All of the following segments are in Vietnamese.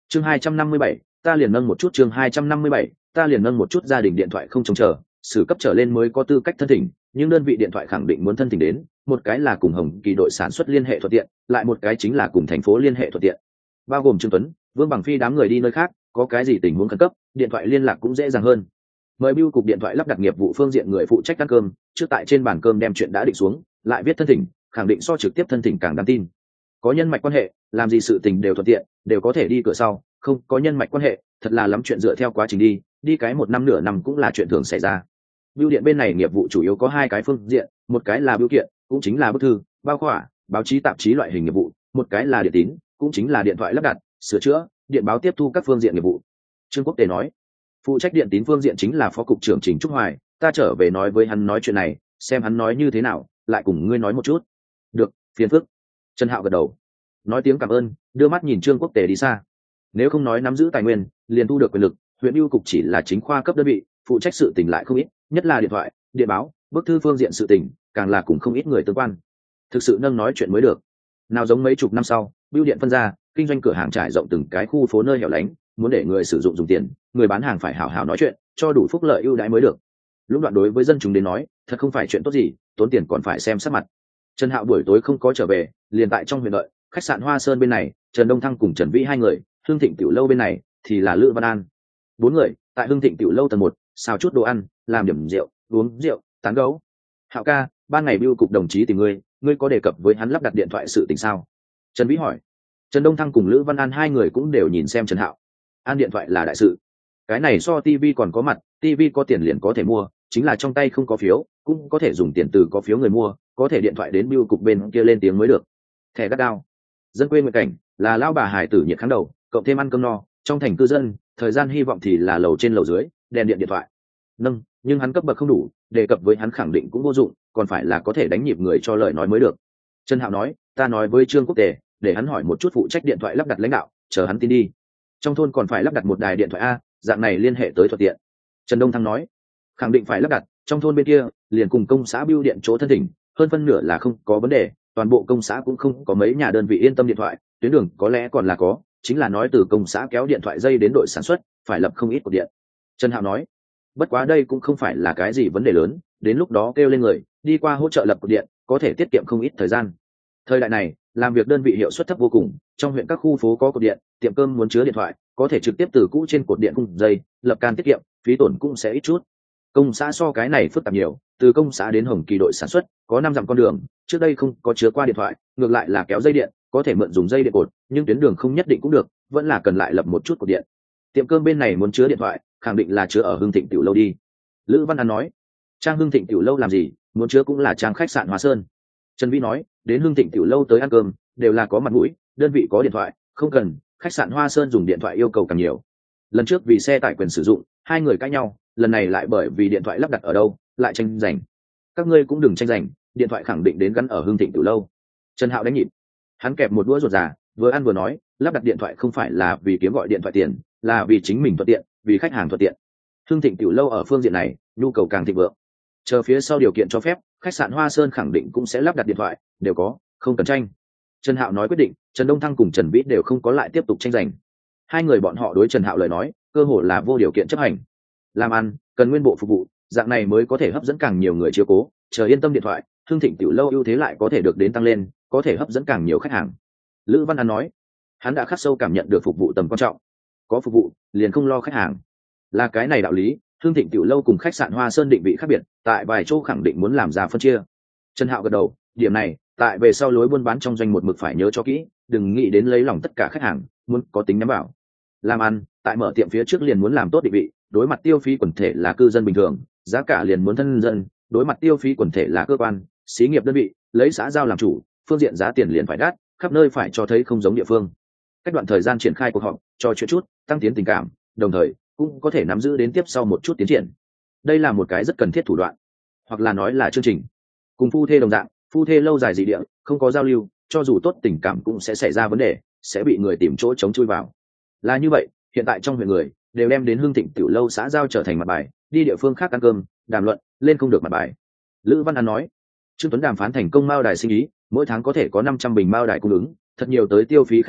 chương 257, ta liền nâng một chút. chương 257, ta liền nâng một chút. Gia đình điện thoại không trông chờ, sử cấp trở lên mới có tư cách thân thỉnh, nhưng đơn vị điện thoại khẳng định muốn thân thỉnh đến, một cái là cùng Hồng Kỳ đội sản xuất liên hệ thuận tiện, lại một cái chính là cùng thành phố liên hệ thuận tiện, bao gồm Trương Tuấn, Vương Bằng Phi đám người đi nơi khác, có cái gì tình huống khẩn cấp, điện thoại liên lạc cũng dễ dàng hơn. Mời bưu cục điện thoại lắp đặt nghiệp vụ phương diện người phụ trách ăn cơm, trước tại trên bàn cơm đem chuyện đã định xuống, lại viết thân thỉnh, khẳng định so trực tiếp thân thỉnh càng đáng tin. Có nhân mạch quan hệ, làm gì sự tình đều thuận tiện, đều có thể đi cửa sau, không có nhân mạch quan hệ, thật là lắm chuyện dựa theo quá trình đi cái 1 năm nửa năm cũng là chuyện thường xảy ra. Bưu điện bên này nghiệp vụ chủ yếu có 2 cái phương diện, một cái là bưu kiện, cũng chính là bức thư, bao khỏa, báo chí tạp chí loại hình nghiệp vụ, một cái là điện tín, cũng chính là điện thoại lắp đặt, sửa chữa, điện báo tiếp thu các phương diện nghiệp vụ. Trương Quốc Tề nói, phụ trách điện tín phương diện chính là phó cục trưởng Trình Trúc Hoài, ta trở về nói với hắn nói chuyện này, xem hắn nói như thế nào, lại cùng ngươi nói một chút. Được, phiền phức. Trần Hạo gật đầu, nói tiếng cảm ơn, đưa mắt nhìn Trương Quốc Tề đi xa. Nếu không nói nắm giữ tài nguyên, liền thu được quyền lực, huyện bưu cục chỉ là chính khoa cấp đơn vị, phụ trách sự tình lại không ít, nhất là điện thoại, điện báo, bức thư phương diện sự tình, càng là cùng không ít người tương quan. Thực sự nâng nói chuyện mới được. Nào giống mấy chục năm sau, bưu điện phân ra, kinh doanh cửa hàng trải rộng từng cái khu phố nơi hẻo lánh, muốn để người sử dụng dùng tiền, người bán hàng phải hảo hảo nói chuyện, cho đủ phúc lợi ưu đãi mới được. Lúc đoạn đối với dân chúng đến nói, thật không phải chuyện tốt gì, tốn tiền còn phải xem sắc mặt. Trần Hạo buổi tối không có trở về, liền tại trong huyện đợi, khách sạn Hoa Sơn bên này, Trần Đông Thăng cùng Trần Vĩ 2 người, Hưng Thịnh tiểu lâu bên này thì là Lữ Văn An. 4 người tại Hưng Thịnh tiểu lâu tầng 1, xào chút đồ ăn, làm điểm rượu, uống rượu, tán gẫu. Hạo ca, ban ngày bưu cục đồng chí tìm ngươi có đề cập với hắn lắp đặt điện thoại sự tình sao? Trần Vĩ hỏi. Trần Đông Thăng cùng Lữ Văn An 2 người cũng đều nhìn xem Trần Hạo. An điện thoại là đại sự, cái này so TV còn có mặt, TV có tiền liền có thể mua, chính là trong tay không có phiếu, cũng có thể dùng tiền từ có phiếu người mua, có thể điện thoại đến bưu cục bên kia lên tiếng mới được. Thẻ gắt đao, dân quê nguyện cảnh, là lao bà hải tử nhiệt kháng đầu, cộng thêm ăn cơm no, trong thành cư dân, thời gian hy vọng thì là lầu trên lầu dưới, đèn điện điện thoại. Nâng, nhưng hắn cấp bậc không đủ, đề cập với hắn khẳng định cũng vô dụng, còn phải là có thể đánh nhịp người cho lời nói mới được. Trần Hạo nói, ta nói với Trương Quốc Tề, để hắn hỏi một chút phụ trách điện thoại lắp đặt lãnh đạo, chờ hắn tin đi. Trong thôn còn phải lắp đặt một đài điện thoại a, dạng này liên hệ tới thuận tiện. Trần Đông Thăng nói, khẳng định phải lắp đặt, trong thôn bên kia liền cùng công xã bưu điện chỗ thân thỉnh, hơn phân nửa là không có vấn đề, toàn bộ công xã cũng không có mấy nhà đơn vị yên tâm điện thoại, tuyến đường có lẽ còn là có, chính là nói từ công xã kéo điện thoại dây đến đội sản xuất, phải lập không ít cột điện. Trần Hạo nói, bất quá đây cũng không phải là cái gì vấn đề lớn, đến lúc đó kêu lên người đi qua hỗ trợ lập cột điện, có thể tiết kiệm không ít thời gian. Thời đại này, làm việc đơn vị hiệu suất thấp vô cùng, trong huyện các khu phố có cột điện, tiệm cơm muốn chứa điện thoại, có thể trực tiếp từ cũ trên cột điện cung dây, lập can tiết kiệm, phí tổn cũng sẽ ít chút. Công xã so cái này phức tạp nhiều, từ công xã đến Hồng Kỳ đội sản xuất, có 5 dặm con đường, trước đây không có chứa qua điện thoại, ngược lại là kéo dây điện, có thể mượn dùng dây điện cột, nhưng tuyến đường không nhất định cũng được, vẫn là cần lại lập một chút cột điện. Tiệm cơm bên này muốn chứa điện thoại, khẳng định là chứa ở Hưng Thịnh tiểu lâu đi. Lữ Văn An nói, trang Hưng Thịnh tiểu lâu làm gì, muốn chứa cũng là trang khách sạn Hoa Sơn. Trần Vĩ nói, đến Hưng Thịnh tiểu lâu tới ăn cơm, đều là có mặt mũi, đơn vị có điện thoại, không cần, khách sạn Hoa Sơn dùng điện thoại yêu cầu càng nhiều. Lần trước vì xe tải quyền sử dụng, 2 người cãi nhau, lần này lại bởi vì điện thoại lắp đặt ở đâu, lại tranh giành. Các ngươi cũng đừng tranh giành, điện thoại khẳng định đến gắn ở Hưng Thịnh tiểu lâu. Trần Hạo đánh nhịp, hắn kẹp một đũa ruột già, vừa ăn vừa nói, lắp đặt điện thoại không phải là vì kiếm gọi điện thoại tiền, là vì chính mình thuận tiện, vì khách hàng thuận tiện. Hưng Thịnh tiểu lâu ở phương diện này, nhu cầu càng thịnh vượng. Chờ phía sau điều kiện cho phép, khách sạn Hoa Sơn khẳng định cũng sẽ lắp đặt điện thoại, đều có, không cần tranh. Trần Hạo nói quyết định, Trần Đông Thăng cùng Trần Vĩ đều không có lại tiếp tục tranh giành. 2 người bọn họ đối Trần Hạo lời nói, cơ hồ là vô điều kiện chấp hành. Làm ăn, cần nguyên bộ phục vụ, dạng này mới có thể hấp dẫn càng nhiều người chiếu cố, chờ yên tâm điện thoại, Hưng Thịnh tiểu lâu ưu thế lại có thể được đến tăng lên, có thể hấp dẫn càng nhiều khách hàng. Lữ Văn An nói, hắn đã khắc sâu cảm nhận được phục vụ tầm quan trọng, có phục vụ liền không lo khách hàng, là cái này đạo lý. Hưng Thịnh tiểu lâu cùng khách sạn Hoa Sơn định vị khác biệt, tại vài chỗ khẳng định muốn làm ra phân chia. Trần Hạo gật đầu, điểm này tại về sau lối buôn bán trong doanh một mực phải nhớ cho kỹ, đừng nghĩ đến lấy lòng tất cả khách hàng, muốn có tính nhắm vào. Làm ăn, tại mở tiệm phía trước liền muốn làm tốt định vị, đối mặt tiêu phí quần thể là cư dân bình thường, giá cả liền muốn thân dân, đối mặt tiêu phí quần thể là cơ quan, xí nghiệp đơn vị, lấy xã giao làm chủ, phương diện giá tiền liền phải đắt, khắp nơi phải cho thấy không giống địa phương. Cách đoạn thời gian triển khai cuộc họp, trò chuyện chút, tăng tiến tình cảm, đồng thời cũng có thể nắm giữ đến tiếp sau một chút tiến triển. Đây là một cái rất cần thiết thủ đoạn, hoặc là nói là chương trình. Cùng phu thê đồng dạng, phu thê lâu dài dị địa, không có giao lưu, cho dù tốt tình cảm cũng sẽ xảy ra vấn đề, sẽ bị người tìm chỗ chống chui vào. Là như vậy, hiện tại trong huyện người đều đem đến Hưng Thịnh tiểu lâu xã giao trở thành mặt bài, đi địa phương khác ăn cơm, đàm luận, lên không được mặt bài. Lữ Văn An nói, Trương Tuấn đàm phán thành công mao đài sinh ý, mỗi tháng có thể có 500 bình mao đài cung ứng, thật nhiều tới tiêu phí khách hàng,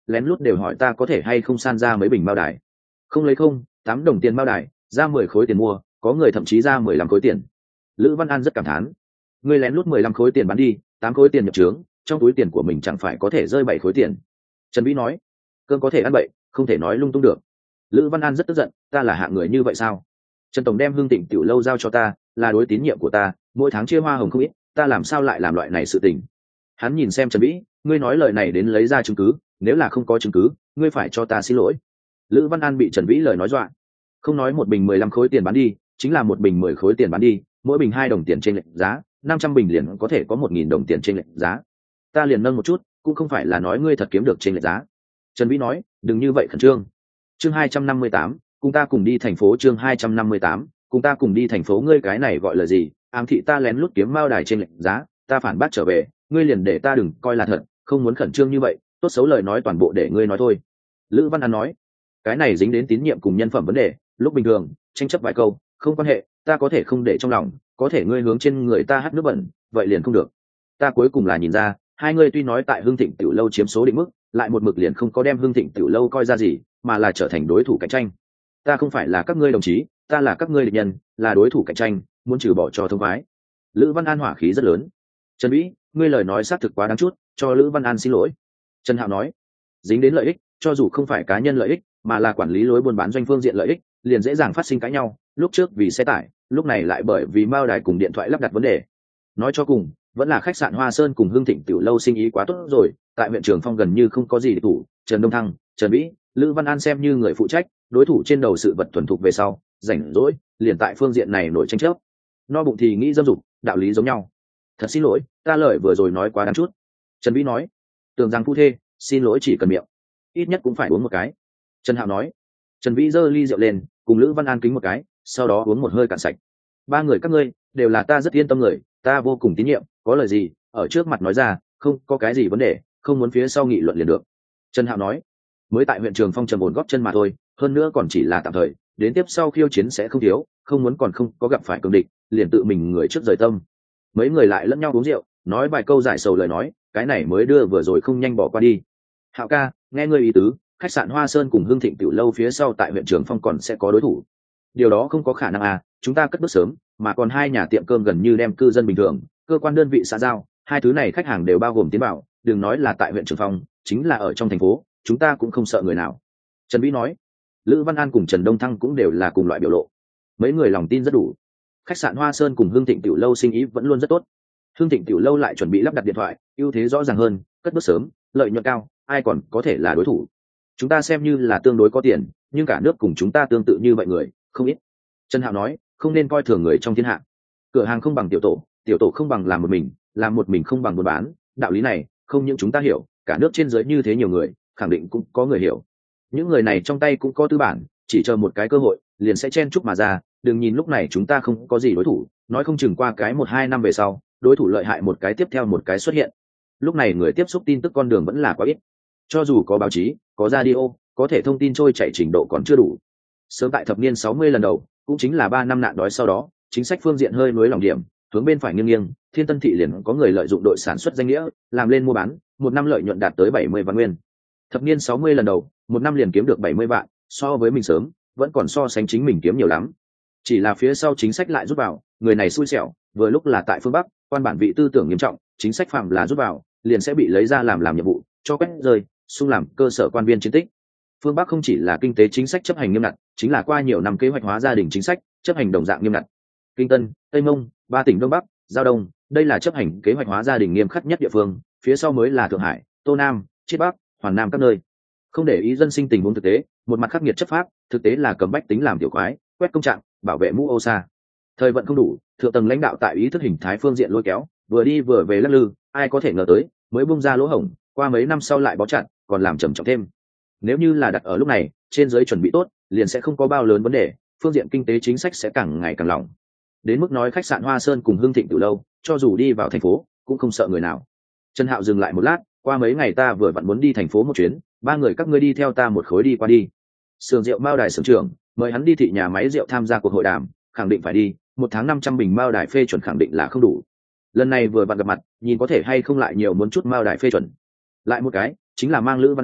lén lút đều hỏi ta có thể hay không san ra mấy bình mao đài. Không lấy không, 8 đồng tiền mao đài, ra 10 khối tiền mua, có người thậm chí ra 15 khối tiền. Lữ Văn An rất cảm thán. Ngươi lén lút 15 khối tiền bán đi, 8 khối tiền nhập trướng, trong túi tiền của mình chẳng phải có thể rơi 7 khối tiền. Trần Vĩ nói, cơm có thể ăn bậy, không thể nói lung tung được. Lữ Văn An rất tức giận, ta là hạng người như vậy sao? Trần tổng đem Hương Thịnh tiểu lâu giao cho ta, là đối tín nhiệm của ta, mỗi tháng chia hoa hồng không ít, ta làm sao lại làm loại này sự tình? Hắn nhìn xem Trần Vĩ, ngươi nói lời này đến lấy ra chứng cứ, nếu là không có chứng cứ, ngươi phải cho ta xin lỗi. Lữ Văn An bị Trần Vĩ lời nói dọa. Không nói một bình 15 khối tiền bán đi, chính là một bình 10 khối tiền bán đi, mỗi bình 2 đồng tiền trên lệch giá, 500 bình liền có thể có 1.000 đồng tiền trên lệch giá. Ta liền nâng một chút, cũng không phải là nói ngươi thật kiếm được trên lệch giá. Trần Vĩ nói, đừng như vậy khẩn trương. Chương 258, cùng ta cùng đi thành phố. Chương 258, cùng ta cùng đi thành phố. Ngươi cái này gọi là gì? Ám thị ta lén lút kiếm mao đài trên lệch giá, ta phản bác trở về, ngươi liền để ta đừng coi là thật, không muốn khẩn trương như vậy, tốt xấu lời nói toàn bộ để ngươi nói thôi. Lữ Văn An nói, cái này dính đến tín nhiệm cùng nhân phẩm vấn đề, lúc bình thường tranh chấp vài câu không quan hệ, ta có thể không để trong lòng, có thể ngươi hướng trên người ta hắt nước bẩn, vậy liền không được. Ta cuối cùng là nhìn ra, hai ngươi tuy nói tại Hưng Thịnh tiểu lâu chiếm số định mức, lại một mực liền không có đem Hưng Thịnh tiểu lâu coi ra gì, mà là trở thành đối thủ cạnh tranh. Ta không phải là các ngươi đồng chí, ta là các ngươi địch nhân, là đối thủ cạnh tranh, muốn trừ bỏ cho thông khoái. Lữ Văn An hỏa khí rất lớn. Trần Vĩ, ngươi lời nói xác thực quá đáng chút, cho Lữ Văn An xin lỗi. Trần Hạo nói, dính đến lợi ích, cho dù không phải cá nhân lợi ích, mà là quản lý lối buôn bán doanh phương diện lợi ích, liền dễ dàng phát sinh cãi nhau, lúc trước vì xe tải, lúc này lại bởi vì mao đài cùng điện thoại lắp đặt vấn đề. Nói cho cùng, vẫn là khách sạn Hoa Sơn cùng Hưng Thịnh tiểu lâu sinh ý quá tốt rồi, tại huyện Trường Phong gần như không có gì để thủ, Trần Đông Thăng, Trần Vĩ, Lữ Văn An xem như người phụ trách, đối thủ trên đầu sự vật thuần thục về sau, rảnh rỗi, liền tại phương diện này nổi tranh chấp. No bụng thì nghĩ dâm dục, đạo lý giống nhau. Thật xin lỗi, ta lời vừa rồi nói quá đáng chút. Trần Vĩ nói, tưởng rằng phu thê, xin lỗi chỉ cần miệng, ít nhất cũng phải uống một cái. Trần Hạo nói. Trần Vĩ giơ ly rượu lên, cùng Lữ Văn An kính một cái, sau đó uống một hơi cạn sạch. Ba người các ngươi đều là ta rất yên tâm người, ta vô cùng tín nhiệm, có lời gì ở trước mặt nói ra, không có cái gì vấn đề, không muốn phía sau nghị luận liền được. Trần Hạo nói, mới tại huyện Trường Phong trầm ổn góp chân mà thôi, hơn nữa còn chỉ là tạm thời, đến tiếp sau khiêu chiến sẽ không thiếu, không muốn còn không có gặp phải cường địch, liền tự mình người trước rời tâm. Mấy người lại lẫn nhau uống rượu, nói vài câu giải sầu lời nói, cái này mới đưa vừa rồi không nhanh bỏ qua đi. Hạo ca, nghe ngươi ý tứ, khách sạn Hoa Sơn cùng Hưng Thịnh tiểu lâu phía sau tại huyện Trường Phong còn sẽ có đối thủ. Điều đó không có khả năng à, chúng ta cất bước sớm, mà còn hai nhà tiệm cơm gần như đem cư dân bình thường, cơ quan đơn vị xã giao, hai thứ này khách hàng đều bao gồm tiến bảo, đừng nói là tại huyện Trường Phong, chính là ở trong thành phố, chúng ta cũng không sợ người nào. Trần Vĩ nói. Lữ Văn An cùng Trần Đông Thăng cũng đều là cùng loại biểu lộ. Mấy người lòng tin rất đủ. Khách sạn Hoa Sơn cùng Hưng Thịnh tiểu lâu sinh ý vẫn luôn rất tốt. Hưng Thịnh tiểu lâu lại chuẩn bị lắp đặt điện thoại, ưu thế rõ ràng hơn, cất bước sớm, lợi nhuận cao, ai còn có thể là đối thủ. Chúng ta xem như là tương đối có tiền, nhưng cả nước cùng chúng ta tương tự như vậy người không ít. Trần Hạo nói, không nên coi thường người trong thiên hạ. Cửa hàng không bằng tiểu tổ không bằng làm một mình không bằng buôn bán, đạo lý này không những chúng ta hiểu, cả nước trên dưới như thế nhiều người, khẳng định cũng có người hiểu. Những người này trong tay cũng có tư bản, chỉ chờ một cái cơ hội liền sẽ chen chúc mà ra. Đừng nhìn lúc này chúng ta không có gì đối thủ, nói không chừng qua cái 1-2 năm về sau, đối thủ lợi hại một cái tiếp theo một cái xuất hiện. Lúc này người tiếp xúc tin tức con đường vẫn là quá ít, cho dù có báo chí, có radio, có thể thông tin trôi chảy trình độ còn chưa đủ. Sớm tại thập niên 60 lần đầu, cũng chính là 3 năm nạn đói sau đó, chính sách phương diện hơi nối lòng điểm, hướng bên phải nghiêng, Thiên Tân thị liền có người lợi dụng đội sản xuất danh nghĩa, làm lên mua bán, một năm lợi nhuận đạt tới 70 vạn nguyên. Thập niên 60 lần đầu, một năm liền kiếm được 70 vạn, so với mình sớm, vẫn còn so sánh chính mình kiếm nhiều lắm. Chỉ là phía sau chính sách lại rút vào, người này xui xẻo, vừa lúc là tại phương Bắc, quan bản vị tư tưởng nghiêm trọng, chính sách phạm là rút vào, liền sẽ bị lấy ra làm nhiệm vụ, cho quét rơi, xung làm cơ sở quan viên chiến tích. Phương Bắc không chỉ là kinh tế chính sách chấp hành nghiêm ngặt, chính là qua nhiều năm kế hoạch hóa gia đình chính sách, chấp hành đồng dạng nghiêm ngặt. Kinh Tân, Tây Mông, 3 tỉnh Đông Bắc, Giao Đông, đây là chấp hành kế hoạch hóa gia đình nghiêm khắc nhất địa phương, phía sau mới là Thượng Hải, Tô Nam, Chiết Bắc, Hoàn Nam các nơi. Không để ý dân sinh tình huống thực tế, một mặt khắc nghiệt chấp pháp, thực tế là cầm bách tính làm tiểu quái, quét công trạng, bảo vệ mũ ô sa. Thời vận không đủ, thượng tầng lãnh đạo tại ý thức hình thái phương diện lôi kéo, vừa đi vừa về lắc lư, ai có thể ngờ tới, mới bung ra lỗ hổng, qua mấy năm sau lại bó chặt, còn làm trầm trọng thêm. Nếu như là đặt ở lúc này, trên dưới chuẩn bị tốt, liền sẽ không có bao lớn vấn đề, phương diện kinh tế chính sách sẽ càng ngày càng lỏng. Đến mức nói khách sạn Hoa Sơn cùng Hưng Thịnh từ lâu, cho dù đi vào thành phố, cũng không sợ người nào. Trần Hạo dừng lại một lát, qua mấy ngày ta vừa vặn muốn đi thành phố một chuyến, 3 người các ngươi đi theo ta một khối đi qua đi. Sưởng rượu Mao Đài xưởng trưởng, mời hắn đi thị nhà máy rượu tham gia cuộc hội đàm, khẳng định phải đi, 1 tháng 500 bình Mao Đài phê chuẩn khẳng định là không đủ. Lần này vừa vặn gặp mặt, nhìn có thể hay không lại nhiều muốn chút Mao Đài phê chuẩn. Lại một cái, chính là mang Lữ Văn An,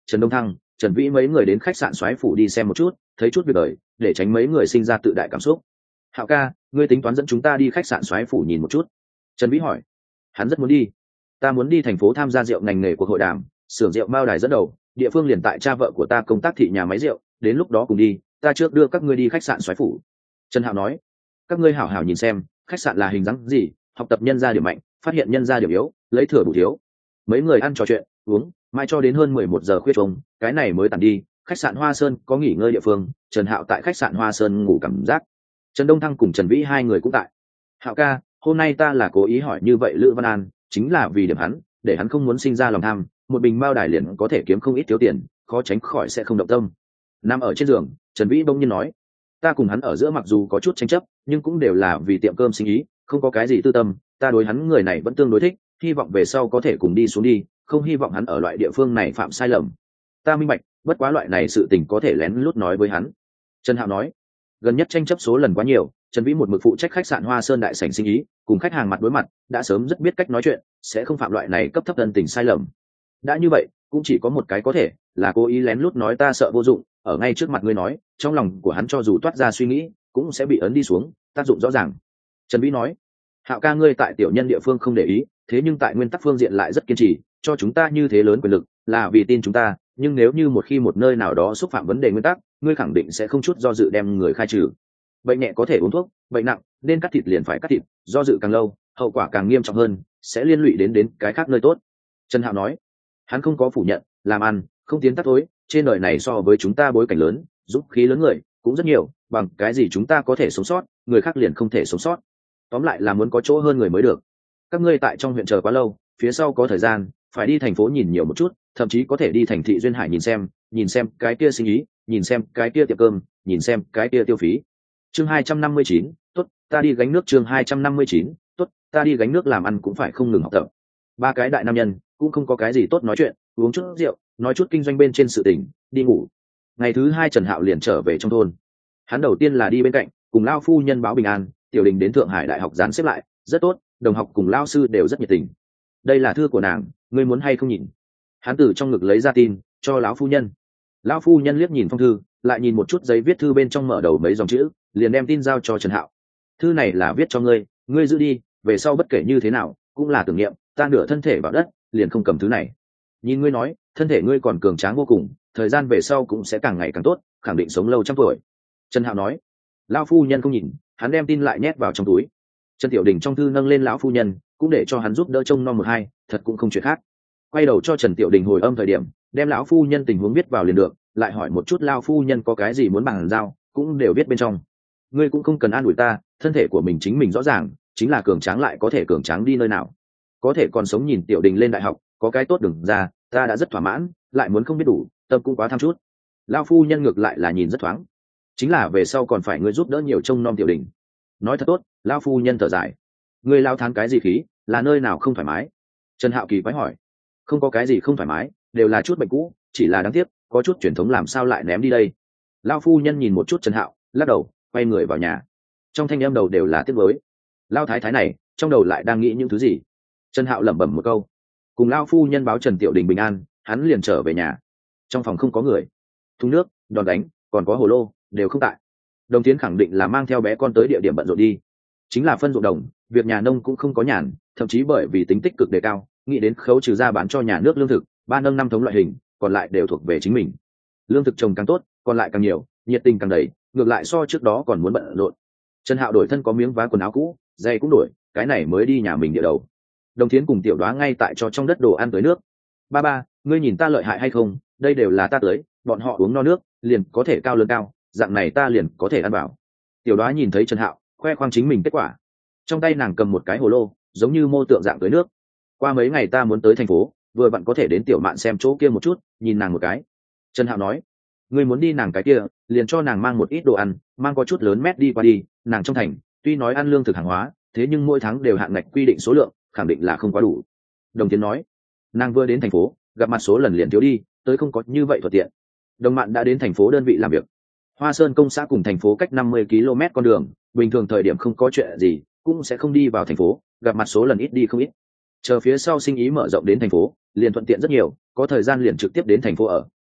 Trần Đông Thăng, Trần Vĩ mấy người đến khách sạn Soái phủ đi xem một chút, thấy chút việc đời, để tránh mấy người sinh ra tự đại cảm xúc. Hạo ca, ngươi tính toán dẫn chúng ta đi khách sạn Soái phủ nhìn một chút? Trần Vĩ hỏi. Hắn rất muốn đi. Ta muốn đi thành phố tham gia rượu ngành nghề cuộc hội đàm, xưởng rượu Mao Đài dẫn đầu, địa phương liền tại cha vợ của ta công tác thị nhà máy rượu, đến lúc đó cùng đi, ta trước đưa các ngươi đi khách sạn Soái phủ. Trần Hạo nói. Các ngươi hảo hảo nhìn xem, khách sạn là hình dáng gì, học tập nhân gia điểm mạnh, phát hiện nhân gia điểm yếu, lấy thừa bù thiếu. Mấy người ăn trò chuyện, uống, mai cho đến hơn 11 giờ khuya trông, cái này mới tàn đi. Khách sạn Hoa Sơn có nghỉ ngơi địa phương, Trần Hạo tại khách sạn Hoa Sơn ngủ cảm giác. Trần Đông Thăng cùng Trần Vĩ hai người cũng tại. Hạo ca, hôm nay ta là cố ý hỏi như vậy Lữ Văn An, chính là vì điểm hắn, để hắn không muốn sinh ra lòng tham, một bình Mao Đài liền có thể kiếm không ít thiếu tiền, khó tránh khỏi sẽ không động tâm. Nằm ở trên giường, Trần Vĩ bỗng nhiên nói, ta cùng hắn ở giữa mặc dù có chút tranh chấp, nhưng cũng đều là vì tiệm cơm sinh ý, không có cái gì tư tâm, ta đối hắn người này vẫn tương đối thích, hy vọng về sau có thể cùng đi xuống đi, không hy vọng hắn ở loại địa phương này phạm sai lầm. Ta minh bạch, bất quá loại này sự tình có thể lén lút nói với hắn. Trần Hạo nói, gần nhất tranh chấp số lần quá nhiều, Trần Vĩ một mực phụ trách khách sạn Hoa Sơn đại sảnh sinh ý, cùng khách hàng mặt đối mặt, đã sớm rất biết cách nói chuyện, sẽ không phạm loại này cấp thấp thân tình sai lầm. Đã như vậy, cũng chỉ có một cái có thể, là cố ý lén lút nói ta sợ vô dụng, ở ngay trước mặt ngươi nói, trong lòng của hắn cho dù toát ra suy nghĩ, cũng sẽ bị ấn đi xuống, tác dụng rõ ràng. Trần Vĩ nói, Hạo ca ngươi tại tiểu nhân địa phương không để ý, thế nhưng tại nguyên tắc phương diện lại rất kiên trì, cho chúng ta như thế lớn quyền lực, là vì tin chúng ta, nhưng nếu như một khi một nơi nào đó xúc phạm vấn đề nguyên tắc, ngươi khẳng định sẽ không chút do dự đem người khai trừ. Bệnh nhẹ có thể uống thuốc, bệnh nặng nên cắt thịt liền phải cắt thịt, do dự càng lâu, hậu quả càng nghiêm trọng hơn, sẽ liên lụy đến cái khác nơi tốt. Trần Hạo nói, hắn không có phủ nhận, làm ăn không tiến tắt tối, trên đời này so với chúng ta bối cảnh lớn, giúp khí lớn người cũng rất nhiều, bằng cái gì chúng ta có thể sống sót, người khác liền không thể sống sót. Tóm lại là muốn có chỗ hơn người mới được. Các ngươi tại trong huyện chờ quá lâu, phía sau có thời gian, phải đi thành phố nhìn nhiều một chút, thậm chí có thể đi thành thị duyên hải nhìn xem cái kia sinh ý, nhìn xem cái kia tiệm cơm, nhìn xem cái kia tiêu phí. Chương 259, tốt, ta đi gánh nước. Chương 259, tốt, ta đi gánh nước. Làm ăn cũng phải không ngừng học tập. Ba cái đại nam nhân cũng không có cái gì tốt nói chuyện, uống chút rượu, nói chút kinh doanh bên trên sự tình, đi ngủ. Ngày thứ hai Trần Hạo liền trở về trong thôn. Hắn đầu tiên là đi bên cạnh, cùng lao phu nhân báo bình an, Tiểu Đình đến Thượng Hải đại học dán xếp lại, rất tốt, đồng học cùng lao sư đều rất nhiệt tình. Đây là thư của nàng, ngươi muốn hay không nhìn? Hắn từ trong ngực lấy ra tin, cho lão phu nhân. Lão phu nhân liếc nhìn phong thư, lại nhìn một chút giấy viết thư bên trong, mở đầu mấy dòng chữ, liền đem tin giao cho Trần Hạo. Thư này là viết cho ngươi, ngươi giữ đi, về sau bất kể như thế nào, cũng là tưởng niệm, ta nửa thân thể vào đất, liền không cầm thứ này. Nhìn ngươi nói, thân thể ngươi còn cường tráng vô cùng, thời gian về sau cũng sẽ càng ngày càng tốt, khẳng định sống lâu trăm tuổi. Trần Hạo nói. Lão phu nhân không nhìn, hắn đem tin lại nhét vào trong túi. Trần Tiểu Đình trong thư nâng lên lão phu nhân, cũng để cho hắn giúp đỡ trông nom một hai, thật cũng không chuyện khác. Quay đầu cho Trần Tiểu Đình hồi âm thời điểm, đem lão phu nhân tình huống viết vào liền được, lại hỏi một chút lão phu nhân có cái gì muốn bàn giao, cũng đều viết bên trong. Ngươi cũng không cần an ủi ta, thân thể của mình chính mình rõ ràng, chính là cường tráng lại có thể cường tráng đi nơi nào. Có thể còn sống nhìn Tiểu Đình lên đại học, có cái tốt đừng ra, ta đã rất thỏa mãn, lại muốn không biết đủ, tâm cũng quá tham chút. Lão phu nhân ngược lại là nhìn rất thoáng, chính là về sau còn phải ngươi giúp đỡ nhiều trông nom Tiểu Đình. Nói thật tốt. Lão phu nhân thở dài. Ngươi lao thán cái gì khí, là nơi nào không thoải mái? Trần Hạo kỳ quái hỏi. Không có cái gì không thoải mái, đều là chút bệnh cũ, chỉ là đáng tiếc, có chút truyền thống làm sao lại ném đi đây. Lão phu nhân nhìn một chút Trần Hạo, lắc đầu, quay người vào nhà. Trong thanh âm đầu đều là tiếc nuối. Lão thái thái này, trong đầu lại đang nghĩ những thứ gì? Trần Hạo lẩm bẩm một câu, cùng lão phu nhân báo Trần Tiểu Đình bình an, hắn liền trở về nhà. Trong phòng không có người, thùng nước, đòn đánh, còn có hồ lô, đều không tại. Đồng Tiến khẳng định là mang theo bé con tới địa điểm bận rộn đi. Chính là phân ruộng đồng, việc nhà nông cũng không có nhàn, thậm chí bởi vì tính tích cực đề cao, nghĩ đến khấu trừ ra bán cho nhà nước lương thực, 3 nâng 5 thống loại hình, còn lại đều thuộc về chính mình. Lương thực trồng càng tốt, còn lại càng nhiều, nhiệt tình càng đầy, ngược lại so trước đó còn muốn bận rộn. Trần Hạo đổi thân có miếng vá quần áo cũ, giày cũng đổi, cái này mới đi nhà mình địa đầu. Đồng Thiến cùng Tiểu Đoá ngay tại cho trong đất đồ ăn tới nước. Ba, ngươi nhìn ta lợi hại hay không? Đây đều là ta tới, bọn họ uống no nước, liền có thể cao lớn cao, dạng này ta liền có thể ăn bảo. Tiểu Đoá nhìn thấy Trần Hạo, khoe khoang chính mình kết quả. Trong tay nàng cầm một cái hồ lô, giống như mô tượng dạng tới nước. Qua mấy ngày ta muốn tới thành phố, vừa vặn có thể đến Tiểu Mạn xem chỗ kia một chút, nhìn nàng một cái. Trần Hạo nói, ngươi muốn đi nàng cái kia, liền cho nàng mang một ít đồ ăn, mang có chút lớn mét đi qua đi, nàng trong thành, tuy nói ăn lương thực hàng hóa, thế nhưng mỗi tháng đều hạn ngạch quy định số lượng, khẳng định là không quá đủ. Đồng Tiến nói, nàng vừa đến thành phố, gặp mặt số lần liền thiếu đi, tới không có như vậy thuận tiện. Đồng Mạn đã đến thành phố đơn vị làm việc. Hoa Sơn công xã cùng thành phố cách 50 km con đường, bình thường thời điểm không có chuyện gì, cũng sẽ không đi vào thành phố, gặp mặt số lần ít đi không ít. Chờ phía sau sinh ý mở rộng đến thành phố, liền thuận tiện rất nhiều, có thời gian liền trực tiếp đến thành phố ở,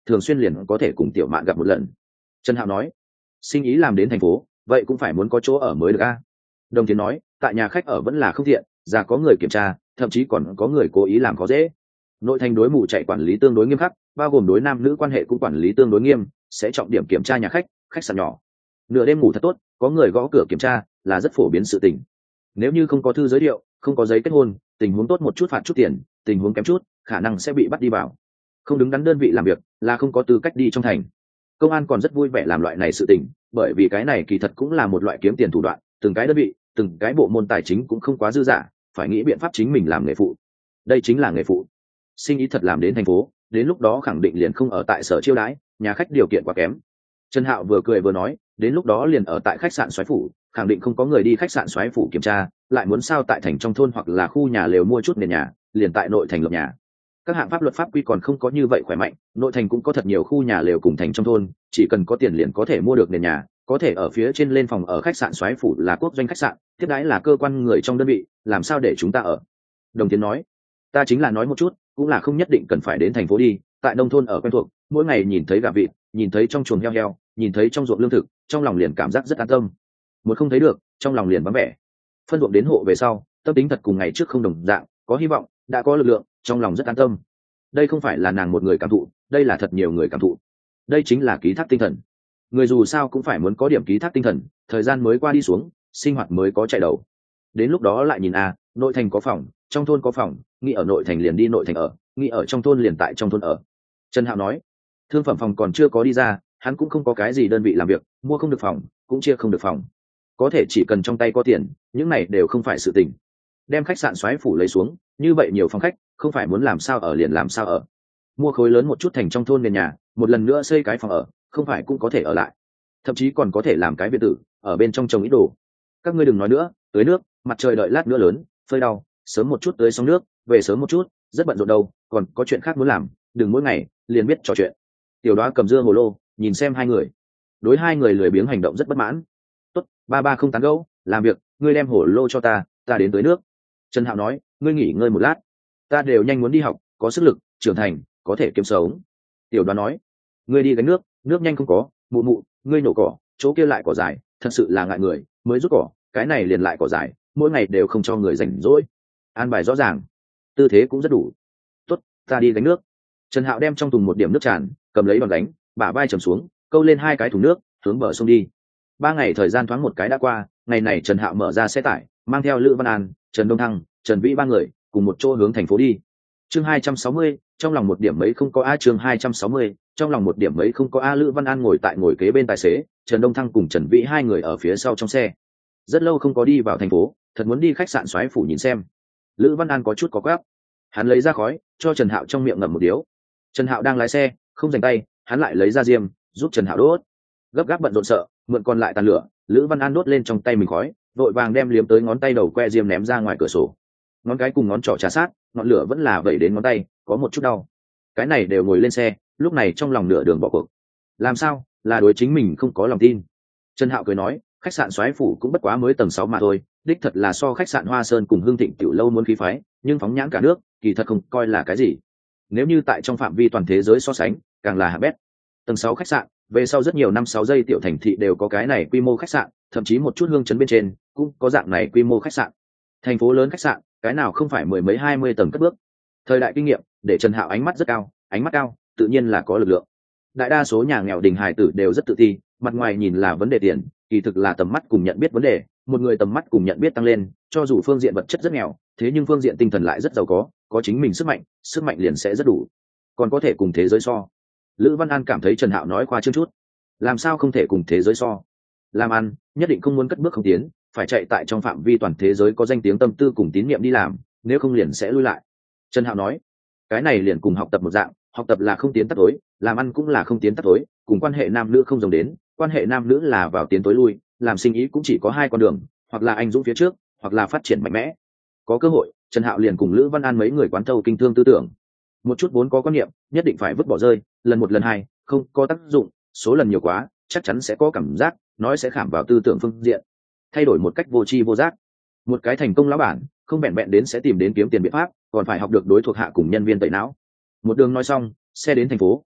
thường xuyên liền có thể cùng tiểu mạn gặp một lần. Trần Hạo nói, sinh ý làm đến thành phố vậy cũng phải muốn có chỗ ở mới được a. Đồng Tiến nói, tại nhà khách ở vẫn là không tiện, già có người kiểm tra, thậm chí còn có người cố ý làm khó dễ. Nội thành đối mù chạy quản lý tương đối nghiêm khắc, bao gồm đối nam nữ quan hệ cũng quản lý tương đối nghiêm, sẽ trọng điểm kiểm tra nhà khách, khách sạn nhỏ. Nửa đêm ngủ thật tốt, có người gõ cửa kiểm tra là rất phổ biến sự tình. Nếu như không có thư giới thiệu, không có giấy kết hôn, tình huống tốt một chút phạt chút tiền, tình huống kém chút khả năng sẽ bị bắt đi vào. Không đứng đắn đơn vị làm việc là không có tư cách đi trong thành. Công an còn rất vui vẻ làm loại này sự tình, bởi vì cái này kỳ thật cũng là một loại kiếm tiền thủ đoạn, từng cái đơn vị, từng cái bộ môn tài chính cũng không quá dư dả, phải nghĩ biện pháp chính mình làm nghề phụ. Đây chính là nghề phụ. Sinh ý thật làm đến thành phố, đến lúc đó khẳng định liền không ở tại sở chiêu đãi, nhà khách điều kiện quá kém. Trần Hạo vừa cười vừa nói, đến lúc đó liền ở tại khách sạn Soái phủ, khẳng định không có người đi khách sạn Soái phủ kiểm tra, lại muốn sao tại thành trong thôn hoặc là khu nhà lều mua chút nền nhà, liền tại nội thành lập nhà. Các hạng pháp luật pháp quy còn không có như vậy khỏe mạnh, nội thành cũng có thật nhiều khu nhà lều cùng thành trong thôn, chỉ cần có tiền liền có thể mua được nền nhà, có thể ở phía trên lên phòng ở khách sạn Soái phủ là quốc doanh khách sạn, tiếp đãi là cơ quan người trong đơn vị, làm sao để chúng ta ở. Đồng Tiến nói, ta chính là nói một chút, cũng là không nhất định cần phải đến thành phố đi, tại nông thôn ở quen thuộc, mỗi ngày nhìn thấy gà vịt, nhìn thấy trong chuồng heo, nhìn thấy trong ruộng lương thực, trong lòng liền cảm giác rất an tâm. Một không thấy được, trong lòng liền vắng vẻ. Phân ruộng đến hộ về sau, tâm tính thật cùng ngày trước không đồng dạng, có hy vọng, đã có lực lượng, trong lòng rất an tâm. Đây không phải là nàng một người cảm thụ, đây là thật nhiều người cảm thụ. Đây chính là ký thác tinh thần. Người dù sao cũng phải muốn có điểm ký thác tinh thần, thời gian mới qua đi xuống, sinh hoạt mới có chạy đầu. Đến lúc đó lại nhìn nội thành có phòng, trong thôn có phòng, nghĩ ở nội thành liền đi nội thành ở, nghĩ ở trong thôn liền tại trong thôn ở. Trần Hạo nói, thương phẩm phòng còn chưa có đi ra, hắn cũng không có cái gì đơn vị làm việc, mua không được phòng, cũng chia không được phòng. Có thể chỉ cần trong tay có tiền, những này đều không phải sự tình. Đem khách sạn Soái phủ lấy xuống, như vậy nhiều phòng khách, không phải muốn làm sao ở liền làm sao ở. Mua khối lớn một chút thành trong thôn nền nhà, một lần nữa xây cái phòng ở, không phải cũng có thể ở lại. Thậm chí còn có thể làm cái biệt thự, ở bên trong trồng ít đồ. Các ngươi đừng nói nữa, tưới nước, mặt trời đợi lát nữa lớn, phơi đau, sớm một chút tưới xong nước, về sớm một chút, rất bận rộn đâu, còn có chuyện khác muốn làm, đừng mỗi ngày liền biết trò chuyện. Tiểu Đoá cầm dưa hồ lô, nhìn xem hai người. Đối hai người lười biếng hành động rất bất mãn. Tốt, ba không tán gẫu, làm việc, ngươi đem hồ lô cho ta đến tưới nước. Trần Hạo nói, ngươi nghỉ ngơi một lát, ta đều nhanh muốn đi học, có sức lực, trưởng thành, có thể kiếm sống. Tiểu Đoá nói, ngươi đi gánh nước, nước nhanh không có, mụ mụ, ngươi nổ cỏ, chỗ kia lại cỏ dài, thật sự là ngại người, mới rút cỏ, cái này liền lại cỏ dài, mỗi ngày đều không cho người rảnh rỗi. An bài rõ ràng, tư thế cũng rất đủ. Tốt, ta đi gánh nước. Trần Hạo đem trong thùng một điểm nước tràn, cầm lấy đòn gánh, bả vai trầm xuống, câu lên hai cái thùng nước, hướng bờ sông đi. 3 ngày thời gian thoáng một cái đã qua, ngày này Trần Hạo mở ra xe tải, mang theo Lữ Văn An, Trần Đông Thăng, Trần Vĩ 3 người, cùng một chỗ hướng thành phố đi. Chương 260, trong lòng một điểm mấy không có chương 260, trong lòng một điểm mấy không có Lữ Văn An ngồi kế bên tài xế, Trần Đông Thăng cùng Trần Vĩ 2 người ở phía sau trong xe. Rất lâu không có đi vào thành phố, thật muốn đi khách sạn Soái phủ nhìn xem. Lữ Văn An có chút có quáp. Hắn lấy ra khói, cho Trần Hạo trong miệng ngậm một điếu. Trần Hạo đang lái xe, không dành tay, hắn lại lấy ra diêm, giúp Trần Hạo đốt. Gấp gáp bận rộn sợ, mượn còn lại tàn lửa, Lữ Văn An đốt lên trong tay mình khói, vội vàng đem liếm tới ngón tay đầu que diêm ném ra ngoài cửa sổ. Ngón cái cùng ngón trỏ trà sát, ngọn lửa vẫn là vẩy đến ngón tay, có một chút đau. Cái này đều ngồi lên xe, lúc này trong lòng nửa đường bỏ cuộc. Làm sao? Là đối chính mình không có lòng tin. Trần Hạo cười nói, khách sạn Soái phủ cũng bất quá mới tầng 6 mà thôi, đích thật là so khách sạn Hoa Sơn cùng Hương Thịnh tiểu lâu muốn khí phái, nhưng phóng nhãn cả nước, kỳ thật không coi là cái gì. Nếu như tại trong phạm vi toàn thế giới so sánh, càng là hạng bét. Tầng 6 khách sạn, về sau rất nhiều năm 6 giây tiểu thành thị đều có cái này quy mô khách sạn, thậm chí một chút hương trấn bên trên cũng có dạng này quy mô khách sạn. Thành phố lớn khách sạn, cái nào không phải mười mấy 20 tầng cất bước. Thời đại kinh nghiệm, để Trần Hạo ánh mắt rất cao, ánh mắt cao, tự nhiên là có lực lượng. Đại đa số nhà nghèo đình hài tử đều rất tự ti, mặt ngoài nhìn là vấn đề tiền, kỳ thực là tầm mắt cùng nhận biết vấn đề. Một người tầm mắt cùng nhận biết tăng lên, cho dù phương diện vật chất rất nghèo, thế nhưng phương diện tinh thần lại rất giàu có chính mình sức mạnh liền sẽ rất đủ, còn có thể cùng thế giới so. Lữ Văn An cảm thấy Trần Hạo nói khoa trương chút. Làm sao không thể cùng thế giới so? Làm ăn nhất định không muốn cất bước không tiến, phải chạy tại trong phạm vi toàn thế giới có danh tiếng tâm tư cùng tín nhiệm đi làm, nếu không liền sẽ lui lại. Trần Hạo nói, cái này liền cùng học tập một dạng, học tập là không tiến tắt tối, làm ăn cũng là không tiến tắt tối, cùng quan hệ nam nữ không giống đến, quan hệ nam nữ là vào tiến tối lui, làm sinh ý cũng chỉ có 2 con đường, hoặc là anh dũng phía trước, hoặc là phát triển mạnh mẽ. Có cơ hội, Trần Hạo liền cùng Lữ Văn An mấy người quán thâu kinh thương tư tưởng. Một chút vốn có quan niệm, nhất định phải vứt bỏ rơi, lần 1 lần 2, không có tác dụng, số lần nhiều quá, chắc chắn sẽ có cảm giác, nói sẽ khảm vào tư tưởng phương diện. Thay đổi một cách vô tri vô giác. Một cái thành công lão bản, không bèn bèn đến sẽ tìm đến kiếm tiền biện pháp, còn phải học được đối thuộc hạ cùng nhân viên tẩy não. Một đường nói xong, xe đến thành phố.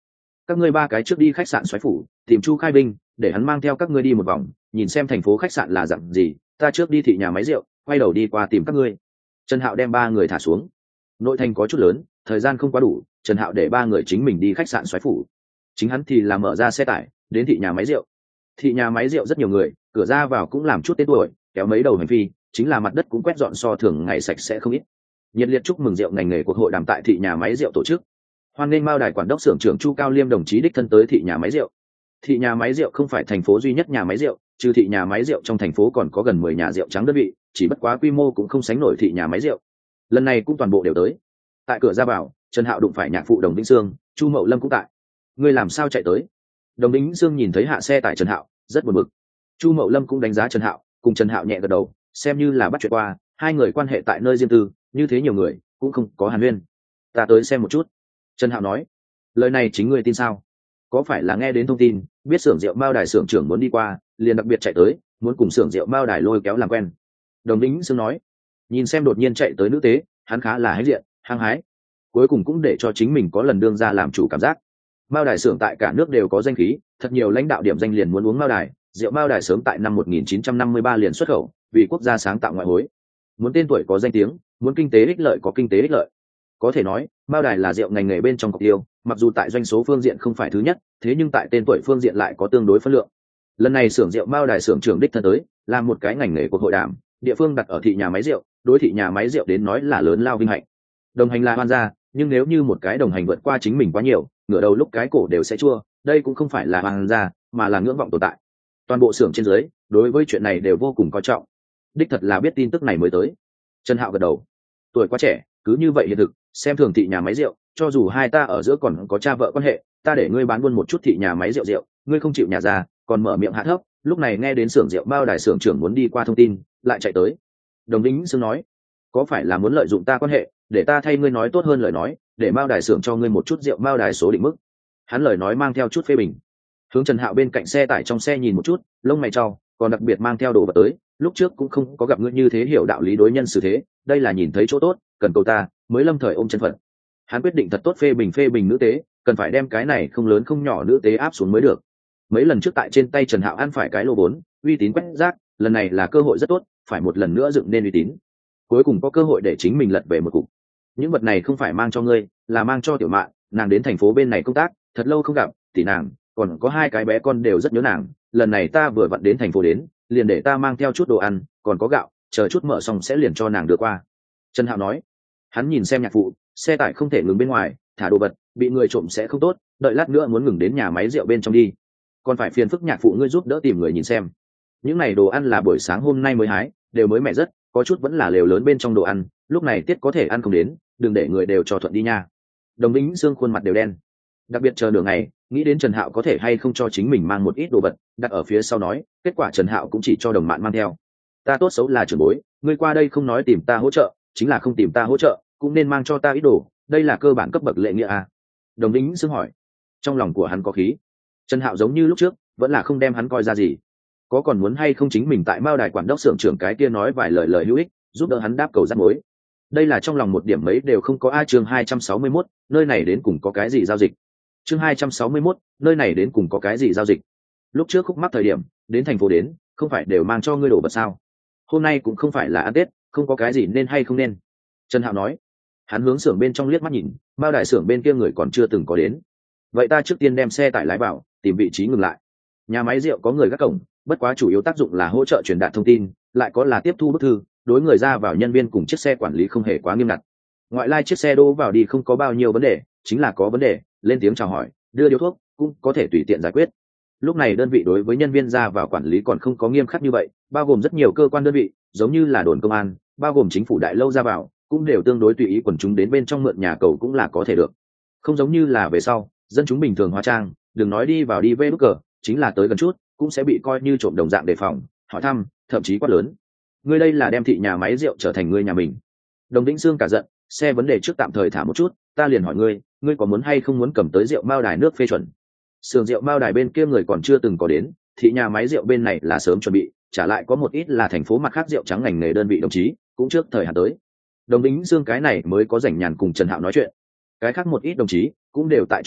các ngươi ba cái trước đi khách sạn Soái Phủ tìm Chu Khai Binh, để hắn mang theo các ngươi đi một vòng, nhìn xem thành phố khách sạn là dạng gì, ta trước đi thị nhà máy rượu, quay đầu đi qua tìm các ngươi. Trần Hạo đem ba người thả xuống. Nội thành có chút lớn, thời gian không quá đủ, Trần Hạo để ba người chính mình đi khách sạn Soái Phủ, chính hắn thì là mở ra xe tải đến thị nhà máy rượu. Thị nhà máy rượu rất nhiều người, cửa ra vào cũng làm chút tên tuổi, kéo mấy đầu hành phi, chính là mặt đất cũng quét dọn so thường ngày sạch sẽ không ít. Nhiệt liệt chúc mừng rượu ngành nghề cuộc hội đàm tại thị nhà máy rượu tổ chức. Hoan nghênh Mao Đài quản đốc xưởng trưởng Chu Cao Liêm đồng chí đích thân tới thị nhà máy rượu. Thị nhà máy rượu không phải thành phố duy nhất nhà máy rượu, trừ thị nhà máy rượu trong thành phố còn có gần 10 nhà rượu trắng đơn vị, chỉ bất quá quy mô cũng không sánh nổi thị nhà máy rượu. Lần này cũng toàn bộ đều tới. Tại cửa ra vào, Trần Hạo đụng phải nhạc phụ Đồng Vĩnh Sương, Chu Mậu Lâm cũng tại. Ngươi làm sao chạy tới? Đồng Vĩnh Sương nhìn thấy hạ xe tại Trần Hạo, rất buồn bực. Chu Mậu Lâm cũng đánh giá Trần Hạo, cùng Trần Hạo nhẹ gật đầu, xem như là bắt chuyện qua, hai người quan hệ tại nơi riêng tư, như thế nhiều người cũng không có hàn huyên. Ta tới xem một chút. Trần Hạo nói. Lời này chính ngươi tin sao? Có phải là nghe đến thông tin, biết xưởng rượu Mao Đài xưởng trưởng muốn đi qua, liền đặc biệt chạy tới, muốn cùng xưởng rượu Mao Đài lôi kéo làm quen. Đồng Vĩnh Sương nói. Nhìn xem đột nhiên chạy tới nữ tế, hắn khá là hãnh diện, hăng hái. Cuối cùng cũng để cho chính mình có lần đương ra làm chủ cảm giác. Mao Đài xưởng tại cả nước đều có danh khí, thật nhiều lãnh đạo điểm danh liền muốn uống Mao Đài, rượu Mao Đài sớm tại năm 1953 liền xuất khẩu, vì quốc gia sáng tạo ngoại hối. Muốn tên tuổi có danh tiếng, muốn kinh tế ích lợi có kinh tế ích lợi. Có thể nói, Mao Đài là rượu ngành nghề bên trong cọc tiêu, mặc dù tại doanh số phương diện không phải thứ nhất, thế nhưng tại tên tuổi phương diện lại có tương đối phân lượng. Lần này xưởng rượu Mao Đài xưởng trưởng đích thân tới, làm một cái ngành nghề cuộc hội đàm, địa phương đặt ở thị nhà máy rượu, đối thị nhà máy rượu đến nói là lớn lao vinh hạnh. Đồng hành là hoan gia, nhưng nếu như một cái đồng hành vượt qua chính mình quá nhiều, ngửa đầu lúc cái cổ đều sẽ chua, đây cũng không phải là hoan gia, mà là ngưỡng vọng tồn tại. Toàn bộ xưởng trên dưới, đối với chuyện này đều vô cùng coi trọng. Đích thật là biết tin tức này mới tới. Trần Hạo gật đầu. Tuổi quá trẻ, cứ như vậy hiện thực, xem thường thị nhà máy rượu, cho dù hai ta ở giữa còn có cha vợ quan hệ, ta để ngươi bán buôn một chút thị nhà máy rượu rượu, ngươi không chịu nhà ra, còn mở miệng hạ thấp, lúc này nghe đến xưởng rượu Mao Đài xưởng trưởng muốn đi qua thông tin, lại chạy tới. Đồng Vĩnh Sương nói, có phải là muốn lợi dụng ta quan hệ, để ta thay ngươi nói tốt hơn lời nói, để Mao Đài xưởng cho ngươi một chút rượu Mao Đài số định mức. Hắn lời nói mang theo chút phê bình. Hướng Trần Hạo bên cạnh xe tải trong xe nhìn một chút, lông mày trao, còn đặc biệt mang theo đồ vật tới, lúc trước cũng không có gặp ngươi như thế hiểu đạo lý đối nhân xử thế, đây là nhìn thấy chỗ tốt, cần cầu ta, mới lâm thời ôm chân phận. Hắn quyết định thật tốt phê bình nữ tế, cần phải đem cái này không lớn không nhỏ nữ tế áp xuống mới được. Mấy lần trước tại trên tay Trần Hạo ăn phải cái lô vốn, uy tín quét rác, lần này là cơ hội rất tốt, phải một lần nữa dựng nên uy tín. Cuối cùng có cơ hội để chính mình lật về một cục. Những vật này không phải mang cho ngươi, là mang cho Tiểu Mạn, nàng đến thành phố bên này công tác, thật lâu không gặp, tỷ nàng, còn có hai cái bé con đều rất nhớ nàng, lần này ta vừa vặn đến thành phố đến, liền để ta mang theo chút đồ ăn, còn có gạo, chờ chút mở xong sẽ liền cho nàng đưa qua. Trần Hạo nói. Hắn nhìn xem nhạc phụ, xe tải không thể ngừng bên ngoài, thả đồ vật, bị người trộm sẽ không tốt, đợi lát nữa muốn ngừng đến nhà máy rượu bên trong đi. Còn phải phiền phức nhạc phụ ngươi giúp đỡ tìm người nhìn xem. Những này đồ ăn là buổi sáng hôm nay mới hái, đều mới mẻ rất, có chút vẫn là lều lớn bên trong đồ ăn, lúc này tiết có thể ăn không đến, đừng để người đều cho thuận đi nha. Đồng Vĩnh Sương khuôn mặt đều đen. Đặc biệt chờ nửa ngày, nghĩ đến Trần Hạo có thể hay không cho chính mình mang một ít đồ vật, đặt ở phía sau nói, kết quả Trần Hạo cũng chỉ cho Đồng Mạn mang theo. Ta tốt xấu là trưởng bối, ngươi qua đây không nói tìm ta hỗ trợ, chính là không tìm ta hỗ trợ, cũng nên mang cho ta ít đồ, đây là cơ bản cấp bậc lễ nghĩa à? Đồng Vĩnh Sương hỏi. Trong lòng của hắn có khí. Trần Hạo giống như lúc trước, vẫn là không đem hắn coi ra gì. Có còn muốn hay không chính mình tại Mao Đài quản đốc xưởng trưởng cái kia nói vài lời hữu ích, giúp đỡ hắn đáp cầu rắc mối. Đây là trong lòng một điểm mấy đều không có. Chương 261, nơi này đến cùng có cái gì giao dịch? Chương 261, nơi này đến cùng có cái gì giao dịch? Lúc trước khúc mắc thời điểm, đến thành phố đến, không phải đều mang cho ngươi đồ vật sao? Hôm nay cũng không phải là ăn Tết, không có cái gì nên hay không nên. Trần Hạo nói. Hắn hướng xưởng bên trong liếc mắt nhìn, Mao Đài xưởng bên kia người còn chưa từng có đến. Vậy ta trước tiên đem xe tải lái vào, tìm vị trí ngừng lại. Nhà máy rượu có người gác cổng, bất quá chủ yếu tác dụng là hỗ trợ truyền đạt thông tin, lại có là tiếp thu bức thư, đối người ra vào nhân viên cùng chiếc xe quản lý không hề quá nghiêm ngặt. Ngoại lai chiếc xe đỗ vào đi không có bao nhiêu vấn đề, chính là có vấn đề, lên tiếng chào hỏi, đưa điếu thuốc, cũng có thể tùy tiện giải quyết. Lúc này đơn vị đối với nhân viên ra vào quản lý còn không có nghiêm khắc như vậy, bao gồm rất nhiều cơ quan đơn vị, giống như là đồn công an, bao gồm chính phủ đại lâu ra vào, cũng đều tương đối tùy ý, quần chúng đến bên trong mượn nhà cầu cũng là có thể được. Không giống như là về sau, dân chúng bình thường hóa trang, đừng nói đi vào đi về nút cờ, chính là tới gần chút, cũng sẽ bị coi như trộm đồng dạng đề phòng, hỏi thăm, thậm chí quát lớn. Ngươi đây là đem thị nhà máy rượu trở thành ngươi nhà mình. Đồng Vĩnh Sương cả giận, xe vấn đề trước tạm thời thả một chút, ta liền hỏi ngươi, ngươi có muốn hay không muốn cầm tới rượu Mao Đài nước phê chuẩn? Sưởng rượu Mao Đài bên kia người còn chưa từng có đến, thị nhà máy rượu bên này là sớm chuẩn bị, trả lại có một ít là thành phố mặt khác rượu trắng ngành nghề đơn vị đồng chí, cũng trước thời hạn tới. Đồng Vĩnh Sương cái này mới có rảnh nhàn cùng Trần Hạo nói chuyện. Cái khác một ít đồng chí cũng đều tại trò chuyện,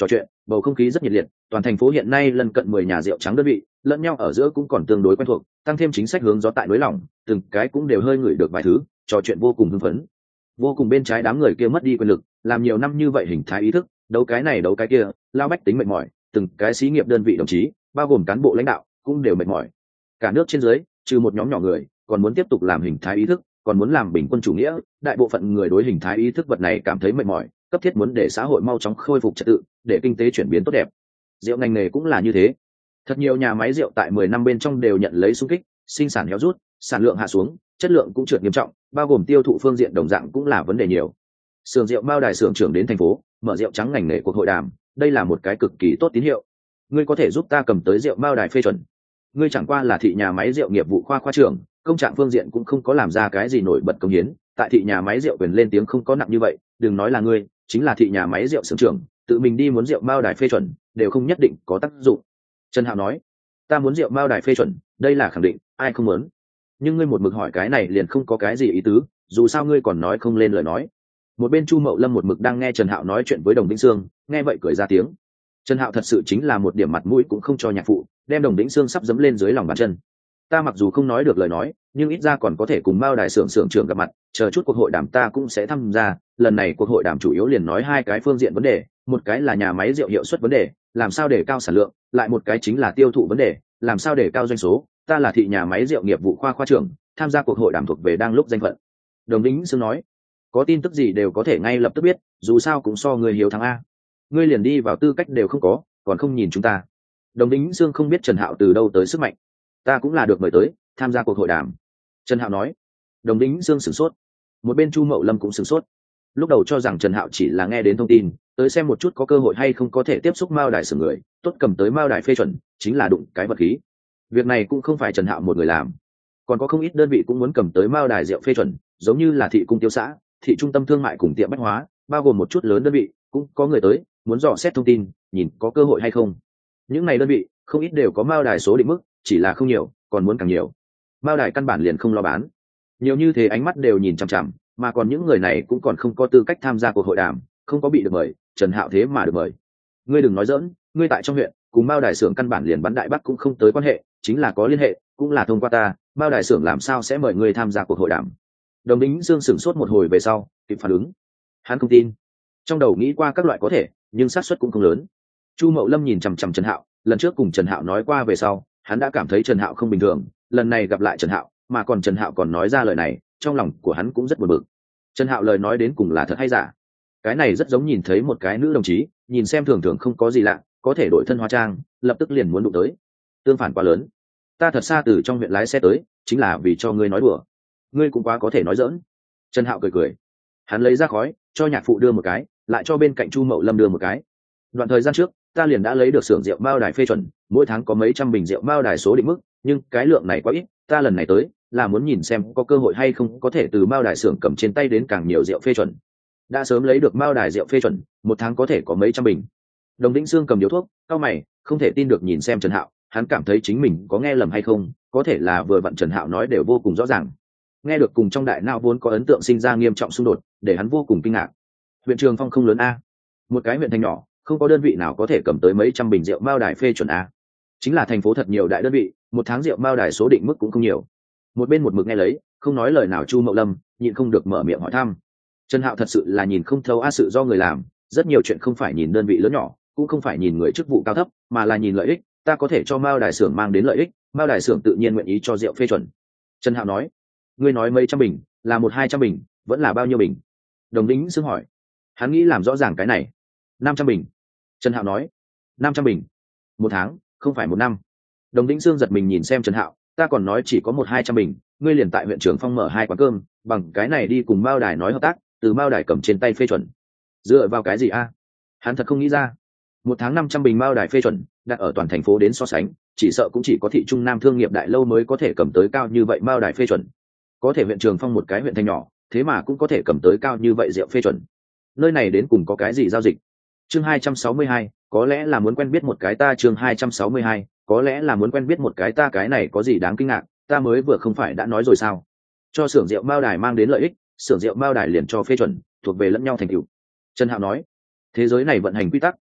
bầu không khí rất nhiệt liệt. Toàn thành phố hiện nay lân cận 10 nhà rượu trắng đơn vị, lẫn nhau ở giữa cũng còn tương đối quen thuộc, tăng thêm chính sách hướng gió tại núi lỏng, từng cái cũng đều hơi ngửi được vài thứ, trò chuyện vô cùng hưng phấn. Vô cùng bên trái đám người kia mất đi quyền lực, làm nhiều năm như vậy hình thái ý thức, đấu cái này đấu cái kia, lao bách tính mệt mỏi, từng cái xí nghiệp đơn vị đồng chí, bao gồm cán bộ lãnh đạo, cũng đều mệt mỏi. Cả nước trên dưới, trừ một nhóm nhỏ người, còn muốn tiếp tục làm hình thái ý thức, còn muốn làm bình quân chủ nghĩa, đại bộ phận người đối hình thái ý thức vật này cảm thấy mệt mỏi, cấp thiết muốn để xã hội mau chóng khôi phục trật tự, để kinh tế chuyển biến tốt đẹp. Rượu ngành nghề cũng là như thế. Thật nhiều nhà máy rượu tại 10 năm bên trong đều nhận lấy xung kích, sinh sản héo rút, sản lượng hạ xuống, chất lượng cũng trượt nghiêm trọng, bao gồm tiêu thụ phương diện đồng dạng cũng là vấn đề nhiều. Xưởng rượu Mao Đài xưởng trưởng đến thành phố, mở rượu trắng ngành nghề cuộc hội đàm, đây là một cái cực kỳ tốt tín hiệu. Ngươi có thể giúp ta cầm tới rượu Mao Đài phê chuẩn. Ngươi chẳng qua là thị nhà máy rượu nghiệp vụ khoa trưởng, công trạng phương diện cũng không có làm ra cái gì nổi bật công hiến, tại thị nhà máy rượu quyền lên tiếng không có nặng như vậy, đừng nói là ngươi, chính là thị nhà máy rượu xưởng trưởng, tự mình đi muốn rượu Mao Đài phê chuẩn, đều không nhất định có tác dụng. Trần Hạo nói, ta muốn rượu Mao Đài phê chuẩn, đây là khẳng định, ai không muốn. Nhưng ngươi một mực hỏi cái này liền không có cái gì ý tứ, dù sao ngươi còn nói không lên lời nói. Một bên Chu Mậu Lâm một mực đang nghe Trần Hạo nói chuyện với Đồng Vĩnh Sương, nghe vậy cười ra tiếng. Trần Hạo thật sự chính là một điểm mặt mũi cũng không cho nhạc phụ, đem Đồng Vĩnh Sương sắp dẫm lên dưới lòng bàn chân. Ta mặc dù không nói được lời nói, nhưng ít ra còn có thể cùng Mao Đài xưởng trưởng gặp mặt, chờ chút cuộc hội đàm ta cũng sẽ tham gia. Lần này cuộc hội đàm chủ yếu liền nói hai cái phương diện vấn đề, một cái là nhà máy rượu hiệu suất vấn đề, làm sao để cao sản lượng, lại một cái chính là tiêu thụ vấn đề, làm sao để cao doanh số. Ta là thị nhà máy rượu nghiệp vụ khoa trưởng, tham gia cuộc hội đàm thuộc về đang lúc danh phận. Đồng Vĩnh Sương nói, có tin tức gì đều có thể ngay lập tức biết, dù sao cũng so người hiếu thắng a. Ngươi liền đi vào tư cách đều không có, còn không nhìn chúng ta. Đồng Vĩnh Sương không biết Trần Hạo từ đâu tới sức mạnh, ta cũng là được mời tới tham gia cuộc hội đàm. Trần Hạo nói. Đồng Vĩnh Sương sửng sốt, một bên Chu Mậu Lâm cũng sửng sốt. Lúc đầu cho rằng Trần Hạo chỉ là nghe đến thông tin, tới xem một chút có cơ hội hay không có thể tiếp xúc Mao Đài xưởng người, tốt cầm tới Mao Đài phê chuẩn, chính là đụng cái vật khí. Việc này cũng không phải Trần Hạo một người làm, còn có không ít đơn vị cũng muốn cầm tới Mao Đài rượu phê chuẩn, giống như là thị cung tiêu xã, thị trung tâm thương mại cùng tiệm bách hóa, bao gồm một chút lớn đơn vị, cũng có người tới, muốn dò xét thông tin, nhìn có cơ hội hay không. Những này đơn vị, không ít đều có Mao Đài số định mức, chỉ là không nhiều, còn muốn càng nhiều. Mao Đài căn bản liền không lo bán. Nhiều như thế ánh mắt đều nhìn chằm chằm, mà còn những người này cũng còn không có tư cách tham gia cuộc hội đàm, không có bị được mời, Trần Hạo thế mà được mời. Ngươi đừng nói giỡn, ngươi tại trong huyện, cùng Mao Đài xưởng căn bản liền bắn đại bắc cũng không tới quan hệ, chính là có liên hệ, cũng là thông qua ta, Mao Đài xưởng làm sao sẽ mời ngươi tham gia cuộc hội đàm. Đồng Vĩnh Dương sửng sốt một hồi về sau, kịp phản ứng. Hắn không tin. Trong đầu nghĩ qua các loại có thể, nhưng xác suất cũng không lớn. Chu Mậu Lâm nhìn chằm chằm Trần Hạo, lần trước cùng Trần Hạo nói qua về sau, hắn đã cảm thấy Trần Hạo không bình thường, lần này gặp lại Trần Hạo, mà còn Trần Hạo còn nói ra lời này, trong lòng của hắn cũng rất buồn bực. Trần Hạo lời nói đến cùng là thật hay giả? Cái này rất giống nhìn thấy một cái nữ đồng chí, nhìn xem thường thường không có gì lạ, có thể đổi thân hóa trang, lập tức liền muốn đụng tới. Tương phản quá lớn. Ta thật xa từ trong huyện lái xe tới, chính là vì cho ngươi nói đùa. Ngươi cũng quá có thể nói giỡn. Trần Hạo cười cười. Hắn lấy ra khói, cho nhạc phụ đưa một cái, lại cho bên cạnh Chu Mậu Lâm đưa một cái. Đoạn thời gian trước, ta liền đã lấy được xưởng rượu Mao Đài phê chuẩn, mỗi tháng có mấy trăm bình rượu Mao Đài số định mức, nhưng cái lượng này quá ít, ta lần này tới là muốn nhìn xem có cơ hội hay không có thể từ Mao Đài xưởng cầm trên tay đến càng nhiều rượu phê chuẩn. Đã sớm lấy được Mao Đài rượu phê chuẩn, một tháng có thể có mấy trăm bình. Đồng Vĩnh Sương cầm điếu thuốc, cau mày, không thể tin được nhìn xem Trần Hạo, hắn cảm thấy chính mình có nghe lầm hay không, có thể là vừa vặn Trần Hạo nói đều vô cùng rõ ràng. Nghe được cùng trong đại não vốn có ấn tượng sinh ra nghiêm trọng xung đột, để hắn vô cùng kinh ngạc. Huyện Trường Phong không lớn a, một cái huyện thành nhỏ, không có đơn vị nào có thể cầm tới mấy trăm bình rượu Mao Đài phê chuẩn a. Chính là thành phố thật nhiều đại đơn vị, một tháng rượu Mao Đài số định mức cũng không nhiều. Một bên một mực nghe lấy, không nói lời nào Chu Mậu Lâm, nhịn không được mở miệng hỏi thăm. Trần Hạo thật sự là nhìn không thấu a, sự do người làm, rất nhiều chuyện không phải nhìn đơn vị lớn nhỏ, cũng không phải nhìn người chức vụ cao thấp, mà là nhìn lợi ích, ta có thể cho Mao Đài xưởng mang đến lợi ích, Mao Đài xưởng tự nhiên nguyện ý cho rượu phê chuẩn. Trần Hạo nói. Ngươi nói mấy trăm bình, là 100-200 bình, vẫn là bao nhiêu bình? Đồng Vĩnh Sương hỏi. Hắn nghĩ làm rõ ràng cái này. 500 bình. Trần Hạo nói. 500 bình. Một tháng, không phải một năm. Đồng Vĩnh Sương giật mình nhìn xem Trần Hạo, ta còn nói chỉ có 100-200 bình, ngươi liền tại huyện Trường Phong mở 2 quán cơm, bằng cái này đi cùng Mao Đài nói hợp tác, từ Mao Đài cầm trên tay phê chuẩn. Dựa vào cái gì a? Hắn thật không nghĩ ra. Một tháng 500 bình Mao Đài phê chuẩn, đặt ở toàn thành phố đến so sánh, chỉ sợ cũng chỉ có thị trung nam thương nghiệp đại lâu mới có thể cầm tới cao như vậy Mao Đài phê chuẩn. Có thể huyện Trường Phong một cái huyện thành nhỏ, thế mà cũng có thể cầm tới cao như vậy rượu phê chuẩn. Nơi này đến cùng có cái gì giao dịch? Chương 262, có lẽ là muốn quen biết một cái ta. Chương 262, có lẽ là muốn quen biết một cái ta. Cái này có gì đáng kinh ngạc, ta mới vừa không phải đã nói rồi sao? Cho xưởng rượu Mao Đài mang đến lợi ích, xưởng rượu Mao Đài liền cho phê chuẩn, thuộc về lẫn nhau thành tựu. Trần Hạo nói, thế giới này vận hành quy tắc,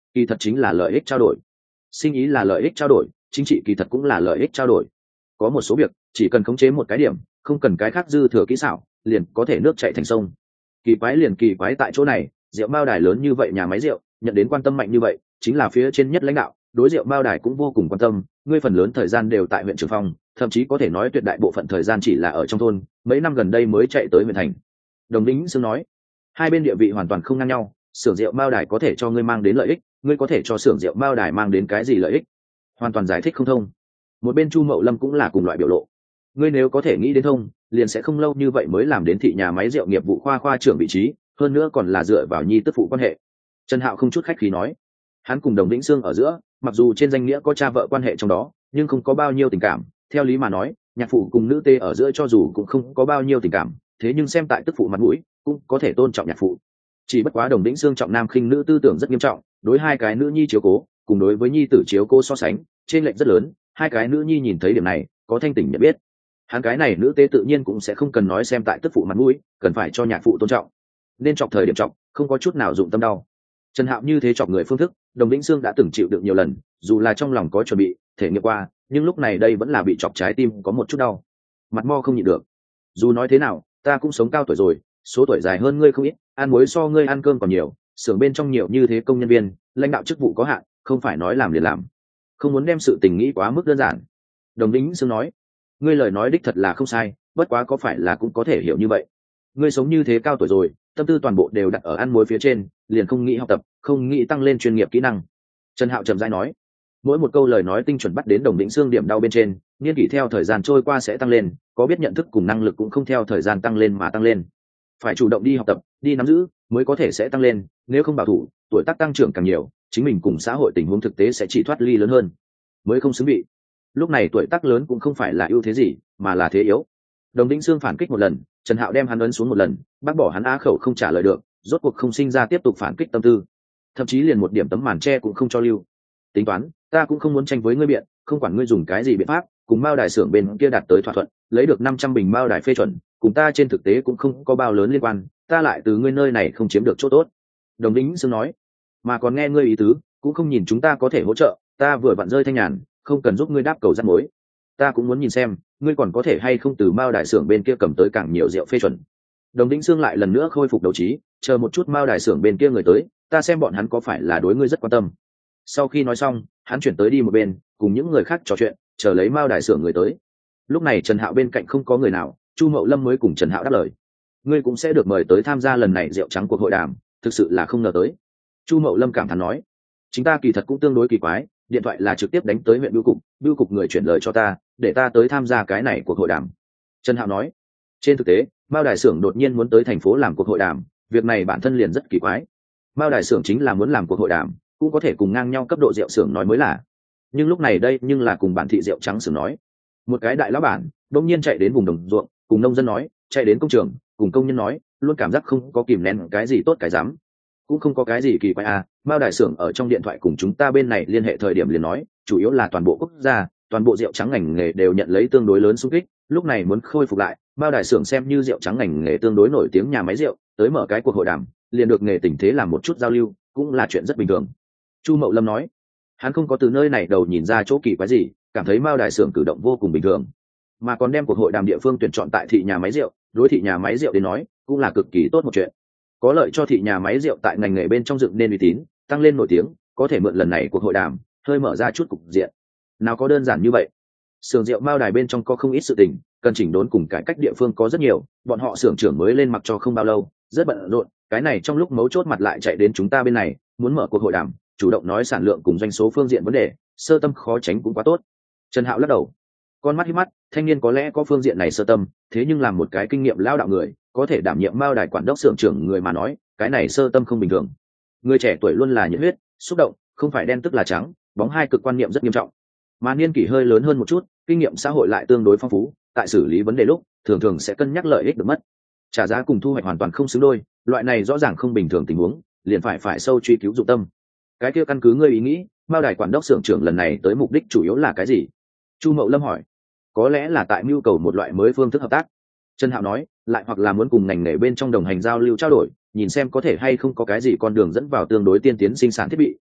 kỳ thật chính là lợi ích trao đổi. Sinh ý là lợi ích trao đổi, chính trị kỳ thật cũng là lợi ích trao đổi. Có một số việc chỉ cần khống chế một cái điểm, không cần cái khác dư thừa kỹ xảo, liền có thể nước chảy thành sông. Kỳ quái liền kỳ quái tại chỗ này, rượu Mao Đài lớn như vậy nhà máy rượu nhận đến quan tâm mạnh như vậy, chính là phía trên nhất lãnh đạo đối rượu Mao Đài cũng vô cùng quan tâm. Ngươi phần lớn thời gian đều tại huyện Trường Phong, thậm chí có thể nói tuyệt đại bộ phận thời gian chỉ là ở trong thôn, mấy năm gần đây mới chạy tới huyện thành. Đồng Vĩnh Sương nói, hai bên địa vị hoàn toàn không ngang nhau, xưởng rượu Mao Đài có thể cho ngươi mang đến lợi ích, ngươi có thể cho xưởng rượu Mao Đài mang đến cái gì lợi ích, hoàn toàn giải thích không thông. Một bên Chu Mậu Lâm cũng là cùng loại biểu lộ. Ngươi nếu có thể nghĩ đến thông, liền sẽ không lâu như vậy mới làm đến thị nhà máy rượu nghiệp vụ khoa trưởng vị trí, hơn nữa còn là dựa vào nhi tức phụ quan hệ. Trần Hạo không chút khách khí nói, hắn cùng Đồng Vĩnh Sương ở giữa, mặc dù trên danh nghĩa có cha vợ quan hệ trong đó, nhưng không có bao nhiêu tình cảm. Theo lý mà nói, nhạc phụ cùng nữ tê ở giữa cho dù cũng không có bao nhiêu tình cảm, thế nhưng xem tại tức phụ mặt mũi, cũng có thể tôn trọng nhạc phụ. Chỉ bất quá Đồng Vĩnh Sương trọng nam khinh nữ tư tưởng rất nghiêm trọng, đối hai cái nữ nhi chiếu cố, cùng đối với nhi tử chiếu cố so sánh, trên lệch rất lớn. Hai cái nữ nhi nhìn thấy điểm này, có thanh tỉnh nhận biết. Hắn cái này nữ tế tự nhiên cũng sẽ không cần nói xem tại tức phụ mặt mũi, cần phải cho nhạc phụ tôn trọng. Nên chọc thời điểm chọc, không có chút nào dụng tâm đau. Trần Hạo như thế chọc người phương thức, Đồng Vĩnh Sương đã từng chịu được nhiều lần, dù là trong lòng có chuẩn bị, thể nghiệm qua, nhưng lúc này đây vẫn là bị chọc trái tim có một chút đau. Mặt mo không nhịn được. Dù nói thế nào, ta cũng sống cao tuổi rồi, số tuổi dài hơn ngươi không ít, ăn muối so ngươi ăn cơm còn nhiều, xưởng bên trong nhiều như thế công nhân viên, lãnh đạo chức vụ có hạn, không phải nói làm liền làm. Không muốn đem sự tình nghĩ quá mức đơn giản. Đồng Vĩnh Sương nói, ngươi lời nói đích thật là không sai, bất quá có phải là cũng có thể hiểu như vậy. Ngươi sống như thế cao tuổi rồi, tâm tư toàn bộ đều đặt ở ăn muối phía trên, liền không nghĩ học tập, không nghĩ tăng lên chuyên nghiệp kỹ năng. Trần Hạo trầm rãi nói, mỗi một câu lời nói tinh chuẩn bắt đến Đồng Vĩnh Sương điểm đau bên trên, niên kỷ theo thời gian trôi qua sẽ tăng lên, có biết nhận thức cùng năng lực cũng không theo thời gian tăng lên mà tăng lên. Phải chủ động đi học tập, đi nắm giữ, mới có thể sẽ tăng lên, nếu không bảo thủ, tuổi tác tăng trưởng càng nhiều, chính mình cùng xã hội tình huống thực tế sẽ chỉ thoát ly lớn hơn, mới không xứng vị. Lúc này tuổi tác lớn cũng không phải là ưu thế gì, mà là thế yếu. Đồng Vĩnh Sương phản kích một lần, Trần Hạo đem hắn ấn xuống một lần, bác bỏ hắn á khẩu không trả lời được, rốt cuộc không sinh ra tiếp tục phản kích tâm tư, thậm chí liền một điểm tấm màn che cũng không cho lưu. Tính toán, ta cũng không muốn tranh với ngươi biện, không quản ngươi dùng cái gì biện pháp, cùng Mao Đài xưởng bên kia đạt tới thỏa thuận, lấy được 500 bình Mao Đài phê chuẩn, cùng ta trên thực tế cũng không có bao lớn liên quan, ta lại từ ngươi nơi này không chiếm được chỗ tốt. Đồng Vĩnh Sương nói, mà còn nghe ngươi ý tứ, cũng không nhìn chúng ta có thể hỗ trợ, ta vừa vặn rơi thanh nhàn, không cần giúp ngươi đáp cầu rắc mối. Ta cũng muốn nhìn xem, ngươi còn có thể hay không từ Mao Đài xưởng bên kia cầm tới càng nhiều rượu phê chuẩn. Đồng Vĩnh Sương lại lần nữa khôi phục đấu trí, chờ một chút Mao Đài xưởng bên kia người tới, ta xem bọn hắn có phải là đối ngươi rất quan tâm. Sau khi nói xong, hắn chuyển tới đi một bên, cùng những người khác trò chuyện, chờ lấy Mao Đài xưởng người tới. Lúc này Trần Hạo bên cạnh không có người nào, Chu Mậu Lâm mới cùng Trần Hạo đáp lời. Ngươi cũng sẽ được mời tới tham gia lần này rượu trắng cuộc hội đàm, thực sự là không ngờ tới. Chu Mậu Lâm cảm thán nói, chính ta kỳ thật cũng tương đối kỳ quái, điện thoại là trực tiếp đánh tới huyện bưu cục người chuyển lời cho ta, để ta tới tham gia cái này cuộc hội đàm. Trần Hạo nói, trên thực tế, Mao Đài xưởng đột nhiên muốn tới thành phố làm cuộc hội đàm, việc này bản thân liền rất kỳ quái. Mao Đài xưởng chính là muốn làm cuộc hội đàm, cũng có thể cùng ngang nhau cấp độ rượu xưởng nói mới là. Nhưng lúc này đây nhưng là cùng bản thị rượu trắng xưởng nói. Một cái đại lão bản, đột nhiên chạy đến vùng đồng ruộng, cùng nông dân nói, chạy đến công trường, cùng công nhân nói, luôn cảm giác không có kìm nén cái gì tốt cái dám. Cũng không có cái gì kỳ quái à, Mao Đài xưởng ở trong điện thoại cùng chúng ta bên này liên hệ thời điểm liền nói, chủ yếu là toàn bộ quốc gia, toàn bộ rượu trắng ngành nghề đều nhận lấy tương đối lớn xung kích, lúc này muốn khôi phục lại, Mao Đài xưởng xem như rượu trắng ngành nghề tương đối nổi tiếng nhà máy rượu, tới mở cái cuộc hội đàm, liền được nghề tình thế làm một chút giao lưu, cũng là chuyện rất bình thường. Chu Mậu Lâm nói, hắn không có từ nơi này đầu nhìn ra chỗ kỳ quái gì, cảm thấy Mao Đài xưởng cử động vô cùng bình thường, mà còn đem cuộc hội đàm địa phương tuyển chọn tại thị nhà máy rượu, đối thị nhà máy rượu đến nói, cũng là cực kỳ tốt một chuyện, có lợi cho thị nhà máy rượu tại ngành nghề bên trong dựng nên uy tín, tăng lên nổi tiếng, có thể mượn lần này cuộc hội đàm hơi mở ra chút cục diện. Nào có đơn giản như vậy, xưởng rượu Mao Đài bên trong có không ít sự tình cần chỉnh đốn cùng cải cách, địa phương có rất nhiều, bọn họ xưởng trưởng mới lên mặc cho không bao lâu, rất bận rộn, cái này trong lúc mấu chốt mặt lại chạy đến chúng ta bên này, muốn mở cuộc hội đàm, chủ động nói sản lượng cùng doanh số phương diện vấn đề, sơ tâm khó tránh cũng quá tốt. Trần Hạo lắc đầu, con mắt híp mắt, thanh niên có lẽ có phương diện này sơ tâm, thế nhưng làm một cái kinh nghiệm lao đạo người, có thể đảm nhiệm Mao Đài quản đốc xưởng trưởng người mà nói, cái này sơ tâm không bình thường. Người trẻ tuổi luôn là nhiệt huyết, xúc động, không phải đen tức là trắng, bóng hai cực quan niệm rất nghiêm trọng. Mà niên kỷ hơi lớn hơn một chút, kinh nghiệm xã hội lại tương đối phong phú, tại xử lý vấn đề lúc, thường thường sẽ cân nhắc lợi ích được mất, trả giá cùng thu hoạch hoàn toàn không xứng đôi, loại này rõ ràng không bình thường tình huống, liền phải sâu truy cứu dụng tâm. Cái kia căn cứ ngươi ý nghĩ, Mao Đài quản đốc xưởng trưởng lần này tới mục đích chủ yếu là cái gì? Chu Mậu Lâm hỏi. Có lẽ là tại mưu cầu một loại mới phương thức hợp tác. Trần Hạo nói, lại hoặc là muốn cùng ngành nghề bên trong đồng hành giao lưu trao đổi, nhìn xem có thể hay không có cái gì con đường dẫn vào tương đối tiên tiến sinh sản thiết bị,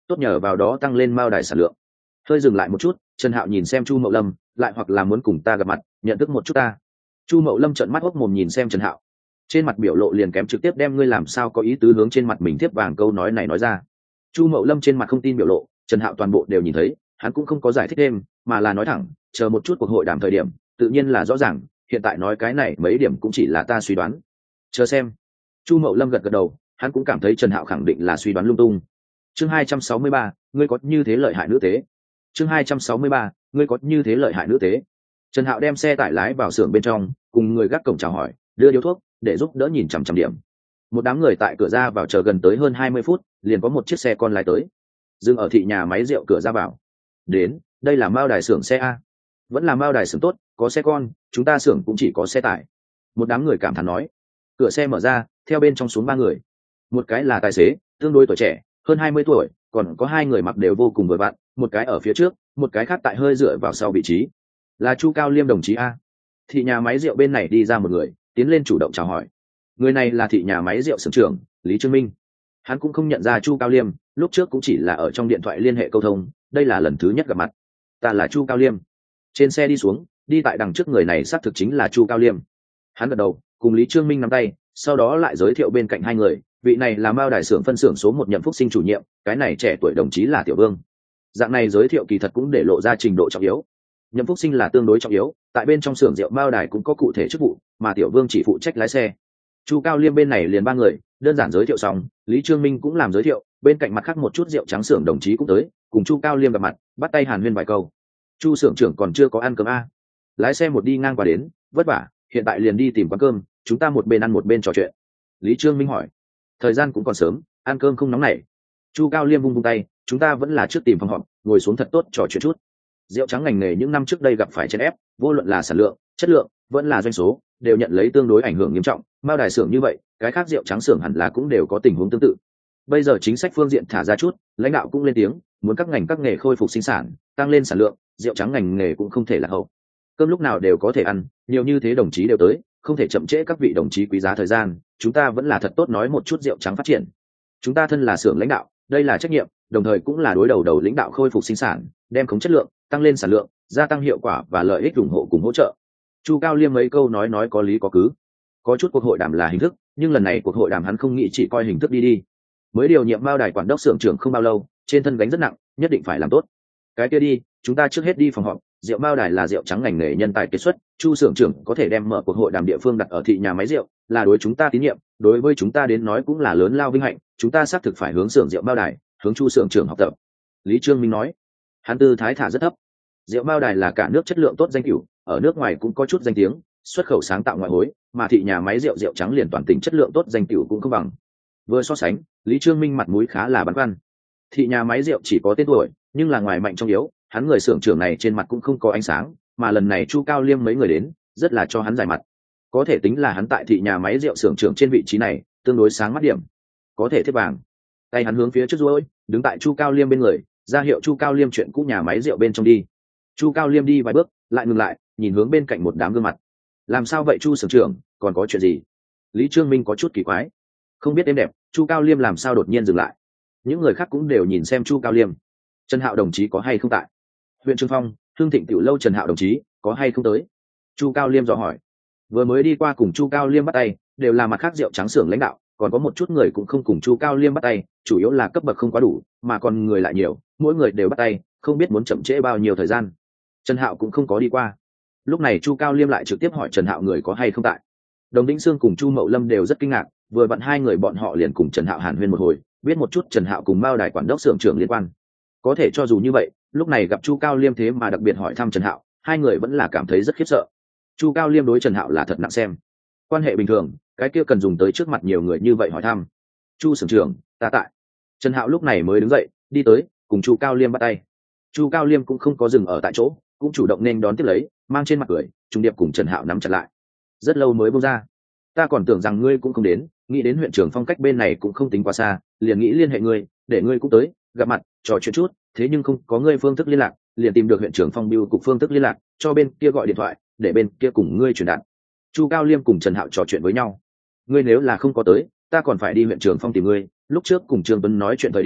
tốt nhờ vào đó tăng lên mao đài sản lượng. Hơi dừng lại một chút, Trần Hạo nhìn xem Chu Mậu Lâm, lại hoặc là muốn cùng ta gặp mặt, nhận thức một chút ta. Chu Mậu Lâm trợn mắt hốc mồm nhìn xem Trần Hạo, trên mặt biểu lộ liền kém trực tiếp đem ngươi làm sao có ý tứ hướng trên mặt mình tiếp vàng câu nói này nói ra. Chu Mậu Lâm trên mặt không tin biểu lộ, Trần Hạo toàn bộ đều nhìn thấy, hắn cũng không có giải thích thêm, mà là nói thẳng, chờ một chút cuộc hội đàm thời điểm, tự nhiên là rõ ràng, hiện tại nói cái này mấy điểm cũng chỉ là ta suy đoán. Chờ xem. Chu Mậu Lâm gật gật đầu, hắn cũng cảm thấy Trần Hạo khẳng định là suy đoán lung tung. Chương 263, ngươi có như thế lợi hại nữ tế. Chương 263, ngươi có như thế lợi hại nữ tế. Trần Hạo đem xe tải lái vào xưởng bên trong, cùng người gác cổng chào hỏi, đưa điếu thuốc để giúp đỡ nhìn chằm chằm điểm. Một đám người tại cửa ra vào chờ gần tới hơn 20 phút, liền có một chiếc xe con lái tới, dừng ở thị nhà máy rượu cửa ra vào. Đến, đây là Mao đài xưởng xe a. Vẫn là Mao đài xưởng tốt, có xe con, chúng ta xưởng cũng chỉ có xe tải. Một đám người cảm thán nói. Cửa xe mở ra, theo bên trong xuống 3 người. Một cái là tài xế, tương đối tuổi trẻ, hơn 20 tuổi, còn có 2 người mặc đều vô cùng vừa vặn, một cái ở phía trước, một cái khác tại hơi dựa vào sau vị trí. Là Chu Cao Liêm đồng chí a. Thị nhà máy rượu bên này đi ra một người, tiến lên chủ động chào hỏi. Người này là thị nhà máy rượu xưởng trưởng Lý Trương Minh. Hắn cũng không nhận ra Chu Cao Liêm, lúc trước cũng chỉ là ở trong điện thoại liên hệ câu thông, đây là lần thứ nhất gặp mặt. Ta là Chu Cao Liêm. Trên xe đi xuống, đi tại đằng trước người này xác thực chính là Chu Cao Liêm. Hắn gật đầu, cùng Lý Trương Minh nắm tay, sau đó lại giới thiệu bên cạnh 2 người, vị này là Mao đài xưởng phân xưởng số 1 Nhậm Phúc Sinh chủ nhiệm, cái này trẻ tuổi đồng chí là Tiểu Vương. Dạng này giới thiệu kỳ thật cũng để lộ ra trình độ trọng yếu. Nhậm Phúc Sinh là tương đối trọng yếu, tại bên trong xưởng rượu Mao đài cũng có cụ thể chức vụ, mà Tiểu Vương chỉ phụ trách lái xe. Chu Cao Liêm bên này liền 3 người, đơn giản giới thiệu xong, Lý Trương Minh cũng làm giới thiệu, bên cạnh mặt khác một chút rượu trắng xưởng đồng chí cũng tới, cùng Chu Cao Liêm gặp mặt, bắt tay hàn huyên vài câu. Chu xưởng trưởng còn chưa có ăn cơm a. Lái xe một đi ngang qua đến, vất vả, hiện tại liền đi tìm quán cơm, chúng ta một bên ăn một bên trò chuyện. Lý Trương Minh hỏi. Thời gian cũng còn sớm, ăn cơm không nóng nảy. Chu Cao Liêm vung vung tay, chúng ta vẫn là trước tìm phòng họp, ngồi xuống thật tốt trò chuyện chút. Rượu trắng ngành nghề những năm trước đây gặp phải chèn ép, vô luận là sản lượng, chất lượng, vẫn là doanh số, đều nhận lấy tương đối ảnh hưởng nghiêm trọng. Mao đài xưởng như vậy, cái khác rượu trắng xưởng hẳn là cũng đều có tình huống tương tự. Bây giờ chính sách phương diện thả ra chút, lãnh đạo cũng lên tiếng, muốn các ngành các nghề khôi phục sinh sản, tăng lên sản lượng, rượu trắng ngành nghề cũng không thể là hậu. Cơm lúc nào đều có thể ăn, nhiều như thế đồng chí đều tới, không thể chậm trễ các vị đồng chí quý giá thời gian, chúng ta vẫn là thật tốt nói một chút rượu trắng phát triển. Chúng ta thân là xưởng lãnh đạo, đây là trách nhiệm, đồng thời cũng là đối đầu lãnh đạo khôi phục sinh sản, đem khống chất lượng, tăng lên sản lượng, gia tăng hiệu quả và lợi ích ủng hộ cùng hỗ trợ. Chu Cao Liêm mấy câu nói có lý có cứ. Có chút cuộc hội đàm là hình thức, nhưng lần này cuộc hội đàm hắn không nghĩ chỉ coi hình thức đi. Mới điều nhiệm Mao đài quản đốc xưởng trưởng không bao lâu, trên thân gánh rất nặng, nhất định phải làm tốt. Cái kia đi, chúng ta trước hết đi phòng họp, rượu Mao đài là rượu trắng ngành nghề nhân tài kiệt xuất, Chu xưởng trưởng có thể đem mở cuộc hội đàm địa phương đặt ở thị nhà máy rượu, là đối chúng ta tín nhiệm, đối với chúng ta đến nói cũng là lớn lao vinh hạnh, chúng ta xác thực phải hướng xưởng rượu Mao đài, hướng Chu xưởng trưởng học tập. Lý Trương Minh nói. Hắn tư thái thả rất thấp. Rượu Mao đài là cả nước chất lượng tốt danh cửu, ở nước ngoài cũng có chút danh tiếng, xuất khẩu sáng tạo ngoại hối, mà thị nhà máy rượu trắng liền toàn tỉnh chất lượng tốt danh cửu cũng không bằng. Vừa so sánh, Lý Trương Minh mặt mũi khá là băn khoăn. Thị nhà máy rượu chỉ có tên tuổi, nhưng là ngoài mạnh trong yếu, hắn người xưởng trưởng này trên mặt cũng không có ánh sáng, mà lần này Chu Cao Liêm mấy người đến, rất là cho hắn giải mặt. Có thể tính là hắn tại thị nhà máy rượu xưởng trưởng trên vị trí này, tương đối sáng mắt điểm. Có thể thiết vàng. Tay hắn hướng phía trước duỗi, đứng tại Chu Cao Liêm bên người, ra hiệu Chu Cao Liêm chuyện cũ nhà máy rượu bên trong đi. Chu Cao Liêm đi vài bước, lại ngừng lại, nhìn hướng bên cạnh một đám gương mặt. Làm sao vậy Chu xưởng trưởng, còn có chuyện gì? Lý Trương Minh có chút kỳ quái. Không biết êm đẹp, Chu Cao Liêm làm sao đột nhiên dừng lại. Những người khác cũng đều nhìn xem Chu Cao Liêm. Trần Hạo đồng chí có hay không tại? Huyện Trương Phong, Hương Thịnh Tiểu lâu Trần Hạo đồng chí có hay không tới? Chu Cao Liêm dò hỏi. Vừa mới đi qua cùng Chu Cao Liêm bắt tay, đều là mặt khác rượu trắng xưởng lãnh đạo, còn có một chút người cũng không cùng Chu Cao Liêm bắt tay, chủ yếu là cấp bậc không quá đủ, mà còn người lại nhiều, mỗi người đều bắt tay, không biết muốn chậm trễ bao nhiêu thời gian. Trần Hạo cũng không có đi qua. Lúc này Chu Cao Liêm lại trực tiếp hỏi Trần Hạo người có hay không tại. Đồng Vĩnh Sương cùng Chu Mậu Lâm đều rất kinh ngạc, vừa vặn 2 người bọn họ liền cùng Trần Hạo hàn huyên một hồi, biết một chút Trần Hạo cùng Mao đài quản đốc xưởng trưởng liên quan. Có thể cho dù như vậy, lúc này gặp Chu Cao Liêm thế mà đặc biệt hỏi thăm Trần Hạo, 2 người vẫn là cảm thấy rất khiếp sợ. Chu Cao Liêm đối Trần Hạo là thật nặng xem. Quan hệ bình thường, cái kia cần dùng tới trước mặt nhiều người như vậy hỏi thăm. Chu xưởng trưởng, ta tại. Trần Hạo lúc này mới đứng dậy, đi tới, cùng Chu Cao Liêm bắt tay. Chu Cao Liêm cũng không có dừng ở tại chỗ, cũng chủ động nên đón tiếp lấy, mang trên mặt cười, trùng điệp cùng Trần Hạo nắm chặt lại. Rất lâu mới buông ra. Ta còn tưởng rằng ngươi cũng không đến, nghĩ đến huyện trưởng Phong cách bên này cũng không tính quá xa, liền nghĩ liên hệ ngươi, để ngươi cũng tới, gặp mặt, trò chuyện chút, thế nhưng không có ngươi phương thức liên lạc, liền tìm được huyện trưởng Phong bưu cục phương thức liên lạc, cho bên kia gọi điện thoại, để bên kia cùng ngươi truyền đạt. Chu Cao Liêm cùng Trần Hạo trò chuyện với nhau. Ngươi nếu là không có tới, ta còn phải đi huyện trưởng Phong tìm ngươi, lúc trước cùng Trương Tuấn nói chuyện thời điểm,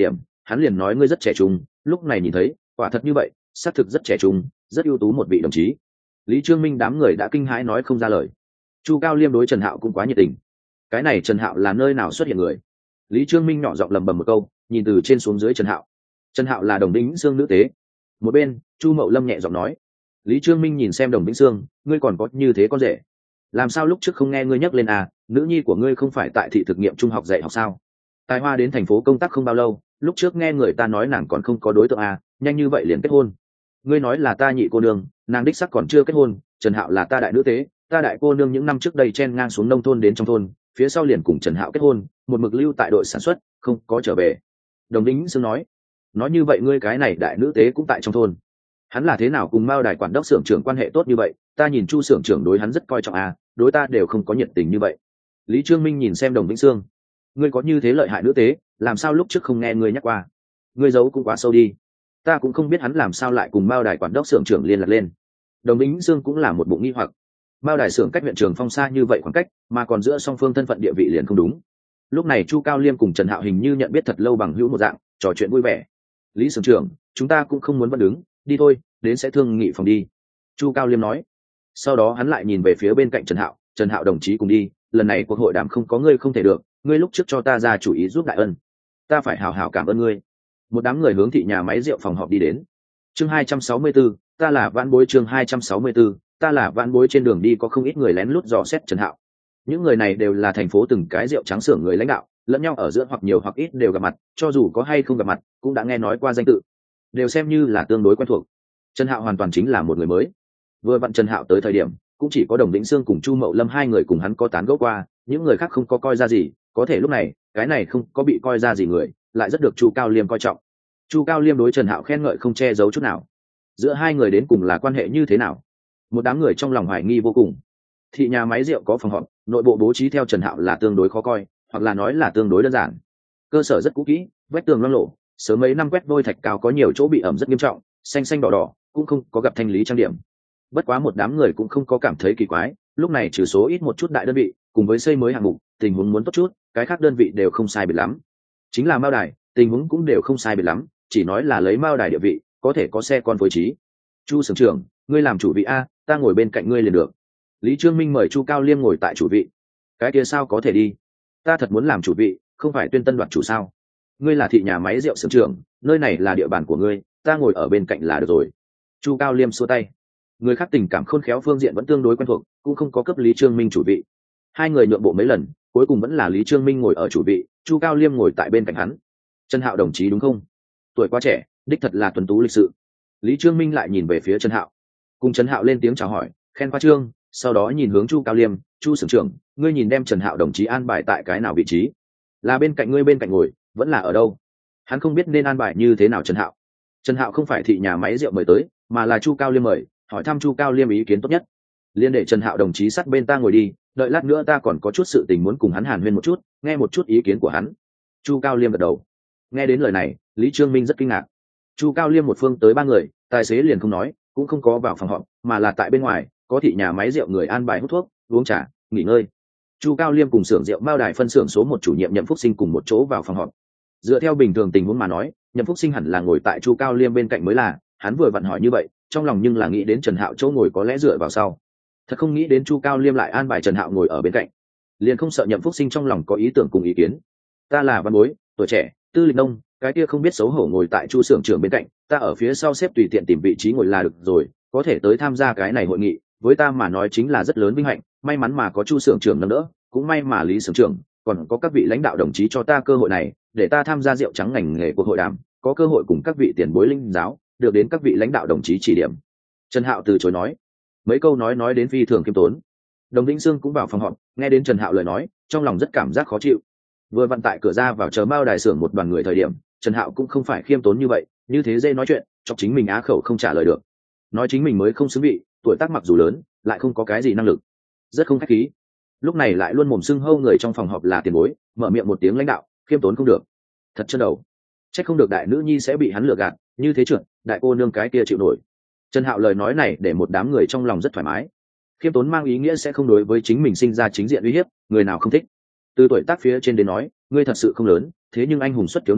hắn liền nói ngươi rất trẻ trung, lúc này nhìn thấy quả thật như vậy, xác thực rất trẻ trung, rất ưu tú một vị đồng chí. Lý Trương Minh đám người đã kinh hãi nói không ra lời. Chu Cao Liêm đối Trần Hạo cũng quá nhiệt tình. Cái này Trần Hạo là nơi nào xuất hiện người? Lý Trương Minh nhỏ giọng lầm bầm một câu, nhìn từ trên xuống dưới Trần Hạo. Trần Hạo là Đồng Vĩnh Sương nữ tế. Một bên, Chu Mậu Lâm nhẹ giọng nói. Lý Trương Minh nhìn xem Đồng Vĩnh Sương, ngươi còn có như thế con rể? Làm sao lúc trước không nghe ngươi nhắc lên à? Nữ nhi của ngươi không phải tại thị thực nghiệm trung học dạy học sao? Tài Hoa đến thành phố công tác không bao lâu, lúc trước nghe người ta nói nàng còn không có đối tượng à, nhanh như vậy liền kết hôn. Ngươi nói là ta nhị cô nương, nàng đích sắc còn chưa kết hôn. Trần Hạo là ta đại nữ tế, ta đại cô nương những năm trước đây chen ngang xuống nông thôn đến trong thôn, phía sau liền cùng Trần Hạo kết hôn, một mực lưu tại đội sản xuất, không có trở về. Đồng Vĩnh Sương nói như vậy ngươi cái này đại nữ tế cũng tại trong thôn. Hắn là thế nào cùng Mao Đài quản đốc xưởng trưởng quan hệ tốt như vậy? Ta nhìn Chu xưởng trưởng đối hắn rất coi trọng à, đối ta đều không có nhiệt tình như vậy. Lý Trương Minh nhìn xem Đồng Vĩnh Sương, ngươi có như thế lợi hại nữ tế, làm sao lúc trước không nghe ngươi nhắc qua? Ngươi giấu cũng quá sâu đi. Ta cũng không biết hắn làm sao lại cùng Mao Đài quản đốc xưởng trưởng liên lạc lên. Đồng Vĩnh Sương cũng là một bụng nghi hoặc. Mao Đài xưởng cách huyện Trường Phong xa như vậy khoảng cách, mà còn giữa song phương thân phận địa vị liền không đúng. Lúc này Chu Cao Liêm cùng Trần Hạo hình như nhận biết thật lâu bằng hữu một dạng, trò chuyện vui vẻ. Lý xưởng trưởng, chúng ta cũng không muốn vẫn đứng, đi thôi, đến sẽ thương nghị phòng đi. Chu Cao Liêm nói. Sau đó hắn lại nhìn về phía bên cạnh Trần Hạo đồng chí cùng đi, lần này cuộc hội đàm không có ngươi không thể được, ngươi lúc trước cho ta ra chủ ý giúp đại ân, ta phải hào hào cảm ơn ngươi. Một đám người hướng thị nhà máy rượu phòng họp đi đến. Chương 264, ta là vãn bối. Chương 264, ta là vãn bối. Trên đường đi có không ít người lén lút dò xét Trần Hạo. Những người này đều là thành phố từng cái rượu trắng xưởng người lãnh đạo, lẫn nhau ở giữa hoặc nhiều hoặc ít đều gặp mặt, cho dù có hay không gặp mặt cũng đã nghe nói qua danh tự, đều xem như là tương đối quen thuộc. Trần Hạo hoàn toàn chính là một người mới. Vừa vặn Trần Hạo tới thời điểm cũng chỉ có Đồng Vĩnh Sương cùng Chu Mậu Lâm hai người cùng hắn có tán gẫu qua, những người khác không có coi ra gì, có thể lúc này cái này không có bị coi ra gì người lại rất được Chu Cao Liêm coi trọng. Chu Cao Liêm đối Trần Hạo khen ngợi không che giấu chút nào. Giữa hai người đến cùng là quan hệ như thế nào? Một đám người trong lòng hoài nghi vô cùng. Thị nhà máy rượu có phòng họp, nội bộ bố trí theo Trần Hạo là tương đối khó coi, hoặc là nói là tương đối đơn giản. Cơ sở rất cũ kỹ, vách tường loang lổ, sớm mấy năm quét vôi thạch cao có nhiều chỗ bị ẩm rất nghiêm trọng, xanh xanh đỏ đỏ, cũng không có gặp thanh lý trang điểm. Bất quá một đám người cũng không có cảm thấy kỳ quái, lúc này trừ số ít một chút đại đơn vị cùng với xây mới hạng mục tình huống muốn tốt chút, cái khác đơn vị đều không sai biệt lắm. Chính là Mao Đài tình huống cũng đều không sai biệt lắm, chỉ nói là lấy Mao Đài địa vị có thể có xe con phối trí. Chu xưởng trưởng, ngươi làm chủ vị a, ta ngồi bên cạnh ngươi liền được. Lý Trương Minh mời Chu Cao Liêm ngồi tại chủ vị. Cái kia sao có thể đi, ta thật muốn làm chủ vị, không phải tuyên tân đoạt chủ sao? Ngươi là thị nhà máy rượu xưởng trưởng, nơi này là địa bàn của ngươi, ta ngồi ở bên cạnh là được rồi. Chu Cao Liêm xua tay. Người khác tình cảm khôn khéo phương diện vẫn tương đối quen thuộc, cũng không có cấp Lý Trương Minh chủ vị. Hai người nhượng bộ mấy lần, cuối cùng vẫn là Lý Trương Minh ngồi ở chủ vị, Chu Cao Liêm ngồi tại bên cạnh hắn. Trần Hạo đồng chí đúng không? Tuổi quá trẻ, đích thật là tuấn tú lịch sự. Lý Trương Minh lại nhìn về phía Trần Hạo, cùng Trần Hạo lên tiếng chào hỏi, khen khoa trương, sau đó nhìn hướng Chu Cao Liêm, Chu xưởng trưởng, ngươi nhìn đem Trần Hạo đồng chí an bài tại cái nào vị trí? Là bên cạnh ngươi bên cạnh ngồi, vẫn là ở đâu? Hắn không biết nên an bài như thế nào Trần Hạo. Trần Hạo không phải thị nhà máy rượu mời tới, mà là Chu Cao Liêm mời, hỏi thăm Chu Cao Liêm ý kiến tốt nhất. Liên để Trần Hạo đồng chí sát bên ta ngồi đi, đợi lát nữa ta còn có chút sự tình muốn cùng hắn hàn huyên một chút, nghe một chút ý kiến của hắn. Chu Cao Liêm gật đầu. Nghe đến lời này, Lý Trương Minh rất kinh ngạc. Chu Cao Liêm một phương tới ba người, tài xế liền không nói, cũng không có vào phòng họp, mà là tại bên ngoài có thị nhà máy rượu người an bài hút thuốc, uống trà, nghỉ ngơi. Chu Cao Liêm cùng xưởng rượu Mao Đài phân xưởng số 1 chủ nhiệm Nhậm Phúc Sinh cùng một chỗ vào phòng họp. Dựa theo bình thường tình huống mà nói, Nhậm Phúc Sinh hẳn là ngồi tại Chu Cao Liêm bên cạnh mới là, hắn vừa vặn hỏi như vậy, trong lòng nhưng là nghĩ đến Trần Hạo chỗ ngồi có lẽ dựa vào sau. Thật không nghĩ đến Chu Cao Liêm lại an bài Trần Hạo ngồi ở bên cạnh. Liền không sợ Nhậm Phúc Sinh trong lòng có ý tưởng cùng ý kiến. Ta là văn bối, tuổi trẻ, tư lịch nông, cái kia không biết xấu hổ ngồi tại Chu xưởng trưởng bên cạnh, ta ở phía sau xếp tùy tiện tìm vị trí ngồi là được rồi, có thể tới tham gia cái này hội nghị, với ta mà nói chính là rất lớn vinh hạnh, may mắn mà có Chu xưởng trưởng nâng đỡ, cũng may mà Lý xưởng trưởng, còn có các vị lãnh đạo đồng chí cho ta cơ hội này, để ta tham gia rượu trắng ngành nghề cuộc hội đàm, có cơ hội cùng các vị tiền bối linh giáo, được đến các vị lãnh đạo đồng chí chỉ điểm. Trần Hạo từ chối nói, mấy câu nói đến phi thường khiêm tốn. Đồng Vĩnh Sương cũng vào phòng họp, nghe đến Trần Hạo lời nói, trong lòng rất cảm giác khó chịu. Vừa vặn tại cửa ra vào chờ Mao Đài xưởng một đoàn người thời điểm, Trần Hạo cũng không phải khiêm tốn như vậy, như thế dễ nói chuyện, chọc chính mình á khẩu không trả lời được. Nói chính mình mới không xứng vị, tuổi tác mặc dù lớn, lại không có cái gì năng lực, rất không khách khí. Lúc này lại luôn mồm xưng hâu người trong phòng họp là tiền bối, mở miệng một tiếng lãnh đạo, khiêm tốn không được. Thật chân đầu. Chắc không được đại nữ nhi sẽ bị hắn lừa gạt, như thế trượt, đại cô nương cái kia chịu nổi. Trần Hạo lời nói này để một đám người trong lòng rất thoải mái. Khiêm tốn mang ý nghĩa sẽ không đối với chính mình sinh ra chính diện uy hiếp, người nào không thích. Từ tuổi tác phía trên đến nói, ngươi thật sự không lớn, thế nhưng anh hùng xuất thiếu niên,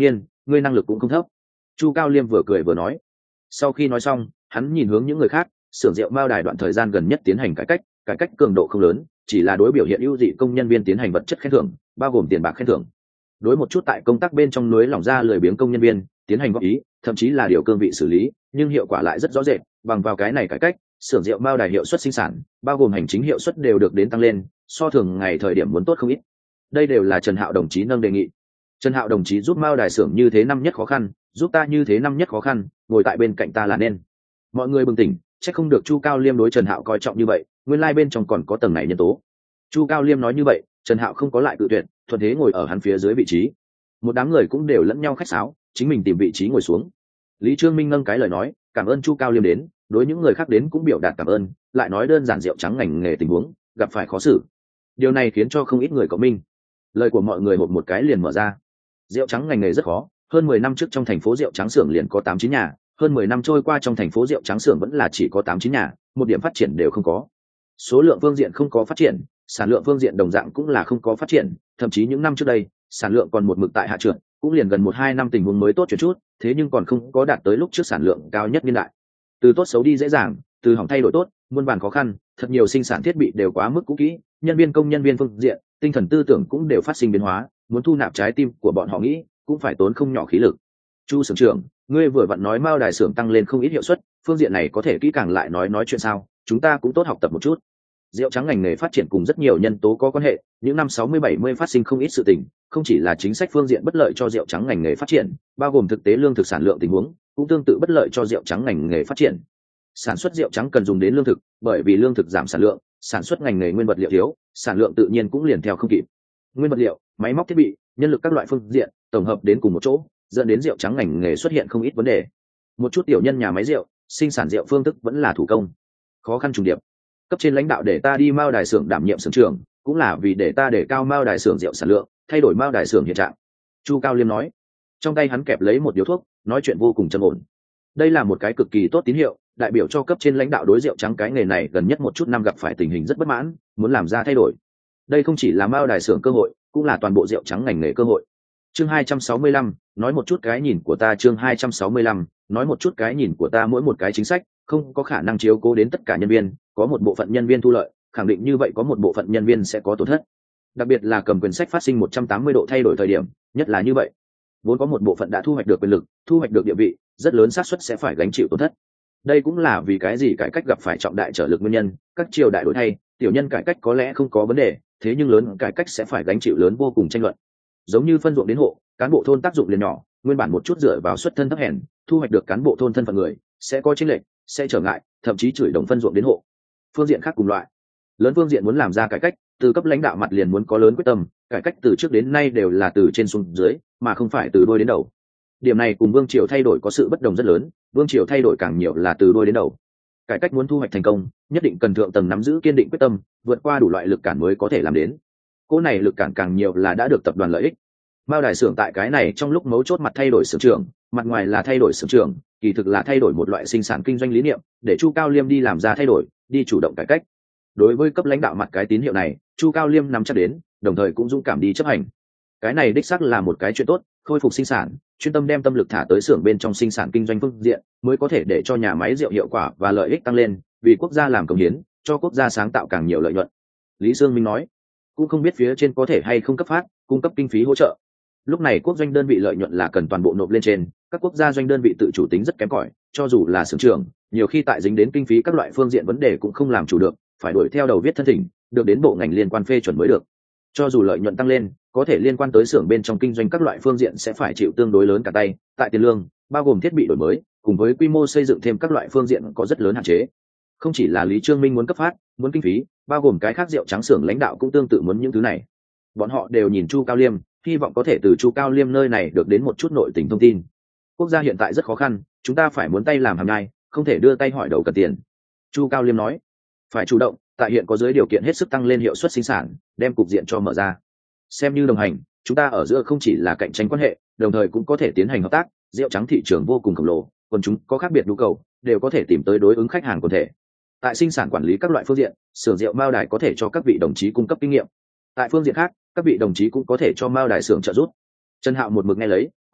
ngươi năng lực cũng không thấp. Chu Cao Liêm vừa cười vừa nói. Sau khi nói xong, hắn nhìn hướng những người khác, xưởng rượu Mao Đài đoạn thời gian gần nhất tiến hành cải cách cường độ không lớn, chỉ là đối biểu hiện ưu dị công nhân viên tiến hành vật chất khen thưởng, bao gồm tiền bạc khen thưởng. Đối một chút tại công tác bên trong núi lỏng ra lười biếng công nhân viên, tiến hành góp ý, thậm chí là điều cương vị xử lý, nhưng hiệu quả lại rất rõ rệt, bằng vào cái này cải cách, xưởng rượu Mao Đài hiệu suất sinh sản, bao gồm hành chính hiệu suất đều được đến tăng lên, so thường ngày thời điểm muốn tốt không ít. Đây đều là Trần Hạo đồng chí nâng đề nghị. Trần Hạo đồng chí giúp Mao Đài xưởng như thế năm nhất khó khăn, giúp ta như thế năm nhất khó khăn, ngồi tại bên cạnh ta là nên. Mọi người bừng tỉnh, chắc không được Chu Cao Liêm đối Trần Hạo coi trọng như vậy, nguyên lai bên trong còn có tầng này nhân tố. Chu Cao Liêm nói như vậy, Trần Hạo không có lại cự tuyệt, thuận thế ngồi ở hắn phía dưới vị trí. Một đám người cũng đều lẫn nhau khách sáo, chính mình tìm vị trí ngồi xuống. Lý Trương Minh nâng cái lời nói, cảm ơn Chu Cao Liêm đến, đối những người khác đến cũng biểu đạt cảm ơn, lại nói đơn giản rượu trắng ngành nghề tình huống, gặp phải khó xử. Điều này khiến cho không ít người cộng minh. Lời của mọi người hộp một cái liền mở ra. Rượu trắng ngành nghề rất khó, hơn 10 năm trước trong thành phố rượu trắng xưởng liền có 8-9 nhà, hơn 10 năm trôi qua trong thành phố rượu trắng xưởng vẫn là chỉ có 8-9 nhà, một điểm phát triển đều không có. Số lượng phương diện không có phát triển, sản lượng phương diện đồng dạng cũng là không có phát triển, thậm chí những năm trước đây, sản lượng còn một mực tại hạ trượt, cũng liền gần 1-2 năm tình huống mới tốt chuyển chút, thế nhưng còn không có đạt tới lúc trước sản lượng cao nhất niên đại. Từ tốt xấu đi dễ dàng, từ hỏng thay đổi tốt, muôn vàn khó khăn, thật nhiều sinh sản thiết bị đều quá mức cũ kỹ, nhân viên công nhân viên phương diện, tinh thần tư tưởng cũng đều phát sinh biến hóa, muốn thu nạp trái tim của bọn họ nghĩ, cũng phải tốn không nhỏ khí lực. Chu xưởng trưởng, ngươi vừa vặn nói Mao Đài xưởng tăng lên không ít hiệu suất, phương diện này có thể kỹ càng lại nói chuyện sao? Chúng ta cũng tốt học tập một chút. Rượu trắng ngành nghề phát triển cùng rất nhiều nhân tố có quan hệ, những năm 60-70 phát sinh không ít sự tình, không chỉ là chính sách phương diện bất lợi cho rượu trắng ngành nghề phát triển, bao gồm thực tế lương thực sản lượng tình huống, cũng tương tự bất lợi cho rượu trắng ngành nghề phát triển. Sản xuất rượu trắng cần dùng đến lương thực, bởi vì lương thực giảm sản lượng, sản xuất ngành nghề nguyên vật liệu thiếu, sản lượng tự nhiên cũng liền theo không kịp. Nguyên vật liệu, máy móc thiết bị, nhân lực các loại phương diện tổng hợp đến cùng một chỗ, dẫn đến rượu trắng ngành nghề xuất hiện không ít vấn đề. Một chút tiểu nhân nhà máy rượu, sinh sản rượu phương thức vẫn là thủ công, khó khăn trùng điệp. Cấp trên lãnh đạo để ta đi Mao Đài xưởng đảm nhiệm xưởng trưởng, cũng là vì để ta để cao Mao Đài xưởng rượu sản lượng, thay đổi Mao Đài xưởng hiện trạng. Chu Cao Liêm nói. Trong tay hắn kẹp lấy một điếu thuốc, nói chuyện vô cùng trầm ổn. Đây là một cái cực kỳ tốt tín hiệu, đại biểu cho cấp trên lãnh đạo đối rượu trắng cái nghề này gần nhất một chút năm gặp phải tình hình rất bất mãn, muốn làm ra thay đổi. Đây không chỉ là Mao Đài xưởng cơ hội, cũng là toàn bộ rượu trắng ngành nghề cơ hội. Chương 265, nói một chút cái nhìn của ta. Chương 265, nói một chút cái nhìn của ta. Mỗi một cái chính sách không có khả năng chiếu cố đến tất cả nhân viên, có một bộ phận nhân viên thu lợi, khẳng định như vậy có một bộ phận nhân viên sẽ có tổn thất. Đặc biệt là cầm quyền sách phát sinh 180 độ thay đổi thời điểm, nhất là như vậy. Vốn có một bộ phận đã thu hoạch được quyền lực, thu hoạch được địa vị, rất lớn xác suất sẽ phải gánh chịu tổn thất. Đây cũng là vì cái gì cải cách gặp phải trọng đại trở lực nguyên nhân, các triều đại đổi thay, tiểu nhân cải cách có lẽ không có vấn đề, thế nhưng lớn cải cách sẽ phải gánh chịu lớn vô cùng tranh luận. Giống như phân ruộng đến hộ, cán bộ thôn tác dụng liền nhỏ, nguyên bản một chút dựa vào xuất thân thấp hèn, thu hoạch được cán bộ thôn thân phận người, sẽ có chênh lệch, sẽ trở ngại, thậm chí chửi đồng phân ruộng đến hộ. Phương diện khác cùng loại, lớn phương diện muốn làm ra cải cách, từ cấp lãnh đạo mặt liền muốn có lớn quyết tâm, cải cách từ trước đến nay đều là từ trên xuống dưới, mà không phải từ đuôi đến đầu. Điểm này cùng vương triều thay đổi có sự bất đồng rất lớn, vương triều thay đổi càng nhiều là từ đuôi đến đầu. Cải cách muốn thu hoạch thành công, nhất định cần thượng tầng nắm giữ kiên định quyết tâm, vượt qua đủ loại lực cản mới có thể làm đến. Cỗ này lực cản càng nhiều là đã được tập đoàn lợi ích. Mao Đài xưởng tại cái này trong lúc mấu chốt mặt thay đổi xưởng trưởng, mặt ngoài là thay đổi xưởng trưởng, kỳ thực là thay đổi một loại sinh sản kinh doanh lý niệm, để Chu Cao Liêm đi làm ra thay đổi, đi chủ động cải cách. Đối với cấp lãnh đạo mặt cái tín hiệu này, Chu Cao Liêm nắm chắc đến, đồng thời cũng dũng cảm đi chấp hành. Cái này đích xác là một cái chuyện tốt, khôi phục sinh sản, chuyên tâm đem tâm lực thả tới xưởng bên trong sinh sản kinh doanh phương diện, mới có thể để cho nhà máy rượu hiệu quả và lợi ích tăng lên, vì quốc gia làm công hiến, cho quốc gia sáng tạo càng nhiều lợi nhuận. Lý Dương Minh nói, cũng không biết phía trên có thể hay không cấp phát, cung cấp kinh phí hỗ trợ. Lúc này quốc doanh đơn vị lợi nhuận là cần toàn bộ nộp lên trên, các quốc gia doanh đơn vị tự chủ tính rất kém cỏi, cho dù là xưởng trưởng, nhiều khi tại dính đến kinh phí các loại phương diện vấn đề cũng không làm chủ được, phải đuổi theo đầu viết thân thỉnh, được đến bộ ngành liên quan phê chuẩn mới được. Cho dù lợi nhuận tăng lên, có thể liên quan tới xưởng bên trong kinh doanh các loại phương diện sẽ phải chịu tương đối lớn cả tay, tại tiền lương, bao gồm thiết bị đổi mới, cùng với quy mô xây dựng thêm các loại phương diện có rất lớn hạn chế. Không chỉ là Lý Trương Minh muốn cấp phát, muốn kinh phí, bao gồm cái khác rượu trắng xưởng lãnh đạo cũng tương tự muốn những thứ này. Bọn họ đều nhìn Chu Cao Liêm, hy vọng có thể từ Chu Cao Liêm nơi này được đến một chút nội tình thông tin. Quốc gia hiện tại rất khó khăn, chúng ta phải muốn tay làm hàm nhai, không thể đưa tay hỏi đầu cần tiền. Chu Cao Liêm nói, phải chủ động, tại hiện có dưới điều kiện hết sức tăng lên hiệu suất sinh sản, đem cục diện cho mở ra. Xem như đồng hành, chúng ta ở giữa không chỉ là cạnh tranh quan hệ, đồng thời cũng có thể tiến hành hợp tác. Rượu trắng thị trường vô cùng khổng lồ, còn chúng có khác biệt nhu cầu, đều có thể tìm tới đối ứng khách hàng quần thể. Tại sinh sản quản lý các loại phương diện, xưởng rượu Mao Đài có thể cho các vị đồng chí cung cấp kinh nghiệm. Tại phương diện khác, các vị đồng chí cũng có thể cho Mao Đài xưởng trợ giúp. Trần Hạo một mực nghe lấy,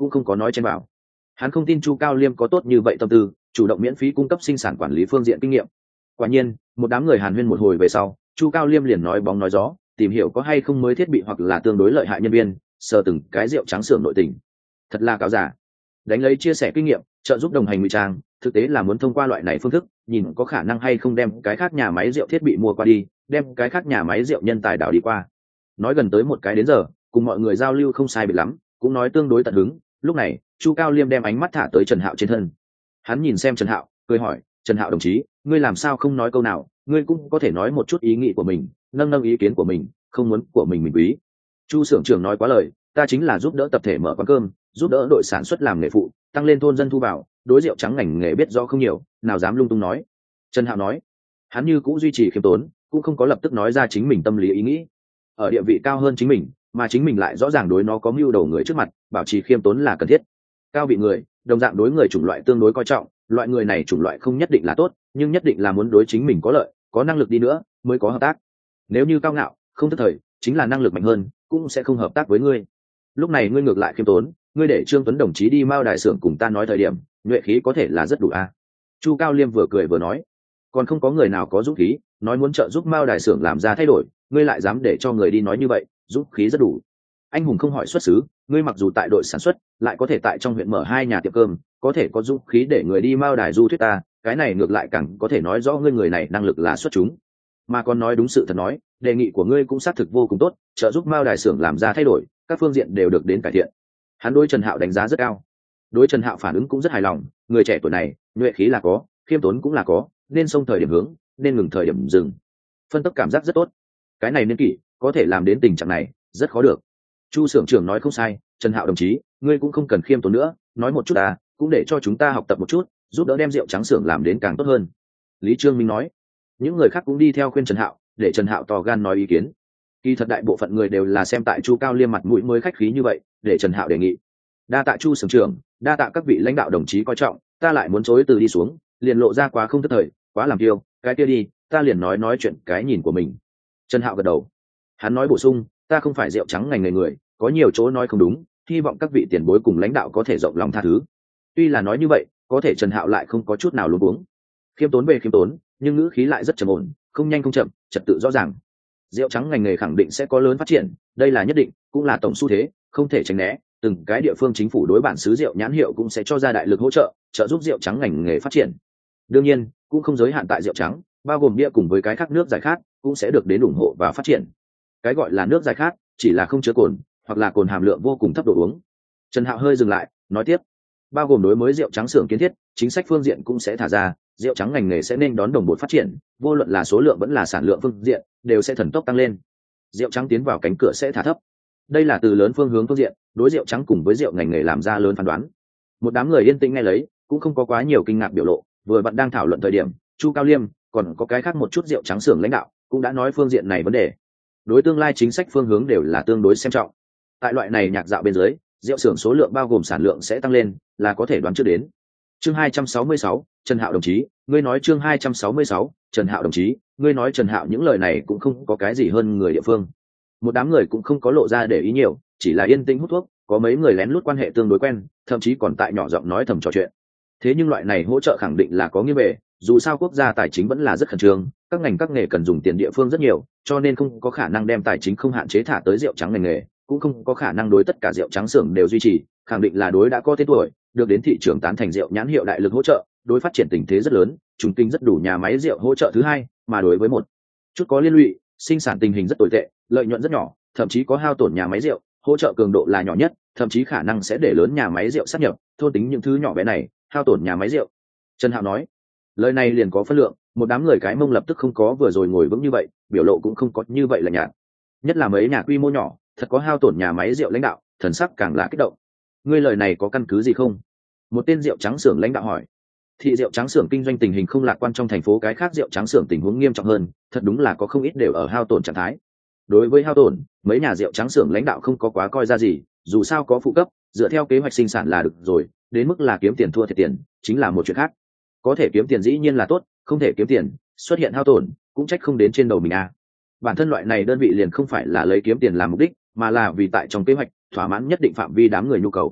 cũng không có nói chen vào. Hắn không tin Chu Cao Liêm có tốt như vậy tâm tư, chủ động miễn phí cung cấp sinh sản quản lý phương diện kinh nghiệm. Quả nhiên, một đám người hàn huyên một hồi về sau, Chu Cao Liêm liền nói bóng nói gió, tìm hiểu có hay không mới thiết bị hoặc là tương đối lợi hại nhân viên, sờ từng cái rượu trắng xưởng nội tình. Thật là cáo giả. Đánh lấy chia sẻ kinh nghiệm, trợ giúp đồng hành ngụy trang, thực tế là muốn thông qua loại này phương thức, nhìn có khả năng hay không đem cái khác nhà máy rượu thiết bị mua qua đi, đem cái khác nhà máy rượu nhân tài đảo đi qua. Nói gần tới một cái đến giờ, cùng mọi người giao lưu không sai biệt lắm, cũng nói tương đối tận hứng. Lúc này, Chu Cao Liêm đem ánh mắt thả tới Trần Hạo trên thân. Hắn nhìn xem Trần Hạo, cười hỏi: Trần Hạo đồng chí, ngươi làm sao không nói câu nào, ngươi cũng có thể nói một chút ý nghĩ của mình, nâng nâng ý kiến của mình, không muốn của mình quý. Chu xưởng trưởng nói quá lời, ta chính là giúp đỡ tập thể mở quán cơm, giúp đỡ đội sản xuất làm nghề phụ, tăng lên thôn dân thu vào, đối rượu trắng ngành nghề biết rõ không nhiều, nào dám lung tung nói. Trần Hạo nói. Hắn như cũng duy trì khiêm tốn, cũng không có lập tức nói ra chính mình tâm lý ý nghĩ. Ở địa vị cao hơn chính mình, mà chính mình lại rõ ràng đối nó có mưu đầu người trước mặt, bảo trì khiêm tốn là cần thiết. Cao vị người, đồng dạng đối người chủng loại tương đối coi trọng, loại người này chủng loại không nhất định là tốt, nhưng nhất định là muốn đối chính mình có lợi, có năng lực đi nữa mới có hợp tác. Nếu như cao ngạo, không thức thời, chính là năng lực mạnh hơn, cũng sẽ không hợp tác với ngươi. Lúc này ngươi ngược lại khiêm tốn, ngươi để Trương Tuấn đồng chí đi Mao Đài xưởng cùng ta nói thời điểm, nhuệ khí có thể là rất đủ a. Chu Cao Liêm vừa cười vừa nói, còn không có người nào có dũng khí nói muốn trợ giúp Mao Đài xưởng làm ra thay đổi, ngươi lại dám để cho người đi nói như vậy, dũng khí rất đủ. Anh hùng không hỏi xuất xứ, ngươi mặc dù tại đội sản xuất, lại có thể tại trong huyện mở 2 nhà tiệm cơm, có thể có dũng khí để người đi Mao Đài du thuyết ta, cái này ngược lại càng có thể nói rõ ngươi người này năng lực là xuất chúng. Mà còn nói đúng sự thật nói, đề nghị của ngươi cũng xác thực vô cùng tốt, trợ giúp Mao Đài xưởng làm ra thay đổi, các phương diện đều được đến cải thiện. Hắn đối Trần Hạo đánh giá rất cao, đối Trần Hạo phản ứng cũng rất hài lòng, người trẻ tuổi này nhuệ khí là có, khiêm tốn cũng là có, nên xông thời điểm hướng, nên ngừng thời điểm dừng, phân tích cảm giác rất tốt. Cái này niên kỷ có thể làm đến tình trạng này rất khó được. Chu xưởng trưởng nói không sai, Trần Hạo đồng chí, ngươi cũng không cần khiêm tốn nữa, nói một chút cũng để cho chúng ta học tập một chút, giúp đỡ đem rượu trắng xưởng làm đến càng tốt hơn. Lý Trương Minh nói. Những người khác cũng đi theo khuyên Trần Hạo, để Trần Hạo to gan nói ý kiến. Kỳ thật đại bộ phận người đều là xem tại Chu Cao Liêm mặt mũi mới khách khí như vậy, để Trần Hạo đề nghị. Đa tạ Chu xưởng trưởng, đa tạ các vị lãnh đạo đồng chí coi trọng, ta lại muốn chối từ đi xuống, liền lộ ra quá không thất thời, quá làm kiêu, cái kia đi, ta liền nói chuyện cái nhìn của mình. Trần Hạo gật đầu. Hắn nói bổ sung, ta không phải rượu trắng ngành nghề người, có nhiều chỗ nói không đúng, hy vọng các vị tiền bối cùng lãnh đạo có thể rộng lòng tha thứ. Tuy là nói như vậy, có thể Trần Hạo lại không có chút nào luống cuống. Khiêm tốn về khiêm tốn, nhưng ngữ khí lại rất trầm ổn, không nhanh không chậm, trật tự rõ ràng. Rượu trắng ngành nghề khẳng định sẽ có lớn phát triển, đây là nhất định, cũng là tổng xu thế, không thể tránh né. Từng cái địa phương chính phủ đối bản xứ rượu nhãn hiệu cũng sẽ cho ra đại lực hỗ trợ, trợ giúp rượu trắng ngành nghề phát triển. Đương nhiên, cũng không giới hạn tại rượu trắng, bao gồm bia cùng với cái khác nước giải khát, cũng sẽ được đến ủng hộ và phát triển. Cái gọi là nước giải khát, chỉ là không chứa cồn, hoặc là cồn hàm lượng vô cùng thấp đồ uống. Trần Hạo hơi dừng lại, nói tiếp, bao gồm đối mới rượu trắng xưởng kiến thiết, chính sách phương diện cũng sẽ thả ra, rượu trắng ngành nghề sẽ nên đón đồng bộ phát triển, vô luận là số lượng vẫn là sản lượng phương diện, đều sẽ thần tốc tăng lên. Rượu trắng tiến vào cánh cửa sẽ thả thấp. Đây là từ lớn phương hướng phương diện, đối rượu trắng cùng với rượu ngành nghề làm ra lớn phán đoán. Một đám người yên tĩnh nghe lấy, cũng không có quá nhiều kinh ngạc biểu lộ, vừa bạn đang thảo luận thời điểm, Chu Cao Liêm, còn có cái khác một chút rượu trắng xưởng lãnh đạo, cũng đã nói phương diện này vấn đề. Đối tương lai chính sách phương hướng đều là tương đối xem trọng. Tại loại này nhạc dạo bên dưới, rượu xưởng số lượng bao gồm sản lượng sẽ tăng lên, là có thể đoán trước đến. Chương 266, Trần Hạo đồng chí, ngươi nói chương 266, Trần Hạo đồng chí, ngươi nói Trần Hạo những lời này cũng không có cái gì hơn người địa phương. Một đám người cũng không có lộ ra để ý nhiều, chỉ là yên tĩnh hút thuốc, có mấy người lén lút quan hệ tương đối quen, thậm chí còn tại nhỏ giọng nói thầm trò chuyện. Thế nhưng loại này hỗ trợ khẳng định là có nghĩa về, dù sao quốc gia tài chính vẫn là rất khẩn trương, các ngành các nghề cần dùng tiền địa phương rất nhiều, cho nên không có khả năng đem tài chính không hạn chế thả tới rượu trắng ngành nghề, cũng không có khả năng đối tất cả rượu trắng xưởng đều duy trì, khẳng định là đối đã có tên tuổi, được đến thị trường tán thành rượu nhãn hiệu đại lực hỗ trợ, đối phát triển tình thế rất lớn, trùng kinh rất đủ nhà máy rượu hỗ trợ thứ hai, mà đối với một chút có liên lụy, sinh sản tình hình rất tồi tệ, lợi nhuận rất nhỏ, thậm chí có hao tổn nhà máy rượu, hỗ trợ cường độ là nhỏ nhất, thậm chí khả năng sẽ để lớn nhà máy rượu sát nhập, thôn tính những thứ nhỏ bé này, hao tổn nhà máy rượu. Trần Hạo nói, lời này liền có phân lượng, một đám người cái mông lập tức không có vừa rồi ngồi vững như vậy, biểu lộ cũng không có như vậy là nhạt. Nhất là mấy nhà quy mô nhỏ, thật có hao tổn nhà máy rượu lãnh đạo, thần sắc càng là kích động. Ngươi lời này có căn cứ gì không? Một tên rượu trắng xưởng lãnh đạo hỏi. Thị rượu trắng xưởng kinh doanh tình hình không lạc quan trong thành phố, cái khác rượu trắng xưởng tình huống nghiêm trọng hơn, thật đúng là có không ít đều ở hao tổn trạng thái. Đối với hao tổn, mấy nhà rượu trắng xưởng lãnh đạo không có quá coi ra gì, dù sao có phụ cấp, dựa theo kế hoạch sinh sản là được rồi, đến mức là kiếm tiền thua thiệt tiền, chính là một chuyện khác. Có thể kiếm tiền dĩ nhiên là tốt, không thể kiếm tiền, xuất hiện hao tổn, cũng trách không đến trên đầu mình à. Bản thân loại này đơn vị liền không phải là lấy kiếm tiền làm mục đích, mà là vì tại trong kế hoạch thỏa mãn nhất định phạm vi đám người nhu cầu.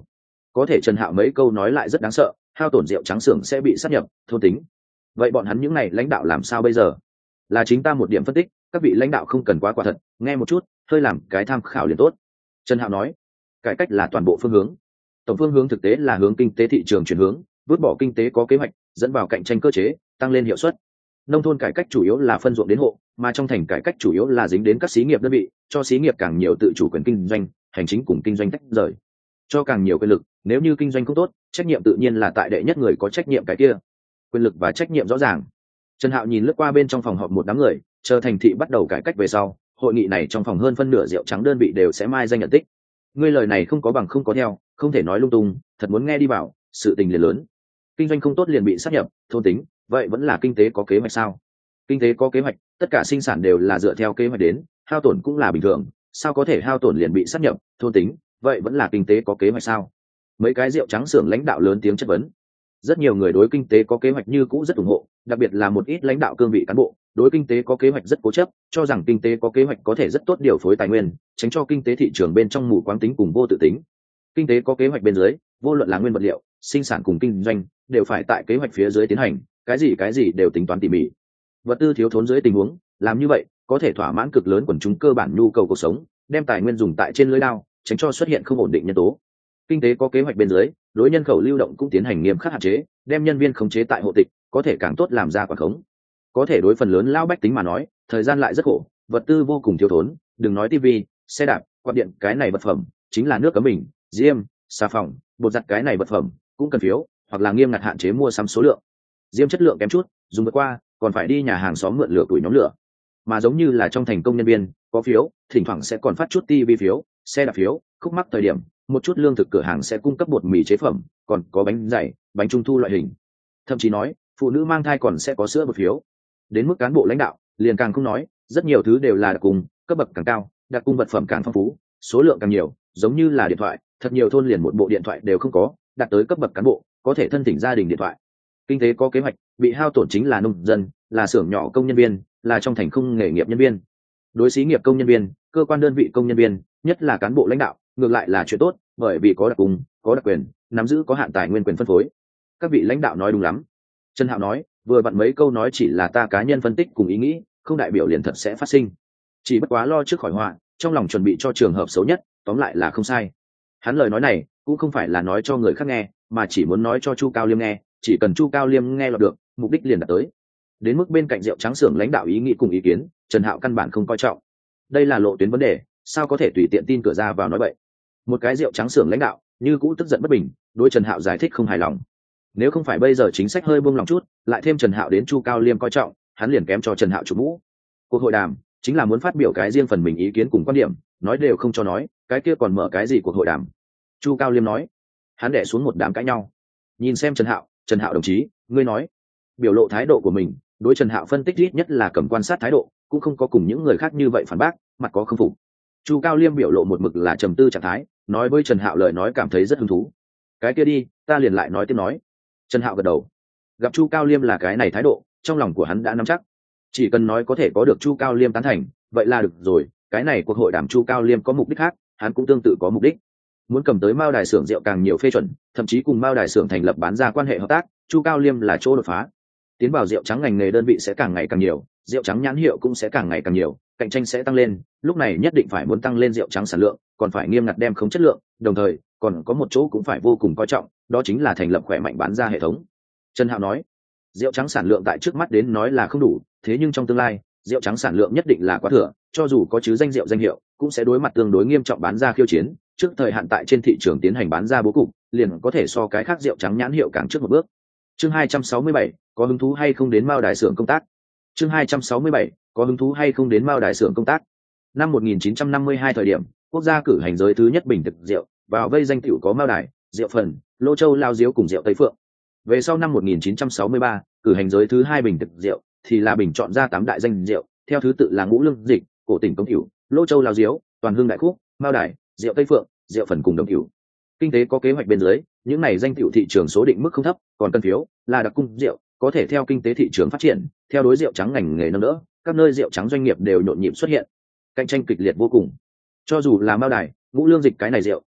có thể Trần Hạo mấy câu nói lại rất đáng sợ, hao tổn rượu trắng xưởng sẽ bị sát nhập thôn tính. Vậy bọn hắn những này lãnh đạo làm sao bây giờ? Là chính ta một điểm phân tích, các vị lãnh đạo không cần quá quả thật, nghe một chút hơi làm cái tham khảo liền tốt. Trần Hạo nói, cải cách là toàn bộ phương hướng, tổng phương hướng thực tế là hướng kinh tế thị trường chuyển hướng, vứt bỏ kinh tế có kế hoạch, dẫn vào cạnh tranh cơ chế, tăng lên hiệu suất. Nông thôn cải cách chủ yếu là phân ruộng đến hộ, mà trong thành cải cách chủ yếu là dính đến các xí nghiệp đơn vị, cho xí nghiệp càng nhiều tự chủ quyền kinh doanh, hành chính cùng kinh doanh tách rời, cho càng nhiều quyền lực. Nếu như kinh doanh không tốt, trách nhiệm tự nhiên là tại đệ nhất người có trách nhiệm cái kia, quyền lực và trách nhiệm rõ ràng. Trần Hạo nhìn lướt qua bên trong phòng họp một đám người, chờ thành thị bắt đầu cải cách về sau, hội nghị này trong phòng hơn phân nửa rượu trắng đơn vị đều sẽ mai danh nhận tích. Ngươi lời này không có bằng không có theo, không thể nói lung tung, thật muốn nghe đi vào, sự tình liền lớn. Kinh doanh không tốt liền bị sát nhập thôn tính, vậy vẫn là kinh tế có kế hoạch sao? Kinh tế có kế hoạch, tất cả sinh sản đều là dựa theo kế hoạch đến, hao tổn cũng là bình thường, sao có thể hao tổn liền bị sát nhập thôn tính, vậy vẫn là kinh tế có kế hoạch sao? Mấy cái rượu trắng xưởng lãnh đạo lớn tiếng chất vấn. Rất nhiều người đối kinh tế có kế hoạch như cũ rất ủng hộ, đặc biệt là một ít lãnh đạo cương vị cán bộ, đối kinh tế có kế hoạch rất cố chấp, cho rằng kinh tế có kế hoạch có thể rất tốt điều phối tài nguyên, tránh cho kinh tế thị trường bên trong mù quáng tính cùng vô tự tính. Kinh tế có kế hoạch bên dưới, vô luận là nguyên vật liệu, sinh sản cùng kinh doanh, đều phải tại kế hoạch phía dưới tiến hành, cái gì đều tính toán tỉ mỉ. Vật tư thiếu thốn dưới tình huống, làm như vậy có thể thỏa mãn cực lớn quần chúng cơ bản nhu cầu cuộc sống, đem tài nguyên dùng tại trên lưới lao, tránh cho xuất hiện không ổn định nhân tố. Kinh tế có kế hoạch bên dưới, đối nhân khẩu lưu động cũng tiến hành nghiêm khắc hạn chế, đem nhân viên khống chế tại hộ tịch, có thể càng tốt làm ra quản khống. Có thể đối phần lớn lao bách tính mà nói, thời gian lại rất khổ, vật tư vô cùng thiếu thốn, đừng nói tivi, xe đạp, quạt điện, cái này vật phẩm chính là nước cấm bình, diêm, xà phòng, bột giặt, cái này vật phẩm cũng cần phiếu, hoặc là nghiêm ngặt hạn chế mua sắm số lượng. Diêm chất lượng kém chút, dùng vượt qua, còn phải đi nhà hàng xóm mượn lửa tuổi nhóm lửa. Mà giống như là trong thành công nhân viên, có phiếu, thỉnh thoảng sẽ còn phát chút tivi phiếu, xe đạp phiếu, khúc mắc thời điểm, một chút lương thực cửa hàng sẽ cung cấp bột mì chế phẩm, còn có bánh dày, bánh trung thu loại hình. Thậm chí nói, phụ nữ mang thai còn sẽ có sữa bột phiếu. Đến mức cán bộ lãnh đạo, liền càng không nói, rất nhiều thứ đều là đặc cung, cấp bậc càng cao, đặc cung vật phẩm càng phong phú, số lượng càng nhiều, giống như là điện thoại, thật nhiều thôn liền một bộ điện thoại đều không có, đạt tới cấp bậc cán bộ, có thể thân thỉnh gia đình điện thoại. Kinh tế có kế hoạch, bị hao tổn chính là nông dân, là xưởng nhỏ công nhân viên, là trong thành không nghề nghiệp nhân viên. Đối xí nghiệp công nhân viên, cơ quan đơn vị công nhân viên, nhất là cán bộ lãnh đạo, ngược lại là chuyện tốt, bởi vì có đặc cung, có đặc quyền, nắm giữ có hạn tài nguyên quyền phân phối. Các vị lãnh đạo nói đúng lắm. Trần Hạo nói, vừa vặn mấy câu nói chỉ là ta cá nhân phân tích cùng ý nghĩ, không đại biểu liền thật sẽ phát sinh. Chỉ bất quá lo trước khỏi họa, trong lòng chuẩn bị cho trường hợp xấu nhất, tóm lại là không sai. Hắn lời nói này cũng không phải là nói cho người khác nghe, mà chỉ muốn nói cho Chu Cao Liêm nghe, chỉ cần Chu Cao Liêm nghe lọt được, mục đích liền đạt tới. Đến mức bên cạnh rượu trắng xưởng lãnh đạo ý nghĩ cùng ý kiến, Trần Hạo căn bản không coi trọng. Đây là lộ tuyến vấn đề, sao có thể tùy tiện tin cửa ra vào nói bậy. Một cái rượu trắng xưởng lãnh đạo như cũ tức giận bất bình, đối Trần Hạo giải thích không hài lòng. Nếu không phải bây giờ chính sách hơi buông lòng chút, lại thêm Trần Hạo đến Chu Cao Liêm coi trọng, hắn liền kém cho Trần Hạo chụp mũ. Cuộc hội đàm chính là muốn phát biểu cái riêng phần mình ý kiến cùng quan điểm, nói đều không cho nói, cái kia còn mở cái gì cuộc hội đàm? Chu Cao Liêm nói. Hắn đè xuống một đám cãi nhau. Nhìn xem Trần Hạo đồng chí, ngươi nói, biểu lộ thái độ của mình, đối Trần Hạo phân tích ít nhất là cầm quan sát thái độ, cũng không có cùng những người khác như vậy phản bác, mặt có không phục. Chu Cao Liêm biểu lộ một mực là trầm tư trạng thái, nói với Trần Hạo lời nói cảm thấy rất hứng thú. Cái kia đi, ta liền lại nói tiếp nói. Trần Hạo gật đầu. Gặp Chu Cao Liêm là cái này thái độ, trong lòng của hắn đã nắm chắc. Chỉ cần nói có thể có được Chu Cao Liêm tán thành, vậy là được rồi. Cái này cuộc hội đàm Chu Cao Liêm có mục đích khác, hắn cũng tương tự có mục đích. Muốn cầm tới Mao Đài xưởng rượu càng nhiều phê chuẩn, thậm chí cùng Mao Đài xưởng thành lập bán ra quan hệ hợp tác, Chu Cao Liêm là chỗ đột phá. Tiến vào rượu trắng ngành nghề đơn vị sẽ càng ngày càng nhiều, rượu trắng nhãn hiệu cũng sẽ càng ngày càng nhiều, cạnh tranh sẽ tăng lên, lúc này nhất định phải muốn tăng lên rượu trắng sản lượng, còn phải nghiêm ngặt đem khống chất lượng, đồng thời còn có một chỗ cũng phải vô cùng coi trọng, đó chính là thành lập khỏe mạnh bán ra hệ thống. Trần Hạo nói, rượu trắng sản lượng tại trước mắt đến nói là không đủ, thế nhưng trong tương lai, rượu trắng sản lượng nhất định là quá thừa, cho dù có chứ danh rượu danh hiệu, cũng sẽ đối mặt tương đối nghiêm trọng bán ra khiêu chiến, trước thời hạn tại trên thị trường tiến hành bán ra bố cục, liền có thể so cái khác rượu trắng nhãn hiệu càng trước một bước. Chương 267, có hứng thú hay không đến Mao Đài xưởng công tác? Chương 267, có hứng thú hay không đến Mao Đài xưởng công tác? Năm 1952 thời điểm, quốc gia cử hành giới thứ nhất bình thực rượu, vào vây danh tiểu có Mao Đài, rượu Phần, Lô Châu Lao Diếu cùng rượu Tây Phượng. Về sau năm 1963, cử hành giới thứ hai bình thực rượu, thì là bình chọn ra 8 đại danh rượu, theo thứ tự là Ngũ Lương Dịch, Cổ Tỉnh Công Tiểu, Lô Châu Lao Diếu, Toàn Hương Đại Khúc, Mao Đài, rượu Tây Phượng, rượu Phần cùng Đồng Tiểu. Kinh tế có kế hoạch bên dưới, những này danh tiểu thị trường số định mức không thấp, còn cân phiếu là đặc cung rượu, có thể theo kinh tế thị trường phát triển, theo đối rượu trắng ngành nghề nâng đỡ, các nơi rượu trắng doanh nghiệp đều nhộn nhịp xuất hiện, cạnh tranh kịch liệt vô cùng. Cho dù là Mao Đài, Ngũ Lương Dịch cái này rượu,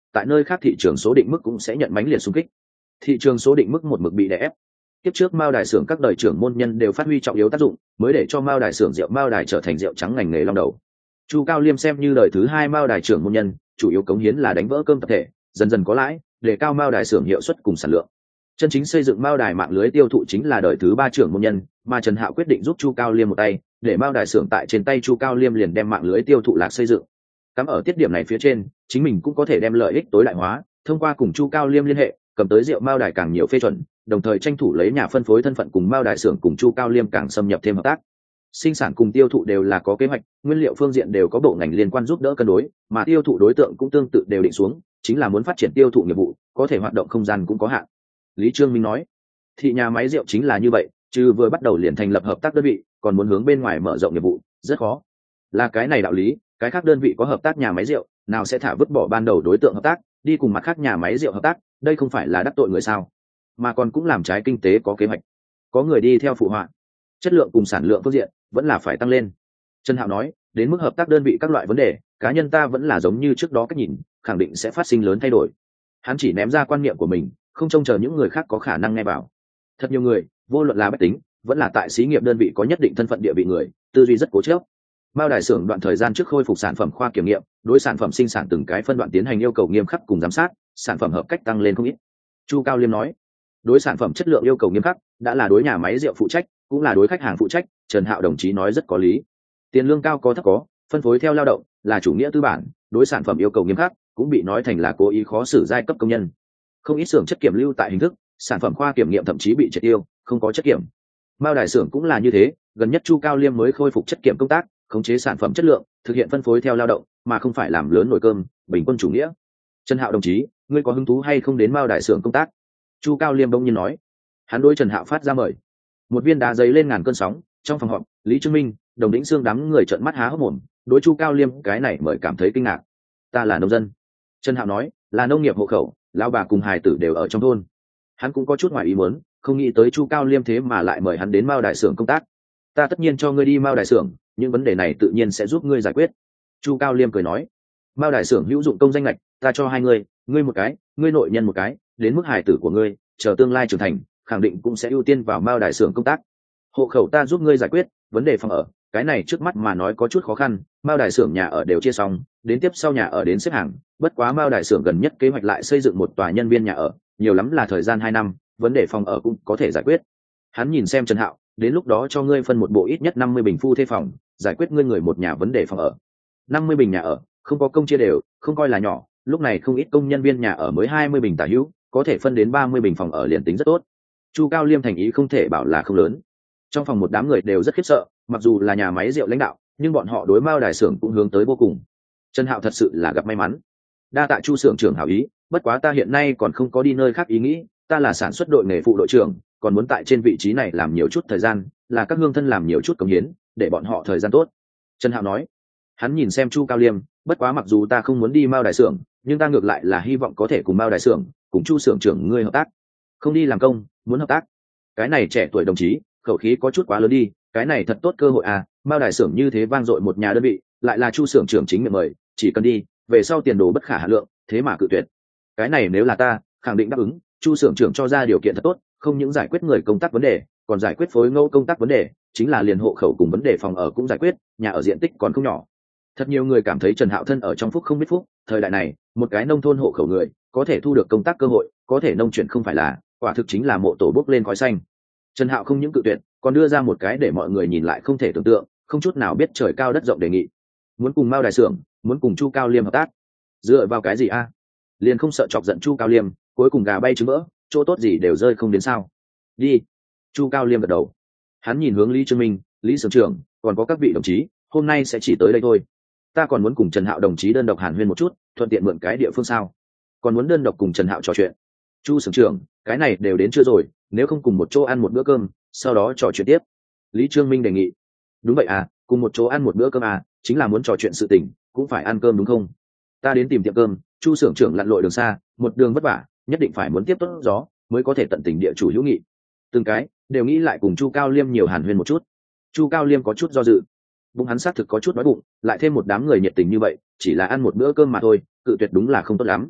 tại nơi khác thị trường số định mức cũng sẽ nhận mãnh liệt xung kích. Thị trường số định mức một mực bị đè ép. Tiếp trước Mao Đài xưởng các đời trưởng môn nhân đều phát huy trọng yếu tác dụng, mới để cho Mao Đài xưởng rượu Mao Đài trở thành rượu trắng ngành nghề long đầu. Chu Cao Liêm xem như đời thứ hai Mao Đài trưởng môn nhân, chủ yếu cống hiến là đánh vỡ cơm tập thể, dần dần có lãi, để cao Mao Đài xưởng hiệu suất cùng sản lượng. Chân chính xây dựng Mao Đài mạng lưới tiêu thụ chính là đời thứ ba trưởng môn nhân, mà Trần Hạo quyết định giúp Chu Cao Liêm một tay, để Mao Đài xưởng tại trên tay Chu Cao Liêm liền đem mạng lưới tiêu thụ lạc xây dựng. Cắm ở tiết điểm này phía trên, chính mình cũng có thể đem lợi ích tối đại hóa, thông qua cùng Chu Cao Liêm liên hệ, cầm tới rượu Mao Đài càng nhiều phê chuẩn, đồng thời tranh thủ lấy nhà phân phối thân phận cùng Mao Đài xưởng cùng Chu Cao Liêm càng xâm nhập thêm hợp tác. Sinh sản cùng tiêu thụ đều là có kế hoạch, nguyên liệu phương diện đều có bộ ngành liên quan giúp đỡ cân đối, mà tiêu thụ đối tượng cũng tương tự đều định xuống, chính là muốn phát triển tiêu thụ nghiệp vụ, có thể hoạt động không gian cũng có hạn. Lý Trương Minh nói, thị nhà máy rượu chính là như vậy, chứ vừa bắt đầu liền thành lập hợp tác đơn vị, còn muốn hướng bên ngoài mở rộng nghiệp vụ, rất khó. Là cái này đạo lý, cái khác đơn vị có hợp tác nhà máy rượu, nào sẽ thả vứt bỏ ban đầu đối tượng hợp tác, đi cùng mặt khác nhà máy rượu hợp tác, đây không phải là đắc tội người sao? Mà còn cũng làm trái kinh tế có kế hoạch. Có người đi theo phụ họa. Chất lượng cùng sản lượng phương diện vẫn là phải tăng lên. Trần Hạo nói, đến mức hợp tác đơn vị các loại vấn đề, cá nhân ta vẫn là giống như trước đó cách nhìn, khẳng định sẽ phát sinh lớn thay đổi. Hắn chỉ ném ra quan niệm của mình, không trông chờ những người khác có khả năng nghe vào. Thật nhiều người, vô luận là bách tính, vẫn là tại xí nghiệp đơn vị có nhất định thân phận địa vị người, tư duy rất cố chấp. Mao Đài xưởng đoạn thời gian trước khôi phục sản phẩm khoa kiểm nghiệm, đối sản phẩm sinh sản từng cái phân đoạn tiến hành yêu cầu nghiêm khắc cùng giám sát, sản phẩm hợp cách tăng lên không ít. Chu Cao Liêm nói, đối sản phẩm chất lượng yêu cầu nghiêm khắc, đã là đối nhà máy rượu phụ trách, cũng là đối khách hàng phụ trách. Trần Hạo đồng chí nói rất có lý. Tiền lương cao có thấp có, phân phối theo lao động, là chủ nghĩa tư bản, đối sản phẩm yêu cầu nghiêm khắc, cũng bị nói thành là cố ý khó xử giai cấp công nhân. Không ít xưởng chất kiểm lưu tại hình thức, sản phẩm khoa kiểm nghiệm thậm chí bị triệt tiêu, không có chất kiểm. Mao Đài xưởng cũng là như thế, gần nhất Chu Cao Liêm mới khôi phục chất kiểm công tác, khống chế sản phẩm chất lượng, thực hiện phân phối theo lao động, mà không phải làm lớn nồi cơm, bình quân chủ nghĩa. Trần Hạo đồng chí, ngươi có hứng thú hay không đến Mao Đài xưởng công tác? Chu Cao Liêm bỗng nhiên nói. Hắn đối Trần Hạo phát ra mời. Một viên đá giấy lên ngàn cơn sóng. Trong phòng họp, Lý Trương Minh, Đồng Đĩnh Sương đám người trợn mắt há hốc mồm, đối Chu Cao Liêm cái này mời cảm thấy kinh ngạc. Ta là nông dân. Trần Hạo nói, là nông nghiệp hộ khẩu, lão bà cùng hài tử đều ở trong thôn. Hắn cũng có chút ngoài ý muốn, không nghĩ tới Chu Cao Liêm thế mà lại mời hắn đến Mao Đài xưởng công tác. Ta tất nhiên cho ngươi đi Mao Đài xưởng, những vấn đề này tự nhiên sẽ giúp ngươi giải quyết. Chu Cao Liêm cười nói, Mao Đài xưởng hữu dụng công danh lệch, ta cho hai ngươi, ngươi một cái, ngươi nội nhân một cái, đến mức hài tử của ngươi, chờ tương lai trưởng thành, khẳng định cũng sẽ ưu tiên vào Mao Đài xưởng công tác. Hộ khẩu ta giúp ngươi giải quyết, vấn đề phòng ở, cái này trước mắt mà nói có chút khó khăn, Mao Đài xưởng nhà ở đều chia xong, đến tiếp sau nhà ở đến xếp hàng, bất quá Mao Đài xưởng gần nhất kế hoạch lại xây dựng một tòa nhân viên nhà ở, nhiều lắm là thời gian 2 năm, vấn đề phòng ở cũng có thể giải quyết. Hắn nhìn xem Trần Hạo, đến lúc đó cho ngươi phân một bộ ít nhất 50 bình phu thê phòng, giải quyết ngươi người một nhà vấn đề phòng ở. 50 bình nhà ở, không có công chia đều, không coi là nhỏ, lúc này không ít công nhân viên nhà ở mới 20 bình tả hữu, có thể phân đến 30 bình phòng ở liền tính rất tốt. Chu Cao Liêm thành ý không thể bảo là không lớn. Trong phòng một đám người đều rất khiếp sợ, mặc dù là nhà máy rượu lãnh đạo, nhưng bọn họ đối Mao Đài xưởng cũng hướng tới vô cùng. Trần Hạo thật sự là gặp may mắn. Đa tạ Chu xưởng trưởng hảo ý, bất quá ta hiện nay còn không có đi nơi khác ý nghĩ, ta là sản xuất đội nghề phụ đội trưởng, còn muốn tại trên vị trí này làm nhiều chút thời gian, là các hương thân làm nhiều chút cống hiến, để bọn họ thời gian tốt. Trần Hạo nói. Hắn nhìn xem Chu Cao Liêm, bất quá mặc dù ta không muốn đi Mao Đài xưởng, nhưng ta ngược lại là hy vọng có thể cùng Mao Đài xưởng, cùng Chu xưởng trưởng ngươi hợp tác. Không đi làm công, muốn hợp tác. Cái này trẻ tuổi đồng chí, khẩu khí có chút quá lớn đi, cái này thật tốt cơ hội à, Mao Đài xưởng như thế vang dội một nhà đơn vị, lại là Chu xưởng trưởng chính miệng mời, chỉ cần đi, về sau tiền đồ bất khả hà lượng, thế mà cự tuyệt. Cái này nếu là ta, khẳng định đáp ứng, Chu xưởng trưởng cho ra điều kiện thật tốt, không những giải quyết người công tác vấn đề, còn giải quyết phối ngẫu công tác vấn đề, chính là liền hộ khẩu cùng vấn đề phòng ở cũng giải quyết, nhà ở diện tích còn không nhỏ. Thật nhiều người cảm thấy Trần Hạo thân ở trong phúc không biết phúc, thời đại này, một cái nông thôn hộ khẩu người, có thể thu được công tác cơ hội, có thể nông chuyển không phải là, quả thực chính là mộ tổ bốc lên khói xanh. Trần Hạo không những cự tuyệt, còn đưa ra một cái để mọi người nhìn lại không thể tưởng tượng, không chút nào biết trời cao đất rộng đề nghị. Muốn cùng Mao Đài xưởng, muốn cùng Chu Cao Liêm hợp tác. Dựa vào cái gì a? Liền không sợ chọc giận Chu Cao Liêm, cuối cùng gà bay trứng vỡ, chỗ tốt gì đều rơi không đến sao? Đi. Chu Cao Liêm gật đầu. Hắn nhìn hướng Lý Trương Minh, Lý xưởng trưởng, còn có các vị đồng chí, hôm nay sẽ chỉ tới đây thôi. Ta còn muốn cùng Trần Hạo đồng chí đơn độc hàn huyên một chút, thuận tiện mượn cái địa phương sao? Còn muốn đơn độc cùng Trần Hạo trò chuyện. Chu xưởng trưởng, cái này đều đến chưa rồi, nếu không cùng một chỗ ăn một bữa cơm, sau đó trò chuyện tiếp. Lý Trương Minh đề nghị. Đúng vậy à, cùng một chỗ ăn một bữa cơm à, chính là muốn trò chuyện sự tình, cũng phải ăn cơm đúng không? Ta đến tìm tiệm cơm, Chu xưởng trưởng lặn lội đường xa, một đường vất vả, nhất định phải muốn tiếp tốt gió, mới có thể tận tình địa chủ hữu nghị. Từng cái đều nghĩ lại cùng Chu Cao Liêm nhiều hàn huyên một chút. Chu Cao Liêm có chút do dự, bụng hắn xác thực có chút đói bụng, lại thêm một đám người nhiệt tình như vậy, chỉ là ăn một bữa cơm mà thôi, cự tuyệt đúng là không tốt lắm.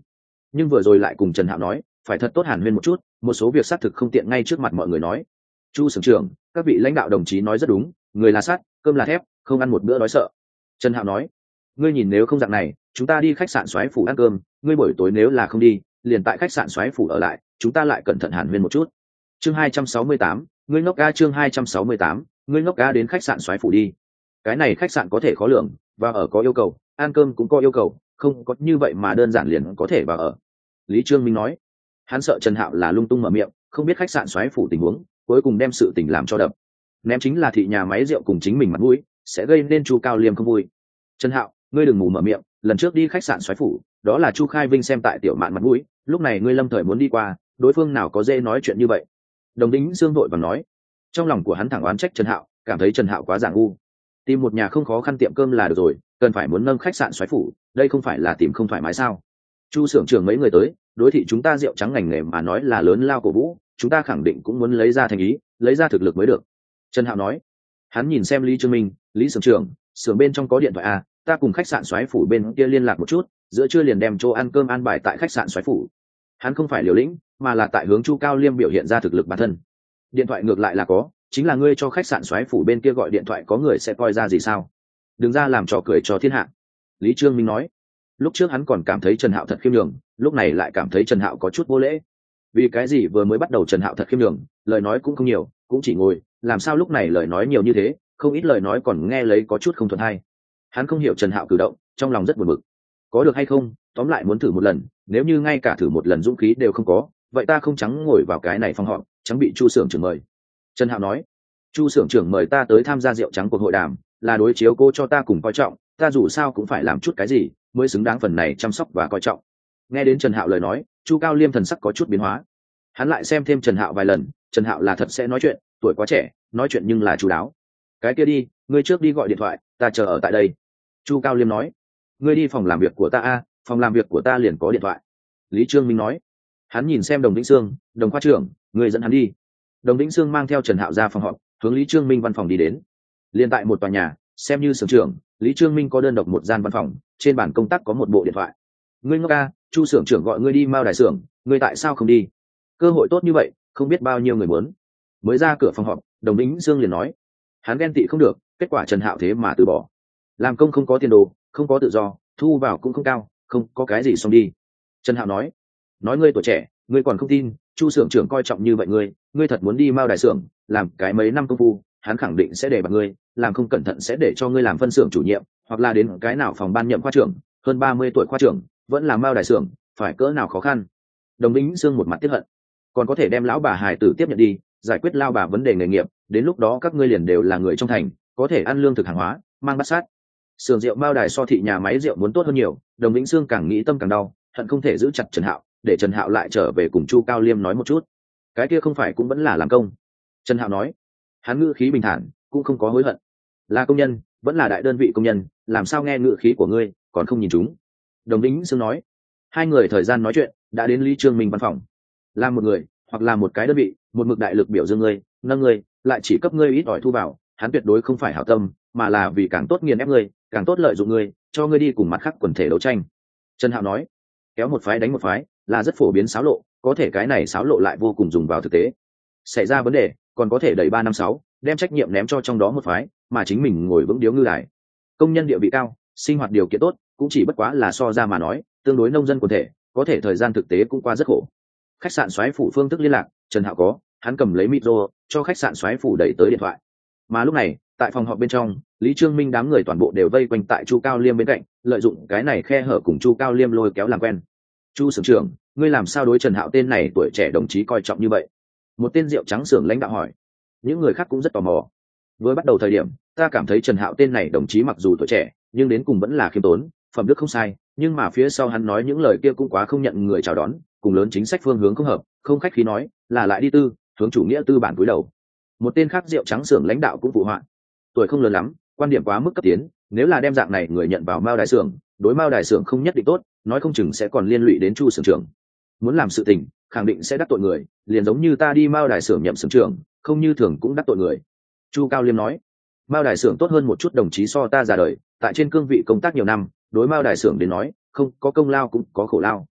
nhưng vừa rồi lại cùng Trần Hạo nói phải thật tốt hàn huyên một chút, một số việc xác thực không tiện ngay trước mặt mọi người nói. Chu xưởng trưởng, các vị lãnh đạo đồng chí nói rất đúng, người là sắt, cơm là thép, không ăn một bữa đói sợ. Trần Hạo nói, ngươi nhìn nếu không dạng này, chúng ta đi khách sạn Soái phủ ăn cơm, ngươi buổi tối nếu là không đi, liền tại khách sạn Soái phủ ở lại, chúng ta lại cẩn thận hàn huyên một chút. Chương 268, ngươi ngốc ga. Chương 268, ngươi ngốc ga. Đến khách sạn Soái phủ đi. Cái này khách sạn có thể khó lường, và ở có yêu cầu, ăn cơm cũng có yêu cầu, không có như vậy mà đơn giản liền có thể vào ở. Lý Trương Minh nói, hắn sợ Trần Hạo là lung tung mở miệng, không biết khách sạn Soái phủ tình huống, cuối cùng đem sự tình làm cho đập. Ném chính là thị nhà máy rượu cùng chính mình mặt mũi, sẽ gây nên Chu Cao Liêm không vui. Trần Hạo, ngươi đừng mù mở miệng, lần trước đi khách sạn Soái phủ, đó là Chu Khai Vinh xem tại tiểu mạn mặt mũi, lúc này ngươi lâm thời muốn đi qua, đối phương nào có dễ nói chuyện như vậy. Đồng Đính Dương vội vàng nói. Trong lòng của hắn thẳng oán trách Trần Hạo, cảm thấy Trần Hạo quá giảng ngu. Tìm một nhà không khó khăn tiệm cơm là được rồi, cần phải muốn nâng khách sạn Soái phủ, đây không phải là tìm không thoải mái sao? Chu xưởng trưởng mấy người tới, đối thị chúng ta rượu trắng ngành nghề mà nói là lớn lao cổ vũ, chúng ta khẳng định cũng muốn lấy ra thành ý, lấy ra thực lực mới được. Trần Hạo nói. Hắn nhìn xem Lý Trương Minh, Lý xưởng trưởng, xưởng bên trong có điện thoại à, ta cùng khách sạn Soái phủ bên kia liên lạc một chút, giữa trưa liền đem chỗ ăn cơm an bài tại khách sạn Soái phủ. Hắn không phải liều lĩnh, mà là tại hướng Chu Cao Liêm biểu hiện ra thực lực bản thân. Điện thoại ngược lại là có, chính là ngươi cho khách sạn Soái phủ bên kia gọi điện thoại có người sẽ coi ra gì sao? Đừng ra làm trò cười cho thiên hạ. Lý Trương Minh nói. Lúc trước hắn còn cảm thấy Trần Hạo thật khiêm nhường, lúc này lại cảm thấy Trần Hạo có chút vô lễ. Vì cái gì vừa mới bắt đầu Trần Hạo thật khiêm nhường, lời nói cũng không nhiều, cũng chỉ ngồi, làm sao lúc này lời nói nhiều như thế, không ít lời nói còn nghe lấy có chút không thuận hay. Hắn không hiểu Trần Hạo cử động, trong lòng rất buồn bực. Có được hay không, tóm lại muốn thử một lần, nếu như ngay cả thử một lần dũng khí đều không có, vậy ta không trắng ngồi vào cái này phòng họp, trắng bị Chu xưởng trưởng mời. Trần Hạo nói, Chu xưởng trưởng mời ta tới tham gia rượu trắng cuộc hội đàm, là đối chiếu cô cho ta cùng coi trọng, ta dù sao cũng phải làm chút cái gì, mới xứng đáng phần này chăm sóc và coi trọng. Nghe đến Trần Hạo lời nói, Chu Cao Liêm thần sắc có chút biến hóa. Hắn lại xem thêm Trần Hạo vài lần, Trần Hạo là thật sẽ nói chuyện, tuổi quá trẻ, nói chuyện nhưng là chu đáo. Cái kia đi, ngươi trước đi gọi điện thoại, ta chờ ở tại đây. Chu Cao Liêm nói. Ngươi đi phòng làm việc của ta a, phòng làm việc của ta liền có điện thoại. Lý Trương Minh nói. Hắn nhìn xem Đồng Vĩnh Sương, Đồng khoa trưởng, ngươi dẫn hắn đi. Đồng Vĩnh Sương mang theo Trần Hạo ra phòng họp, hướng Lý Trương Minh văn phòng đi đến. Liên tại một tòa nhà, xem như xưởng trưởng, Lý Trương Minh có đơn độc một gian văn phòng, trên bàn công tác có một bộ điện thoại. Ngươi ngốc a, Chu xưởng trưởng gọi ngươi đi Mao Đài xưởng, ngươi tại sao không đi? Cơ hội tốt như vậy, không biết bao nhiêu người muốn. Mới ra cửa phòng họp, Đồng Vĩnh Dương liền nói, hắn ghen tị không được, kết quả Trần Hạo thế mà từ bỏ. Làm công không có tiền đồ, không có tự do, thu vào cũng không cao, không có cái gì xong đi. Trần Hạo nói ngươi tuổi trẻ, ngươi còn không tin, Chu xưởng trưởng coi trọng như vậy ngươi thật muốn đi Mao Đài xưởng, làm cái mấy năm công phu, hắn khẳng định sẽ để bạt ngươi, làm không cẩn thận sẽ để cho ngươi làm phân xưởng chủ nhiệm, hoặc là đến cái nào phòng ban nhậm khoa trưởng, hơn 30 tuổi khoa trưởng, vẫn làm Mao Đài xưởng, phải cỡ nào khó khăn. Đồng Vĩnh Dương một mặt tiếc hận, còn có thể đem lão bà hài tử tiếp nhận đi, giải quyết lao bà vấn đề nghề nghiệp, đến lúc đó các ngươi liền đều là người trong thành, có thể ăn lương thực hàng hóa, mang bát sát. Sưởng rượu Mao Đài so thị nhà máy rượu muốn tốt hơn nhiều, Đồng Vĩnh Dương càng nghĩ tâm càng đau, hận không thể giữ chặt Trần Hạo, để Trần Hạo lại trở về cùng Chu Cao Liêm nói một chút. Cái kia không phải cũng vẫn là làm công. Trần Hạo nói, hắn ngữ khí bình thản, cũng không có hối hận. Là công nhân, vẫn là đại đơn vị công nhân, làm sao nghe ngữ khí của ngươi, còn không nhìn chúng. Đồng Vĩnh Dương nói. Hai người thời gian nói chuyện, đã đến Lý Trương Minh văn phòng. Là một người, hoặc là một cái đơn vị, một mực đại lực biểu dương ngươi, nâng ngươi, lại chỉ cấp ngươi ít ỏi thu vào, hắn tuyệt đối không phải hảo tâm, mà là vì càng tốt nghiền ép ngươi, càng tốt lợi dụng ngươi, cho ngươi đi cùng mặt khác quần thể đấu tranh. Trần Hạo nói, kéo một phái đánh một phái, là rất phổ biến xáo lộ, có thể cái này xáo lộ lại vô cùng dùng vào thực tế. Xảy ra vấn đề, còn có thể đẩy 3-5-6, đem trách nhiệm ném cho trong đó một phái, mà chính mình ngồi vững điếu ngư đài. Công nhân địa vị cao, sinh hoạt điều kiện tốt, cũng chỉ bất quá là so ra mà nói, tương đối nông dân quần thể, có thể thời gian thực tế cũng qua rất khổ. Khách sạn Soái phủ phương thức liên lạc, Trần Hạo có, hắn cầm lấy micro, cho khách sạn Soái phủ đẩy tới điện thoại. Mà lúc này, tại phòng họp bên trong, Lý Trương Minh đám người toàn bộ đều vây quanh tại Chu Cao Liêm bên cạnh, lợi dụng cái này khe hở cùng Chu Cao Liêm lôi kéo làm quen. Chu xưởng trưởng, ngươi làm sao đối Trần Hạo tên này tuổi trẻ đồng chí coi trọng như vậy? Một tên rượu trắng xưởng lãnh đạo hỏi. Những người khác cũng rất tò mò. Với bắt đầu thời điểm, ta cảm thấy Trần Hạo tên này đồng chí mặc dù tuổi trẻ, nhưng đến cùng vẫn là khiêm tốn, phẩm đức không sai, nhưng mà phía sau hắn nói những lời kia cũng quá không nhận người chào đón, cùng lớn chính sách phương hướng không hợp, không khách khí nói, là lại đi tư, hướng chủ nghĩa tư bản cúi đầu. Một tên khác rượu trắng xưởng lãnh đạo cũng phụ họa. Tuổi không lớn lắm, quan điểm quá mức cấp tiến, nếu là đem dạng này người nhận vào Mao Đài xưởng, đối Mao Đài xưởng không nhất định tốt, nói không chừng sẽ còn liên lụy đến Chu xưởng trưởng. Muốn làm sự tình, khẳng định sẽ đắc tội người, liền giống như ta đi Mao Đài xưởng nhậm xưởng trưởng, không như thường cũng đắc tội người. Chu Cao Liêm nói, Mao Đài xưởng tốt hơn một chút đồng chí so ta già đời, tại trên cương vị công tác nhiều năm, đối Mao Đài xưởng đến nói, không có công lao cũng có khổ lao.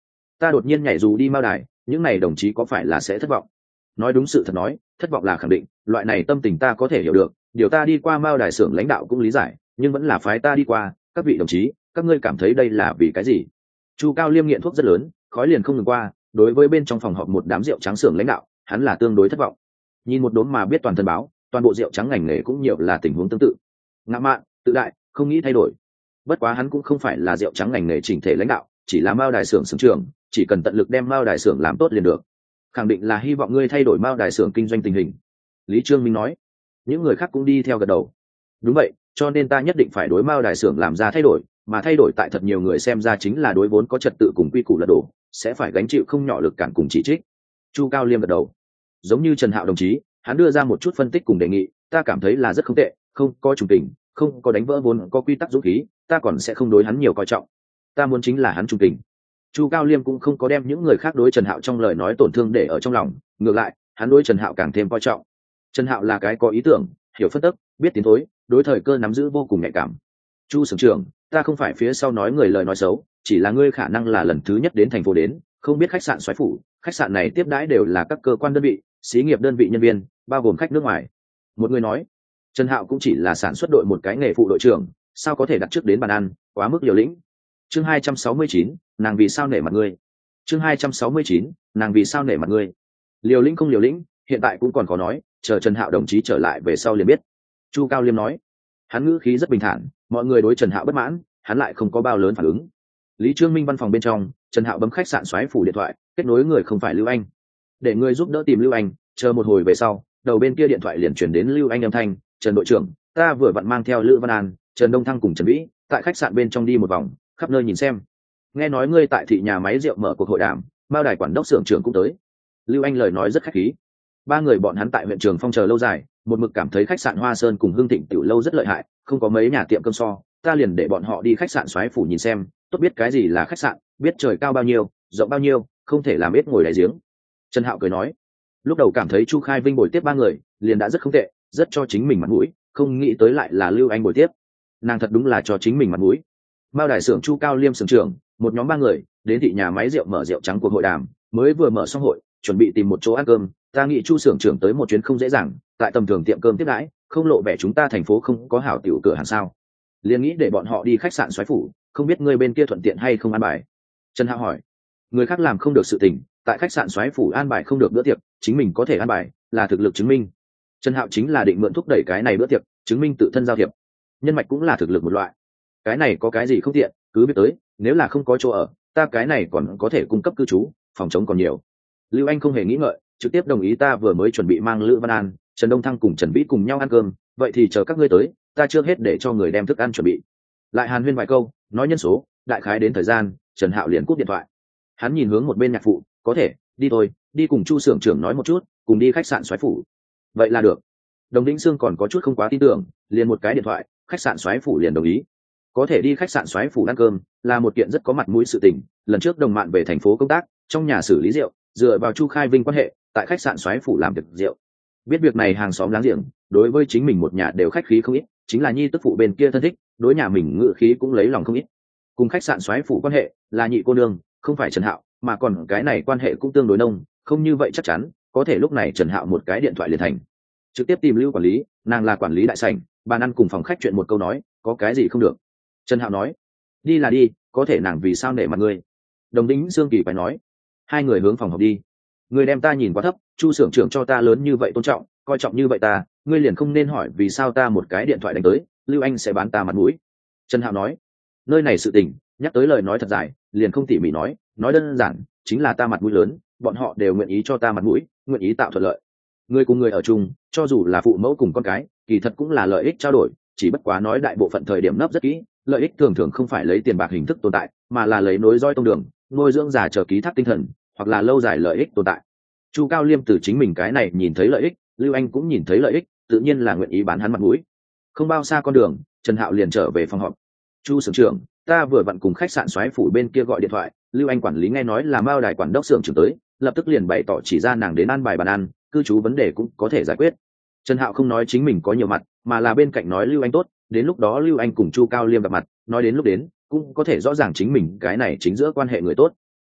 ta đột nhiên nhảy dù đi mao đài, những này đồng chí có phải là sẽ thất vọng? Nói đúng sự thật nói, thất vọng là khẳng định, loại này tâm tình ta có thể hiểu được, điều ta đi qua mao đài xưởng lãnh đạo cũng lý giải, nhưng vẫn là phái ta đi qua. Các vị đồng chí, các ngươi cảm thấy đây là vì cái gì? Chu Cao Liêm nghiện thuốc rất lớn, khói liền không ngừng qua, đối với bên trong phòng họp một đám rượu trắng xưởng lãnh đạo, hắn là tương đối thất vọng. Nhìn một đốm mà biết toàn thân báo, toàn bộ rượu trắng ngành nghề cũng nhiều là tình huống tương tự. Ngạo mạn, tự đại, không nghĩ thay đổi. Bất quá hắn cũng không phải là rượu trắng ngành nghề chỉnh thể lãnh đạo, chỉ là mao đài xưởng xưởng trưởng, chỉ cần tận lực đem mao đài xưởng làm tốt liền được. Khẳng định là hy vọng ngươi thay đổi mao đài xưởng kinh doanh tình hình. Lý Trương Minh nói. Những người khác cũng đi theo gật đầu. Đúng vậy, cho nên ta nhất định phải đối mao đài xưởng làm ra thay đổi, mà thay đổi tại thật nhiều người xem ra chính là đối vốn có trật tự cùng quy củ lật đổ, sẽ phải gánh chịu không nhỏ lực cản cùng chỉ trích. Chu Cao Liêm gật đầu. Giống như Trần Hạo đồng chí, hắn đưa ra một chút phân tích cùng đề nghị, ta cảm thấy là rất không tệ, không có trùng tình, không có đánh vỡ vốn có quy tắc dũng khí, ta còn sẽ không đối hắn nhiều coi trọng. Ta muốn chính là hắn trùng tình. Chu Cao Liêm cũng không có đem những người khác đối Trần Hạo trong lời nói tổn thương để ở trong lòng, ngược lại, hắn đối Trần Hạo càng thêm coi trọng. Trần Hạo là cái có ý tưởng, hiểu phân tích, biết tiến thối, đối thời cơ nắm giữ vô cùng nhạy cảm. Chu Sưởng trưởng, ta không phải phía sau nói người lời nói xấu, chỉ là ngươi khả năng là lần thứ nhất đến thành phố đến, không biết khách sạn Soái Phủ, khách sạn này tiếp đãi đều là các cơ quan đơn vị, xí nghiệp đơn vị nhân viên, bao gồm khách nước ngoài. Một người nói, Trần Hạo cũng chỉ là sản xuất đội một cái nghề phụ đội trưởng, sao có thể đặt trước đến bàn ăn, quá mức liều lĩnh. Chương 269, nàng vì sao nể mặt ngươi? Chương 269, nàng vì sao nể mặt ngươi? Liều lĩnh không liều lĩnh, hiện tại cũng còn khó nói, chờ Trần Hạo đồng chí trở lại về sau liền biết. Chu Cao Liêm nói. Hắn ngữ khí rất bình thản, mọi người đối Trần Hạo bất mãn, hắn lại không có bao lớn phản ứng. Lý Trương Minh văn phòng bên trong, Trần Hạo bấm khách sạn Soái Phủ điện thoại, kết nối người không phải Lưu Anh. Để người giúp đỡ tìm Lưu Anh, chờ một hồi về sau, đầu bên kia điện thoại liền chuyển đến Lưu Anh âm thanh, Trần đội trưởng, ta vừa vặn mang theo Lữ Văn An, Trần Đông Thăng cùng Trần Vĩ, tại khách sạn bên trong đi một vòng, khắp nơi nhìn xem. Nghe nói ngươi tại thị nhà máy rượu mở cuộc hội đàm, Mao đài quản đốc xưởng trưởng cũng tới. Lưu Anh lời nói rất khách khí. Ba người bọn hắn tại huyện Trường Phong chờ lâu dài, một mực cảm thấy khách sạn Hoa Sơn cùng Hưng Thịnh tiểu lâu rất lợi hại, không có mấy nhà tiệm cơm so, ta liền để bọn họ đi khách sạn Soái Phủ nhìn xem, tốt biết cái gì là khách sạn, biết trời cao bao nhiêu, rộng bao nhiêu, không thể làm ít ngồi đáy giếng. Trần Hạo cười nói, lúc đầu cảm thấy Chu Khai Vinh bồi tiếp ba người, liền đã rất không tệ, rất cho chính mình mặt mũi, không nghĩ tới lại là Lưu Anh bồi tiếp, nàng thật đúng là cho chính mình mặt mũi. Mao đài xưởng Chu Cao Liêm xưởng trưởng, một nhóm ba người đến thị nhà máy rượu mở rượu trắng cuộc hội đàm, mới vừa mở xong hội, chuẩn bị tìm một chỗ ăn cơm, ta nghĩ Chu xưởng trưởng tới một chuyến không dễ dàng, tại tầm thường tiệm cơm tiếp đãi, không lộ vẻ chúng ta thành phố không có hảo tiểu cửa hàng sao? Liền nghĩ để bọn họ đi khách sạn Soái Phủ, không biết ngươi bên kia thuận tiện hay không an bài. Trần Hạo hỏi, người khác làm không được sự tình, tại khách sạn Soái Phủ an bài không được bữa tiệc, chính mình có thể an bài, là thực lực chứng minh. Trần Hạo chính là định mượn thúc đẩy cái này bữa tiệc, chứng minh tự thân giao thiệp. Nhân mạch cũng là thực lực một loại. Cái này có cái gì không tiện, cứ biết tới, nếu là không có chỗ ở, ta cái này còn có thể cung cấp cư trú, phòng chống còn nhiều. Lưu Anh không hề nghĩ ngợi, trực tiếp đồng ý, ta vừa mới chuẩn bị mang Lữ Văn An, Trần Đông Thăng cùng Trần Vĩ cùng nhau ăn cơm, vậy thì chờ các ngươi tới, ta chưa hết để cho người đem thức ăn chuẩn bị. Lại hàn huyên vài câu, nói nhân số, đại khái đến thời gian, Trần Hạo liền cúp điện thoại. Hắn nhìn hướng một bên nhạc phụ, có thể, đi thôi, đi cùng Chu xưởng trưởng nói một chút, cùng đi khách sạn Soái Phủ. Vậy là được. Đồng Đĩnh Sương còn có chút không quá tin tưởng, liền một cái điện thoại, khách sạn Soái Phủ liền đồng ý. Có thể đi khách sạn Soái Phủ ăn cơm, là một kiện rất có mặt mũi sự tình. Lần trước đồng mạn về thành phố công tác, trong nhà xử lý rượu, dựa vào Chu Khai Vinh quan hệ, tại khách sạn Soái Phủ làm việc rượu. Biết việc này hàng xóm láng giềng, đối với chính mình một nhà đều khách khí không ít, chính là nhi tức phụ bên kia thân thích, đối nhà mình ngự khí cũng lấy lòng không ít. Cùng khách sạn Soái Phủ quan hệ là nhị cô nương, không phải Trần Hạo, mà còn cái này quan hệ cũng tương đối nông, không như vậy chắc chắn, có thể lúc này Trần Hạo một cái điện thoại liền thành. Trực tiếp tìm Lưu quản lý, nàng là quản lý đại sảnh, bàn ăn cùng phòng khách chuyện một câu nói, có cái gì không được. Trần Hạo nói, đi là đi, có thể nàng vì sao nể mặt ngươi. Đồng Đĩnh Sương kỳ phải nói, hai người hướng phòng học đi. Ngươi đem ta nhìn quá thấp, Chu xưởng trưởng cho ta lớn như vậy tôn trọng, coi trọng như vậy ta, ngươi liền không nên hỏi vì sao ta một cái điện thoại đánh tới, Lưu Anh sẽ bán ta mặt mũi. Trần Hạo nói, nơi này sự tình, nhắc tới lời nói thật dài, liền không tỉ mỉ nói đơn giản, chính là ta mặt mũi lớn, bọn họ đều nguyện ý cho ta mặt mũi, nguyện ý tạo thuận lợi. Người cùng người ở chung, cho dù là phụ mẫu cùng con cái, kỳ thật cũng là lợi ích trao đổi, chỉ bất quá nói đại bộ phận thời điểm nấp rất kỹ, lợi ích thường thường không phải lấy tiền bạc hình thức tồn tại, mà là lấy nối roi tông đường, nuôi dưỡng già chờ ký thác tinh thần, hoặc là lâu dài lợi ích tồn tại. Chu Cao Liêm từ chính mình cái này nhìn thấy lợi ích, Lưu Anh cũng nhìn thấy lợi ích, tự nhiên là nguyện ý bán hắn mặt mũi. Không bao xa con đường, Trần Hạo liền trở về phòng họp. Chu xưởng trưởng, ta vừa vặn cùng khách sạn Soái Phủ bên kia gọi điện thoại, Lưu Anh quản lý nghe nói là Mao đài quản đốc xưởng trưởng tới, lập tức liền bày tỏ chỉ ra nàng đến ăn bài bàn ăn, cư trú vấn đề cũng có thể giải quyết. Trần Hạo không nói chính mình có nhiều mặt, mà là bên cạnh nói Lưu Anh tốt, đến lúc đó Lưu Anh cùng Chu Cao Liêm gặp mặt, nói đến lúc đến cũng có thể rõ ràng chính mình cái này chính giữa quan hệ người tốt.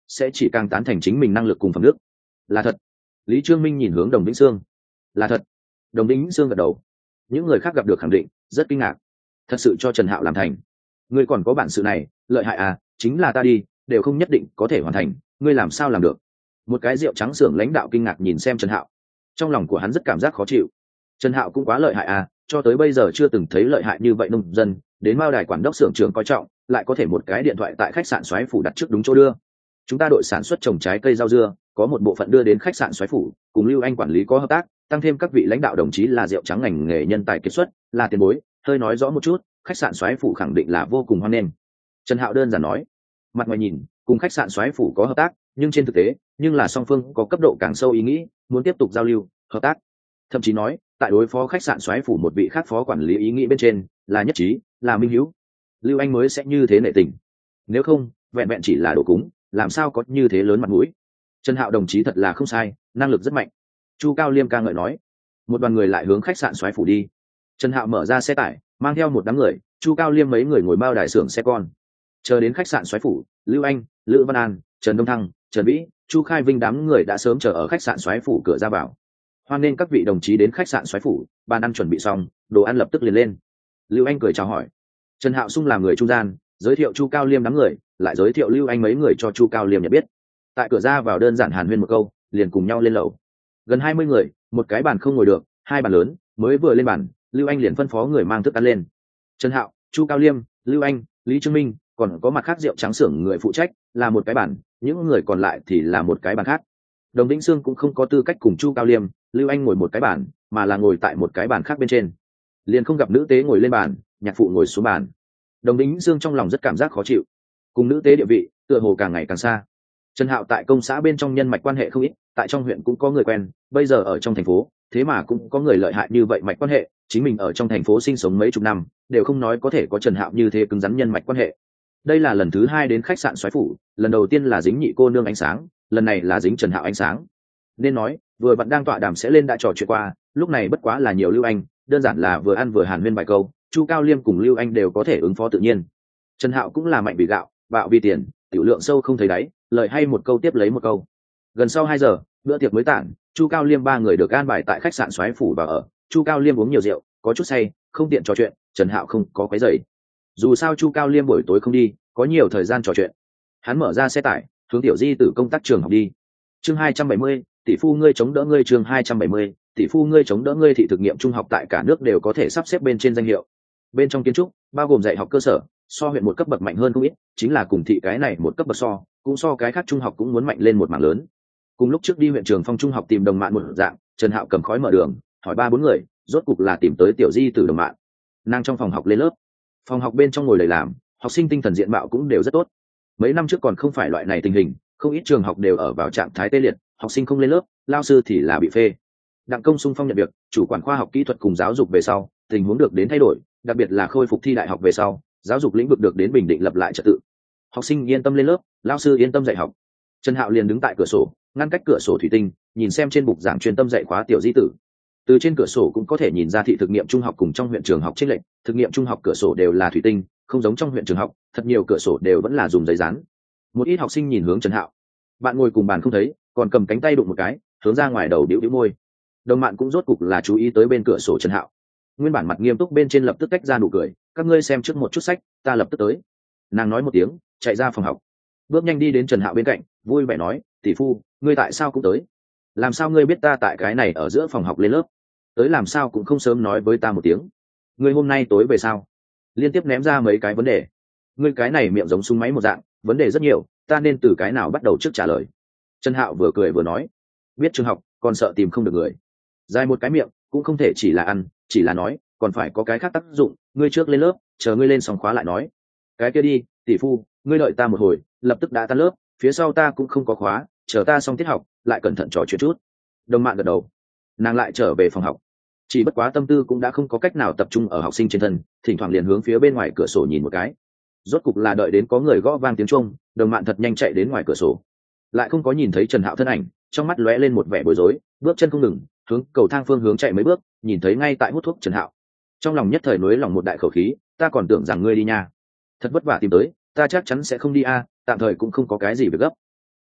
sẽ chỉ càng tán thành chính mình năng lực cùng phẩm đức. Là thật. Lý Trương Minh nhìn hướng Đồng Vĩnh Sương. Là thật. Đồng Vĩnh Sương gật đầu. Những người khác gặp được khẳng định rất kinh ngạc. Thật sự cho Trần Hạo làm thành. Ngươi còn có bản sự này, lợi hại à, chính là ta đi đều không nhất định có thể hoàn thành, ngươi làm sao làm được? Một cái rượu trắng xưởng lãnh đạo kinh ngạc nhìn xem Trần Hạo. Trong lòng của hắn rất cảm giác khó chịu. Trần Hạo cũng quá lợi hại à, cho tới bây giờ chưa từng thấy lợi hại như vậy nông dân, đến Mao Đài quản đốc xưởng trưởng coi trọng, lại có thể một cái điện thoại tại khách sạn Soái phủ đặt trước đúng chỗ đưa. Chúng ta đội sản xuất trồng trái cây rau dưa, có một bộ phận đưa đến khách sạn Soái phủ, cùng Lưu Anh quản lý có hợp tác, tăng thêm các vị lãnh đạo đồng chí là rượu trắng ngành nghề nhân tài kiệt xuất, là tiền bối, hơi nói rõ một chút, khách sạn Soái phủ khẳng định là vô cùng hoan nghênh. Trần Hạo đơn giản nói. Mặt ngoài nhìn, cùng khách sạn Soái phủ có hợp tác, nhưng trên thực tế, nhưng là song phương có cấp độ càng sâu ý nghĩ, muốn tiếp tục giao lưu, hợp tác. Thậm chí nói, tại đối phó khách sạn Soái phủ một vị khác phó quản lý ý nghĩ bên trên, là nhất trí, là minh hữu. Lưu Anh mới sẽ như thế nể tình. Nếu không, vẹn vẹn chỉ là đồ cúng, làm sao có như thế lớn mặt mũi. Trần Hạo đồng chí thật là không sai, năng lực rất mạnh. Chu Cao Liêm ca ngợi nói. Một đoàn người lại hướng khách sạn Soái phủ đi. Trần Hạo mở ra xe tải, mang theo một đám người, Chu Cao Liêm mấy người ngồi bao đài xưởng xe con. Chờ đến khách sạn Soái phủ, Lưu Anh, Lữ Văn An, Trần Đông Thăng, Trần Vĩ, Chu Khai Vinh đám người đã sớm chờ ở khách sạn Soái phủ cửa ra vào. Hoan nghênh các vị đồng chí đến khách sạn Soái phủ, bàn ăn chuẩn bị xong, đồ ăn lập tức liền lên. Lưu Anh cười chào hỏi. Trần Hạo sung làm người trung gian, giới thiệu Chu Cao Liêm đám người, lại giới thiệu Lưu Anh mấy người cho Chu Cao Liêm nhận biết. Tại cửa ra vào đơn giản hàn huyên một câu, liền cùng nhau lên lầu. Gần 20 người, một cái bàn không ngồi được, hai bàn lớn, mới vừa lên bàn, Lưu Anh liền phân phó người mang thức ăn lên. Trần Hạo, Chu Cao Liêm, Lưu Anh, Lý Trương Minh, còn có mặt khác rượu trắng xưởng người phụ trách, là một cái bàn, những người còn lại thì là một cái bàn khác. Đồng Vĩnh Sương cũng không có tư cách cùng Chu Cao Liêm, Lưu Anh ngồi một cái bàn, mà là ngồi tại một cái bàn khác bên trên. Liền không gặp nữ tế ngồi lên bàn, nhạc phụ ngồi xuống bàn. Đồng Vĩnh Sương trong lòng rất cảm giác khó chịu, cùng nữ tế địa vị tựa hồ càng ngày càng xa. Trần Hạo tại công xã bên trong nhân mạch quan hệ không ít, tại trong huyện cũng có người quen, bây giờ ở trong thành phố, thế mà cũng có người lợi hại như vậy mạch quan hệ, chính mình ở trong thành phố sinh sống mấy chục năm, đều không nói có thể có Trần Hạo như thế cứng rắn nhân mạch quan hệ. Đây là lần thứ 2 đến khách sạn Soái phủ, lần đầu tiên là dính nhị cô nương ánh sáng, lần này là dính Trần Hạo ánh sáng. Nên nói, vừa bạn đang tọa đàm sẽ lên đã trò chuyện qua, lúc này bất quá là nhiều Lưu Anh, đơn giản là vừa ăn vừa hàn huyên vài câu, Chu Cao Liêm cùng Lưu Anh đều có thể ứng phó tự nhiên. Trần Hạo cũng là mạnh vì gạo, bạo vì tiền, tiểu lượng sâu không thấy đáy, lời hay một câu tiếp lấy một câu. Gần sau 2 giờ, bữa tiệc mới tản, Chu Cao Liêm ba người được an bài tại khách sạn Soái phủ và ở. Chu Cao Liêm uống nhiều rượu, có chút say, không tiện trò chuyện, Trần Hạo không có quấy rầy. Dù sao Chu Cao Liêm buổi tối không đi, có nhiều thời gian trò chuyện. Hắn mở ra xe tải, hướng Tiểu Di Tử công tác trường học đi. Chương 270, tỷ phu ngươi chống đỡ ngươi. Chương 270, tỷ phu ngươi chống đỡ ngươi. Thị thực nghiệm trung học tại cả nước đều có thể sắp xếp bên trên danh hiệu. Bên trong kiến trúc, bao gồm dạy học cơ sở, so huyện một cấp bậc mạnh hơn không ít, chính là cùng thị cái này một cấp bậc so, cũng so cái khác trung học cũng muốn mạnh lên một mảng lớn. Cùng lúc trước đi huyện Trường Phong trung học tìm đồng bạn một dạng, Trần Hạo cầm khói mở đường, hỏi 3-4 người, rốt cục là tìm tới Tiểu Di Tử đồng bạn. Nàng trong phòng học lên lớp, phòng học bên trong ngồi đầy làm, học sinh tinh thần diện mạo cũng đều rất tốt. Mấy năm trước còn không phải loại này tình hình, không ít trường học đều ở vào trạng thái tê liệt, học sinh không lên lớp, lao sư thì là bị phê. Đặng Công xung phong nhận việc, chủ quản khoa học kỹ thuật cùng giáo dục về sau, tình huống được đến thay đổi, đặc biệt là khôi phục thi đại học về sau, giáo dục lĩnh vực được đến bình định lập lại trật tự. Học sinh yên tâm lên lớp, lao sư yên tâm dạy học. Trần Hạo liền đứng tại cửa sổ, ngăn cách cửa sổ thủy tinh, nhìn xem trên bục giảng chuyên tâm dạy khóa Tiểu Di Tử. Từ trên cửa sổ cũng có thể nhìn ra thị thực nghiệm trung học cùng trong huyện trường học chênh lệch, thực nghiệm trung học cửa sổ đều là thủy tinh, không giống trong huyện trường học, thật nhiều cửa sổ đều vẫn là dùng giấy dán. Một ít học sinh nhìn hướng Trần Hạo, bạn ngồi cùng bàn không thấy, còn cầm cánh tay đụng một cái, hướng ra ngoài đầu điếu điếu môi. Đồng bạn cũng rốt cục là chú ý tới bên cửa sổ Trần Hạo. Nguyên bản mặt nghiêm túc bên trên lập tức tách ra nụ cười, các ngươi xem trước một chút sách, ta lập tức tới. Nàng nói một tiếng, chạy ra phòng học, bước nhanh đi đến Trần Hạo bên cạnh, vui vẻ nói, tỷ phu, ngươi tại sao cũng tới? Làm sao ngươi biết ta tại cái này ở giữa phòng học lên lớp? Tới làm sao cũng không sớm nói với ta một tiếng. Ngươi hôm nay tối về sao? Liên tiếp ném ra mấy cái vấn đề. Ngươi cái này miệng giống súng máy một dạng, vấn đề rất nhiều, ta nên từ cái nào bắt đầu trước trả lời? Trần Hạo vừa cười vừa nói, biết trường học, còn sợ tìm không được người. Dài một cái miệng, cũng không thể chỉ là ăn, chỉ là nói, còn phải có cái khác tác dụng, ngươi trước lên lớp, chờ ngươi lên xong khóa lại nói. Cái kia đi, tỷ phu, ngươi đợi ta một hồi, lập tức đã tan lớp, phía sau ta cũng không có khóa, chờ ta xong tiết học, lại cẩn thận trò chuyện chút. Đồng Mạn gật đầu, nàng lại trở về phòng học. Chỉ bất quá tâm tư cũng đã không có cách nào tập trung ở học sinh trên thân, thỉnh thoảng liền hướng phía bên ngoài cửa sổ nhìn một cái. Rốt cục là đợi đến có người gõ vang tiếng chuông, Đồng Mạn thật nhanh chạy đến ngoài cửa sổ, lại không có nhìn thấy Trần Hạo thân ảnh, trong mắt lóe lên một vẻ bối rối, bước chân không ngừng, hướng cầu thang phương hướng chạy mấy bước, nhìn thấy ngay tại hút thuốc Trần Hạo, trong lòng nhất thời nuối lòng một đại khẩu khí, ta còn tưởng rằng ngươi đi nha, thật vất vả tìm tới, ta chắc chắn sẽ không đi a, tạm thời cũng không có cái gì việc gấp.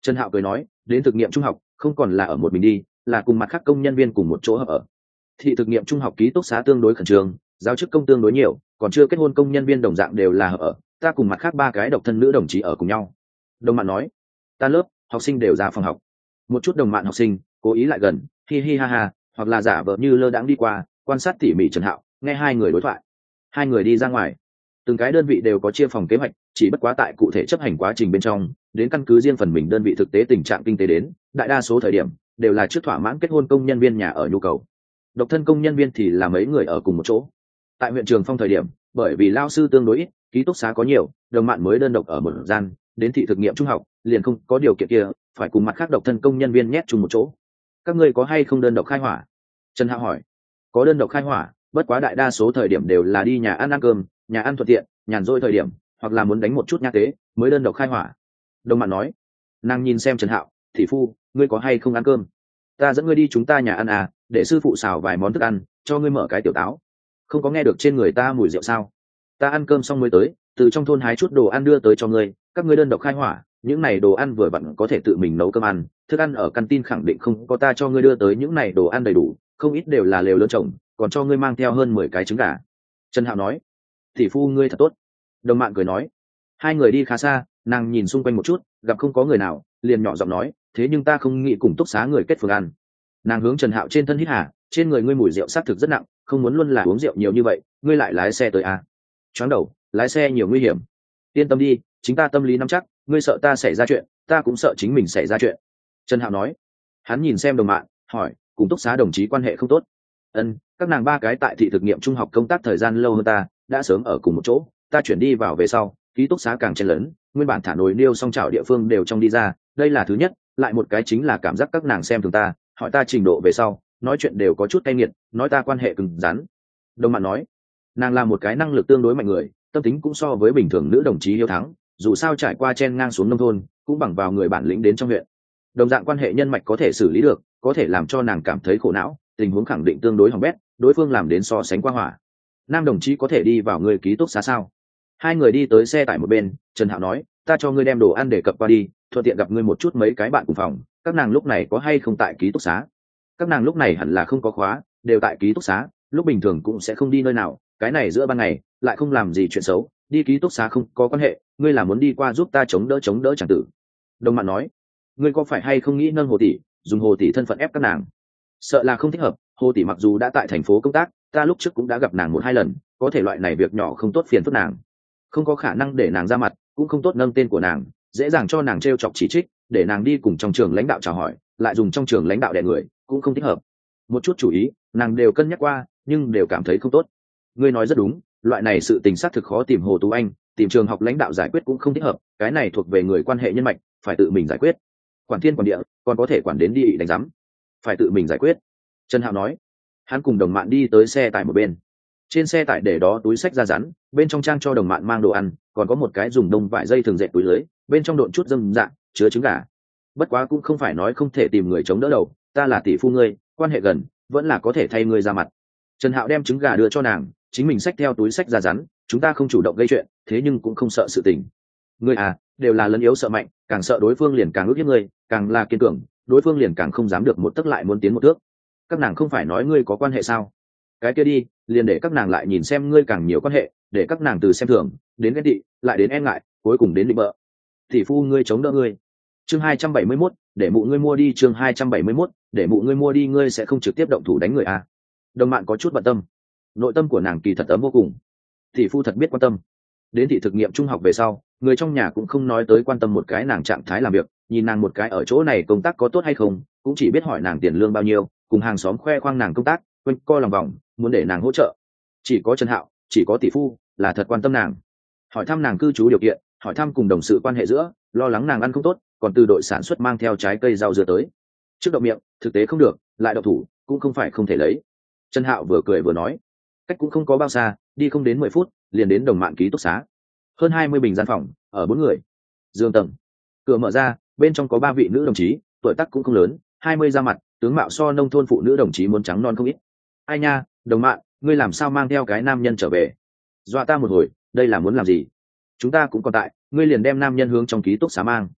Trần Hạo cười nói, đến thực nghiệm trung học không còn là ở một mình đi, là cùng mặt khác công nhân viên cùng một chỗ hợp ở. Thị thực nghiệm trung học ký túc xá tương đối khẩn trương, giáo chức công tương đối nhiều, còn chưa kết hôn công nhân viên đồng dạng đều là hợp ở, ta cùng mặt khác ba cái độc thân nữ đồng chí ở cùng nhau. Đồng Mạn nói, ta lớp học sinh đều ra phòng học. Một chút đồng mạn học sinh cố ý lại gần, hi hi ha ha, hoặc là giả vờ như lơ đãng đi qua, quan sát tỉ mỉ Trần Hạo, nghe hai người đối thoại. Hai người đi ra ngoài, từng cái đơn vị đều có chia phòng kế hoạch, chỉ bất quá tại cụ thể chấp hành quá trình bên trong, đến căn cứ riêng phần mình đơn vị thực tế tình trạng kinh tế đến, đại đa số thời điểm đều là trước thỏa mãn kết hôn công nhân viên nhà ở nhu cầu. Độc thân công nhân viên thì là mấy người ở cùng một chỗ. Tại huyện Trường Phong thời điểm, bởi vì lao sư tương đối ít, ký túc xá có nhiều, đồng mạn mới đơn độc ở một gian, đến thị thực nghiệm trung học liền không có điều kiện kia, phải cùng mặt khác độc thân công nhân viên nhét chung một chỗ. Các ngươi có hay không đơn độc khai hỏa? Trần Hạo hỏi. Có đơn độc khai hỏa, bất quá đại đa số thời điểm đều là đi nhà ăn cơm, nhà ăn thuận tiện, nhàn rỗi thời điểm, hoặc là muốn đánh một chút nha tế, mới đơn độc khai hỏa. Đồng mạn nói. Nàng nhìn xem Trần Hạo, thị phu, ngươi có hay không ăn cơm? Ta dẫn ngươi đi chúng ta nhà ăn à, để sư phụ xào vài món thức ăn, cho ngươi mở cái tiểu táo. Không có nghe được trên người ta mùi rượu sao? Ta ăn cơm xong mới tới, từ trong thôn hái chút đồ ăn đưa tới cho ngươi, các ngươi đơn độc khai hỏa, những này đồ ăn vừa vặn có thể tự mình nấu cơm ăn, thức ăn ở căn tin khẳng định không có ta cho ngươi đưa tới những này đồ ăn đầy đủ, không ít đều là lều lớn trồng, còn cho ngươi mang theo hơn 10 cái trứng gà. Trần Hạo nói. Tỷ phu ngươi thật tốt. Đồng Mạn cười nói. Hai người đi khá xa, nàng nhìn xung quanh một chút, gặp không có người nào, liền nhỏ giọng nói, thế nhưng ta không nghĩ cùng túc xá người kết phường ăn. Nàng hướng Trần Hạo trên thân hít hà, trên người ngươi mùi rượu xác thực rất nặng, không muốn luôn là uống rượu nhiều như vậy, ngươi lại lái xe tới à? Choáng đầu, lái xe nhiều nguy hiểm. Yên tâm đi, chính ta tâm lý nắm chắc, ngươi sợ ta xảy ra chuyện, ta cũng sợ chính mình xảy ra chuyện. Trần Hạo nói. Hắn nhìn xem Đồng Mạn, hỏi, cùng túc xá đồng chí quan hệ không tốt? Ân, các nàng ba cái tại thị thực nghiệm trung học công tác thời gian lâu hơn ta, đã sớm ở cùng một chỗ, ta chuyển đi vào về sau, ký túc xá càng chen lớn, nguyên bản thả nồi niêu song chảo địa phương đều trong đi ra, đây là thứ nhất, lại một cái chính là cảm giác các nàng xem thường ta, hỏi ta trình độ về sau, nói chuyện đều có chút cay nghiệt, nói ta quan hệ cứng rắn. Đồng Mạn nói, nàng là một cái năng lực tương đối mạnh người, tâm tính cũng so với bình thường nữ đồng chí hiếu thắng, dù sao trải qua chen ngang xuống nông thôn, cũng bằng vào người bản lĩnh đến trong huyện. Đồng dạng quan hệ nhân mạch có thể xử lý được, có thể làm cho nàng cảm thấy khổ não, tình huống khẳng định tương đối hỏng bét, đối phương làm đến so sánh qua hỏa. Nam đồng chí có thể đi vào người ký túc xá sao? Hai người đi tới xe tải một bên, Trần Hạo nói, ta cho ngươi đem đồ ăn để cập qua đi, thuận tiện gặp ngươi một chút mấy cái bạn cùng phòng, các nàng lúc này có hay không tại ký túc xá? Các nàng lúc này hẳn là không có khóa, đều tại ký túc xá, lúc bình thường cũng sẽ không đi nơi nào, cái này giữa ban ngày lại không làm gì chuyện xấu, đi ký túc xá không có quan hệ, ngươi là muốn đi qua giúp ta chống đỡ chẳng tử. Đồng Mạn nói, ngươi có phải hay không nghĩ nâng Hồ tỷ, dùng Hồ tỷ thân phận ép các nàng? Sợ là không thích hợp, Hồ tỷ mặc dù đã tại thành phố công tác, ta lúc trước cũng đã gặp nàng 1-2 lần, có thể loại này việc nhỏ không tốt phiền phức nàng, không có khả năng để nàng ra mặt, cũng không tốt nâng tên của nàng, dễ dàng cho nàng trêu chọc chỉ trích, để nàng đi cùng trong trường lãnh đạo chào hỏi, lại dùng trong trường lãnh đạo đè người, cũng không thích hợp. Một chút chủ ý, nàng đều cân nhắc qua, nhưng đều cảm thấy không tốt. Ngươi nói rất đúng, loại này sự tình xác thực khó tìm Hồ Tú Anh, tìm trường học lãnh đạo giải quyết cũng không thích hợp, cái này thuộc về người quan hệ nhân mạch, phải tự mình giải quyết. Quản thiên quản địa, còn có thể quản đến đi đánh giám, phải tự mình giải quyết. Trần Hạo nói. Hắn cùng Đồng Mạn đi tới xe tải một bên, trên xe tải để đó túi xách da rắn, bên trong trang cho Đồng Mạn mang đồ ăn, còn có một cái dùng đông vải dây thường dệt túi lưới, bên trong độn chút dâm dạng chứa trứng gà. Bất quá cũng không phải nói không thể tìm người chống đỡ đầu, ta là tỷ phu ngươi, quan hệ gần, vẫn là có thể thay ngươi ra mặt. Trần Hạo đem trứng gà đưa cho nàng, chính mình xách theo túi xách da rắn, chúng ta không chủ động gây chuyện, thế nhưng cũng không sợ sự tình. Ngươi à, đều là lấn yếu sợ mạnh, càng sợ đối phương liền càng ức hiếp ngươi, càng là kiên cường, đối phương liền càng không dám được một tấc lại muốn tiến một thước. Các nàng không phải nói ngươi có quan hệ sao? Cái kia đi, liền để các nàng lại nhìn xem ngươi càng nhiều quan hệ, để các nàng từ xem thường đến ghét tị, lại đến e ngại, cuối cùng đến định bợ. Tỷ phu ngươi chống đỡ ngươi. Chương 271, để mụ ngươi mua đi, chương 271, để mụ ngươi mua đi, ngươi sẽ không trực tiếp động thủ đánh người à? Đồng Mạn có chút bận tâm, nội tâm của nàng kỳ thật ấm vô cùng. Tỷ phu thật biết quan tâm. Đến thị thực nghiệm trung học về sau, người trong nhà cũng không nói tới quan tâm một cái nàng trạng thái làm việc, nhìn nàng một cái ở chỗ này công tác có tốt hay không, cũng chỉ biết hỏi nàng tiền lương bao nhiêu, cùng hàng xóm khoe khoang nàng công tác, quanh co lòng vòng, muốn để nàng hỗ trợ. Chỉ có Trần Hạo, chỉ có tỷ phu là thật quan tâm nàng, hỏi thăm nàng cư trú điều kiện, hỏi thăm cùng đồng sự quan hệ giữa, lo lắng nàng ăn không tốt, còn từ đội sản xuất mang theo trái cây rau dưa tới. Trước động miệng, thực tế không được, lại động thủ, cũng không phải không thể lấy. Trần Hạo vừa cười vừa nói, cách cũng không có bao xa, đi không đến 10 phút, liền đến Đồng Mạn ký túc xá. Hơn 20 bình gian phòng, ở 4 người. Giường tầng, cửa mở ra, bên trong có 3 vị nữ đồng chí, tuổi tác cũng không lớn, 20 ra mặt, tướng mạo so nông thôn phụ nữ đồng chí muốn trắng non không ít. Ai nha, Đồng Mạn, ngươi làm sao mang theo cái nam nhân trở về? Dọa ta một hồi, đây là muốn làm gì? Chúng ta cũng còn tại, ngươi liền đem nam nhân hướng trong ký túc xá mang.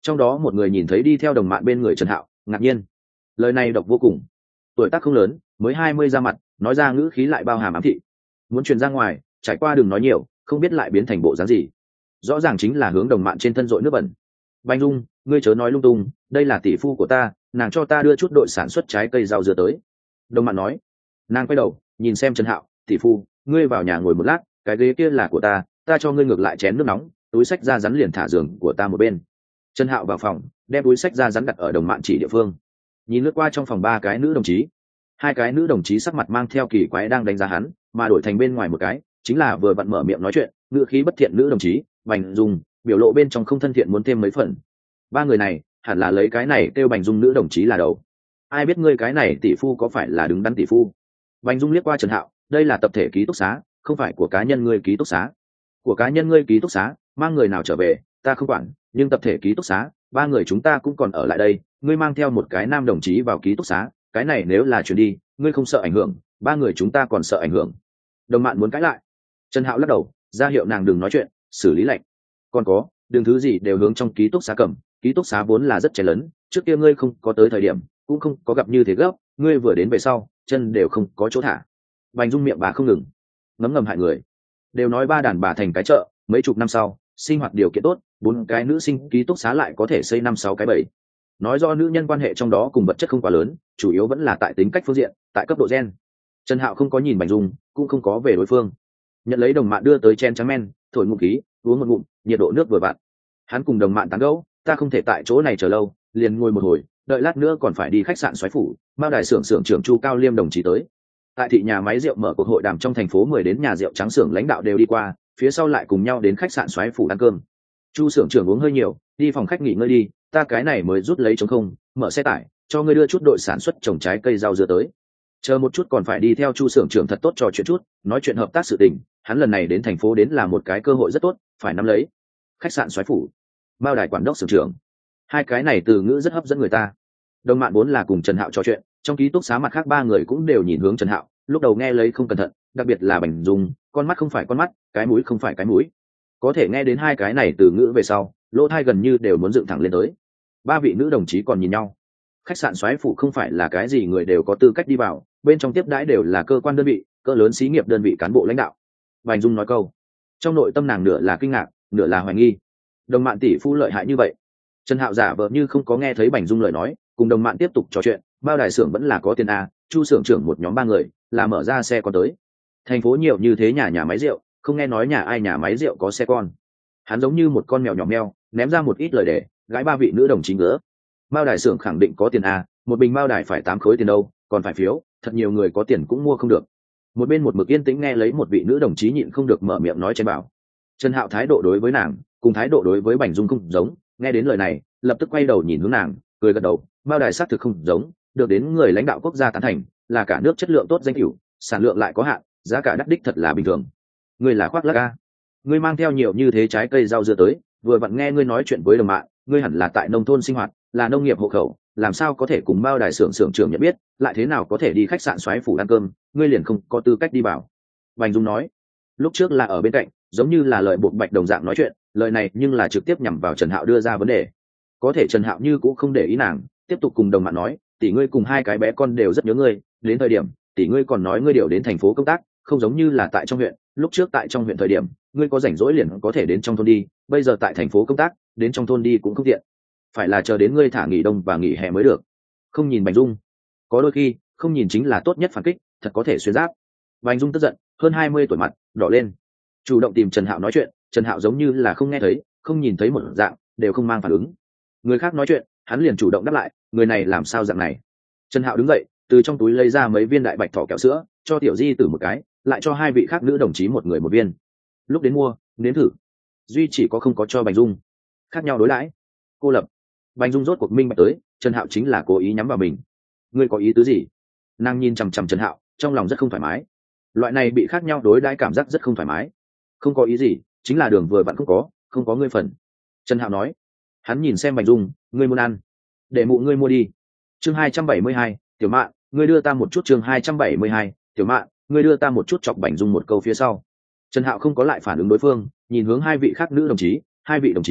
Trong đó một người nhìn thấy đi theo đồng mạn bên người Trần Hạo, ngạc nhiên. Lời này độc vô cùng. Tuổi tác không lớn, mới 20 ra mặt, nói ra ngữ khí lại bao hàm ám thị. Muốn truyền ra ngoài, trải qua đừng nói nhiều, không biết lại biến thành bộ dáng gì. Rõ ràng chính là hướng đồng mạn trên thân dội nước bẩn. Bành Dung, ngươi chớ nói lung tung, đây là tỷ phu của ta, nàng cho ta đưa chút đội sản xuất trái cây rau dưa tới. Đồng mạn nói. Nàng quay đầu, nhìn xem Trần Hạo, tỷ phu, ngươi vào nhà ngồi một lát, cái ghế kia là của ta cho ngươi ngược lại chén nước nóng, túi sách ra rắn liền thả giường của ta một bên. Trần Hạo vào phòng, đem túi sách ra rắn đặt ở đồng mạn chỉ địa phương. Nhìn lướt qua trong phòng 3 cái nữ đồng chí, 2 cái nữ đồng chí sắc mặt mang theo kỳ quái đang đánh giá hắn, mà đổi thành bên ngoài một cái chính là vừa vặn mở miệng nói chuyện, ngữ khí bất thiện nữ đồng chí Bành Dung, biểu lộ bên trong không thân thiện muốn thêm mấy phần. 3 người này hẳn là lấy cái này kêu Bành Dung nữ đồng chí là đầu. Ai biết ngươi cái này tỷ phu có phải là đứng đắn tỷ phu? Bành Dung liếc qua Trần Hạo, đây là tập thể ký túc xá, không phải của cá nhân ngươi ký túc xá. Của cá nhân ngươi ký túc xá, mang người nào trở về, ta không quản, nhưng tập thể ký túc xá, 3 người chúng ta cũng còn ở lại đây, ngươi mang theo một cái nam đồng chí vào ký túc xá, cái này nếu là chuyển đi, ngươi không sợ ảnh hưởng, 3 người chúng ta còn sợ ảnh hưởng. Đồng Mạn muốn cãi lại, Trần Hạo lắc đầu, ra hiệu nàng đừng nói chuyện, xử lý lệnh. Còn có, đừng thứ gì đều hướng trong ký túc xá cầm, ký túc xá vốn là rất trẻ lớn, trước kia ngươi không có tới thời điểm, cũng không có gặp như thế gấp, ngươi vừa đến về sau, chân đều không có chỗ thả. Bành Dung miệng bà không ngừng, ngấm ngầm hại người. Đều nói 3 đàn bà thành cái chợ, mấy chục năm sau, sinh hoạt điều kiện tốt, 4 cái nữ sinh ký túc xá lại có thể xây 5-6 cái bầy. Nói do nữ nhân quan hệ trong đó cùng vật chất không quá lớn, chủ yếu vẫn là tại tính cách phương diện, tại cấp độ gen. Trần Hạo không có nhìn Bành Dung, cũng không có về đối phương. Nhận lấy đồng mạn đưa tới chén trắng men, thổi ngụm khí, uống một ngụm, nhiệt độ nước vừa vặn. Hắn cùng đồng mạn tán gẫu, ta không thể tại chỗ này chờ lâu, liền ngồi một hồi, đợi lát nữa còn phải đi khách sạn Soái phủ, Mao Đài xưởng trưởng Chu Cao Liêm đồng chí tới. Tại thị nhà máy rượu mở cuộc hội đàm trong thành phố 10 đến nhà rượu trắng xưởng lãnh đạo đều đi qua, phía sau lại cùng nhau đến khách sạn Soái phủ ăn cơm. Chu xưởng trưởng uống hơi nhiều, đi phòng khách nghỉ ngơi đi, ta cái này mới rút lấy trống không, mở xe tải, cho ngươi đưa chút đội sản xuất trồng trái cây rau dưa tới. Chờ một chút còn phải đi theo Chu xưởng trưởng thật tốt trò chuyện chút, nói chuyện hợp tác sự tình, hắn lần này đến thành phố đến là một cái cơ hội rất tốt, phải nắm lấy. Khách sạn Soái phủ, Mao Đài quản đốc xưởng trưởng, 2 cái này từ ngữ rất hấp dẫn người ta. Đồng Mạn vốn là cùng Trần Hạo trò chuyện, trong ký túc xá mặt khác 3 người cũng đều nhìn hướng Trần Hạo, lúc đầu nghe lấy không cẩn thận, đặc biệt là Bành Dung, con mắt không phải con mắt, cái mũi không phải cái mũi. Có thể nghe đến 2 cái này từ ngữ về sau, lỗ tai gần như đều muốn dựng thẳng lên tới. 3 vị nữ đồng chí còn nhìn nhau. Khách sạn Soái phủ không phải là cái gì người đều có tư cách đi vào, bên trong tiếp đãi đều là cơ quan đơn vị, cỡ lớn xí nghiệp đơn vị cán bộ lãnh đạo. Bành Dung nói câu, trong nội tâm nàng nửa là kinh ngạc, nửa là hoài nghi. Đồng Mạn tỷ phu lợi hại như vậy. Trần Hạo giả vờ như không có nghe thấy Bành Dung lời nói, cùng đồng mạn tiếp tục trò chuyện. Bao Đài xưởng vẫn là có tiền a, Chu xưởng trưởng một nhóm 3 người là mở ra xe con tới. Thành phố nhiều như thế nhà máy rượu, không nghe nói nhà ai nhà máy rượu có xe con. Hắn giống như một con mèo nhỏ meo, ném ra một ít lời để gái 3 vị nữ đồng chí ngứa. Bao Đài xưởng khẳng định có tiền a, một bình Bao Đài phải 8 khối tiền đâu, còn phải phiếu, thật nhiều người có tiền cũng mua không được. Một bên một mực yên tĩnh nghe lấy một vị nữ đồng chí nhịn không được mở miệng nói chen bảo. Trần Hạo thái độ đối với nàng cùng thái độ đối với Bành Dung không giống, nghe đến lời này lập tức quay đầu nhìn hướng nàng, cười gật đầu. Bao Đài xác thực không giống, được đến người lãnh đạo quốc gia tán thành, là cả nước chất lượng tốt danh hữu, sản lượng lại có hạn, giá cả đắt đích thật là bình thường. Ngươi là khoác lác a, ngươi mang theo nhiều như thế trái cây rau dưa tới, vừa vặn nghe ngươi nói chuyện với đồng bạn, ngươi hẳn là tại nông thôn sinh hoạt, là nông nghiệp hộ khẩu, làm sao có thể cùng Bao Đài xưởng trưởng nhận biết, lại thế nào có thể đi khách sạn Soái phủ ăn cơm, ngươi liền không có tư cách đi vào. Bành Dung nói, lúc trước là ở bên cạnh, giống như là lời buộc bạch đồng dạng nói chuyện, lời này nhưng là trực tiếp nhằm vào Trần Hạo đưa ra vấn đề. Có thể Trần Hạo như cũng không để ý nàng, tiếp tục cùng đồng bạn nói, tỷ ngươi cùng 2 cái bé con đều rất nhớ ngươi, đến thời điểm tỷ ngươi còn nói ngươi điều đến thành phố công tác, không giống như là tại trong huyện, lúc trước tại trong huyện thời điểm ngươi có rảnh rỗi liền có thể đến trong thôn đi, bây giờ tại thành phố công tác, đến trong thôn đi cũng không tiện, phải là chờ đến ngươi thả nghỉ đông và nghỉ hè mới được. Không nhìn Bành Dung, có đôi khi không nhìn chính là tốt nhất phản kích, thật có thể xuyên giáp. Bành Dung tức giận, hơn 20 tuổi mặt đỏ lên, chủ động tìm Trần Hạo nói chuyện. Trần Hạo giống như là không nghe thấy, không nhìn thấy một dạng, đều không mang phản ứng. Người khác nói chuyện, hắn liền chủ động đáp lại, người này làm sao dạng này. Trần Hạo đứng dậy, từ trong túi lấy ra mấy viên đại bạch thỏ kẹo sữa, cho Tiểu Di Tử một cái, lại cho 2 vị khác nữ đồng chí một người một viên. Lúc đến mua, nếm thử, duy chỉ có không có cho Bành Dung. Khác nhau đối đãi, cô lập. Bành Dung rốt cuộc minh bạch tới, Trần Hạo chính là cố ý nhắm vào mình. Ngươi có ý tứ gì? Nàng nhìn chằm chằm Trần Hạo, trong lòng rất không thoải mái. Loại này bị khác nhau đối đãi cảm giác rất không thoải mái. Không có ý gì, chính là đường vừa vặn không có ngươi phần. Trần Hạo nói. Hắn nhìn xem Bành Dung, ngươi muốn ăn, để mụ ngươi mua đi. Chương 272, Tiểu Mạn, ngươi đưa ta một chút. Chương 272, Tiểu Mạn, ngươi đưa ta một chút. Chọc Bành Dung một câu phía sau, Trần Hạo không có lại phản ứng đối phương, nhìn hướng 2 vị khác nữ đồng chí, 2 vị đồng chí,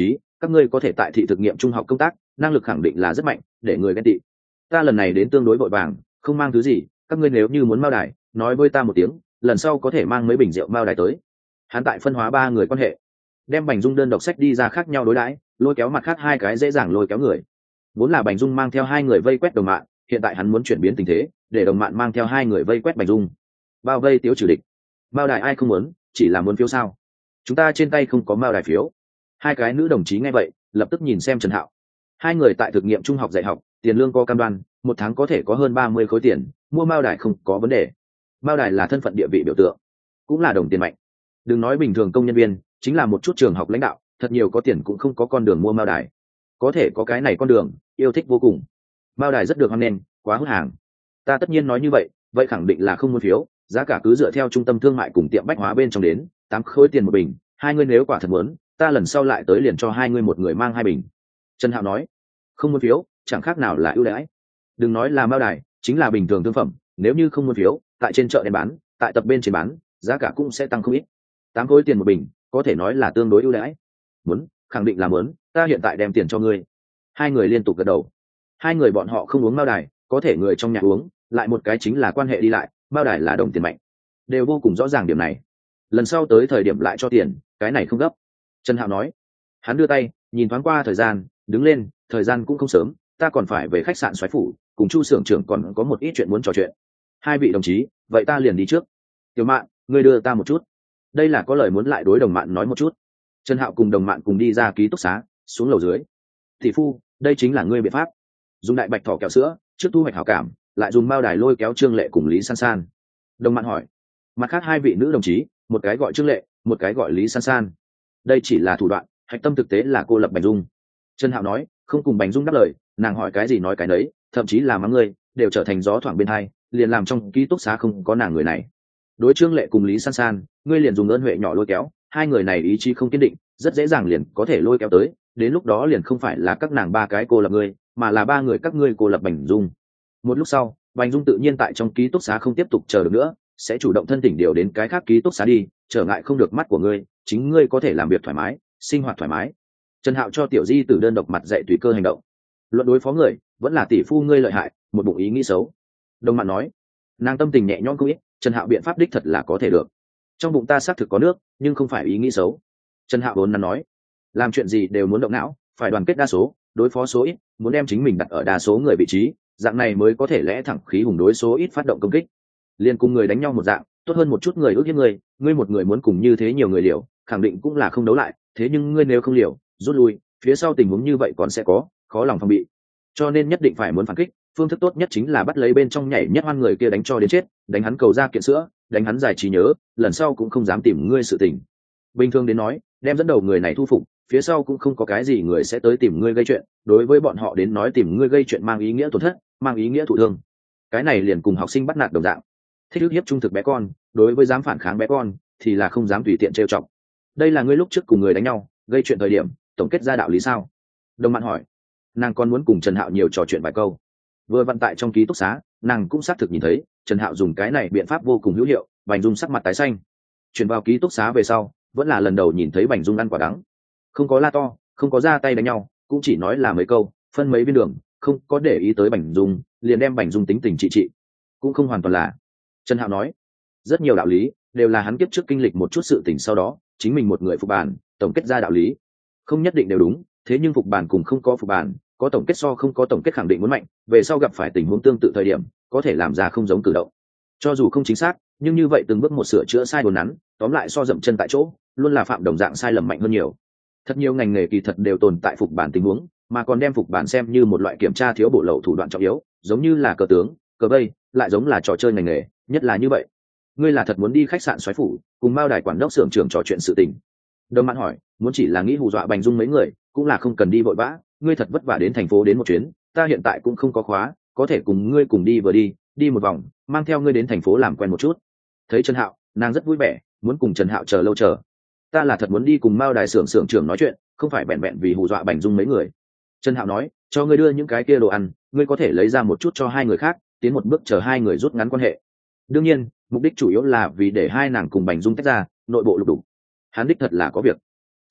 các ngươi có thể tại thị thực nghiệm trung học công tác, năng lực khẳng định là rất mạnh, để người ghen tị. Ta lần này đến tương đối vội vàng, không mang thứ gì, các ngươi nếu như muốn mao đài, nói với ta một tiếng, lần sau có thể mang mấy bình rượu mao đài tới. Hắn tại phân hóa ba người quan hệ, đem Bành Dung đơn độc sách đi ra khác nhau đối đãi, lôi kéo mặt khác hai cái dễ dàng lôi kéo người. Vốn là Bành Dung mang theo hai người vây quét đồng mạn, hiện tại hắn muốn chuyển biến tình thế, để đồng mạn mang theo hai người vây quét Bành Dung, bao vây Tiếu Trừ địch. Mao đài ai không muốn, chỉ là muốn phiếu sao? Chúng ta trên tay không có mao đài phiếu. Hai cái nữ đồng chí nghe vậy, lập tức nhìn xem Trần Hạo. Hai người tại thực nghiệm trung học dạy học, tiền lương có cam đoan, một tháng có thể có hơn 30 khối tiền, mua mao đài không có vấn đề. Mao đài là thân phận địa vị biểu tượng, cũng là đồng tiền mạnh. Đừng nói bình thường công nhân viên, chính là một chút trường học lãnh đạo, thật nhiều có tiền cũng không có con đường mua mao đài. Có thể có cái này con đường, yêu thích vô cùng. Mao đài rất được hoan nghênh, quá hút hàng. Ta tất nhiên nói như vậy, vậy khẳng định là không muốn phiếu, giá cả cứ dựa theo trung tâm thương mại cùng tiệm bách hóa bên trong đến, 8 khối tiền một bình, hai ngươi nếu quả thật muốn, ta lần sau lại tới liền cho hai ngươi một người mang 2 bình. Trần Hạo nói, không muốn phiếu, chẳng khác nào là ưu đãi. Đừng nói là mao đài, chính là bình thường thương phẩm, nếu như không muốn phiếu, tại trên chợ đen bán, tại tập bên trên bán, giá cả cũng sẽ tăng không ít. 8 khối tiền một bình, có thể nói là tương đối ưu đãi. Muốn, khẳng định là muốn, ta hiện tại đem tiền cho ngươi. Hai người liên tục gật đầu. Hai người bọn họ không uống mao đài, có thể người trong nhà uống, lại một cái chính là quan hệ đi lại, mao đài là đồng tiền mạnh, đều vô cùng rõ ràng điểm này. Lần sau tới thời điểm lại cho tiền, cái này không gấp. Trần Hạo nói. Hắn đưa tay nhìn thoáng qua thời gian, đứng lên, thời gian cũng không sớm, ta còn phải về khách sạn Soái phủ, cùng Chu xưởng trưởng còn có một ít chuyện muốn trò chuyện. Hai vị đồng chí, vậy ta liền đi trước. Tiểu Mạn, ngươi đưa ta một chút. Đây là có lời muốn lại đối đồng Mạn nói một chút. Trần Hạo cùng đồng Mạn cùng đi ra ký túc xá, xuống lầu dưới. Thị phu, đây chính là ngươi biện pháp. Dùng đại bạch thỏ kẹo sữa, trước thu hoạch hảo cảm, lại dùng bao đài lôi kéo Trương Lệ cùng Lý San San. Đồng Mạn hỏi. Mặt khác hai vị nữ đồng chí, một cái gọi Trương Lệ, một cái gọi Lý San San. Đây chỉ là thủ đoạn, hạch tâm thực tế là cô lập Bành Dung. Trần Hạo nói, không cùng Bành Dung đáp lời, nàng hỏi cái gì nói cái nấy, thậm chí là mắng ngươi, đều trở thành gió thoảng bên hai, liền làm trong ký túc xá không có nàng người này. Đối Trương Lệ cùng Lý San San, ngươi liền dùng ơn huệ nhỏ lôi kéo, hai người này ý chí không kiên định, rất dễ dàng liền có thể lôi kéo tới, đến lúc đó liền không phải là các nàng ba cái cô lập ngươi, mà là ba người các ngươi cô lập Bành Dung. Một lúc sau, Bành Dung tự nhiên tại trong ký túc xá không tiếp tục chờ được nữa, sẽ chủ động thân thỉnh điều đến cái khác ký túc xá đi, trở ngại không được mắt của ngươi, chính ngươi có thể làm việc thoải mái, sinh hoạt thoải mái. Trần Hạo cho Tiểu Di Tử đơn độc mặt dạy tùy cơ hành động. Luận đối phó người, vẫn là tỷ phu ngươi lợi hại, một bụng ý nghĩ xấu. Đồng Mạn nói, nàng tâm tình nhẹ nhõm không ít, Trần Hạo biện pháp đích thật là có thể được. Trong bụng ta xác thực có nước, nhưng không phải ý nghĩ xấu. Trần Hạo vốn nói, làm chuyện gì đều muốn động não, phải đoàn kết đa số, đối phó số ít, muốn đem chính mình đặt ở đa số người vị trí, dạng này mới có thể lẽ thẳng khí hùng đối số ít phát động công kích. Liên cùng người đánh nhau một dạng, tốt hơn một chút người ước hiếp ngươi một người muốn cùng như thế nhiều người liều, khẳng định cũng là không đấu lại, thế nhưng ngươi nếu không liều, rút lui, phía sau tình huống như vậy còn sẽ có, khó lòng phòng bị. Cho nên nhất định phải muốn phản kích, phương thức tốt nhất chính là bắt lấy bên trong nhảy nhất hoan người kia đánh cho đến chết, đánh hắn cầu ra kiện sữa, đánh hắn giải trí nhớ, lần sau cũng không dám tìm ngươi sự tình. Bình thường đến nói, đem dẫn đầu người này thu phục, phía sau cũng không có cái gì người sẽ tới tìm ngươi gây chuyện, đối với bọn họ đến nói tìm ngươi gây chuyện mang ý nghĩa tổn thất, mang ý nghĩa thụ thương. Cái này liền cùng học sinh bắt nạt đồng dạng. Thích ức hiếp trung thực bé con, đối với dám phản kháng bé con thì là không dám tùy tiện trêu chọc. Đây là ngươi lúc trước cùng người đánh nhau, gây chuyện thời điểm, tổng kết ra đạo lý sao? Đồng Mạn hỏi. Nàng còn muốn cùng Trần Hạo nhiều trò chuyện vài câu. Vừa vận tại trong ký túc xá, nàng cũng xác thực nhìn thấy Trần Hạo dùng cái này biện pháp vô cùng hữu hiệu. Bành Dung sắc mặt tái xanh. Chuyển vào ký túc xá về sau, vẫn là lần đầu nhìn thấy Bành Dung ăn quả đắng. Không có la to, không có ra tay đánh nhau, cũng chỉ nói là mấy câu, phân mấy viên đường, không có để ý tới Bành Dung, liền đem Bành Dung tính tình trị. Cũng không hoàn toàn là. Trần Hạo nói, rất nhiều đạo lý đều là hắn kiếp trước kinh lịch một chút sự tình sau đó, chính mình một người phục bản, tổng kết ra đạo lý. Không nhất định đều đúng, thế nhưng phục bản cùng không có phục bản, có tổng kết so không có tổng kết khẳng định muốn mạnh, về sau gặp phải tình huống tương tự thời điểm, có thể làm ra không giống cử động. Cho dù không chính xác, nhưng như vậy từng bước một sửa chữa sai đồn nắn, tóm lại so dậm chân tại chỗ, luôn là phạm đồng dạng sai lầm mạnh hơn nhiều. Thật nhiều ngành nghề kỳ thật đều tồn tại phục bản tình huống, mà còn đem phục bản xem như một loại kiểm tra thiếu bổ lậu thủ đoạn trọng yếu, giống như là cờ tướng, cờ vây, lại giống là trò chơi ngành nghề, nhất là như vậy. Ngươi là thật muốn đi khách sạn Soái phủ, cùng Mao đài quản đốc xưởng trưởng trò chuyện sự tình? Đồng Mạn hỏi, muốn chỉ là nghĩ hù dọa Bành Dung mấy người, cũng là không cần đi vội vã, ngươi thật vất vả đến thành phố đến một chuyến, ta hiện tại cũng không có khóa, có thể cùng ngươi cùng đi vừa đi một vòng, mang theo ngươi đến thành phố làm quen một chút. Thấy Trần Hạo, nàng rất vui vẻ, muốn cùng Trần Hạo chờ lâu chờ. Ta là thật muốn đi cùng Mao đài xưởng trưởng nói chuyện, không phải vẹn vẹn vì hù dọa Bành Dung mấy người. Trần Hạo nói, cho ngươi đưa những cái kia đồ ăn, ngươi có thể lấy ra một chút cho hai người khác, tiến một bước chờ hai người rút ngắn quan hệ. Đương nhiên, mục đích chủ yếu là vì để hai nàng cùng Bành Dung tách ra, nội bộ lục đục. Hắn đích thật là có việc.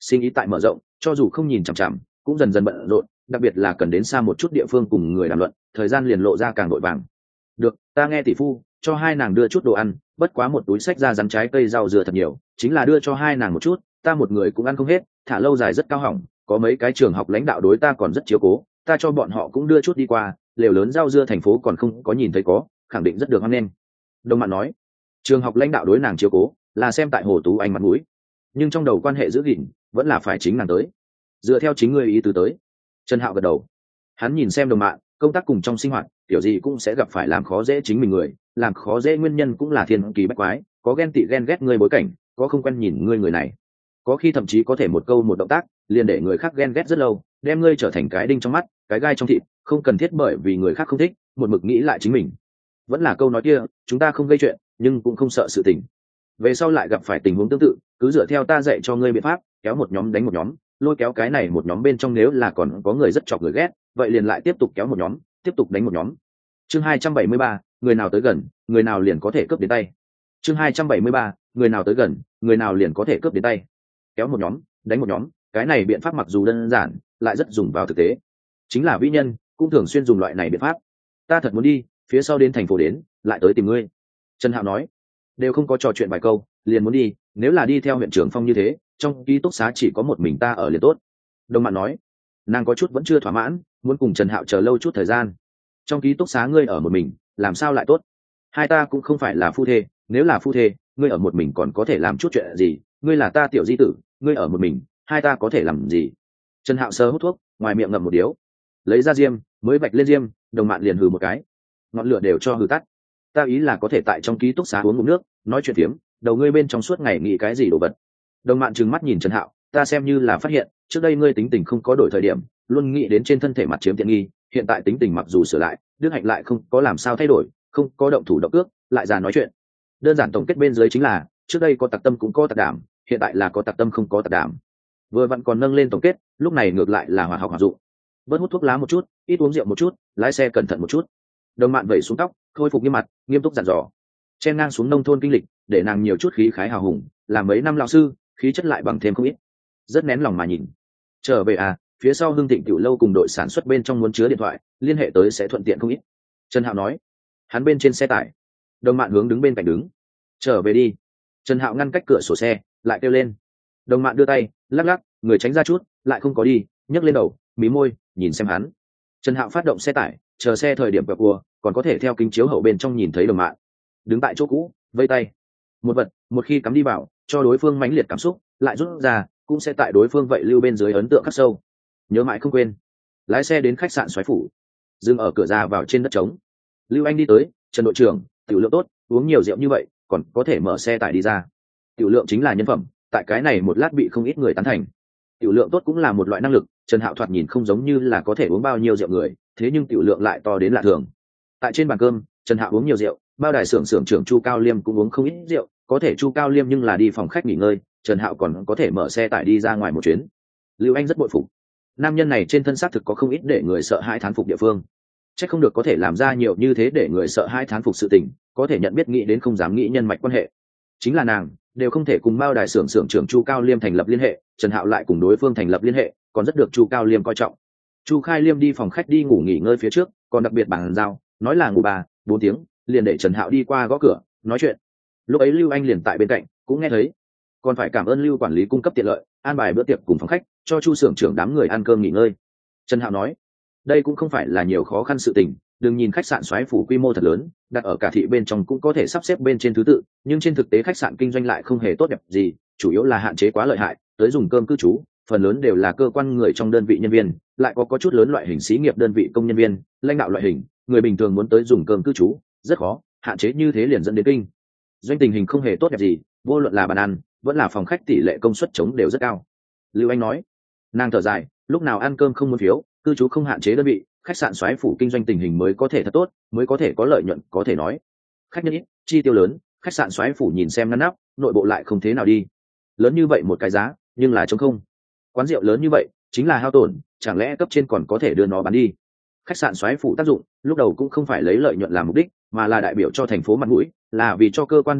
sinh ý tại mở rộng, cho dù không nhìn chằm chằm cũng dần dần bận rộn, đặc biệt là cần đến xa một chút địa phương cùng người đàm luận, thời gian liền lộ ra càng vội vàng. Được, ta nghe tỷ phu, cho hai nàng đưa chút đồ ăn, bất quá một túi xách ra rắn trái cây rau dừa thật nhiều, chính là đưa cho hai nàng một chút, ta một người cũng ăn không hết, thả lâu dài rất cao hỏng, có mấy cái trường học lãnh đạo đối ta còn rất chiếu cố, ta cho bọn họ cũng đưa chút đi qua, lều lớn rau dưa thành phố còn không có nhìn thấy có, khẳng định rất được hoan nghênh. Đồng Mạn nói, trường học lãnh đạo đối nàng chiếu cố là xem tại Hồ Tú Anh mặt mũi, nhưng trong đầu quan hệ giữ gìn vẫn là phải chính nàng tới, dựa theo chính ngươi ý tứ tới. Trần Hạo gật đầu, hắn nhìn xem Đồng Mạn công tác cùng trong sinh hoạt kiểu gì cũng sẽ gặp phải làm khó dễ chính mình người, làm khó dễ nguyên nhân cũng là thiên kỳ bách quái, có ghen tị ghen ghét ngươi bối cảnh, có không quen nhìn ngươi người này, có khi thậm chí có thể một câu một động tác liền để người khác ghen ghét rất lâu, đem ngươi trở thành cái đinh trong mắt, cái gai trong thịt, không cần thiết bởi vì người khác không thích một mực nghĩ lại chính mình. Vẫn là câu nói kia, chúng ta không gây chuyện nhưng cũng không sợ sự tình. Về sau lại gặp phải tình huống tương tự, cứ dựa theo ta dạy cho ngươi biện pháp, kéo một nhóm đánh một nhóm, lôi kéo cái này một nhóm bên trong nếu là còn có người rất chọc người ghét, vậy liền lại tiếp tục kéo một nhóm, tiếp tục đánh một nhóm. Chương 273, người nào tới gần, người nào liền có thể cướp đến tay. Chương 273, người nào tới gần, người nào liền có thể cướp đến tay. Kéo một nhóm, đánh một nhóm, cái này biện pháp mặc dù đơn giản, lại rất dùng vào thực tế. Chính là vĩ nhân cũng thường xuyên dùng loại này biện pháp. Ta thật muốn đi, phía sau đến thành phố đến, lại tới tìm ngươi. Trần Hạo nói, đều không có trò chuyện vài câu, liền muốn đi, nếu là đi theo huyện trưởng Phong như thế, trong ký túc xá chỉ có một mình ta ở liền tốt. Đồng Mạn nói, nàng có chút vẫn chưa thỏa mãn, muốn cùng Trần Hạo chờ lâu chút thời gian. Trong ký túc xá ngươi ở một mình, làm sao lại tốt? Hai ta cũng không phải là phu thê, nếu là phu thê, ngươi ở một mình còn có thể làm chút chuyện gì? Ngươi là ta tiểu di tử, ngươi ở một mình, hai ta có thể làm gì? Trần Hạo sờ hút thuốc, ngoài miệng ngậm một điếu, lấy ra diêm, mới vạch lên diêm, Đồng Mạn liền hừ một cái, ngọn lửa đều cho hừ tắt. Ta ý là có thể tại trong ký túc xá uống ngụm nước, nói chuyện phiếm, đầu ngươi bên trong suốt ngày nghĩ cái gì đồ vật. Đồng Mạn trừng mắt nhìn Trần Hạo, ta xem như là phát hiện, trước đây ngươi tính tình không có đổi thời điểm, luôn nghĩ đến trên thân thể mặt chiếm tiện nghi, hiện tại tính tình mặc dù sửa lại, đức hạnh lại không có làm sao thay đổi, không có động thủ động cước, lại già nói chuyện. Đơn giản tổng kết bên dưới chính là, trước đây có tặc tâm cũng có tặc đảm, hiện tại là có tặc tâm không có tặc đảm. Vừa vặn còn nâng lên tổng kết, lúc này ngược lại là hòa học hòa dụng. Bớt hút thuốc lá một chút, ít uống rượu một chút, lái xe cẩn thận một chút. Đồng Mạn vẩy xuống tóc, khôi phục nghiêm mặt, nghiêm túc dặn dò. Chen ngang xuống nông thôn kinh lịch, để nàng nhiều chút khí khái hào hùng, làm mấy năm lão sư, khí chất lại bằng thêm không ít. Rất nén lòng mà nhìn. Trở về à, phía sau Hưng Thịnh Tiểu lâu cùng đội sản xuất bên trong muốn chứa điện thoại, liên hệ tới sẽ thuận tiện không ít. Trần Hạo nói. Hắn bên trên xe tải. Đồng Mạn hướng đứng bên cạnh đứng. Trở về đi. Trần Hạo ngăn cách cửa sổ xe, lại kêu lên. Đồng Mạn đưa tay, lắc lắc, người tránh ra chút, lại không có đi, nhấc lên đầu, mí môi, nhìn xem hắn. Trần Hạo phát động xe tải, chờ xe thời điểm quẹo cua, còn có thể theo kính chiếu hậu bên trong nhìn thấy Đồng Mạn đứng tại chỗ cũ, vây tay. Một vật, một khi cắm đi vào, cho đối phương mãnh liệt cảm xúc, lại rút ra, cũng sẽ tại đối phương vậy lưu bên dưới ấn tượng khắc sâu. Nhớ mãi không quên. Lái xe đến khách sạn Soái Phủ, dừng ở cửa ra vào trên đất trống. Lưu Anh đi tới, Trần đội trưởng, tiểu lượng tốt, uống nhiều rượu như vậy, còn có thể mở xe tải đi ra. Tiểu lượng chính là nhân phẩm, tại cái này một lát bị không ít người tán thành. Tiểu lượng tốt cũng là một loại năng lực, Trần Hạo thoạt nhìn không giống như là có thể uống bao nhiêu rượu người, thế nhưng tiểu lượng lại to đến lạ thường. Tại trên bàn cơm, Trần Hạo uống nhiều rượu, bao đài xưởng trưởng Chu Cao Liêm cũng uống không ít rượu, có thể Chu Cao Liêm nhưng là đi phòng khách nghỉ ngơi, Trần Hạo còn có thể mở xe tải đi ra ngoài một chuyến. Lưu Anh rất bội phục. Nam nhân này trên thân xác thực có không ít để người sợ hãi thán phục địa phương. Chắc không được có thể làm ra nhiều như thế để người sợ hãi thán phục sự tình, có thể nhận biết nghĩ đến không dám nghĩ nhân mạch quan hệ. Chính là nàng, đều không thể cùng bao đài xưởng trưởng Chu Cao Liêm thành lập liên hệ, Trần Hạo lại cùng đối phương thành lập liên hệ, còn rất được Chu Cao Liêm coi trọng. Chu Khai Liêm đi phòng khách đi ngủ nghỉ ngơi phía trước, còn đặc biệt bàn giao, nói là ngủ 3-4 tiếng, liền để Trần Hạo đi qua gõ cửa, nói chuyện. Lúc ấy Lưu Anh liền tại bên cạnh, cũng nghe thấy. Còn phải cảm ơn Lưu quản lý cung cấp tiện lợi, an bài bữa tiệc cùng phòng khách, cho Chu xưởng trưởng đám người ăn cơm nghỉ ngơi. Trần Hạo nói, đây cũng không phải là nhiều khó khăn sự tình, đừng nhìn khách sạn Soái Phủ quy mô thật lớn, đặt ở cả thị bên trong cũng có thể sắp xếp bên trên thứ tự, nhưng trên thực tế khách sạn kinh doanh lại không hề tốt đẹp gì, chủ yếu là hạn chế quá lợi hại, tới dùng cơm cư trú, phần lớn đều là cơ quan người trong đơn vị nhân viên, lại có chút lớn loại hình xí nghiệp đơn vị công nhân viên, lãnh đạo loại hình, người bình thường muốn tới dùng cơm cư trú, rất khó, hạn chế như thế liền dẫn đến kinh doanh tình hình không hề tốt đẹp gì, vô luận là bàn ăn, vẫn là phòng khách tỷ lệ công suất chống đều rất cao. Lưu Anh nói, nàng thở dài, lúc nào ăn cơm không muốn phiếu, cư trú không hạn chế đơn vị, khách sạn Soái Phủ kinh doanh tình hình mới có thể thật tốt, mới có thể có lợi nhuận, có thể nói khách nhân ít, chi tiêu lớn, khách sạn Soái Phủ nhìn xem ngăn nắp, nội bộ lại không thế nào đi. Lớn như vậy một cái giá, nhưng là trống không. Quán rượu lớn như vậy, chính là hao tổn, chẳng lẽ cấp trên còn có thể đưa nó bán đi? Khách sạn Soái Phủ tác dụng, lúc đầu cũng không phải lấy lợi nhuận làm mục đích, mà là đại biểu cho thành phố mặt mũi, là vì cho cơ quan đơn vị,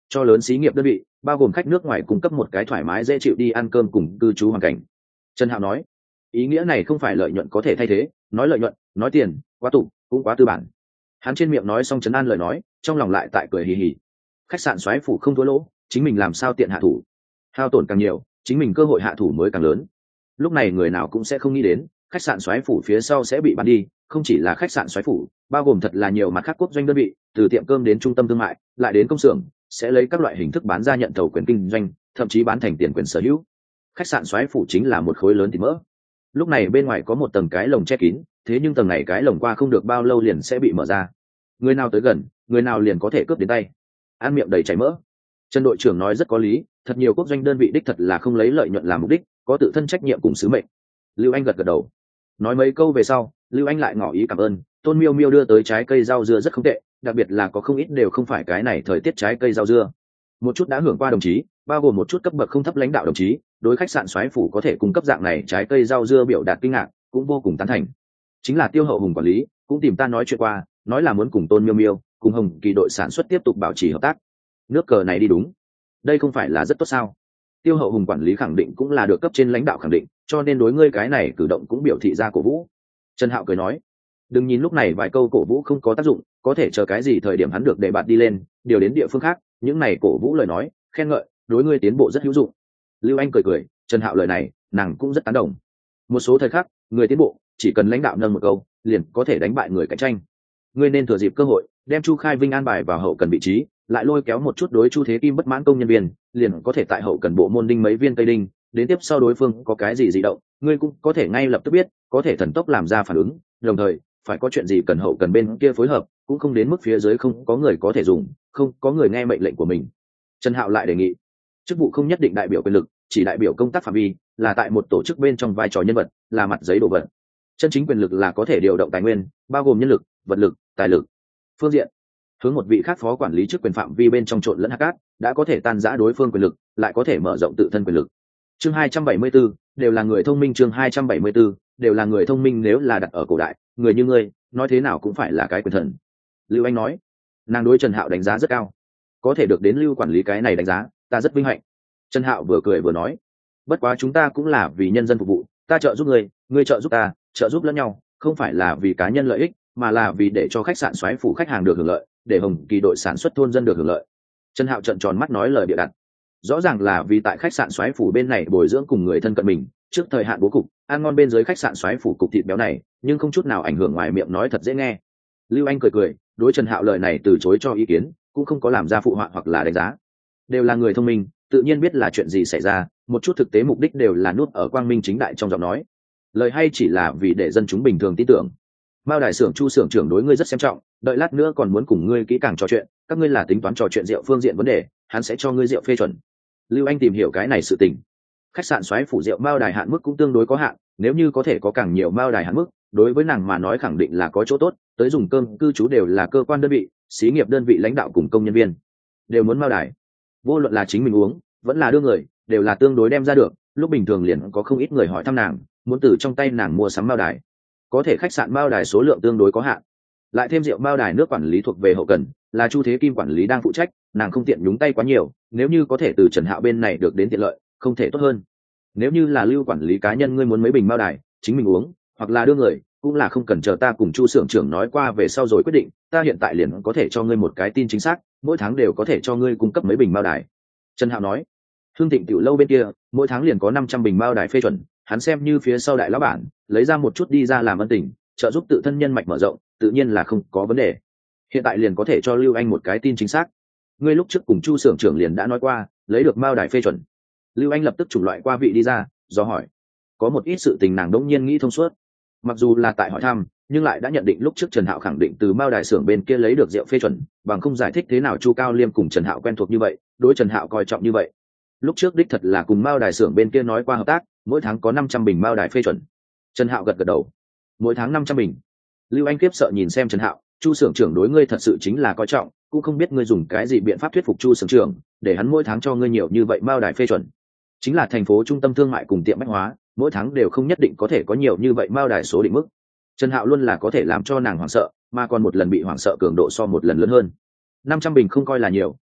cho lớn xí nghiệp đơn vị bao gồm khách nước ngoài cung cấp một cái thoải mái dễ chịu đi ăn cơm cùng cư trú hoàn cảnh. Trần Hạo nói, ý nghĩa này không phải lợi nhuận có thể thay thế, nói lợi nhuận, nói tiền, quá tụ, cũng quá tư bản. Hắn trên miệng nói xong trấn an lời nói, trong lòng lại tại cười hì hì. Khách sạn Soái Phủ không thua lỗ, chính mình làm sao tiện hạ thủ. Hao tổn càng nhiều, chính mình cơ hội hạ thủ mới càng lớn. Lúc này người nào cũng sẽ không nghĩ đến, khách sạn Soái Phủ phía sau sẽ bị bán đi, không chỉ là khách sạn Soái Phủ, bao gồm thật là nhiều mặt khác quốc doanh đơn vị, từ tiệm cơm đến trung tâm thương mại, lại đến công xưởng, sẽ lấy các loại hình thức bán ra nhận thầu quyền kinh doanh, thậm chí bán thành tiền quyền sở hữu. Khách sạn Soái Phủ chính là một khối lớn thịt mỡ. Lúc này bên ngoài có một tầng cái lồng che kín, thế nhưng tầng này cái lồng qua không được bao lâu liền sẽ bị mở ra. Người nào tới gần, người nào liền có thể cướp đến tay. Ăn miệng đầy chảy mỡ. Trần đội trưởng nói rất có lý, thật nhiều quốc doanh đơn vị đích thật là không lấy lợi nhuận làm mục đích, có tự thân trách nhiệm cùng sứ mệnh. Lưu Anh gật gật đầu. Nói mấy câu về sau, Lưu Anh lại ngỏ ý cảm ơn, Tôn Miêu Miêu đưa tới trái cây rau dưa rất không tệ, đặc biệt là có không ít đều không phải cái này thời tiết trái cây rau dưa. Một chút đã hưởng qua đồng chí, bao gồm một chút cấp bậc không thấp lãnh đạo đồng chí, đối khách sạn Soái Phủ có thể cung cấp dạng này trái cây rau dưa biểu đạt kinh ngạc, cũng vô cùng tán thành. Chính là Tiêu Hậu Hùng quản lý, cũng tìm ta nói chuyện qua, nói là muốn cùng Tôn Miêu Miêu, cùng Hồng Kỳ đội sản xuất tiếp tục bảo trì hợp tác. Nước cờ này đi đúng, đây không phải là rất tốt sao? Tiêu Hậu Hùng quản lý khẳng định cũng là được cấp trên lãnh đạo khẳng định, cho nên đối ngươi cái này cử động cũng biểu thị ra cổ vũ. Trần Hạo cười nói, đừng nhìn lúc này vài câu cổ vũ không có tác dụng, có thể chờ cái gì thời điểm hắn được đề bạt đi lên, điều đến địa phương khác, những này cổ vũ lời nói, khen ngợi, đối ngươi tiến bộ rất hữu dụng. Lưu Anh cười cười, Trần Hạo lời này, nàng cũng rất tán đồng. Một số thời khắc, người tiến bộ, chỉ cần lãnh đạo nâng một câu, liền có thể đánh bại người cạnh tranh. Ngươi nên thừa dịp cơ hội, đem Chu Khai Vinh an bài vào hậu cần vị trí, lại lôi kéo một chút đối Chu Thế Kim bất mãn công nhân viên, liền có thể tại hậu cần bộ môn đinh mấy viên tây đinh, đến tiếp sau đối phương có cái gì dị động, ngươi cũng có thể ngay lập tức biết, có thể thần tốc làm ra phản ứng, đồng thời, phải có chuyện gì cần hậu cần bên kia phối hợp, cũng không đến mức phía dưới không có người có thể dùng, không có người nghe mệnh lệnh của mình. Trần Hạo lại đề nghị, chức vụ không nhất định đại biểu quyền lực, chỉ đại biểu công tác phạm vi, là tại một tổ chức bên trong vai trò nhân vật, là mặt giấy đồ vật. Chân chính quyền lực là có thể điều động tài nguyên, bao gồm nhân lực, vật lực, tài lực. Phương diện, hướng một vị khác phó quản lý chức quyền phạm vi bên trong trộn lẫn hạt cát, đã có thể tan rã đối phương quyền lực, lại có thể mở rộng tự thân quyền lực. Chương 274, đều là người thông minh. Chương 274, đều là người thông minh. Nếu là đặt ở cổ đại, người như ngươi, nói thế nào cũng phải là cái quyền thần. Lưu Anh nói, nàng đối Trần Hạo đánh giá rất cao, có thể được đến Lưu quản lý cái này đánh giá, ta rất vinh hạnh. Trần Hạo vừa cười vừa nói, bất quá chúng ta cũng là vì nhân dân phục vụ, ta trợ giúp ngươi, ngươi trợ giúp ta, trợ giúp lẫn nhau, không phải là vì cá nhân lợi ích, mà là vì để cho khách sạn Soái Phủ khách hàng được hưởng lợi, để Hồng Kỳ đội sản xuất thôn dân được hưởng lợi. Trần Hạo trợn tròn mắt nói lời bịa đặt, rõ ràng là vì tại khách sạn Soái Phủ bên này bồi dưỡng cùng người thân cận mình, trước thời hạn bố cục, ăn ngon bên dưới khách sạn Soái Phủ cục thịt béo này, nhưng không chút nào ảnh hưởng ngoài miệng nói thật dễ nghe. Lưu Anh cười cười, đối Trần Hạo lời này từ chối cho ý kiến, cũng không có làm ra phụ họa hoặc là đánh giá. Đều là người thông minh, tự nhiên biết là chuyện gì xảy ra, một chút thực tế mục đích đều là nuốt ở quang minh chính đại trong giọng nói. Lời hay chỉ là vì để dân chúng bình thường tin tưởng. Mao đại xưởng Chu xưởng trưởng đối ngươi rất xem trọng, đợi lát nữa còn muốn cùng ngươi kỹ càng trò chuyện, các ngươi là tính toán trò chuyện rượu phương diện vấn đề, hắn sẽ cho ngươi rượu phê chuẩn. Lưu Anh tìm hiểu cái này sự tình. Khách sạn Soái Phủ rượu Mao đài hạn mức cũng tương đối có hạn, nếu như có thể có càng nhiều Mao đài hạn mức, đối với nàng mà nói khẳng định là có chỗ tốt, tới dùng cơm cư trú đều là cơ quan đơn vị, xí nghiệp đơn vị lãnh đạo cùng công nhân viên, đều muốn Mao đài. Vô luận là chính mình uống, vẫn là đưa người, đều là tương đối đem ra được, lúc bình thường liền có không ít người hỏi thăm nàng, muốn từ trong tay nàng mua sắm Mao đài. Có thể khách sạn Mao đài số lượng tương đối có hạn, lại thêm rượu Mao đài nước quản lý thuộc về hậu cần, là Chu Thế Kim quản lý đang phụ trách, nàng không tiện nhúng tay quá nhiều, nếu như có thể từ Trần Hạo bên này được đến tiện lợi, không thể tốt hơn. Nếu như là Lưu quản lý cá nhân ngươi muốn mấy bình Mao đài, chính mình uống, hoặc là đưa người, cũng là không cần chờ ta cùng Chu xưởng trưởng nói qua về sau rồi quyết định, ta hiện tại liền có thể cho ngươi một cái tin chính xác, mỗi tháng đều có thể cho ngươi cung cấp mấy bình Mao đài. Trần Hạo nói, Hương Thịnh tiểu lâu bên kia, mỗi tháng liền có 500 bình Mao đài phê chuẩn, hắn xem như phía sau đại lão bản, lấy ra một chút đi ra làm ân tình, trợ giúp tự thân nhân mạch mở rộng, tự nhiên là không có vấn đề. Hiện tại liền có thể cho Lưu Anh một cái tin chính xác. Ngươi lúc trước cùng Chu xưởng trưởng liền đã nói qua, lấy được Mao đài phê chuẩn. Lưu Anh lập tức chủng loại qua vị đi ra, do hỏi. Có một ít sự tình nàng đống nhiên nghĩ thông suốt. Mặc dù là tại hỏi thăm, nhưng lại đã nhận định lúc trước Trần Hạo khẳng định từ Mao đài xưởng bên kia lấy được rượu phê chuẩn, bằng không giải thích thế nào Chu Cao Liêm cùng Trần Hạo quen thuộc như vậy, đối Trần Hạo coi trọng như vậy. Lúc trước đích thật là cùng Mao đài xưởng bên kia nói qua hợp tác, mỗi tháng có 500 bình Mao đài phê chuẩn. Trần Hạo gật gật đầu. Mỗi tháng 500 bình. Lưu Anh kiếp sợ nhìn xem Trần Hạo, Chu xưởng trưởng đối ngươi thật sự chính là coi trọng, cũng không biết ngươi dùng cái gì biện pháp thuyết phục Chu xưởng trưởng, để hắn mỗi tháng cho ngươi nhiều như vậy Mao đài phê chuẩn. Chính là thành phố trung tâm thương mại cùng tiệm bách hóa, mỗi tháng đều không nhất định có thể có nhiều như vậy Mao đài số định mức. Trần Hạo luôn là có thể làm cho nàng hoảng sợ, mà còn một lần bị hoảng sợ cường độ so một lần lớn hơn. 500 bình không coi là nhiều,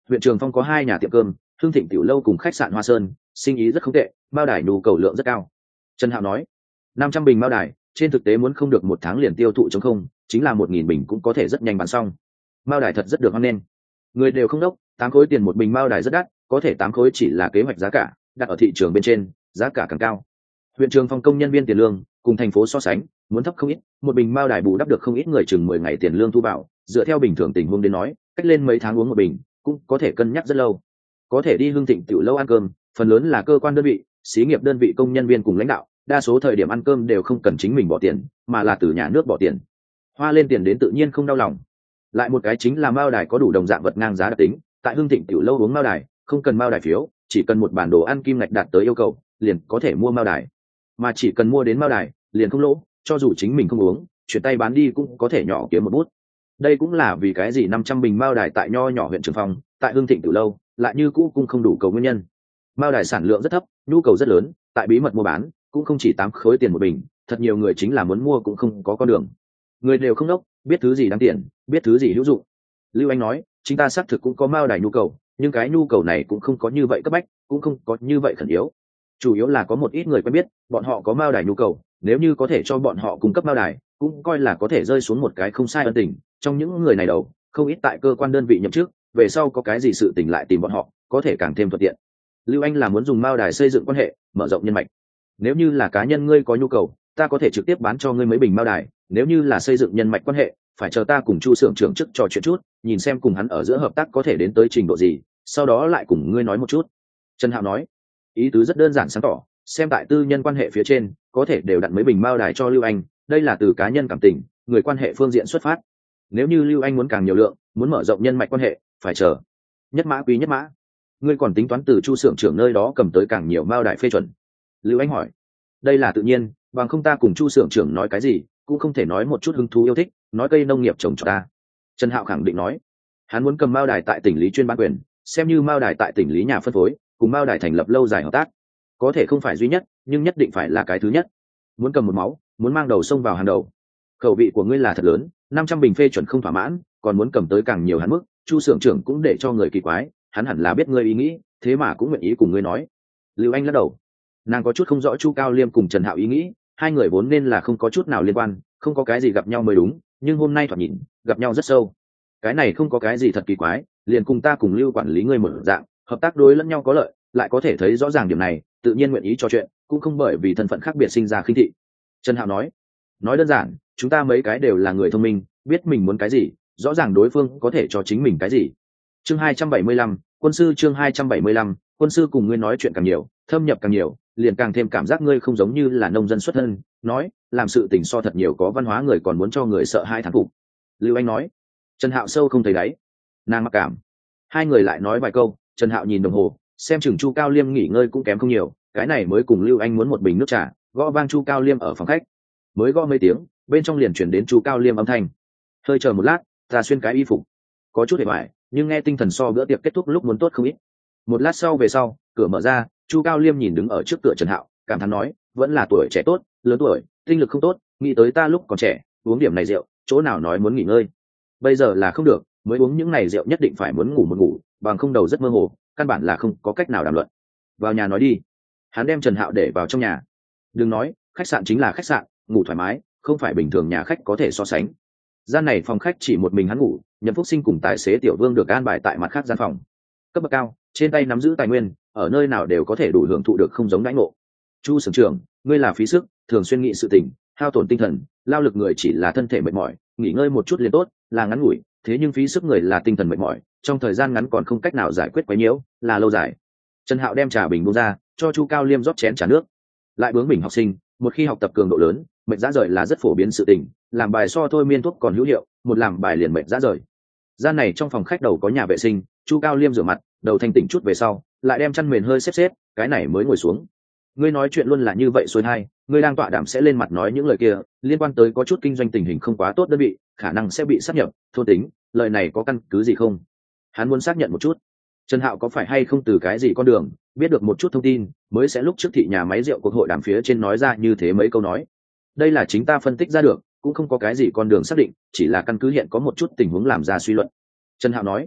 huyện Trường Phong có 2 nhà tiệm cơm, Hưng Thịnh tiểu lâu cùng khách sạn Hoa Sơn, sinh ý rất không tệ, mao đài nhu cầu lượng rất cao. Trần Hạo nói, 500 bình mao đài, trên thực tế muốn không được 1 tháng liền tiêu thụ trống không, chính là 1000 bình cũng có thể rất nhanh bán xong. Mao đài thật rất được hoan nghênh. Người đều không đốc, 8 khối tiền một bình mao đài rất đắt, có thể 8 khối chỉ là kế hoạch giá cả, đặt ở thị trường bên trên, giá cả càng cao. Huyện Trường Phong công nhân viên tiền lương cùng thành phố so sánh, muốn thấp không ít, một bình mao đài bù đắp được không ít người chừng 10 ngày tiền lương thu vào, dựa theo bình thường tình huống đến nói, cách lên mấy tháng uống một bình, cũng có thể cân nhắc rất lâu. Có thể đi Hưng Thịnh tiểu lâu ăn cơm, phần lớn là cơ quan đơn vị, xí nghiệp đơn vị công nhân viên cùng lãnh đạo, đa số thời điểm ăn cơm đều không cần chính mình bỏ tiền, mà là từ nhà nước bỏ tiền. Hoa lên tiền đến tự nhiên không đau lòng. Lại một cái chính là mao đài có đủ đồng dạng vật ngang giá đặc tính, tại Hưng Thịnh tiểu lâu uống mao đài, không cần mao đài phiếu, chỉ cần một bản đồ ăn kim ngạch đạt tới yêu cầu, liền có thể mua mao đài. Mà chỉ cần mua đến mao đài, liền không lỗ, cho dù chính mình không uống, chuyển tay bán đi cũng có thể nhỏ kiếm một bút. Đây cũng là vì cái gì 500 bình mao đài tại nho nhỏ huyện Trường Phong, tại Hưng Thịnh tiểu lâu, lại như cũ cũng không đủ cầu nguyên nhân. Mao đài sản lượng rất thấp, nhu cầu rất lớn, tại bí mật mua bán, cũng không chỉ 8 khối tiền một bình, thật nhiều người chính là muốn mua cũng không có con đường. Người đều không đốc, biết thứ gì đáng tiền, biết thứ gì hữu dụng. Lưu Anh nói, chúng ta xác thực cũng có mao đài nhu cầu, nhưng cái nhu cầu này cũng không có như vậy cấp bách, cũng không có như vậy khẩn yếu. Chủ yếu là có một ít người quen biết, bọn họ có mao đài nhu cầu, nếu như có thể cho bọn họ cung cấp mao đài, cũng coi là có thể rơi xuống một cái không sai ân tình. Trong những người này đầu, không ít tại cơ quan đơn vị nhậm chức, về sau có cái gì sự tình lại tìm bọn họ, có thể càng thêm thuận tiện. Lưu Anh là muốn dùng mao đài xây dựng quan hệ, mở rộng nhân mạch. Nếu như là cá nhân ngươi có nhu cầu, ta có thể trực tiếp bán cho ngươi mấy bình mao đài, nếu như là xây dựng nhân mạch quan hệ, phải chờ ta cùng Chu xưởng trưởng trước trò chuyện chút, nhìn xem cùng hắn ở giữa hợp tác có thể đến tới trình độ gì, sau đó lại cùng ngươi nói một chút. Trần Hạo nói, ý tứ rất đơn giản sáng tỏ, xem tại tư nhân quan hệ phía trên, có thể đều đặt mấy bình mao đài cho Lưu Anh, đây là từ cá nhân cảm tình, người quan hệ phương diện xuất phát. Nếu như Lưu Anh muốn càng nhiều lượng, muốn mở rộng nhân mạch quan hệ, phải chờ. Nhất mã quý nhất mã. Ngươi còn tính toán từ Chu xưởng trưởng nơi đó cầm tới càng nhiều mao đài phê chuẩn? Lưu Anh hỏi. Đây là tự nhiên, bằng không ta cùng Chu xưởng trưởng nói cái gì, cũng không thể nói một chút hứng thú yêu thích, nói cây nông nghiệp trồng cho ta. Trần Hạo khẳng định nói, hắn muốn cầm mao đài tại tỉnh lý chuyên bán quyền, xem như mao đài tại tỉnh lý nhà phân phối, cùng mao đài thành lập lâu dài hợp tác. Có thể không phải duy nhất, nhưng nhất định phải là cái thứ nhất. Muốn cầm một máu, muốn mang đầu sông vào hàng đầu. Khẩu vị của ngươi là thật lớn, 500 bình phê chuẩn không thỏa mãn, còn muốn cầm tới càng nhiều hắn mức. Chu xưởng trưởng cũng để cho người kỳ quái, hắn hẳn là biết ngươi ý nghĩ, thế mà cũng nguyện ý cùng ngươi nói. Lưu Anh lắc đầu, nàng có chút không rõ Chu Cao Liêm cùng Trần Hạo ý nghĩ, hai người vốn nên là không có chút nào liên quan, không có cái gì gặp nhau mới đúng, nhưng hôm nay thoạt nhìn gặp nhau rất sâu. Cái này không có cái gì thật kỳ quái, liền cùng ta cùng Lưu quản lý ngươi một dạng, hợp tác đối lẫn nhau có lợi, lại có thể thấy rõ ràng điểm này, tự nhiên nguyện ý trò chuyện, cũng không bởi vì thân phận khác biệt sinh ra khinh thị. Trần Hạo nói đơn giản, chúng ta mấy cái đều là người thông minh, biết mình muốn cái gì, rõ ràng đối phương có thể cho chính mình cái gì. Chương 275, quân sư. Chương 275, quân sư cùng ngươi nói chuyện càng nhiều, thâm nhập càng nhiều, liền càng thêm cảm giác ngươi không giống như là nông dân xuất thân, nói làm sự tình so thật nhiều có văn hóa người còn muốn cho người sợ hai thán phục. Lưu Anh nói. Trần Hạo sâu không thấy đáy, nàng mặc cảm. Hai người lại nói vài câu, Trần Hạo nhìn đồng hồ, xem chừng Chu Cao Liêm nghỉ ngơi cũng kém không nhiều, cái này mới cùng Lưu Anh muốn một bình nước trà, gõ vang Chu Cao Liêm ở phòng khách. Mới gõ mấy tiếng, bên trong liền chuyển đến Chu Cao Liêm âm thanh. Hơi chờ một lát, ta xuyên cái y phục. Có chút hề hoài, nhưng nghe tinh thần so bữa tiệc kết thúc lúc muốn tốt không ít. Một lát sau về sau, cửa mở ra, Chu Cao Liêm nhìn đứng ở trước cửa Trần Hạo, cảm thán nói, vẫn là tuổi trẻ tốt, lớn tuổi, tinh lực không tốt, nghĩ tới ta lúc còn trẻ, uống điểm này rượu, chỗ nào nói muốn nghỉ ngơi. Bây giờ là không được, mới uống những này rượu nhất định phải muốn ngủ một ngủ, bằng không đầu rất mơ hồ, căn bản là không có cách nào đàm luận. Vào nhà nói đi. Hắn đem Trần Hạo để vào trong nhà. Đừng nói, khách sạn chính là khách sạn, ngủ thoải mái, không phải bình thường nhà khách có thể so sánh. Gian này phòng khách chỉ một mình hắn ngủ, Nhậm Phúc Sinh cùng tài xế Tiểu Vương được an bài tại mặt khác gian phòng. Cấp bậc cao, trên tay nắm giữ tài nguyên, ở nơi nào đều có thể đủ hưởng thụ được không giống đãi ngộ. Chu xưởng trưởng, ngươi là phí sức, thường xuyên nghĩ sự tình, hao tổn tinh thần, lao lực người chỉ là thân thể mệt mỏi, nghỉ ngơi một chút liền tốt, là ngắn ngủi, thế nhưng phí sức người là tinh thần mệt mỏi, trong thời gian ngắn còn không cách nào giải quyết quấy nhiễu, là lâu dài. Trần Hạo đem trà bình buông ra, cho Chu Cao Liêm rót chén trà nước. Lại bướng bỉnh học sinh, một khi học tập cường độ lớn, mệt rã rời là rất phổ biến sự tình, làm bài so thôi miên thuốc còn hữu hiệu, một làm bài liền mệt rã rời. Gian này trong phòng khách đầu có nhà vệ sinh, Chu Cao Liêm rửa mặt, đầu thanh tỉnh chút về sau, lại đem chăn mền hơi xếp, cái này mới ngồi xuống. Ngươi nói chuyện luôn là như vậy xuôi hai, ngươi đang tọa đảm sẽ lên mặt nói những lời kia, liên quan tới có chút kinh doanh tình hình không quá tốt đơn vị, khả năng sẽ bị sát nhập, thôn tính, lời này có căn cứ gì không? Hắn muốn xác nhận một chút. Trần Hạo có phải hay không từ cái gì con đường biết được một chút thông tin, mới sẽ lúc trước thị nhà máy rượu cuộc hội đàm phía trên nói ra như thế mấy câu nói. Đây là chính ta phân tích ra được, cũng không có cái gì con đường xác định, chỉ là căn cứ hiện có một chút tình huống làm ra suy luận. Trần Hạo nói,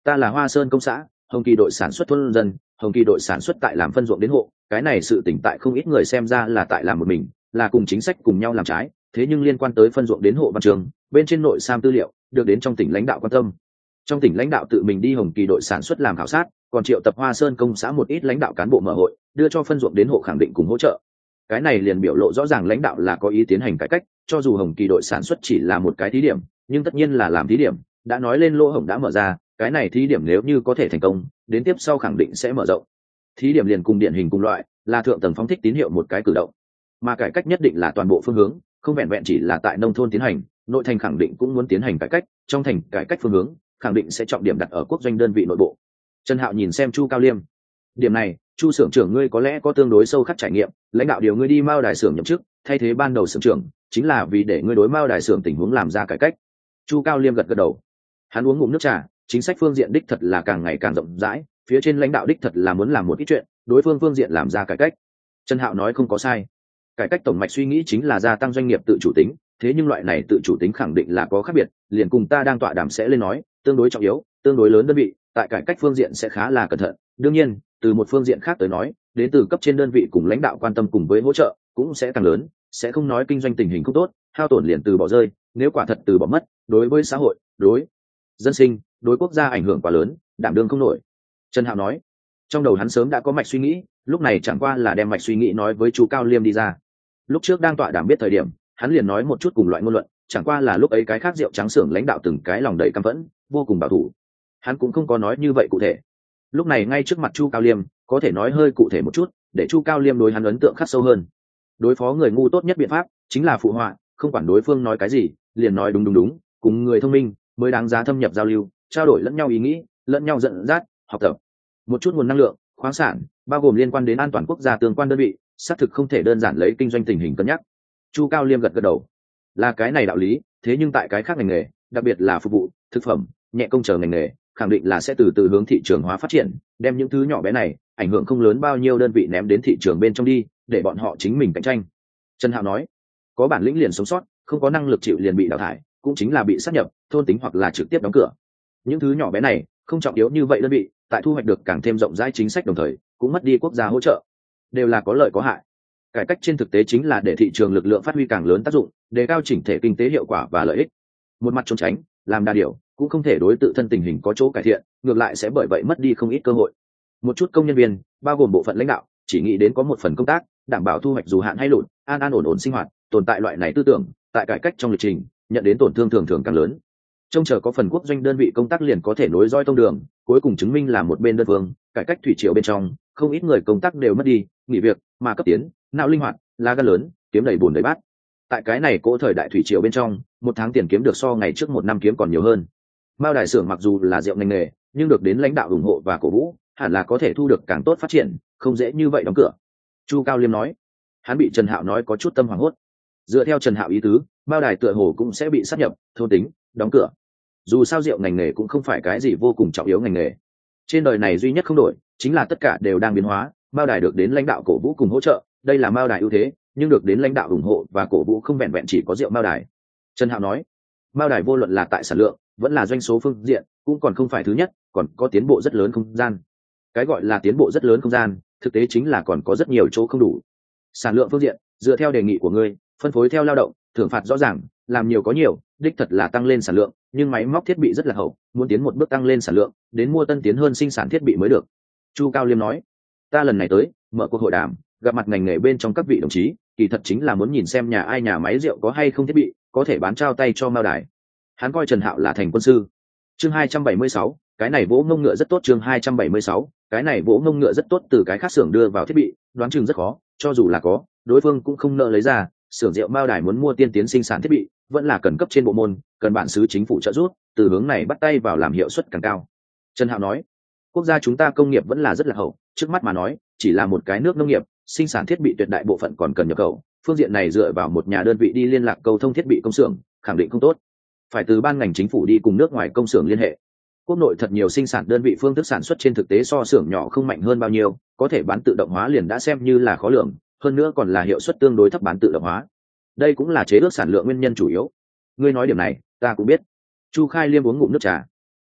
Ta là Hoa Sơn công xã Hồng Kỳ đội sản xuất thôn dân, Hồng Kỳ đội sản xuất tại làm phân ruộng đến hộ, cái này sự tỉnh tại không ít người xem ra là tại làm một mình, là cùng chính sách cùng nhau làm trái, thế nhưng liên quan tới phân ruộng đến hộ văn trường, bên trên nội sam tư liệu được đến trong tỉnh lãnh đạo quan tâm. Trong tỉnh lãnh đạo tự mình đi Hồng Kỳ đội sản xuất làm khảo sát, còn triệu tập Hoa Sơn công xã một ít lãnh đạo cán bộ mở hội, đưa cho phân ruộng đến hộ khẳng định cùng hỗ trợ. Cái này liền biểu lộ rõ ràng lãnh đạo là có ý tiến hành cải cách, cho dù Hồng Kỳ đội sản xuất chỉ là một cái thí điểm, nhưng tất nhiên là làm thí điểm, đã nói lên lỗ hổng đã mở ra, cái này thí điểm nếu như có thể thành công, đến tiếp sau khẳng định sẽ mở rộng. Thí điểm liền cùng điển hình cùng loại, là thượng tầng phóng thích tín hiệu một cái cử động, mà cải cách nhất định là toàn bộ phương hướng, không vẹn vẹn chỉ là tại nông thôn tiến hành, nội thành khẳng định cũng muốn tiến hành cải cách, trong thành cải cách phương hướng khẳng định sẽ trọng điểm đặt ở quốc doanh đơn vị nội bộ. Trần Hạo nhìn xem Chu Cao Liêm, điểm này Chu xưởng trưởng ngươi có lẽ có tương đối sâu khắc trải nghiệm, lãnh đạo điều ngươi đi Mao Đài xưởng nhậm chức, thay thế ban đầu xưởng trưởng, chính là vì để ngươi đối Mao Đài xưởng tình huống làm ra cải cách. Chu Cao Liêm gật gật đầu, hắn uống ngụm nước trà, chính sách phương diện đích thật là càng ngày càng rộng rãi, phía trên lãnh đạo đích thật là muốn làm một ít chuyện, đối phương phương diện làm ra cải cách. Trần Hạo nói không có sai, cải cách tổng mạch suy nghĩ chính là gia tăng doanh nghiệp tự chủ tính, thế nhưng loại này tự chủ tính khẳng định là có khác biệt, liền cùng ta đang tọa đàm sẽ lên nói, tương đối trọng yếu, tương đối lớn đơn vị, tại cải cách phương diện sẽ khá là cẩn thận. Đương nhiên, từ một phương diện khác tới nói, đến từ cấp trên đơn vị cùng lãnh đạo quan tâm cùng với hỗ trợ cũng sẽ càng lớn, sẽ không nói kinh doanh tình hình không tốt, hao tổn liền từ bỏ rơi, nếu quả thật từ bỏ mất, đối với xã hội, đối dân sinh, đối quốc gia ảnh hưởng quá lớn, đảm đương không nổi. Trần Hạo nói, trong đầu hắn sớm đã có mạch suy nghĩ, lúc này chẳng qua là đem mạch suy nghĩ nói với Chu Cao Liêm đi ra. Lúc trước đang tọa đàm biết thời điểm, hắn liền nói một chút cùng loại ngôn luận, chẳng qua là lúc ấy cái khác rượu trắng xưởng lãnh đạo từng cái lòng đầy căm phẫn, vô cùng bảo thủ, hắn cũng không có nói như vậy cụ thể. Lúc này ngay trước mặt Chu Cao Liêm, có thể nói hơi cụ thể một chút, để Chu Cao Liêm đối hắn ấn tượng khắc sâu hơn. Đối phó người ngu tốt nhất biện pháp chính là phụ họa, không quản đối phương nói cái gì, liền nói đúng đúng đúng, cùng người thông minh mới đáng giá thâm nhập giao lưu, trao đổi lẫn nhau ý nghĩ, lẫn nhau dẫn dắt, học tập. Một chút nguồn năng lượng, khoáng sản, bao gồm liên quan đến an toàn quốc gia tương quan đơn vị, xác thực không thể đơn giản lấy kinh doanh tình hình cân nhắc. Chu Cao Liêm gật gật đầu, là cái này đạo lý, thế nhưng tại cái khác ngành nghề, đặc biệt là phục vụ, thực phẩm, nhẹ công chờ ngành nghề, khẳng định là sẽ từ từ hướng thị trường hóa phát triển, đem những thứ nhỏ bé này ảnh hưởng không lớn bao nhiêu đơn vị ném đến thị trường bên trong đi, để bọn họ chính mình cạnh tranh. Trần Hạo nói, có bản lĩnh liền sống sót, không có năng lực chịu liền bị đào thải, cũng chính là bị sát nhập, thôn tính hoặc là trực tiếp đóng cửa. Những thứ nhỏ bé này không trọng yếu như vậy đơn vị, tại thu hoạch được càng thêm rộng rãi chính sách đồng thời, cũng mất đi quốc gia hỗ trợ, đều là có lợi có hại. Cải cách trên thực tế chính là để thị trường lực lượng phát huy càng lớn tác dụng, đề cao chỉnh thể kinh tế hiệu quả và lợi ích. Một mặt trốn tránh, làm đa điều, cũng không thể đối tự thân tình hình có chỗ cải thiện, ngược lại sẽ bởi vậy mất đi không ít cơ hội. Một chút công nhân viên, bao gồm bộ phận lãnh đạo, chỉ nghĩ đến có một phần công tác, đảm bảo thu hoạch dù hạn hay lụt, an an ổn ổn sinh hoạt, tồn tại loại này tư tưởng, tại cải cách trong lịch trình, nhận đến tổn thương thường thường càng lớn. Trông chờ có phần quốc doanh đơn vị công tác liền có thể nối dõi tông đường, cuối cùng chứng minh là một bên đơn phương, cải cách thủy triều bên trong, không ít người công tác đều mất đi, nghỉ việc, mà cấp tiến, não linh hoạt, lá gan lớn, kiếm đầy bùn đầy bát. Tại cái này cỗ thời đại thủy triều bên trong, một tháng tiền kiếm được so ngày trước một năm kiếm còn nhiều hơn. Mao Đài xưởng mặc dù là rượu ngành nghề, nhưng được đến lãnh đạo ủng hộ và cổ vũ, hẳn là có thể thu được càng tốt phát triển, không dễ như vậy đóng cửa. Chu Cao Liêm nói, hắn bị Trần Hạo nói có chút tâm hoảng hốt. Dựa theo Trần Hạo ý tứ, Mao Đài tựa hồ cũng sẽ bị sát nhập, thôn tính, đóng cửa. Dù sao rượu ngành nghề cũng không phải cái gì vô cùng trọng yếu ngành nghề. Trên đời này duy nhất không đổi, chính là tất cả đều đang biến hóa. Mao Đài được đến lãnh đạo cổ vũ cùng hỗ trợ, đây là Mao Đài ưu thế, nhưng được đến lãnh đạo ủng hộ và cổ vũ không vẹn vẹn chỉ có rượu Mao Đài. Trần Hạo nói, Mao Đài vô luận là tại sản lượng, vẫn là doanh số phương diện, cũng còn không phải thứ nhất, còn có tiến bộ rất lớn không gian. Cái gọi là tiến bộ rất lớn không gian, thực tế chính là còn có rất nhiều chỗ không đủ. Sản lượng phương diện, dựa theo đề nghị của ngươi, phân phối theo lao động, thưởng phạt rõ ràng, làm nhiều có nhiều, đích thật là tăng lên sản lượng, nhưng máy móc thiết bị rất là hậu, muốn tiến một bước tăng lên sản lượng, đến mua tân tiến hơn sinh sản thiết bị mới được. Chu Cao Liêm nói, ta lần này tới, mở cuộc hội đàm, gặp mặt ngành nghề bên trong các vị đồng chí, kỳ thật chính là muốn nhìn xem nhà ai nhà máy rượu có hay không thiết bị, có thể bán trao tay cho Mao Đài. Hắn coi Trần Hạo là thành quân sư. Chương 276, cái này vỗ ngông ngựa rất tốt. Chương 276, cái này vỗ ngông ngựa rất tốt. Từ cái khác xưởng đưa vào thiết bị, đoán chừng rất khó, cho dù là có, đối phương cũng không nợ lấy ra. Xưởng rượu Mao Đài muốn mua tiên tiến sinh sản thiết bị, vẫn là cần cấp trên bộ môn, cần bản xứ chính phủ trợ giúp, từ hướng này bắt tay vào làm hiệu suất càng cao. Trần Hạo nói, quốc gia chúng ta công nghiệp vẫn là rất là hậu, trước mắt mà nói, chỉ là một cái nước nông nghiệp, sinh sản thiết bị tuyệt đại bộ phận còn cần nhập khẩu, phương diện này dựa vào một nhà đơn vị đi liên lạc cầu thông thiết bị công xưởng, khẳng định không tốt. Phải từ ban ngành chính phủ đi cùng nước ngoài công xưởng liên hệ. Quốc nội thật nhiều sinh sản đơn vị phương thức sản xuất trên thực tế so xưởng nhỏ không mạnh hơn bao nhiêu, có thể bán tự động hóa liền đã xem như là khó lượng, hơn nữa còn là hiệu suất tương đối thấp bán tự động hóa. Đây cũng là chế ước sản lượng nguyên nhân chủ yếu. Ngươi nói điểm này, ta cũng biết. Chu Khai Liêm uống ngụm nước trà.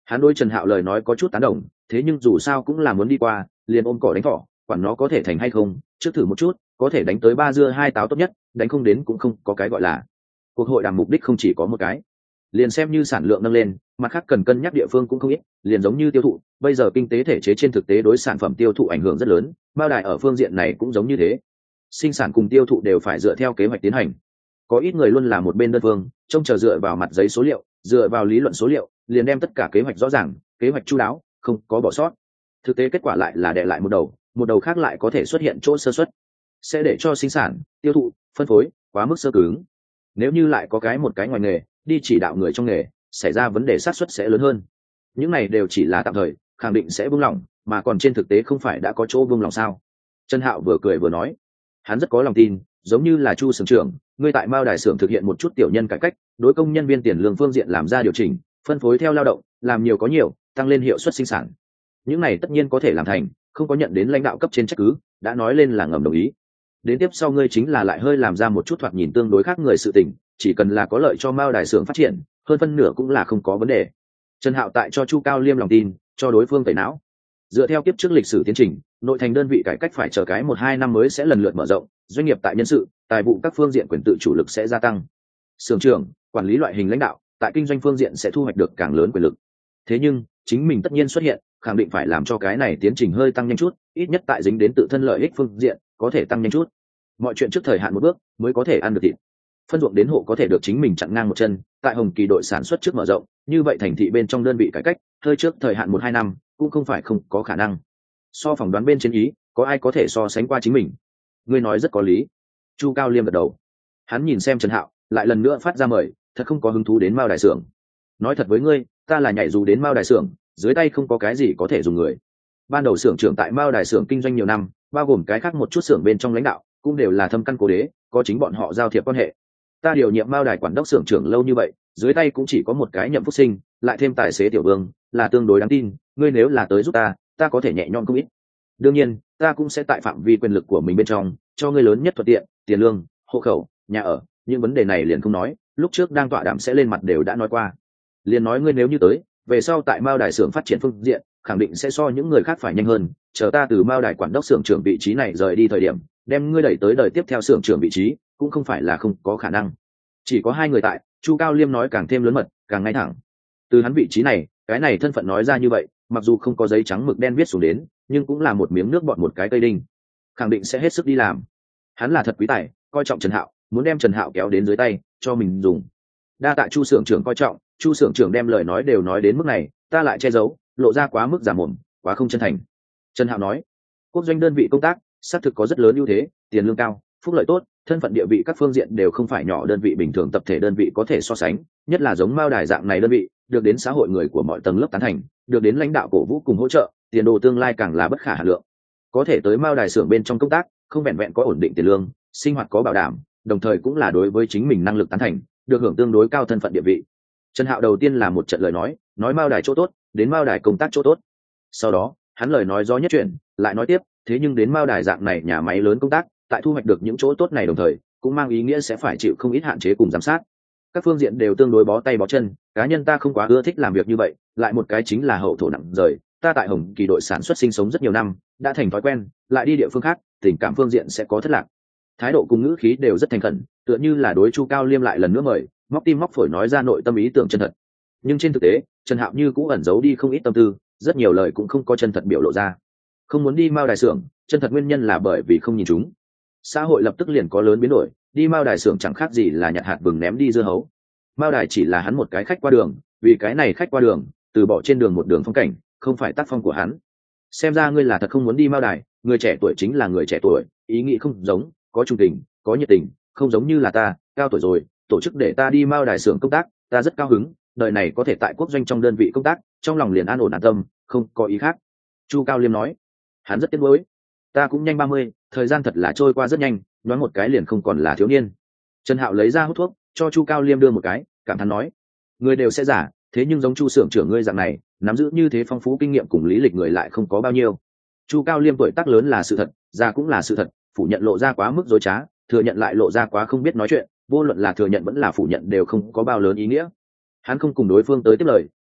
Hắn đối Trần Hạo lời nói có chút tán đồng, thế nhưng dù sao cũng là muốn đi qua, liền ôm cỏ đánh thỏ, quản nó có thể thành hay không, trước thử một chút, có thể đánh tới 3 dưa 2 táo tốt nhất, đánh không đến cũng không có cái gọi là. Cuộc hội đàm mục đích không chỉ có một cái, liền xem như sản lượng nâng lên, mặt khác cần cân nhắc địa phương cũng không ít, liền giống như tiêu thụ, bây giờ kinh tế thể chế trên thực tế đối sản phẩm tiêu thụ ảnh hưởng rất lớn, bao đài ở phương diện này cũng giống như thế. Sinh sản cùng tiêu thụ đều phải dựa theo kế hoạch tiến hành. Có ít người luôn là một bên đơn phương, trông chờ dựa vào mặt giấy số liệu, dựa vào lý luận số liệu, liền đem tất cả kế hoạch rõ ràng, kế hoạch chu đáo, không có bỏ sót. Thực tế kết quả lại là đè lại một đầu khác lại có thể xuất hiện chỗ sơ suất, sẽ để cho sinh sản, tiêu thụ, phân phối quá mức sơ cứng. Nếu như lại có một cái ngoài nghề đi chỉ đạo người trong nghề, xảy ra vấn đề xác suất sẽ lớn hơn. Những này đều chỉ là tạm thời, khẳng định sẽ buông lỏng, mà còn trên thực tế không phải đã có chỗ buông lỏng sao? Trần Hạo vừa cười vừa nói, hắn rất có lòng tin, giống như là Chu xưởng trưởng, ngươi tại Mao Đài xưởng thực hiện một chút tiểu nhân cải cách, đối công nhân viên tiền lương phương diện làm ra điều chỉnh, phân phối theo lao động, làm nhiều có nhiều, tăng lên hiệu suất sinh sản. Những này tất nhiên có thể làm thành, không có nhận đến lãnh đạo cấp trên trách cứ, đã nói lên là ngầm đồng ý. Đến tiếp sau ngươi chính là lại hơi làm ra một chút thoạt nhìn tương đối khác người sự tình, chỉ cần là có lợi cho Mao Đài xưởng phát triển, hơn phân nửa cũng là không có vấn đề. Trần Hạo tại cho Chu Cao Liêm lòng tin, cho đối phương tẩy não. Dựa theo kiếp trước lịch sử tiến trình, nội thành đơn vị cải cách phải chờ cái 1-2 năm mới sẽ lần lượt mở rộng, doanh nghiệp tại nhân sự, tài vụ các phương diện quyền tự chủ lực sẽ gia tăng. Xưởng trưởng, quản lý loại hình lãnh đạo, tại kinh doanh phương diện sẽ thu hoạch được càng lớn quyền lực. Thế nhưng, chính mình tất nhiên xuất hiện, khẳng định phải làm cho cái này tiến trình hơi tăng nhanh chút, ít nhất tại dính đến tự thân lợi ích phương diện, có thể tăng nhanh chút. Mọi chuyện trước thời hạn một bước, mới có thể ăn được thịt. Phân ruộng đến hộ có thể được chính mình chặn ngang một chân, tại Hồng Kỳ đội sản xuất trước mở rộng, như vậy thành thị bên trong đơn vị cải cách, hơi trước thời hạn 1-2 năm, cũng không phải không có khả năng. So phỏng đoán bên trên ý, có ai có thể so sánh qua chính mình? Ngươi nói rất có lý. Chu Cao Liêm gật đầu. Hắn nhìn xem Trần Hạo, lại lần nữa phát ra mời, thật không có hứng thú đến Mao Đài xưởng. Nói thật với ngươi, ta là nhảy dù đến Mao Đài xưởng, dưới tay không có cái gì có thể dùng người. Ban đầu xưởng trưởng tại Mao Đài xưởng kinh doanh nhiều năm, bao gồm cái khác một chút xưởng bên trong lãnh đạo, cũng đều là thâm căn cố đế, có chính bọn họ giao thiệp quan hệ. Ta điều nhiệm Mao Đài quản đốc xưởng trưởng lâu như vậy, dưới tay cũng chỉ có một cái nhậm phúc sinh, lại thêm tài xế tiểu vương, là tương đối đáng tin. Ngươi nếu là tới giúp ta có thể nhẹ nhõm không ít. Đương nhiên, ta cũng sẽ tại phạm vi quyền lực của mình bên trong, cho ngươi lớn nhất thuận tiện, tiền lương, hộ khẩu, nhà ở, những vấn đề này liền không nói, lúc trước đang tọa đàm sẽ lên mặt đều đã nói qua. Liền nói ngươi nếu như tới, về sau tại Mao Đài xưởng phát triển phương diện, khẳng định sẽ so những người khác phải nhanh hơn, chờ ta từ Mao Đài quản đốc xưởng trưởng vị trí này rời đi thời điểm, đem ngươi đẩy tới đời tiếp theo xưởng trưởng vị trí, cũng không phải là không có khả năng. Chỉ có 2 người tại, Chu Cao Liêm nói càng thêm lớn mật, càng ngay thẳng. Từ hắn vị trí này, cái này thân phận nói ra như vậy, mặc dù không có giấy trắng mực đen viết xuống đến, nhưng cũng là một miếng nước bọt một cái cây đinh, khẳng định sẽ hết sức đi làm. Hắn là thật quý tài, coi trọng Trần Hạo, muốn đem Trần Hạo kéo đến dưới tay, cho mình dùng. Đa tạ Chu xưởng trưởng coi trọng, Chu xưởng trưởng đem lời nói đều nói đến mức này, ta lại che giấu, lộ ra quá mức giả mồm, quá không chân thành. Trần Hạo nói, quốc doanh đơn vị công tác, xác thực có rất lớn ưu thế, tiền lương cao, phúc lợi tốt, thân phận địa vị các phương diện đều không phải nhỏ đơn vị bình thường tập thể đơn vị có thể so sánh, nhất là giống Mao Đài dạng này đơn vị, được đến xã hội người của mọi tầng lớp tán thành, được đến lãnh đạo cổ vũ cùng hỗ trợ, tiền đồ tương lai càng là bất khả hà lượng. Có thể tới Mao Đài xưởng bên trong công tác, không vẹn vẹn có ổn định tiền lương, sinh hoạt có bảo đảm, đồng thời cũng là đối với chính mình năng lực tán thành, được hưởng tương đối cao thân phận địa vị. Trần Hạo đầu tiên là một trận lời nói Mao Đài chỗ tốt, đến Mao Đài công tác chỗ tốt. Sau đó, hắn lời nói do nhất chuyển, lại nói tiếp, thế nhưng đến Mao Đài dạng này nhà máy lớn công tác, tại thu hoạch được những chỗ tốt này đồng thời, cũng mang ý nghĩa sẽ phải chịu không ít hạn chế cùng giám sát. Các phương diện đều tương đối bó tay bó chân, cá nhân ta không quá ưa thích làm việc như vậy, lại một cái chính là hậu thổ nặng rời, ta tại Hồng Kỳ đội sản xuất sinh sống rất nhiều năm, đã thành thói quen, lại đi địa phương khác, tình cảm phương diện sẽ có thất lạc. Thái độ cùng ngữ khí đều rất thành khẩn, tựa như là đối Chu Cao Liêm lại lần nữa mời, móc tim móc phổi nói ra nội tâm ý tưởng chân thật. Nhưng trên thực tế, Trần Hạo như cũng ẩn giấu đi không ít tâm tư, rất nhiều lời cũng không có chân thật biểu lộ ra. Không muốn đi Mao Đài xưởng, chân thật nguyên nhân là bởi vì không nhìn chúng. Xã hội lập tức liền có lớn biến đổi, đi Mao Đài xưởng chẳng khác gì là nhặt hạt vừng ném đi dưa hấu. Mao Đài chỉ là hắn một cái khách qua đường, vì cái này khách qua đường, từ bỏ trên đường một đường phong cảnh, không phải tác phong của hắn. Xem ra ngươi là thật không muốn đi Mao Đài, người trẻ tuổi chính là người trẻ tuổi, ý nghĩ không giống, có trung tình, có nhiệt tình, không giống như là ta, cao tuổi rồi, tổ chức để ta đi Mao Đài xưởng công tác, ta rất cao hứng, đời này có thể tại quốc doanh trong đơn vị công tác, trong lòng liền an ổn an tâm, không có ý khác. Chu Cao Liêm nói, hắn rất tiếc nuối, ta cũng nhanh 30, thời gian thật là trôi qua rất nhanh, nói một cái liền không còn là thiếu niên. Trần Hạo lấy ra hút thuốc, cho Chu Cao Liêm đưa một cái, cảm thán nói, người đều sẽ giả, thế nhưng giống Chu xưởng trưởng ngươi dạng này, nắm giữ như thế phong phú kinh nghiệm cùng lý lịch người lại không có bao nhiêu. Chu Cao Liêm tuổi tác lớn là sự thật, già cũng là sự thật, phủ nhận lộ ra quá mức dối trá, thừa nhận lại lộ ra quá không biết nói chuyện, vô luận là thừa nhận vẫn là phủ nhận đều không có bao lớn ý nghĩa. Hắn không cùng đối phương tới tiếp lời,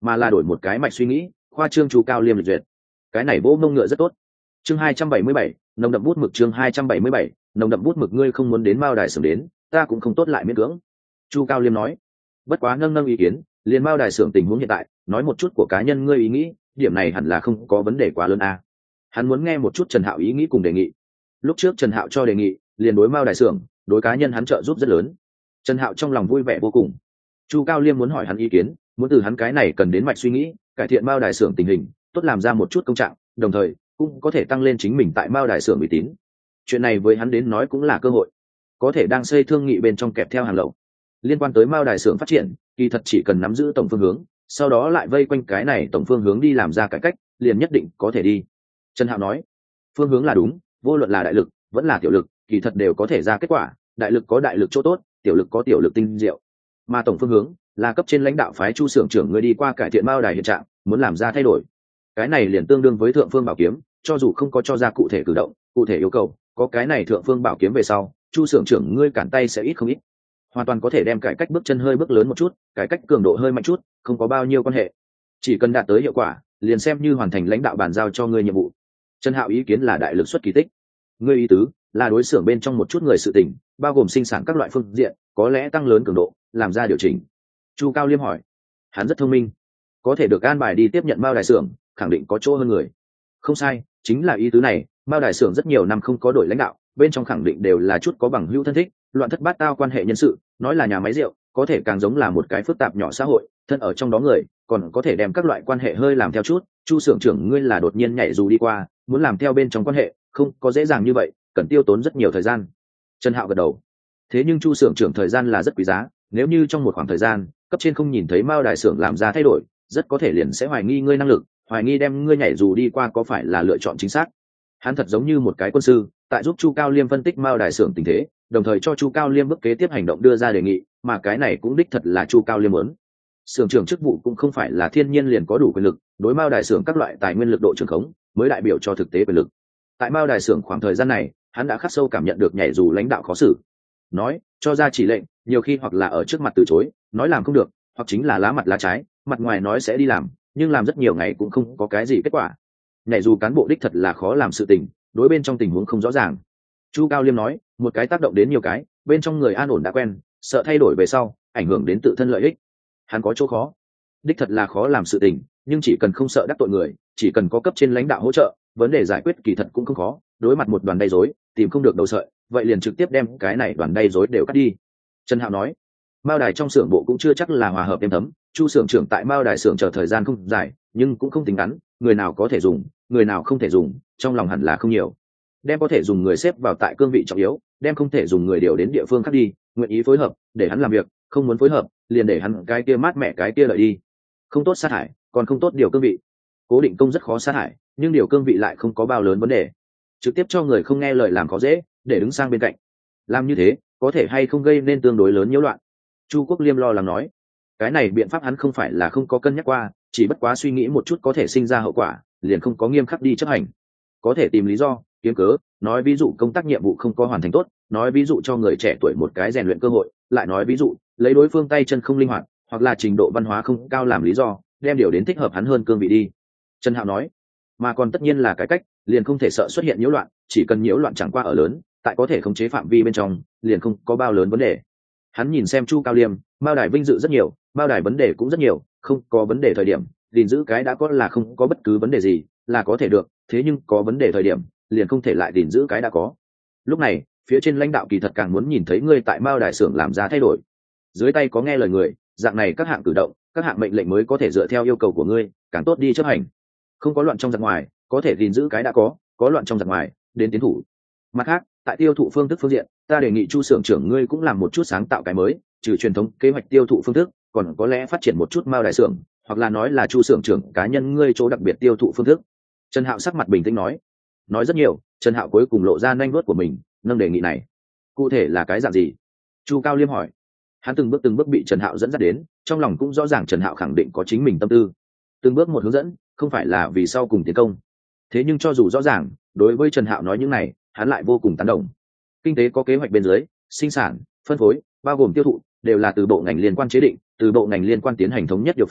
mà là đổi một cái mạch suy nghĩ, khoa trương Chu Cao Liêm lịch duyệt. Cái này vỗ mông ngựa rất tốt. Chương 277, nồng đậm bút mực. Chương 277, nồng đậm bút mực. Ngươi không muốn đến Mao Đài Xưởng đến, ta cũng không tốt lại miễn cưỡng. Chu Cao Liêm nói. Bất quá nâng ý kiến, liền Mao Đài Xưởng tình huống hiện tại, nói một chút của cá nhân ngươi ý nghĩ, điểm này hẳn là không có vấn đề quá lớn a. Hắn muốn nghe một chút Trần Hạo ý nghĩ cùng đề nghị. Lúc trước Trần Hạo cho đề nghị, liền đối Mao Đài Xưởng, đối cá nhân hắn trợ giúp rất lớn. Trần Hạo trong lòng vui vẻ vô cùng. Chu Cao Liêm muốn hỏi hắn ý kiến, muốn từ hắn cái này cần đến mạch suy nghĩ, cải thiện Mao Đài Xưởng tình hình, tốt làm ra một chút công trạng, đồng thời cũng có thể tăng lên chính mình tại Mao Đài Xưởng uy tín. Chuyện này với hắn đến nói cũng là cơ hội, có thể đang xây thương nghị bên trong kẹp theo hàng lậu. Liên quan tới Mao Đài Xưởng phát triển, kỳ thật chỉ cần nắm giữ tổng phương hướng, sau đó lại vây quanh cái này tổng phương hướng đi làm ra cải cách, liền nhất định có thể đi. Trần Hạo nói, phương hướng là đúng, vô luận là đại lực vẫn là tiểu lực, kỳ thật đều có thể ra kết quả. Đại lực có đại lực chỗ tốt, tiểu lực có tiểu lực tinh diệu, mà tổng phương hướng là cấp trên lãnh đạo phái Chu xưởng trưởng người đi qua cải thiện Mao Đài hiện trạng, muốn làm ra thay đổi. Cái này liền tương đương với thượng phương bảo kiếm, cho dù không có cho ra cụ thể cử động, cụ thể yêu cầu, có cái này thượng phương bảo kiếm về sau, Chu xưởng trưởng ngươi cản tay sẽ ít không ít, hoàn toàn có thể đem cải cách bước chân hơi bước lớn một chút, cải cách cường độ hơi mạnh chút, không có bao nhiêu quan hệ, chỉ cần đạt tới hiệu quả, liền xem như hoàn thành lãnh đạo bàn giao cho ngươi nhiệm vụ. Trần Hạo ý kiến là đại lực xuất kỳ tích. Ngươi ý tứ là đối xưởng bên trong một chút người sự tình, bao gồm sinh sản các loại phương diện, có lẽ tăng lớn cường độ, làm ra điều chỉnh. Chu Cao Liêm hỏi. Hắn rất thông minh, có thể được an bài đi tiếp nhận Mao Đài Xưởng, khẳng định có chỗ hơn người. Không sai, chính là ý tứ này. Mao Đài Xưởng rất nhiều năm không có đổi lãnh đạo, bên trong khẳng định đều là chút có bằng hữu thân thích, loạn thất bát tao quan hệ nhân sự, nói là nhà máy rượu, có thể càng giống là một cái phức tạp nhỏ xã hội, thân ở trong đó người, còn có thể đem các loại quan hệ hơi làm theo chút. Chu xưởng trưởng ngươi là đột nhiên nhảy dù đi qua, muốn làm theo bên trong quan hệ, không có dễ dàng như vậy, cần tiêu tốn rất nhiều thời gian. Trần Hạo gật đầu. Thế nhưng Chu xưởng trưởng thời gian là rất quý giá, nếu như trong một khoảng thời gian cấp trên không nhìn thấy Mao Đài Xưởng làm ra thay đổi, rất có thể liền sẽ hoài nghi ngươi năng lực, hoài nghi đem ngươi nhảy dù đi qua có phải là lựa chọn chính xác. Hắn thật giống như một cái quân sư, tại giúp Chu Cao Liêm phân tích Mao Đài Xưởng tình thế, đồng thời cho Chu Cao Liêm bước kế tiếp hành động đưa ra đề nghị, mà cái này cũng đích thật là Chu Cao Liêm muốn. Xưởng trưởng chức vụ cũng không phải là thiên nhiên liền có đủ quyền lực, đối Mao Đài Xưởng các loại tài nguyên lực độ trường khống mới đại biểu cho thực tế quyền lực. Tại Mao Đài Xưởng khoảng thời gian này, hắn đã khắc sâu cảm nhận được nhảy dù lãnh đạo khó xử, nói cho ra chỉ lệnh, nhiều khi hoặc là ở trước mặt từ chối, nói làm không được, hoặc chính là lá mặt lá trái, mặt ngoài nói sẽ đi làm, nhưng làm rất nhiều ngày cũng không có cái gì kết quả. Nhảy dù cán bộ đích thật là khó làm sự tình, đối bên trong tình huống không rõ ràng. Chu Cao Liêm nói, một cái tác động đến nhiều cái, bên trong người an ổn đã quen, sợ thay đổi về sau ảnh hưởng đến tự thân lợi ích. Hắn có chỗ khó, đích thật là khó làm sự tình, nhưng chỉ cần không sợ đắc tội người, chỉ cần có cấp trên lãnh đạo hỗ trợ, vấn đề giải quyết kỳ thật cũng không khó. Đối mặt một đoàn đay rối, tìm không được đầu sợi, vậy liền trực tiếp đem cái này đoàn đay rối đều cắt đi. Trần Hạo nói, Mao Đài trong xưởng bộ cũng chưa chắc là hòa hợp êm thấm, Chu xưởng trưởng tại Mao Đài xưởng chờ thời gian không dài, nhưng cũng không tính ngắn, người nào có thể dùng, người nào không thể dùng, trong lòng hẳn là không nhiều. Đem có thể dùng người xếp vào tại cương vị trọng yếu, đem không thể dùng người điều đến địa phương khác đi, nguyện ý phối hợp, để hắn làm việc, không muốn phối hợp, liền để hắn cái kia mát mẹ cái kia lợi đi. Không tốt sát hại, còn không tốt điều cương vị. Cố định công rất khó sát hại, nhưng điều cương vị lại không có bao lớn vấn đề. Trực tiếp cho người không nghe lời làm khó dễ, để đứng sang bên cạnh. Làm như thế, có thể hay không gây nên tương đối lớn nhiễu loạn. Chu Quốc Liêm lo lắng nói, cái này biện pháp hắn không phải là không có cân nhắc qua, chỉ bất quá suy nghĩ một chút có thể sinh ra hậu quả, liền không có nghiêm khắc đi chấp hành. Có thể tìm lý do, kiếm cớ, nói ví dụ công tác nhiệm vụ không có hoàn thành tốt, nói ví dụ cho người trẻ tuổi một cái rèn luyện cơ hội, lại nói ví dụ lấy đối phương tay chân không linh hoạt, hoặc là trình độ văn hóa không cao làm lý do, đem điều đến thích hợp hắn hơn cương vị đi. Trần Hạo nói, mà còn tất nhiên là cái cách, liền không thể sợ xuất hiện nhiễu loạn, chỉ cần nhiễu loạn chẳng qua ở lớn, tại có thể khống chế phạm vi bên trong, liền không có bao lớn vấn đề. Hắn nhìn xem Chu Cao Liêm, Mao Đài vinh dự rất nhiều, Mao Đài vấn đề cũng rất nhiều, không có vấn đề thời điểm, gìn giữ cái đã có là không có bất cứ vấn đề gì, là có thể được, thế nhưng có vấn đề thời điểm, liền không thể lại gìn giữ cái đã có. Lúc này, phía trên lãnh đạo kỳ thật càng muốn nhìn thấy ngươi tại Mao Đài xưởng làm ra thay đổi. Dưới tay có nghe lời người, dạng này các hạng cử động, các hạng mệnh lệnh mới có thể dựa theo yêu cầu của ngươi, càng tốt đi chấp hành. Không có loạn trong giặc ngoài, có thể gìn giữ cái đã có loạn trong giặc ngoài, đến tiến thủ. Mặt khác, tại tiêu thụ phương thức phương diện, ta đề nghị Chu xưởng trưởng ngươi cũng làm một chút sáng tạo cái mới, trừ truyền thống kế hoạch tiêu thụ phương thức, còn có lẽ phát triển một chút Mao Đài xưởng, hoặc là nói là Chu xưởng trưởng cá nhân ngươi chỗ đặc biệt tiêu thụ phương thức. Trần Hạo sắc mặt bình tĩnh nói rất nhiều. Trần Hạo cuối cùng lộ ra nanh vuốt của mình, nâng đề nghị này. Cụ thể là cái dạng gì? Chu Cao Liêm hỏi. Hắn từng bước bị Trần Hạo dẫn dắt đến, trong lòng cũng rõ ràng Trần Hạo khẳng định có chính mình tâm tư. Từng bước một hướng dẫn, không phải là vì sau cùng tiến công. Thế nhưng cho dù rõ ràng, đối với Trần Hạo nói những này, hắn lại vô cùng tán đồng. Kinh tế có kế hoạch bên dưới, sinh sản, phân phối, bao gồm tiêu thụ, đều là từ bộ ngành liên quan chế định, từ bộ ngành liên quan tiến hành thống nhất điều phối,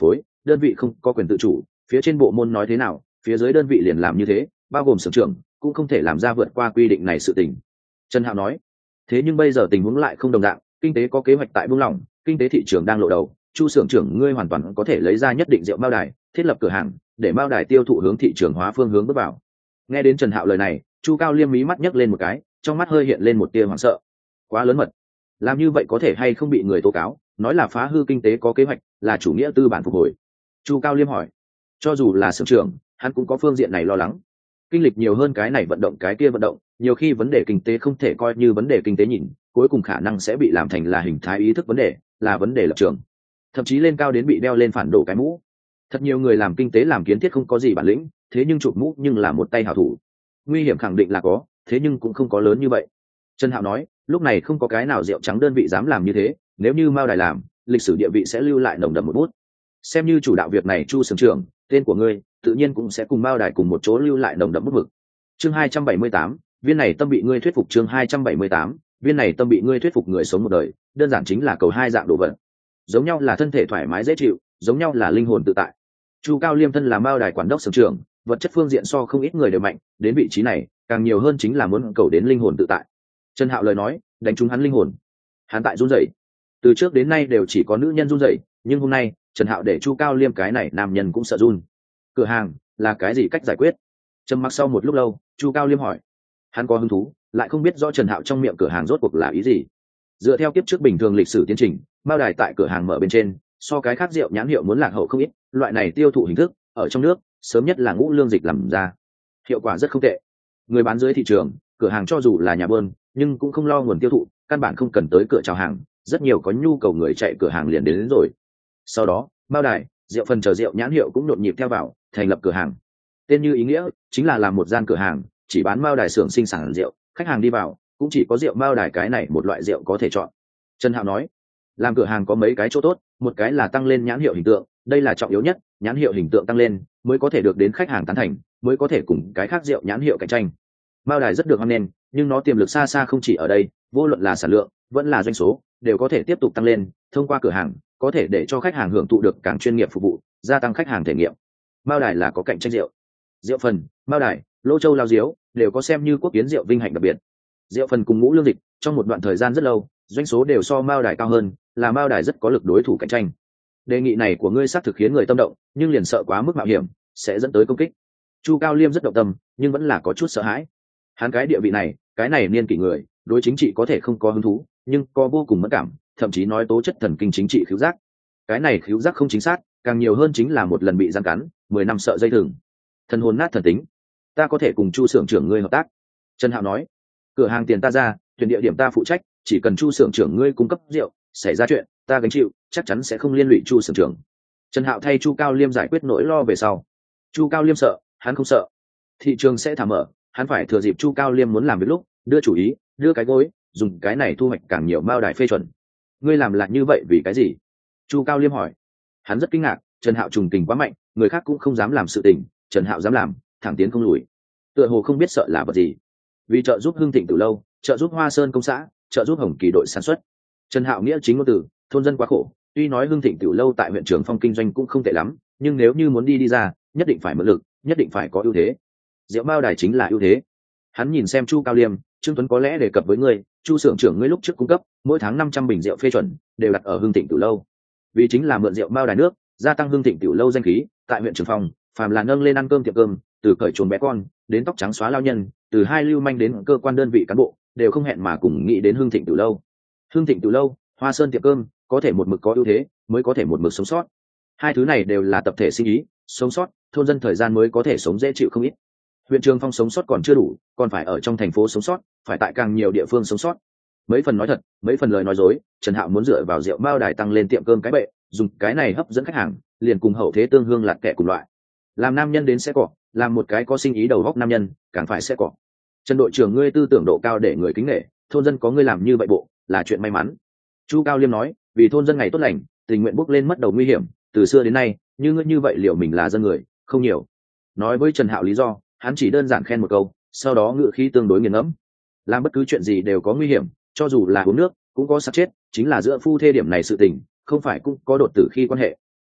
đơn vị không có quyền tự chủ, phía trên bộ môn nói thế nào phía dưới đơn vị liền làm như thế, bao gồm xưởng trưởng cũng không thể làm ra vượt qua quy định này sự tình. Trần Hạo nói. Thế nhưng bây giờ tình huống lại không đồng dạng, kinh tế có kế hoạch tại buông lỏng, kinh tế thị trường đang lộ đầu, Chu xưởng trưởng ngươi hoàn toàn có thể lấy ra nhất định rượu Mao Đài, thiết lập cửa hàng để Mao Đài tiêu thụ hướng thị trường hóa phương hướng bước vào. Nghe đến Trần Hạo lời này, Chu Cao Liêm mí mắt nhấc lên một cái, trong mắt hơi hiện lên một tia hoảng sợ. Quá lớn mật, làm như vậy có thể hay không bị người tố cáo, nói là phá hư kinh tế có kế hoạch, là chủ nghĩa tư bản phục hồi. Chu Cao Liêm hỏi. Cho dù là xưởng trưởng, hắn cũng có phương diện này lo lắng. Kinh lịch nhiều hơn cái này vận động cái kia vận động, nhiều khi vấn đề kinh tế không thể coi như vấn đề kinh tế nhìn, cuối cùng khả năng sẽ bị làm thành là hình thái ý thức vấn đề, là vấn đề lập trường, thậm chí lên cao đến bị đeo lên phản đồ cái mũ. Thật nhiều người làm kinh tế làm kiến thiết không có gì bản lĩnh, thế nhưng chụp mũ nhưng là một tay hảo thủ. Nguy hiểm khẳng định là có, thế nhưng cũng không có lớn như vậy. Trần Hạo nói, lúc này không có cái nào rượu trắng đơn vị dám làm như thế, nếu như Mao Đài làm, lịch sử địa vị sẽ lưu lại nồng đậm một bút. Xem như chủ đạo việc này Chu xưởng trưởng, tên của ngươi tự nhiên cũng sẽ cùng Mao Đài cùng một chỗ lưu lại nồng đậm bút mực. Chương 278, viên này tâm bị ngươi thuyết phục. Chương 278, viên này tâm bị ngươi thuyết phục. Người sống một đời, đơn giản chính là cầu hai dạng đồ vật. Giống nhau là thân thể thoải mái dễ chịu, giống nhau là linh hồn tự tại. Chu Cao Liêm thân là Mao Đài quản đốc xưởng trưởng, vật chất phương diện so không ít người đều mạnh, đến vị trí này, càng nhiều hơn chính là muốn cầu đến linh hồn tự tại. Trần Hạo lời nói, đánh trúng hắn linh hồn. Hắn tại run rẩy. Từ trước đến nay đều chỉ có nữ nhân run rẩy, nhưng hôm nay, Trần Hạo để Chu Cao Liêm cái này nam nhân cũng sợ run. Cửa hàng là cái gì cách giải quyết? Trầm mặc sau một lúc lâu, Chu Cao Liêm hỏi. Hắn có hứng thú, lại không biết rõ Trần Hạo trong miệng cửa hàng rốt cuộc là ý gì. Dựa theo kiếp trước bình thường lịch sử tiến trình, Mao Đài tại cửa hàng mở bên trên, so cái khác rượu nhãn hiệu muốn lạc hậu không ít, loại này tiêu thụ hình thức ở trong nước, sớm nhất là ngũ lương dịch làm ra. Hiệu quả rất không tệ. Người bán dưới thị trường, cửa hàng cho dù là nhà bơn, nhưng cũng không lo nguồn tiêu thụ, căn bản không cần tới cửa chào hàng, rất nhiều có nhu cầu người chạy cửa hàng liền đến rồi. Sau đó, Mao Đài, rượu phần chờ rượu nhãn hiệu cũng nhộn nhịp theo vào, thành lập cửa hàng. Tên như ý nghĩa, chính là làm một gian cửa hàng, chỉ bán Mao Đài xưởng sinh sản rượu, khách hàng đi vào, cũng chỉ có rượu Mao Đài cái này một loại rượu có thể chọn. Trần Hạo nói, làm cửa hàng có mấy cái chỗ tốt, một cái là tăng lên nhãn hiệu hình tượng, đây là trọng yếu nhất, nhãn hiệu hình tượng tăng lên, mới có thể được đến khách hàng tán thành, mới có thể cùng cái khác rượu nhãn hiệu cạnh tranh. Mao Đài rất được hoan nghênh, nhưng nó tiềm lực xa xa không chỉ ở đây, vô luận là sản lượng, vẫn là doanh số, đều có thể tiếp tục tăng lên, thông qua cửa hàng, có thể để cho khách hàng hưởng thụ được càng chuyên nghiệp phục vụ, gia tăng khách hàng thể nghiệm. Mao Đài là có cạnh tranh rượu. Rượu phần, Mao Đài, Lô Châu Lao Diếu đều có xem như quốc kiến rượu vinh hạnh đặc biệt. Rượu phần cùng ngũ lương dịch, trong một đoạn thời gian rất lâu, doanh số đều so Mao Đài cao hơn, là Mao Đài rất có lực đối thủ cạnh tranh. Đề nghị này của ngươi xác thực khiến người tâm động, nhưng liền sợ quá mức mạo hiểm, sẽ dẫn tới công kích. Chu Cao Liêm rất động tâm, nhưng vẫn là có chút sợ hãi. Hắn cái địa vị này, cái này niên kỷ người, đối chính trị có thể không có hứng thú, nhưng có vô cùng mẫn cảm, thậm chí nói tố chất thần kinh chính trị khứu giác. Cái này khứu giác không chính xác, càng nhiều hơn chính là một lần bị giăng cắn, 10 năm sợ dây thừng. Thần hồn nát thần tính. Ta có thể cùng Chu xưởng trưởng ngươi hợp tác. Trần Hạo nói, cửa hàng tiền ta ra, tuyển địa điểm ta phụ trách, chỉ cần Chu xưởng trưởng ngươi cung cấp rượu, xảy ra chuyện, ta gánh chịu, chắc chắn sẽ không liên lụy Chu xưởng trưởng. Trần Hạo thay Chu Cao Liêm giải quyết nỗi lo về sau. Chu Cao Liêm sợ, hắn không sợ. Thị trường sẽ thả mở, hắn phải thừa dịp Chu Cao Liêm muốn làm việc lúc, đưa chủ ý, đưa cái gối, dùng cái này thu hoạch càng nhiều Mao Đài phê chuẩn. Ngươi làm lại như vậy vì cái gì? Chu Cao Liêm hỏi. Hắn rất kinh ngạc, Trần Hạo trùng tình quá mạnh, người khác cũng không dám làm sự tình, Trần Hạo dám làm, thẳng tiến không lùi. Tựa hồ không biết sợ là vật gì. Vì trợ giúp Hưng Thịnh từ lâu, trợ giúp Hoa Sơn công xã, trợ giúp Hồng Kỳ đội sản xuất. Trần Hạo nghĩa chính ngôn từ, thôn dân quá khổ, tuy nói Hưng Thịnh từ lâu tại huyện Trường Phong kinh doanh cũng không tệ lắm, nhưng nếu như muốn đi ra, nhất định phải mượn lực, nhất định phải có ưu thế. Rượu Mao Đài chính là ưu thế. Hắn nhìn xem Chu Cao Liêm, Trương Tuấn có lẽ đề cập với ngươi, Chu xưởng trưởng ngươi lúc trước cung cấp, mỗi tháng 500 bình rượu phê chuẩn, đều đặt ở Hưng Thịnh từ lâu. Vì chính là mượn rượu Mao Đài nước, gia tăng Hưng Thịnh từ lâu danh khí, tại huyện Trường Phong, phàm là nâng lên ăn cơm tiệm cơm, từ cởi chuồn bé con, đến tóc trắng xóa lao nhân, từ hai lưu manh đến cơ quan đơn vị cán bộ, đều không hẹn mà cùng nghĩ đến Hưng Thịnh từ lâu. Hưng Thịnh từ lâu, Hoa Sơn tiệm cơm, có thể một mực có ưu thế, mới có thể một mực sống sót. Hai thứ này đều là tập thể sinh ý, sống sót, thôn dân thời gian mới có thể sống dễ chịu không ít. Huyện Trường Phong sống sót còn chưa đủ, còn phải ở trong thành phố sống sót, phải tại càng nhiều địa phương sống sót. Mấy phần nói thật, mấy phần lời nói dối, Trần Hạo muốn dựa vào rượu Mao Đài tăng lên tiệm cơm cái bệ, dùng cái này hấp dẫn khách hàng, liền cùng hậu thế tương hương lạt kẻ cùng loại. Làm nam nhân đến sẽ cọ, làm một cái có sinh ý đầu góc nam nhân, càng phải sẽ cọ. Trần đội trưởng ngươi tư tưởng độ cao để người kính nể, thôn dân có ngươi làm như vậy bộ, là chuyện may mắn. Chu Cao Liêm nói, vì thôn dân ngày tốt lành, tình nguyện bước lên mất đầu nguy hiểm, từ xưa đến nay, như ngươi như vậy liệu mình là dân người, không nhiều. Nói với Trần Hạo lý do, hắn chỉ đơn giản khen một câu, sau đó ngữ khí tương đối nghiền ngẫm. Làm bất cứ chuyện gì đều có nguy hiểm, cho dù là uống nước, cũng có sắp chết, chính là giữa phu thê điểm này sự tình, không phải cũng có đột tử khi quan hệ.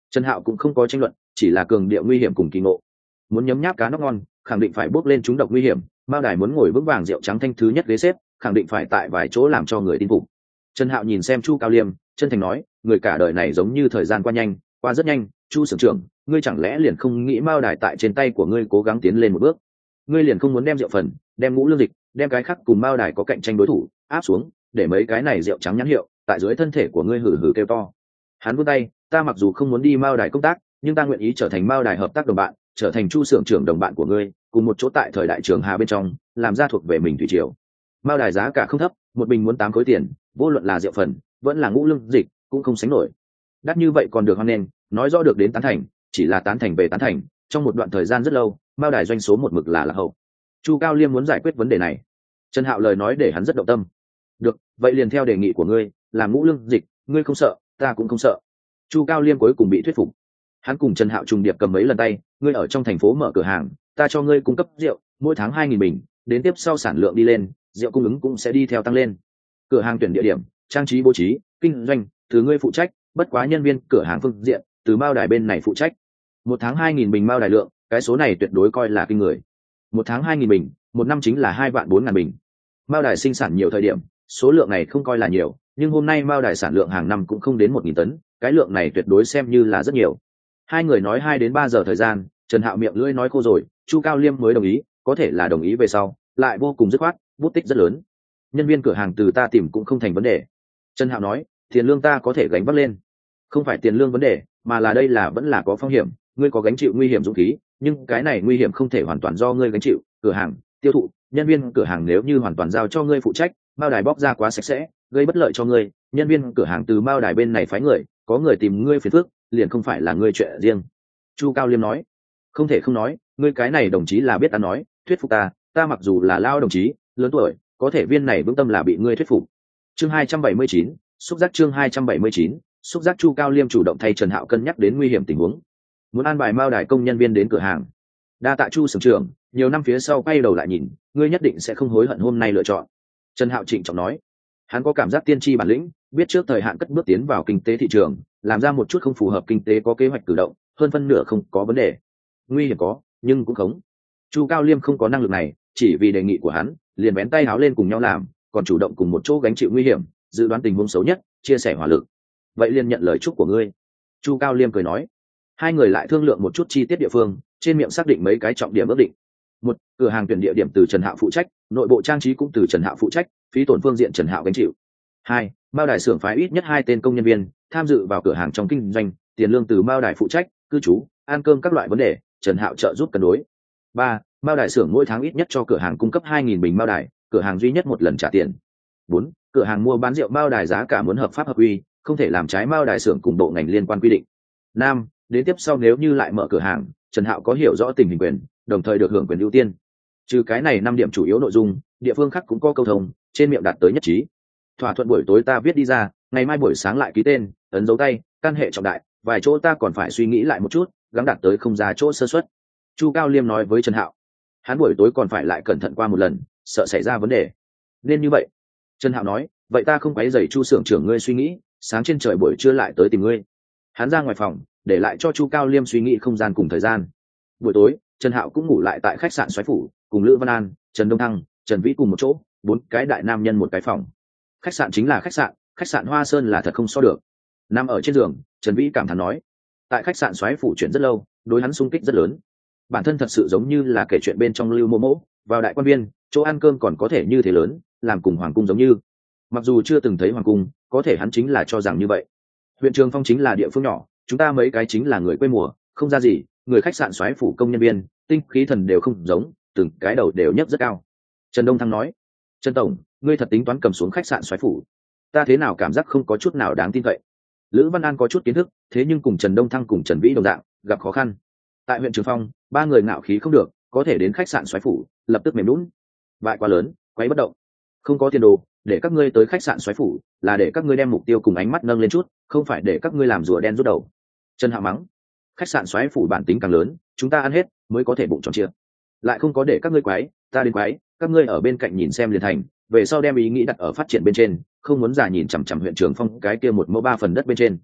Trần Hạo cũng không có tranh luận, chỉ là cường điệu nguy hiểm cùng kỳ ngộ. Muốn nhấm nháp cá nóc ngon, khẳng định phải bước lên trúng độc nguy hiểm. Mao Đài muốn ngồi vững vàng rượu trắng thanh thứ nhất ghế xếp, khẳng định phải tại vài chỗ làm cho người tin phục. Trần Hạo nhìn xem Chu Cao Liêm, chân thành nói, người cả đời này giống như thời gian qua nhanh, qua rất nhanh. Chu Sưởng trưởng, ngươi chẳng lẽ liền không nghĩ Mao Đài tại trên tay của ngươi cố gắng tiến lên một bước? Ngươi liền không muốn đem rượu phần, đem ngũ lương dịch, đem cái khác cùng Mao Đài có cạnh tranh đối thủ áp xuống, để mấy cái này rượu trắng nhãn hiệu tại dưới thân thể của ngươi hử hử kêu to. Hắn vươn tay, ta mặc dù không muốn đi Mao Đài công tác, nhưng ta nguyện ý trở thành Mao Đài hợp tác đồng bạn, trở thành Chu Sưởng trưởng đồng bạn của ngươi, cùng một chỗ tại thời đại trường Hà bên trong, làm ra thuộc về mình thủy triều. Mao Đài giá cả không thấp, một bình muốn 8 khối tiền, vô luận là rượu phần, vẫn là ngũ lương dịch, cũng không sánh nổi. Đắt như vậy còn được hoan nghênh, nói rõ được đến tán thành, chỉ là tán thành về tán thành, trong một đoạn thời gian rất lâu, Mao Đài doanh số một mực là lạc hậu. Chu Cao Liêm muốn giải quyết vấn đề này. Trần Hạo lời nói để hắn rất động tâm. Được, vậy liền theo đề nghị của ngươi, làm ngũ lương dịch, ngươi không sợ, ta cũng không sợ. Chu Cao Liêm cuối cùng bị thuyết phục. Hắn cùng Trần Hạo trùng điệp cầm mấy lần tay, ngươi ở trong thành phố mở cửa hàng, ta cho ngươi cung cấp rượu, mỗi tháng 2.000 bình, đến tiếp sau sản lượng đi lên, rượu cung ứng cũng sẽ đi theo tăng lên. Cửa hàng tuyển địa điểm, trang trí bố trí, kinh doanh, từ ngươi phụ trách, bất quá nhân viên cửa hàng phương diện, từ Mao Đài bên này phụ trách. Một tháng 2.000 bình Mao Đài lượng, cái số này tuyệt đối coi là kinh người. Một tháng 2.000 bình, một năm chính là 2.400.000 bình. Mao Đài sinh sản nhiều thời điểm, số lượng này không coi là nhiều, nhưng hôm nay Mao Đài sản lượng hàng năm cũng không đến 1.000 tấn, cái lượng này tuyệt đối xem như là rất nhiều. Hai người nói 2 đến 3 giờ thời gian, Trần Hạo miệng lưỡi nói khô rồi, Chu Cao Liêm mới đồng ý, có thể là đồng ý về sau, lại vô cùng dứt khoát, bút tích rất lớn. Nhân viên cửa hàng từ ta tìm cũng không thành vấn đề. Trần Hạo nói, tiền lương ta có thể gánh vác lên. Không phải tiền lương vấn đề, mà là đây là vẫn là có phong hiểm, ngươi có gánh chịu nguy hiểm dũng khí, nhưng cái này nguy hiểm không thể hoàn toàn do ngươi gánh chịu, cửa hàng, tiêu thụ, nhân viên cửa hàng nếu như hoàn toàn giao cho ngươi phụ trách, Mao Đài bóc ra quá sạch sẽ, gây bất lợi cho ngươi, nhân viên cửa hàng từ Mao Đài bên này phái người, có người tìm ngươi phiền phức, liền không phải là ngươi chuyện riêng. Chu Cao Liêm nói, không thể không nói, ngươi cái này đồng chí là biết ta nói, thuyết phục ta mặc dù là lao đồng chí, lớn tuổi, có thể viên này vững tâm là bị ngươi thuyết phục. Chương 279, xúc giác chương 279, xúc giác. Chu Cao Liêm chủ động thay Trần Hạo cân nhắc đến nguy hiểm tình huống, muốn an bài Mao Đài công nhân viên đến cửa hàng. Đa tạ Chu Sưởng trưởng, nhiều năm phía sau quay đầu lại nhìn, ngươi nhất định sẽ không hối hận hôm nay lựa chọn. Trần Hạo trịnh trọng nói, hắn có cảm giác tiên tri bản lĩnh, biết trước thời hạn cất bước tiến vào kinh tế thị trường, làm ra một chút không phù hợp kinh tế có kế hoạch cử động, hơn phân nửa không có vấn đề. Nguy hiểm có, nhưng cũng khống. Chu Cao Liêm không có năng lực này, chỉ vì đề nghị của hắn, liền bén tay háo lên cùng nhau làm, còn chủ động cùng một chỗ gánh chịu nguy hiểm, dự đoán tình huống xấu nhất, chia sẻ hỏa lực. Vậy liền nhận lời chúc của ngươi. Chu Cao Liêm cười nói. Hai người lại thương lượng một chút chi tiết địa phương, trên miệng xác định mấy cái trọng điểm ước định. Một, cửa hàng tuyển địa điểm từ Trần Hạo phụ trách, nội bộ trang trí cũng từ Trần Hạo phụ trách, phí tổn phương diện Trần Hạo gánh chịu. Hai, Mao Đài xưởng phái ít nhất 2 tên công nhân viên tham dự vào cửa hàng trong kinh doanh, tiền lương từ Mao Đài phụ trách, cư trú, ăn cơm các loại vấn đề, Trần Hạo trợ giúp cân đối. Ba, Mao Đài xưởng mỗi tháng ít nhất cho cửa hàng cung cấp 2.000 bình Mao Đài, cửa hàng duy nhất một lần trả tiền. Bốn, cửa hàng mua bán rượu Mao Đài giá cả muốn hợp pháp hợp quy, không thể làm trái Mao Đài xưởng cùng bộ ngành liên quan quy định. Năm, đến tiếp sau nếu như lại mở cửa hàng, Trần Hạo có hiểu rõ tình hình quyền, đồng thời được hưởng quyền ưu tiên. Trừ cái này 5 điểm chủ yếu nội dung, địa phương khác cũng có câu thông, trên miệng đạt tới nhất trí. Thỏa thuận buổi tối ta viết đi ra, ngày mai buổi sáng lại ký tên, ấn dấu tay, căn hệ trọng đại, vài chỗ ta còn phải suy nghĩ lại một chút, gắng đạt tới không ra chỗ sơ suất. Chu Cao Liêm nói với Trần Hạo. Hắn buổi tối còn phải lại cẩn thận qua một lần, sợ xảy ra vấn đề. Nên như vậy. Trần Hạo nói, vậy ta không quấy rầy Chu xưởng trưởng ngươi suy nghĩ, sáng trên trời buổi trưa lại tới tìm ngươi. Hắn ra ngoài phòng, để lại cho Chu Cao Liêm suy nghĩ không gian cùng thời gian. Buổi tối, Trần Hạo cũng ngủ lại tại khách sạn Soái Phủ, cùng Lữ Văn An, Trần Đông Thăng, Trần Vĩ cùng một chỗ, 4 cái đại nam nhân một cái phòng. Khách sạn chính là khách sạn Hoa Sơn là thật không so được. Nằm ở trên giường, Trần Vĩ cảm thán nói, tại khách sạn Soái Phủ chuyển rất lâu, đối hắn xung kích rất lớn. Bản thân thật sự giống như là kể chuyện bên trong Lưu Mô Mỗ, vào đại quan viên, chỗ ăn cơm còn có thể như thế lớn, làm cùng hoàng cung giống như. Mặc dù chưa từng thấy hoàng cung, có thể hắn chính là cho rằng như vậy. Huyện Trường Phong chính là địa phương nhỏ, chúng ta mấy cái chính là người quê mùa, không ra gì, người khách sạn Soái Phủ công nhân viên, tinh khí thần đều không giống, từng cái đầu đều nhấc rất cao. Trần Đông Thăng nói, Trần tổng, ngươi thật tính toán cầm xuống khách sạn Soái Phủ? Ta thế nào cảm giác không có chút nào đáng tin cậy. Lữ Văn An có chút kiến thức, thế nhưng cùng Trần Đông Thăng cùng Trần Vĩ đồng dạng, gặp khó khăn. Tại huyện Trường Phong, 3 người ngạo khí không được, có thể đến khách sạn Soái Phủ, lập tức mềm nhũn. Bại quá lớn, quấy bất động. Không có tiền đồ, để các ngươi tới khách sạn Soái Phủ, là để các ngươi đem mục tiêu cùng ánh mắt nâng lên chút, không phải để các ngươi làm rùa đen rút đầu. Trần Hạo mắng, khách sạn Soái Phủ bản tính càng lớn, chúng ta ăn hết mới có thể bụng tròn chia. Lại không có để các ngươi quái, ta đến quái, các ngươi ở bên cạnh nhìn xem liền thành, về sau đem ý nghĩ đặt ở phát triển bên trên, không muốn giả nhìn chằm chằm huyện Trường Phong cái kia 1 mẫu 3 phần đất bên trên.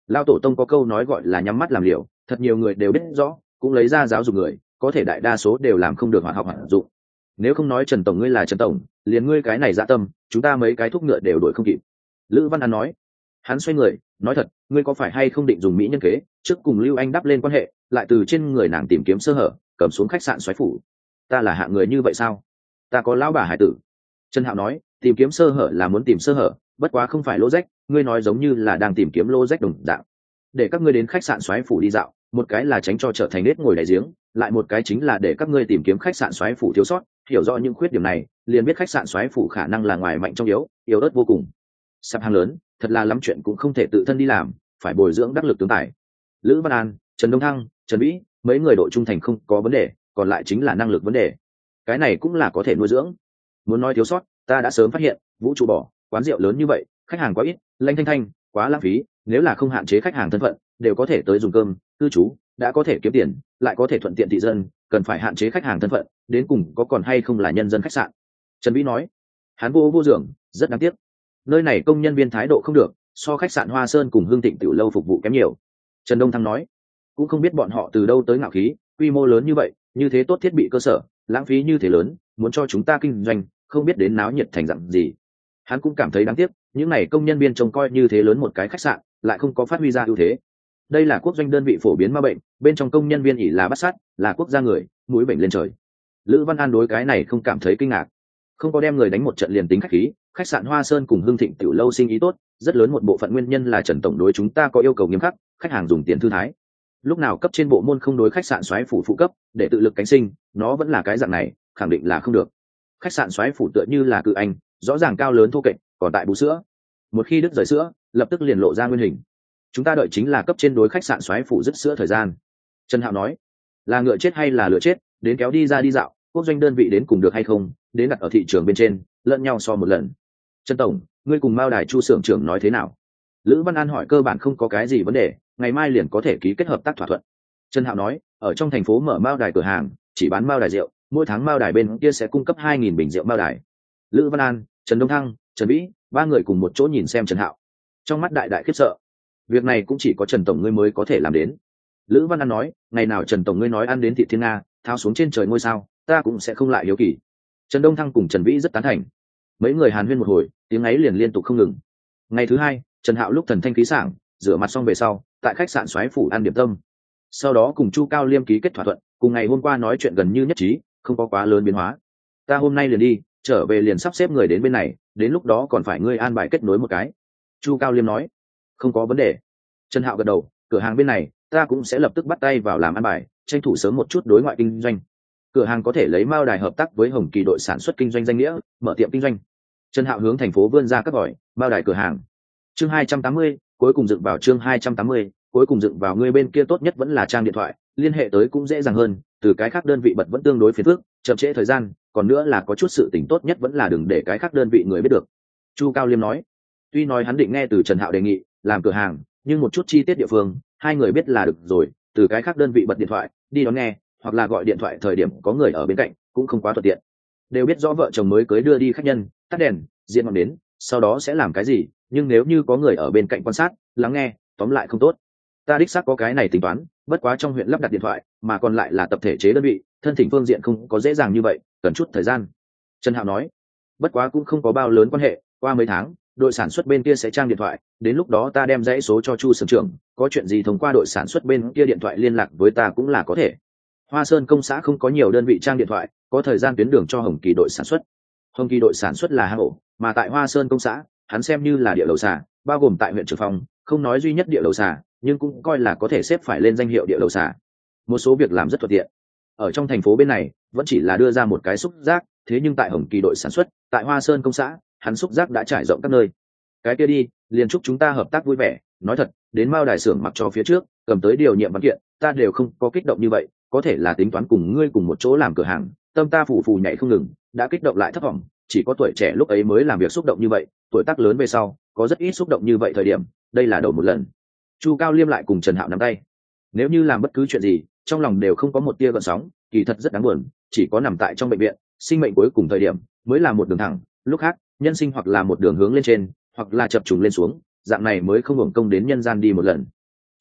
Lao tổ tông có câu nói gọi là nhắm mắt làm liều, thật nhiều người đều biết rõ, cũng lấy ra giáo dục người, có thể đại đa số đều làm không được hoạt học hoạt dụng. Nếu không nói Trần tổng ngươi là Trần tổng, liền ngươi cái này dạ tâm, chúng ta mấy cái thúc ngựa đều đuổi không kịp. Lữ Văn An nói. Hắn xoay người nói thật, ngươi có phải hay không định dùng mỹ nhân kế trước cùng Lưu Anh đắp lên quan hệ, lại từ trên người nàng tìm kiếm sơ hở, cầm xuống khách sạn xoáy phủ? Ta là hạng người như vậy sao? Ta có lão bà hải tử. Trần Hạo nói, tìm kiếm sơ hở là muốn tìm sơ hở, bất quá không phải lỗ rách, ngươi nói giống như là đang tìm kiếm lỗ rách đồng dạng. Để các ngươi đến khách sạn xoáy phủ đi dạo, một cái là tránh cho trở thành nết ngồi đại giếng, lại một cái chính là để các ngươi tìm kiếm khách sạn xoáy phủ thiếu sót, hiểu rõ những khuyết điểm này, liền biết khách sạn xoáy phủ khả năng là ngoài mạnh trong yếu, yếu ớt vô cùng. Sắp hàng lớn, thật là lắm chuyện cũng không thể tự thân đi làm, phải bồi dưỡng đắc lực tướng tài. Lữ Văn An, Trần Đông Thăng, Trần Vĩ, mấy người độ trung thành không có vấn đề, còn lại chính là năng lực vấn đề. Cái này cũng là có thể nuôi dưỡng. Muốn nói thiếu sót, ta đã sớm phát hiện, vũ trụ bỏ, quán rượu lớn như vậy, khách hàng quá ít, lanh thanh thanh, quá lãng phí, nếu là không hạn chế khách hàng thân phận, đều có thể tới dùng cơm, cư trú, đã có thể kiếm tiền, lại có thể thuận tiện thị dân, cần phải hạn chế khách hàng thân phận, đến cùng có còn hay không là nhân dân khách sạn. Trần Vĩ nói, hắn vô giường, rất đáng tiếc. Nơi này công nhân viên thái độ không được, so khách sạn Hoa Sơn cùng Hương Thịnh tiểu lâu phục vụ kém nhiều. Trần Đông Thăng nói, cũng không biết bọn họ từ đâu tới ngạo khí, quy mô lớn như vậy, như thế tốt thiết bị cơ sở, lãng phí như thế lớn, muốn cho chúng ta kinh doanh, không biết đến náo nhiệt thành dạng gì. Hắn cũng cảm thấy đáng tiếc, những này công nhân viên trông coi như thế lớn một cái khách sạn, lại không có phát huy ra ưu thế. Đây là quốc doanh đơn vị phổ biến ma bệnh, bên trong công nhân viên ỷ là bắt sát, là quốc gia người, mũi bệnh lên trời. Lữ Văn An đối cái này không cảm thấy kinh ngạc, không có đem người đánh một trận liền tính khách khí. Khách sạn Hoa Sơn cùng Hương Thịnh tiểu lâu sinh ý tốt, rất lớn một bộ phận nguyên nhân là Trần tổng đối chúng ta có yêu cầu nghiêm khắc, khách hàng dùng tiền thư thái. Lúc nào cấp trên bộ môn không đối khách sạn soái phủ phụ cấp để tự lực cánh sinh, nó vẫn là cái dạng này, khẳng định là không được. Khách sạn soái phủ tựa như là cự anh, rõ ràng cao lớn thô kệch, còn tại bú sữa. Một khi đứt rời sữa, lập tức liền lộ ra nguyên hình. Chúng ta đợi chính là cấp trên đối khách sạn soái phủ dứt sữa thời gian. Trần Hạo nói, là ngựa chết hay là lựa chết, đến kéo đi ra đi dạo, quốc doanh đơn vị đến cùng được hay không, đến đặt ở thị trường bên trên, lẫn nhau so một lần. Trần tổng, ngươi cùng Mao Đài Chu xưởng trưởng nói thế nào? Lữ Văn An hỏi. Cơ bản không có cái gì vấn đề, ngày mai liền có thể ký kết hợp tác thỏa thuận. Trần Hạo nói, ở trong thành phố mở Mao Đài cửa hàng, chỉ bán Mao Đài rượu, mỗi tháng Mao Đài bên kia sẽ cung cấp 2.000 bình rượu Mao Đài. Lữ Văn An, Trần Đông Thăng, Trần Vĩ, ba người cùng một chỗ nhìn xem Trần Hạo, trong mắt đại khiếp sợ. Việc này cũng chỉ có Trần tổng ngươi mới có thể làm đến. Lữ Văn An nói, ngày nào Trần tổng ngươi nói ăn đến thị thiên nga, thao xuống trên trời ngôi sao, ta cũng sẽ không lại hiếu kỳ. Trần Đông Thăng cùng Trần Vĩ rất tán thành. Mấy người hàn huyên một hồi, tiếng ấy liền liên tục không ngừng. Ngày thứ hai, Trần Hạo lúc thần thanh khí sảng, rửa mặt xong về sau, tại khách sạn Soái phủ ăn điểm tâm. Sau đó cùng Chu Cao Liêm ký kết thỏa thuận, cùng ngày hôm qua nói chuyện gần như nhất trí, không có quá lớn biến hóa. Ta hôm nay liền đi, trở về liền sắp xếp người đến bên này, đến lúc đó còn phải ngươi an bài kết nối một cái. Chu Cao Liêm nói, không có vấn đề. Trần Hạo gật đầu, cửa hàng bên này, ta cũng sẽ lập tức bắt tay vào làm an bài, tranh thủ sớm một chút đối ngoại kinh doanh. Cửa hàng có thể lấy Mao Đài hợp tác với Hồng Kỳ đội sản xuất kinh doanh danh nghĩa, mở tiệm kinh doanh. Trần Hạo hướng thành phố vươn ra các gọi, Mao Đài cửa hàng. Chương 280, cuối cùng dựng vào chương 280, cuối cùng dựng vào. Người bên kia tốt nhất vẫn là trang điện thoại, liên hệ tới cũng dễ dàng hơn, từ cái khác đơn vị bật vẫn tương đối phiền phức, chậm trễ thời gian, còn nữa là có chút sự tình tốt nhất vẫn là đừng để cái khác đơn vị người biết được. Chu Cao Liêm nói. Tuy nói hắn định nghe từ Trần Hạo đề nghị làm cửa hàng, nhưng một chút chi tiết địa phương, hai người biết là được rồi, từ cái khác đơn vị bật điện thoại, đi đón nghe, hoặc là gọi điện thoại thời điểm có người ở bên cạnh, cũng không quá thuận tiện. Đều biết rõ vợ chồng mới cưới đưa đi khách nhân, tắt đèn, diện ngọn đến, sau đó sẽ làm cái gì, nhưng nếu như có người ở bên cạnh quan sát, lắng nghe, tóm lại không tốt. Ta đích xác có cái này tính toán, bất quá trong huyện lắp đặt điện thoại, mà còn lại là tập thể chế đơn vị, thân thỉnh phương diện không có dễ dàng như vậy, cần chút thời gian. Trần Hạo nói, bất quá cũng không có bao lớn quan hệ, qua mấy tháng, đội sản xuất bên kia sẽ trang điện thoại, đến lúc đó ta đem dãy số cho Chu xưởng trưởng, có chuyện gì thông qua đội sản xuất bên kia điện thoại liên lạc với ta cũng là có thể. Hoa Sơn công xã không có nhiều đơn vị trang điện thoại, có thời gian tuyến đường cho Hồng Kỳ đội sản xuất. Hồng Kỳ đội sản xuất là hang ổ, mà tại Hoa Sơn công xã, hắn xem như là địa đầu xà, bao gồm tại huyện Trường Phong, không nói duy nhất địa đầu xà, nhưng cũng coi là có thể xếp phải lên danh hiệu địa đầu xà. Một số việc làm rất thuận tiện. Ở trong thành phố bên này, vẫn chỉ là đưa ra một cái xúc giác, thế nhưng tại Hồng Kỳ đội sản xuất, tại Hoa Sơn công xã, hắn xúc giác đã trải rộng các nơi. Cái kia đi, liền chúc chúng ta hợp tác vui vẻ, nói thật, đến Mao Đài xưởng mặc cho phía trước, cầm tới điều nhiệm văn kiện, ta đều không có kích động như vậy, có thể là tính toán cùng ngươi cùng một chỗ làm cửa hàng, tâm ta phù phù nhảy không ngừng, đã kích động lại thấp vọng, chỉ có tuổi trẻ lúc ấy mới làm việc xúc động như vậy, tuổi tác lớn về sau, có rất ít xúc động như vậy thời điểm, đây là đầu một lần. Chu Cao Liêm lại cùng Trần Hạo nắm tay. Nếu như làm bất cứ chuyện gì, trong lòng đều không có một tia gợn sóng, kỳ thật rất đáng buồn, chỉ có nằm tại trong bệnh viện, sinh mệnh cuối cùng thời điểm, mới là một đường thẳng, lúc khác, nhân sinh hoặc là một đường hướng lên trên, hoặc là chập trùng lên xuống, dạng này mới không hưởng công đến nhân gian đi một lần.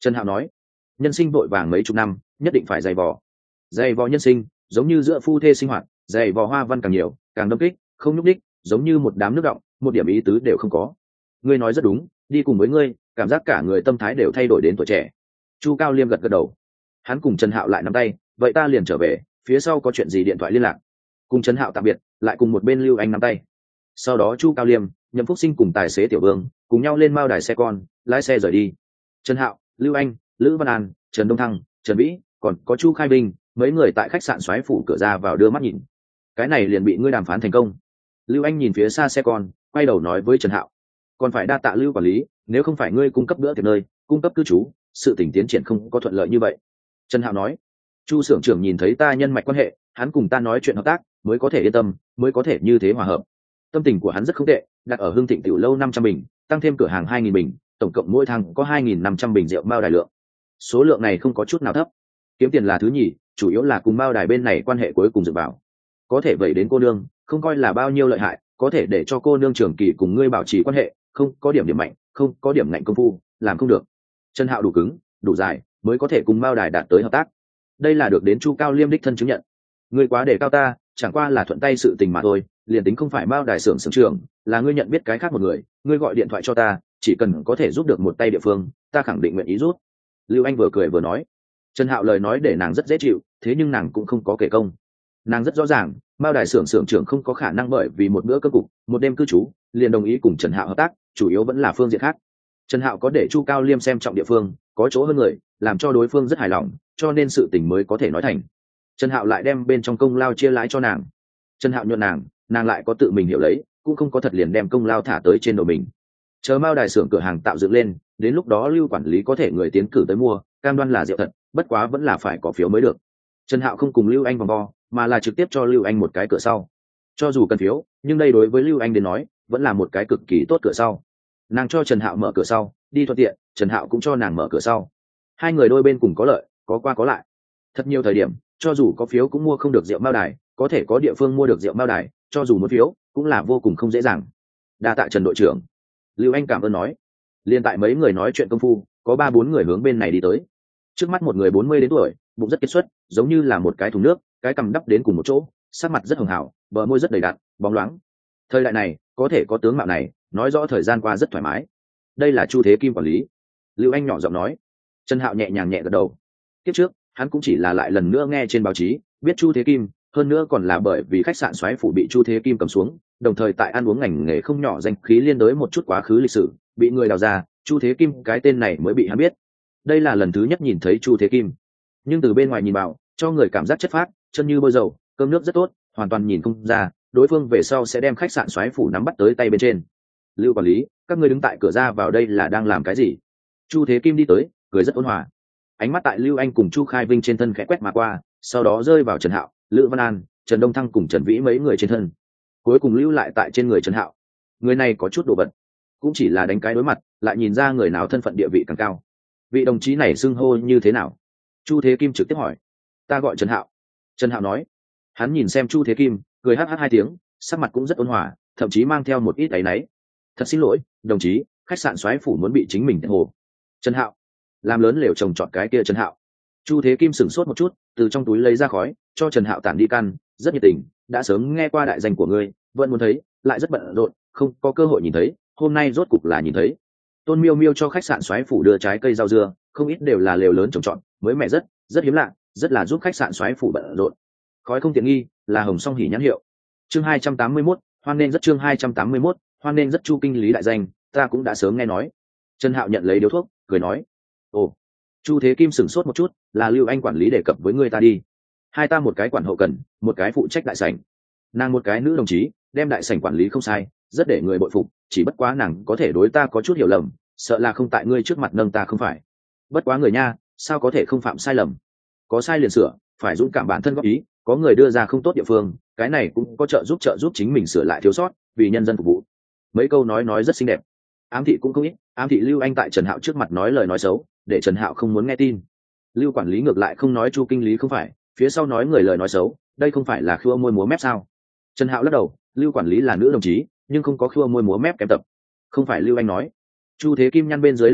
Trần Hạo nói. Nhân sinh vội vàng mấy chục năm, nhất định phải dày vò nhân sinh, giống như giữa phu thê sinh hoạt, dày vò hoa văn càng nhiều càng đâm kích, không nhúc đích, giống như một đám nước động, một điểm ý tứ đều không có. Ngươi nói rất đúng, đi cùng với ngươi, cảm giác cả người tâm thái đều thay đổi đến tuổi trẻ. Chu Cao Liêm gật gật đầu. Hắn cùng Trần Hạo lại nắm tay, vậy ta liền trở về, phía sau có chuyện gì điện thoại liên lạc. Cùng Trần Hạo tạm biệt, lại cùng một bên Lưu Anh nắm tay. Sau đó Chu Cao Liêm, Nhậm Phúc Sinh cùng tài xế Tiểu Vương cùng nhau lên mao đài xe con, lái xe rời đi. Trần Hạo, Lưu Anh, Lữ Văn An, Trần Đông Thăng, Trần Vĩ, còn có Chu Khai Bình, mấy người tại khách sạn Soái phủ cửa ra vào đưa mắt nhìn. Cái này liền bị ngươi đàm phán thành công. Lưu Anh nhìn phía xa xe con, quay đầu nói với Trần Hạo, còn phải đa tạ Lưu quản lý, nếu không phải ngươi cung cấp bữa tiệc nơi, cung cấp cư trú, sự tình tiến triển không có thuận lợi như vậy. Trần Hạo nói, Chu xưởng trưởng nhìn thấy ta nhân mạch quan hệ, hắn cùng ta nói chuyện hợp tác, mới có thể yên tâm, mới có thể như thế hòa hợp. Tâm tình của hắn rất không tệ, đặt ở Hưng Thịnh tiểu lâu 500 bình, tăng thêm cửa hàng 2000 bình, tổng cộng mỗi tháng có 2500 bình rượu bao đài lượng. Số lượng này không có chút nào thấp. Kiếm tiền là thứ nhì, chủ yếu là cùng bao đài bên này quan hệ cuối cùng dựa vào. Có thể vậy đến cô nương, không coi là bao nhiêu lợi hại, có thể để cho cô nương trưởng kỳ cùng ngươi bảo trì quan hệ, không có điểm mạnh, không có điểm ngạnh công phu, làm không được. Trần Hạo đủ cứng, đủ dài, mới có thể cùng bao đài đạt tới hợp tác. Đây là được đến Chu Cao Liêm đích thân chứng nhận. Ngươi quá để cao ta, chẳng qua là thuận tay sự tình mà thôi, liền tính không phải bao đài xưởng trưởng, là ngươi nhận biết cái khác một người, ngươi gọi điện thoại cho ta, chỉ cần có thể giúp được một tay địa phương, ta khẳng định nguyện ý giúp. Lưu Anh vừa cười vừa nói. Trần Hạo lời nói để nàng rất dễ chịu, thế nhưng nàng cũng không có kể công. Nàng rất rõ ràng, bao đài xưởng trưởng không có khả năng bởi vì một bữa cơm cục, một đêm cư trú, liền đồng ý cùng Trần Hạo hợp tác, chủ yếu vẫn là phương diện khác. Trần Hạo có để Chu Cao Liêm xem trọng địa phương, có chỗ hơn người, làm cho đối phương rất hài lòng, cho nên sự tình mới có thể nói thành. Trần Hạo lại đem bên trong công lao chia lãi cho nàng. Trần Hạo nhuận nàng lại có tự mình hiểu lấy, cũng không có thật liền đem công lao thả tới trên đầu mình. Chờ mao đài xưởng cửa hàng tạo dựng lên, đến lúc đó Lưu quản lý có thể người tiến cử tới mua, cam đoan là rượu thật, bất quá vẫn là phải có phiếu mới được. Trần Hạo không cùng Lưu Anh vòng vo, mà là trực tiếp cho Lưu Anh một cái cửa sau. Cho dù cần phiếu, nhưng đây đối với Lưu Anh đến nói, vẫn là một cái cực kỳ tốt cửa sau. Nàng cho Trần Hạo mở cửa sau, đi thuận tiện, Trần Hạo cũng cho nàng mở cửa sau. Hai người đôi bên cùng có lợi, có qua có lại. Thật nhiều thời điểm, cho dù có phiếu cũng mua không được rượu mao đài, có thể có địa phương mua được rượu mao đài, cho dù muốn phiếu, cũng là vô cùng không dễ dàng. Đa tạ Trần đội trưởng. Lưu Anh cảm ơn nói. Liên tại mấy người nói chuyện công phu, có 3-4 người hướng bên này đi tới. Trước mắt một người 40 đến tuổi, bụng rất kết xuất, giống như là một cái thùng nước, cái cằm đắp đến cùng một chỗ, sắc mặt rất hường hào, bờ môi rất đầy đặn, bóng loáng. Thời đại này, có thể có tướng mạo này, nói rõ thời gian qua rất thoải mái. Đây là Chu Thế Kim quản lý. Lưu Anh nhỏ giọng nói. Trần Hạo nhẹ nhàng nhẹ gật đầu. Kiếp trước, hắn cũng chỉ là lại lần nữa nghe trên báo chí, biết Chu Thế Kim, hơn nữa còn là bởi vì khách sạn Soái phủ bị Chu Thế Kim cầm xuống, đồng thời tại ăn uống ngành nghề không nhỏ danh khí liên đới một chút quá khứ lịch sử, bị người đào ra, Chu Thế Kim cái tên này mới bị hắn biết. Đây là lần thứ nhất nhìn thấy Chu Thế Kim, nhưng từ bên ngoài nhìn vào, cho người cảm giác chất phác, chân như bôi dầu, cơm nước rất tốt, hoàn toàn nhìn không ra, đối phương về sau sẽ đem khách sạn Soái phủ nắm bắt tới tay bên trên. Lưu quản lý, các ngươi đứng tại cửa ra vào đây là đang làm cái gì? Chu Thế Kim đi tới, cười rất ôn hòa. Ánh mắt tại Lưu Anh cùng Chu Khai Vinh trên thân khẽ quét mà qua, sau đó rơi vào Trần Hạo, Lữ Văn An, Trần Đông Thăng cùng Trần Vĩ mấy người trên thân, cuối cùng lưu lại tại trên người Trần Hạo. Người này có chút đồ vật, cũng chỉ là đánh cái đối mặt, lại nhìn ra người nào thân phận địa vị càng cao. Vị đồng chí này xưng hô như thế nào? Chu Thế Kim trực tiếp hỏi. Ta gọi Trần Hạo. Trần Hạo nói. Hắn nhìn xem Chu Thế Kim, cười hắc hắc 2 tiếng, sắc mặt cũng rất ôn hòa, thậm chí mang theo một ít áy náy. Thật xin lỗi, đồng chí, khách sạn Soái phủ muốn bị chính mình tận hồ. Trần Hạo, làm lớn lều trồng trọt cái kia Trần Hạo. Chu Thế Kim sửng sốt một chút, từ trong túi lấy ra khói, cho Trần Hạo tản đi căn, rất nhiệt tình, đã sớm nghe qua đại danh của ngươi, vẫn muốn thấy, lại rất bận rộn, không có cơ hội nhìn thấy, hôm nay rốt cục là nhìn thấy. Tôn Miêu Miêu cho khách sạn Soái phủ đưa trái cây rau dưa, không ít đều là lều lớn trồng trọt, mới mẻ rất hiếm lạ, rất là giúp khách sạn Soái phủ bận rộn. Khói không tiện nghi, là Hồng Song Hỉ nhãn hiệu. Chương 281, hoan nên rất chương 281, hoan nên rất Chu kinh lý đại danh, ta cũng đã sớm nghe nói. Trần Hạo nhận lấy điếu thuốc, cười nói. Ồ. Chu Thế Kim sửng sốt một chút, là Lưu Anh quản lý đề cập với người ta đi. Hai ta một cái quản hậu cần, một cái phụ trách đại sảnh. Nàng một cái nữ đồng chí, đem đại sảnh quản lý không sai, rất để người bội phục, chỉ bất quá nàng có thể đối ta có chút hiểu lầm, sợ là không tại ngươi trước mặt nâng ta không phải. Bất quá người nha, sao có thể không phạm sai lầm? Có sai liền sửa, phải dũng cảm bản thân góp ý, có người đưa ra không tốt địa phương, cái này cũng có trợ giúp chính mình sửa lại thiếu sót, vì nhân dân phục vụ. Mấy câu nói rất xinh đẹp. Ám thị cũng không ít, ám thị Lưu Anh tại Trần Hạo trước mặt nói lời nói xấu, để Trần Hạo không muốn nghe tin. Lưu quản lý ngược lại không nói Chu kinh lý không phải, phía sau nói người lời nói xấu, đây không phải là khua môi múa mép sao? Trần Hạo lắc đầu, Lưu quản lý là nữ đồng chí, nhưng không có khua môi múa mép kèm tập. Không phải Lưu Anh nói. Chu Thế Kim nhăn bên dưới lông mày,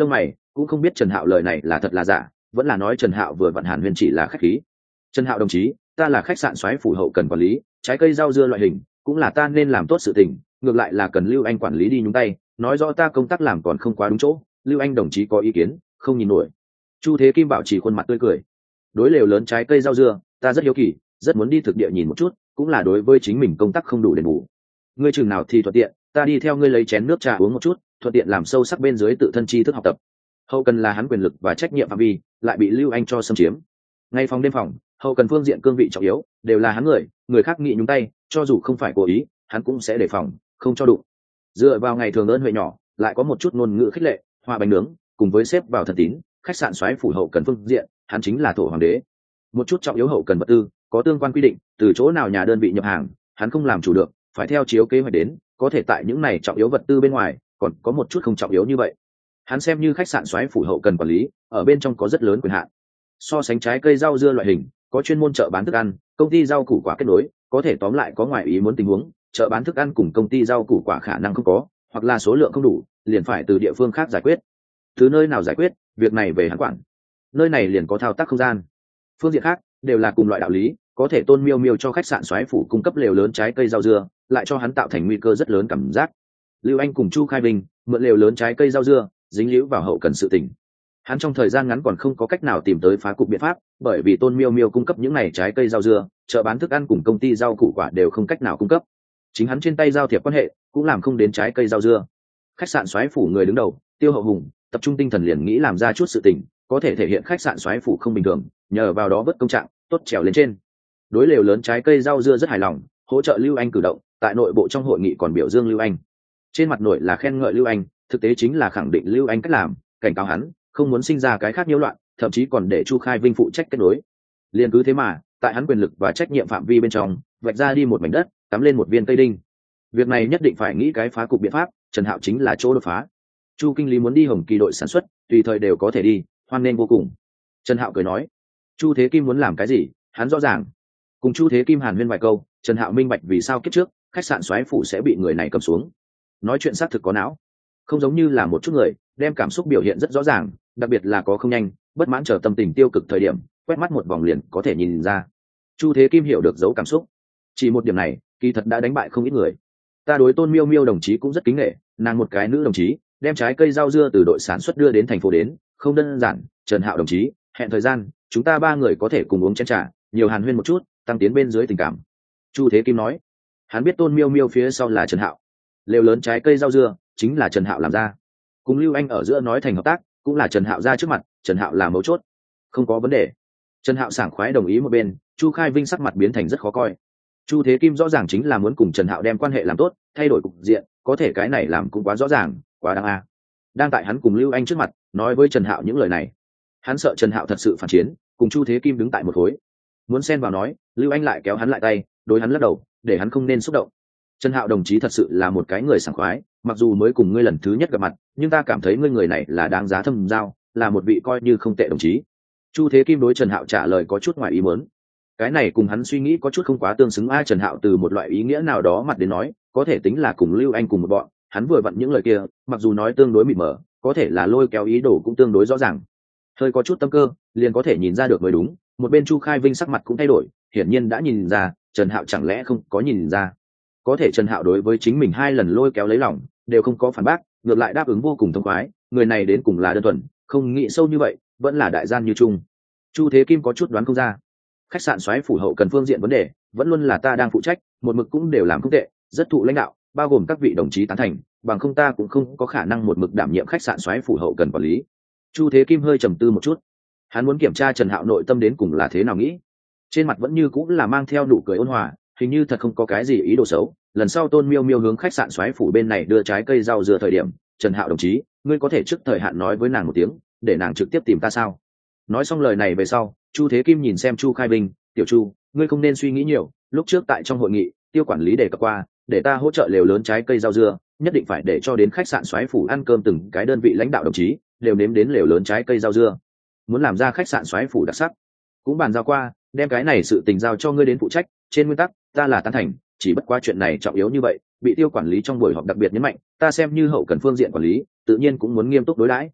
cũng không biết Trần Hạo lời này là thật là giả, vẫn là nói Trần Hạo vừa vặn Hàn Huyên chỉ là khách khí. Trần Hạo đồng chí, ta là khách sạn Soái phủ hậu cần quản lý, trái cây rau dưa loại hình cũng là ta nên làm tốt sự tình, ngược lại là cần Lưu Anh quản lý đi nhúng tay, nói rõ ta công tác làm còn không quá đúng chỗ, Lưu Anh đồng chí có ý kiến không nhìn nổi. Chu Thế Kim bảo trì khuôn mặt tươi cười. Đối lều lớn trái cây rau dưa, ta rất hiếu kỳ, rất muốn đi thực địa nhìn một chút, cũng là đối với chính mình công tác không đủ đền bù. Ngươi chừng nào thì thuận tiện, ta đi theo ngươi lấy chén nước trà uống một chút, thuận tiện làm sâu sắc bên dưới tự thân tri thức học tập. Hậu cần là hắn quyền lực và trách nhiệm phạm vi, lại bị Lưu Anh cho xâm chiếm. Ngay phòng đêm phòng, hậu cần phương diện cương vị trọng yếu đều là hắn người khác nghị nhúng tay, cho dù không phải cố ý, hắn cũng sẽ đề phòng, không cho đụng. Dựa vào ngày thường ơn huệ nhỏ, lại có một chút ngôn ngữ khích lệ, hoa bánh nướng, cùng với xếp vào thần tín, khách sạn Soái phủ hậu cần phương diện, hắn chính là thổ hoàng đế. Một chút trọng yếu hậu cần vật tư, có tương quan quy định, từ chỗ nào nhà đơn vị nhập hàng, hắn không làm chủ được, phải theo chiếu kế hoạch đến, có thể tại những này trọng yếu vật tư bên ngoài, còn có một chút không trọng yếu như vậy. Hắn xem như khách sạn Soái phủ hậu cần quản lý, ở bên trong có rất lớn quyền hạn. So sánh trái cây rau dưa loại hình, có chuyên môn chợ bán thức ăn, công ty rau củ quả kết nối, có thể tóm lại có ngoại ý muốn tình huống, chợ bán thức ăn cùng công ty rau củ quả khả năng không có, hoặc là số lượng không đủ, liền phải từ địa phương khác giải quyết. Từ nơi nào giải quyết, việc này về hắn quản. Nơi này liền có thao tác không gian. Phương diện khác đều là cùng loại đạo lý, có thể Tôn Miêu Miêu cho khách sạn Soái phủ cung cấp lều lớn trái cây rau dưa, lại cho hắn tạo thành nguy cơ rất lớn cảm giác. Lưu Anh cùng Chu Khai Bình mượn lều lớn trái cây rau dưa, dính líu vào hậu cần sự tình. Hắn trong thời gian ngắn còn không có cách nào tìm tới phá cục biện pháp, bởi vì Tôn Miêu Miêu cung cấp những này trái cây rau dưa, chợ bán thức ăn cùng công ty rau củ quả đều không cách nào cung cấp. Chính hắn trên tay giao thiệp quan hệ cũng làm không đến trái cây rau dưa. Khách sạn Soái phủ người đứng đầu, Tiêu Hậu Hùng, tập trung tinh thần liền nghĩ làm ra chút sự tình, có thể thể hiện khách sạn Soái phủ không bình thường, nhờ vào đó vớt công trạng, tốt trèo lên trên. Đối lều lớn trái cây rau dưa rất hài lòng, hỗ trợ Lưu Anh cử động, tại nội bộ trong hội nghị còn biểu dương Lưu Anh. Trên mặt nội là khen ngợi Lưu Anh, thực tế chính là khẳng định Lưu Anh cách làm, cảnh cáo hắn không muốn sinh ra cái khác nhiễu loạn, thậm chí còn để Chu Khai Vinh phụ trách kết nối. Liên cứ thế mà, tại hắn quyền lực và trách nhiệm phạm vi bên trong, vạch ra đi một mảnh đất, cắm lên một viên cây đinh. Việc này nhất định phải nghĩ cái phá cục biện pháp, Trần Hạo chính là chỗ đột phá. Chu kinh lý muốn đi Hồng Kỳ đội sản xuất, tùy thời đều có thể đi, hoan nghênh vô cùng. Trần Hạo cười nói, Chu Thế Kim muốn làm cái gì, hắn rõ ràng. Cùng Chu Thế Kim hàn huyên vài câu, Trần Hạo minh bạch vì sao kiếp trước khách sạn Soái phủ sẽ bị người này cầm xuống. Nói chuyện xác thực có não, không giống như là một chút người đem cảm xúc biểu hiện rất rõ ràng, đặc biệt là có không nhanh, bất mãn chờ tâm tình tiêu cực thời điểm, quét mắt một vòng liền có thể nhìn ra. Chu Thế Kim hiểu được giấu cảm xúc, chỉ một điểm này, kỳ thật đã đánh bại không ít người. Ta đối Tôn Miêu Miêu đồng chí cũng rất kính nể, nàng một cái nữ đồng chí, đem trái cây rau dưa từ đội sản xuất đưa đến thành phố đến, không đơn giản. Trần Hạo đồng chí, hẹn thời gian, chúng ta ba người có thể cùng uống chén trà, nhiều hàn huyên một chút, tăng tiến bên dưới tình cảm. Chu Thế Kim nói, hắn biết Tôn Miêu Miêu phía sau là Trần Hạo, lều lớn trái cây rau dưa chính là Trần Hạo làm ra, cùng Lưu Anh ở giữa nói thành hợp tác, cũng là Trần Hạo ra trước mặt, Trần Hạo là mấu chốt, không có vấn đề. Trần Hạo sảng khoái đồng ý một bên. Chu Khai Vinh sắc mặt biến thành rất khó coi. Chu Thế Kim rõ ràng chính là muốn cùng Trần Hạo đem quan hệ làm tốt, thay đổi cục diện, có thể cái này làm cũng quá rõ ràng, quá đáng a. Đang tại hắn cùng Lưu Anh trước mặt nói với Trần Hạo những lời này, hắn sợ Trần Hạo thật sự phản chiến, cùng Chu Thế Kim đứng tại một khối, muốn xen vào nói, Lưu Anh lại kéo hắn lại tay, đối hắn lắc đầu, để hắn không nên xúc động. Trần Hạo đồng chí thật sự là một cái người sảng khoái, mặc dù mới cùng ngươi lần thứ nhất gặp mặt, nhưng ta cảm thấy ngươi người này là đáng giá thâm giao, là một vị coi như không tệ đồng chí. Chu Thế Kim đối Trần Hạo trả lời có chút ngoài ý muốn. Cái này cùng hắn suy nghĩ có chút không quá tương xứng. Trần Hạo từ một loại ý nghĩa nào đó mặt đến nói, có thể tính là cùng Lưu Anh cùng một bọn, hắn vừa vặn những lời kia, mặc dù nói tương đối mịt mờ, có thể là lôi kéo ý đồ cũng tương đối rõ ràng. Hơi có chút tâm cơ, liền có thể nhìn ra được mới đúng. Một bên Chu Khai Vinh sắc mặt cũng thay đổi, hiển nhiên đã nhìn ra, Trần Hạo chẳng lẽ không có nhìn ra. Có thể Trần Hạo đối với chính mình 2 lần lôi kéo lấy lòng, đều không có phản bác, ngược lại đáp ứng vô cùng thông khoái, người này đến cùng là đơn thuần, không nghĩ sâu như vậy, vẫn là đại gian như chung. Chu Thế Kim có chút đoán không ra. Khách sạn Soái phủ hậu cần phương diện vấn đề, vẫn luôn là ta đang phụ trách, một mực cũng đều làm không tệ, rất thụ lãnh đạo, bao gồm các vị đồng chí tán thành, bằng không ta cũng không có khả năng một mực đảm nhiệm khách sạn Soái phủ hậu cần quản lý. Chu Thế Kim hơi trầm tư một chút, hắn muốn kiểm tra Trần Hạo nội tâm đến cùng là thế nào nghĩ. Trên mặt vẫn như cũng là mang theo nụ cười ôn hòa, hình như thật không có cái gì ý đồ xấu. Lần sau Tôn Miêu Miêu hướng khách sạn Soái phủ bên này đưa trái cây rau dưa thời điểm, Trần Hạo đồng chí, ngươi có thể trước thời hạn nói với nàng một tiếng, để nàng trực tiếp tìm ta sao? Nói xong lời này về sau, Chu Thế Kim nhìn xem Chu Khai Bình, tiểu Chu, ngươi không nên suy nghĩ nhiều, lúc trước tại trong hội nghị, Tiêu quản lý đề cập qua, để ta hỗ trợ lều lớn trái cây rau dưa, nhất định phải để cho đến khách sạn Soái phủ ăn cơm từng cái đơn vị lãnh đạo đồng chí đều nếm đến lều lớn trái cây rau dưa. Muốn làm ra khách sạn Soái phủ đặc sắc, cũng bàn giao qua, đem cái này sự tình giao cho ngươi đến phụ trách, trên nguyên tắc, ta là tán thành, chỉ bất quá chuyện này trọng yếu như vậy, bị Tiêu quản lý trong buổi họp đặc biệt nhấn mạnh, ta xem như hậu cần phương diện quản lý, tự nhiên cũng muốn nghiêm túc đối đãi.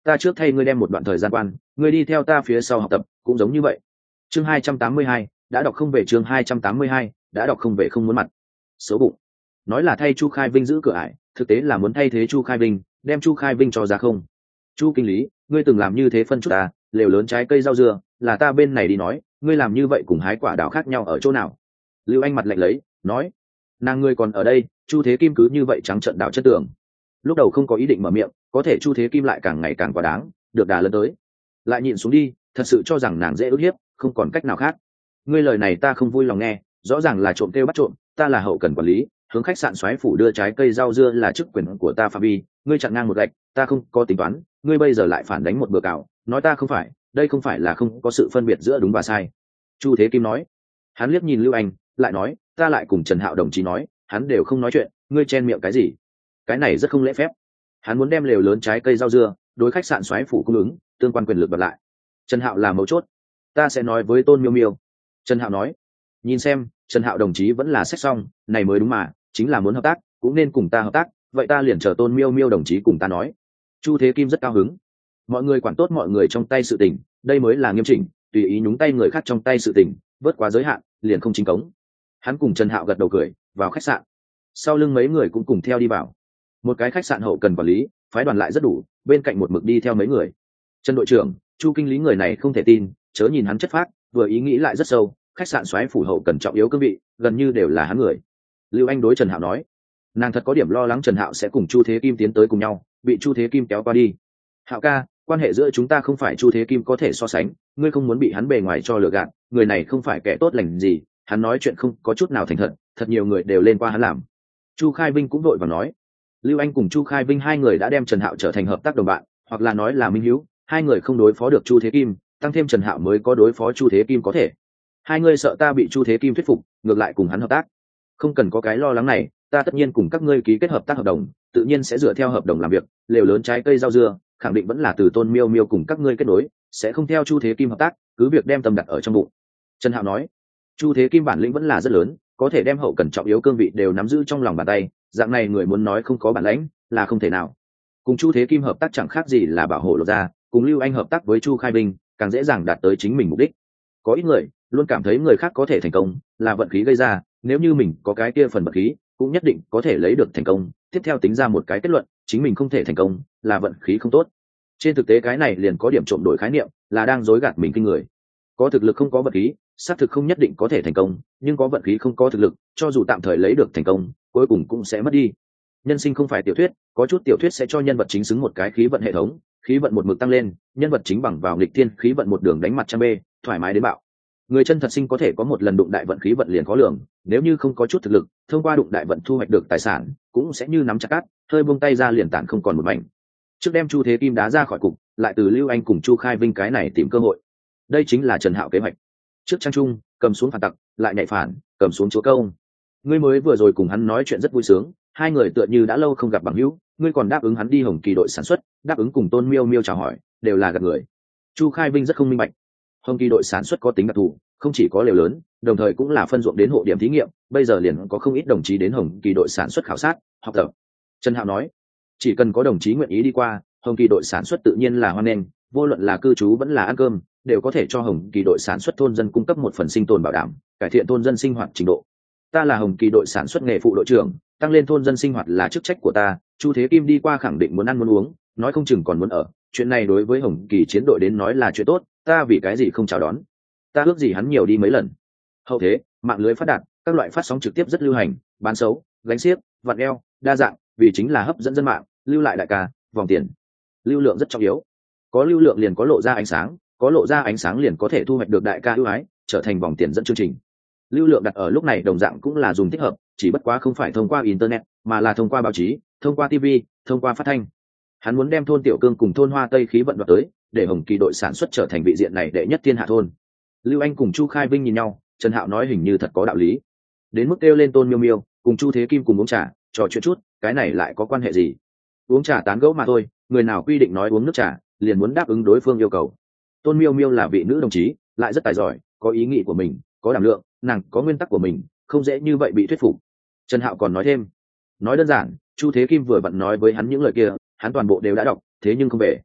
ta trước thay ngươi đem một đoạn thời gian quan, ngươi đi theo ta phía sau học tập cũng giống như vậy. Chương 282, đã đọc không về. Chương 282, đã đọc không về. Không muốn mặt xấu bụng. Nói là thay Chu Khai Vinh giữ cửa ải, thực tế là muốn thay thế Chu Khai Vinh, đem Chu Khai Vinh cho ra không. Chu kinh lý, ngươi từng làm như thế phân chút ta, lều lớn trái cây rau dưa là ta bên này đi nói, ngươi làm như vậy cùng hái quả đào khác nhau ở chỗ nào? Lưu Anh mặt lạnh lấy nói, nàng ngươi còn ở đây. Chu Thế Kim cứ như vậy trắng trợn đảo chất tường. Lúc đầu không có ý định mở miệng, có thể Chu Thế Kim lại càng ngày càng quá đáng, được đà lấn tới, lại nhịn xuống đi, thật sự cho rằng nàng dễ ức hiếp, không còn cách nào khác. Ngươi lời này ta không vui lòng nghe, rõ ràng là trộm kêu bắt trộm, ta là hậu cần quản lý, hướng khách sạn Soái phủ đưa trái cây rau dưa là chức quyền của ta phạm vi, ngươi chặn ngang một gạch, ta không có tính toán, ngươi bây giờ lại phản đánh một bữa cào, nói ta không phải, đây không phải là không có sự phân biệt giữa đúng và sai. Chu Thế Kim nói. Hắn liếc nhìn Lưu Anh, lại nói, ta lại cùng Trần Hạo đồng chí nói, hắn đều không nói chuyện, ngươi chen miệng cái gì? Cái này rất không lễ phép. Hắn muốn đem lều lớn trái cây rau dưa đối khách sạn Soái phủ cung ứng, tương quan quyền lực bật lại. Trần Hạo là mấu chốt, ta sẽ nói với Tôn Miêu Miêu. Trần Hạo nói. Nhìn xem, Trần Hạo đồng chí vẫn là xét xong, này mới đúng mà, chính là muốn hợp tác, cũng nên cùng ta hợp tác, vậy ta liền chờ Tôn Miêu Miêu đồng chí cùng ta nói. Chu Thế Kim rất cao hứng. Mọi người quản tốt mọi người trong tay sự tình, đây mới là nghiêm chỉnh, tùy ý nhúng tay người khác trong tay sự tình, vượt quá giới hạn, liền không chính cống. Hắn cùng Trần Hạo gật đầu cười, vào khách sạn. Sau lưng mấy người cũng cùng theo đi vào. Một cái khách sạn hậu cần quản lý, phái đoàn lại rất đủ, bên cạnh một mực đi theo mấy người. Trần đội trưởng, Chu kinh lý người này không thể tin, chớ nhìn hắn chất phác, vừa ý nghĩ lại rất sâu, khách sạn Soái phủ hậu cần trọng yếu cương vị, gần như đều là hắn người. Lưu Anh đối Trần Hạo nói, nàng thật có điểm lo lắng Trần Hạo sẽ cùng Chu Thế Kim tiến tới cùng nhau, bị Chu Thế Kim kéo qua đi. Hạo ca, quan hệ giữa chúng ta không phải Chu Thế Kim có thể so sánh, ngươi không muốn bị hắn bề ngoài cho lừa gạt, người này không phải kẻ tốt lành gì, hắn nói chuyện không có chút nào thành thật, thật nhiều người đều lên qua hắn làm. Chu Khai Vinh cũng vội vàng nói. Lưu Anh cùng Chu Khai Vinh hai người đã đem Trần Hạo trở thành hợp tác đồng bạn, hoặc là nói là minh hữu, hai người không đối phó được Chu Thế Kim, tăng thêm Trần Hạo mới có đối phó Chu Thế Kim có thể. Hai người sợ ta bị Chu Thế Kim thuyết phục, ngược lại cùng hắn hợp tác. Không cần có cái lo lắng này, ta tất nhiên cùng các ngươi ký kết hợp tác hợp đồng, tự nhiên sẽ dựa theo hợp đồng làm việc, lều lớn trái cây rau dưa, khẳng định vẫn là từ Tôn Miêu Miêu cùng các ngươi kết nối, sẽ không theo Chu Thế Kim hợp tác, cứ việc đem tâm đặt ở trong bụng. Trần Hạo nói, Chu Thế Kim bản lĩnh vẫn là rất lớn, có thể đem hậu cần trọng yếu cương vị đều nắm giữ trong lòng bàn tay, dạng này người muốn nói không có bản lĩnh là không thể nào. Cùng Chu Thế Kim hợp tác chẳng khác gì là bảo hộ lột ra, cùng Lưu Anh hợp tác với Chu Khai Vinh càng dễ dàng đạt tới chính mình mục đích. Có ít người luôn cảm thấy người khác có thể thành công là vận khí gây ra, nếu như mình có cái kia phần vận khí cũng nhất định có thể lấy được thành công, tiếp theo tính ra một cái kết luận chính mình không thể thành công là vận khí không tốt. Trên thực tế cái này liền có điểm trộm đổi khái niệm, là đang dối gạt mình kinh người. Có thực lực không có vận khí, xác thực không nhất định có thể thành công, nhưng có vận khí không có thực lực, cho dù tạm thời lấy được thành công cuối cùng cũng sẽ mất đi. Nhân sinh không phải tiểu thuyết, có chút tiểu thuyết sẽ cho nhân vật chính xứng một cái khí vận hệ thống, khí vận một mực tăng lên, nhân vật chính bằng vào nghịch thiên khí vận một đường đánh mặt trăm bê, thoải mái đến bạo. Người chân thật sinh có thể có một lần đụng đại vận khí vận liền khó lường, nếu như không có chút thực lực, thông qua đụng đại vận thu hoạch được tài sản, cũng sẽ như nắm chặt cát, hơi buông tay ra liền tản không còn một mảnh. Trước đem Chu Thế Kim đá ra khỏi cục, lại từ Lưu Anh cùng Chu Khai Vinh cái này tìm cơ hội. Đây chính là Trần Hạo kế hoạch. Trước trang trung, cầm xuống phản tặc, lại nhảy phản, cầm xuống chúa công. Ngươi mới vừa rồi cùng hắn nói chuyện rất vui sướng, hai người tựa như đã lâu không gặp bằng hữu, ngươi còn đáp ứng hắn đi Hồng Kỳ đội sản xuất, đáp ứng cùng Tôn Miêu Miêu chào hỏi, đều là gạt người. Chu Khai Vinh rất không minh bạch. Hồng Kỳ đội sản xuất có tính đặc thù, không chỉ có lều lớn, đồng thời cũng là phân ruộng đến hộ điểm thí nghiệm, bây giờ liền có không ít đồng chí đến Hồng Kỳ đội sản xuất khảo sát, học tập. Trần Hạo nói, chỉ cần có đồng chí nguyện ý đi qua, Hồng Kỳ đội sản xuất tự nhiên là hoan nghênh, vô luận là cư trú vẫn là ăn cơm, đều có thể cho Hồng Kỳ đội sản xuất thôn dân cung cấp một phần sinh tồn bảo đảm, cải thiện thôn dân sinh hoạt trình độ. Ta là Hồng Kỳ đội sản xuất nghề phụ đội trưởng, tăng lên thôn dân sinh hoạt là chức trách của ta. Chu Thế Kim đi qua khẳng định muốn ăn muốn uống, nói không chừng còn muốn ở, chuyện này đối với Hồng Kỳ chiến đội đến nói là chuyện tốt, ta vì cái gì không chào đón? Ta ước gì hắn nhiều đi mấy lần. Hậu thế, mạng lưới phát đạt, các loại phát sóng trực tiếp rất lưu hành, bán xấu, gánh xiếc, vặn eo, đa dạng, vì chính là hấp dẫn dân mạng, lưu lại đại ca, vòng tiền. Lưu lượng rất trọng yếu, có lưu lượng liền có lộ ra ánh sáng, có lộ ra ánh sáng liền có thể thu hoạch được đại ca ưu ái, trở thành vòng tiền dẫn chương trình. Lưu lượng đặt ở lúc này đồng dạng cũng là dùng thích hợp, chỉ bất quá không phải thông qua internet mà là thông qua báo chí, thông qua TV, thông qua phát thanh. Hắn muốn đem thôn Tiểu Cương cùng thôn Hoa Tây khí vận đoạt tới, để Hồng Kỳ đội sản xuất trở thành vị diện này đệ nhất thiên hạ thôn. Lưu Anh cùng Chu Khai Vinh nhìn nhau, Trần Hạo nói hình như thật có đạo lý. Đến mức kêu lên Tôn Miêu Miêu cùng Chu Thế Kim cùng uống trà, trò chuyện chút, cái này lại có quan hệ gì? Uống trà tán gẫu mà thôi, người nào quy định nói uống nước trà liền muốn đáp ứng đối phương yêu cầu. Tôn Miêu Miêu là vị nữ đồng chí, lại rất tài giỏi, có ý nghĩ của mình, có đảm lượng, nàng có nguyên tắc của mình, không dễ như vậy bị thuyết phục. Trần Hạo còn nói thêm, nói đơn giản, Chu Thế Kim vừa vặn nói với hắn những lời kia, hắn toàn bộ đều đã đọc, thế nhưng không về.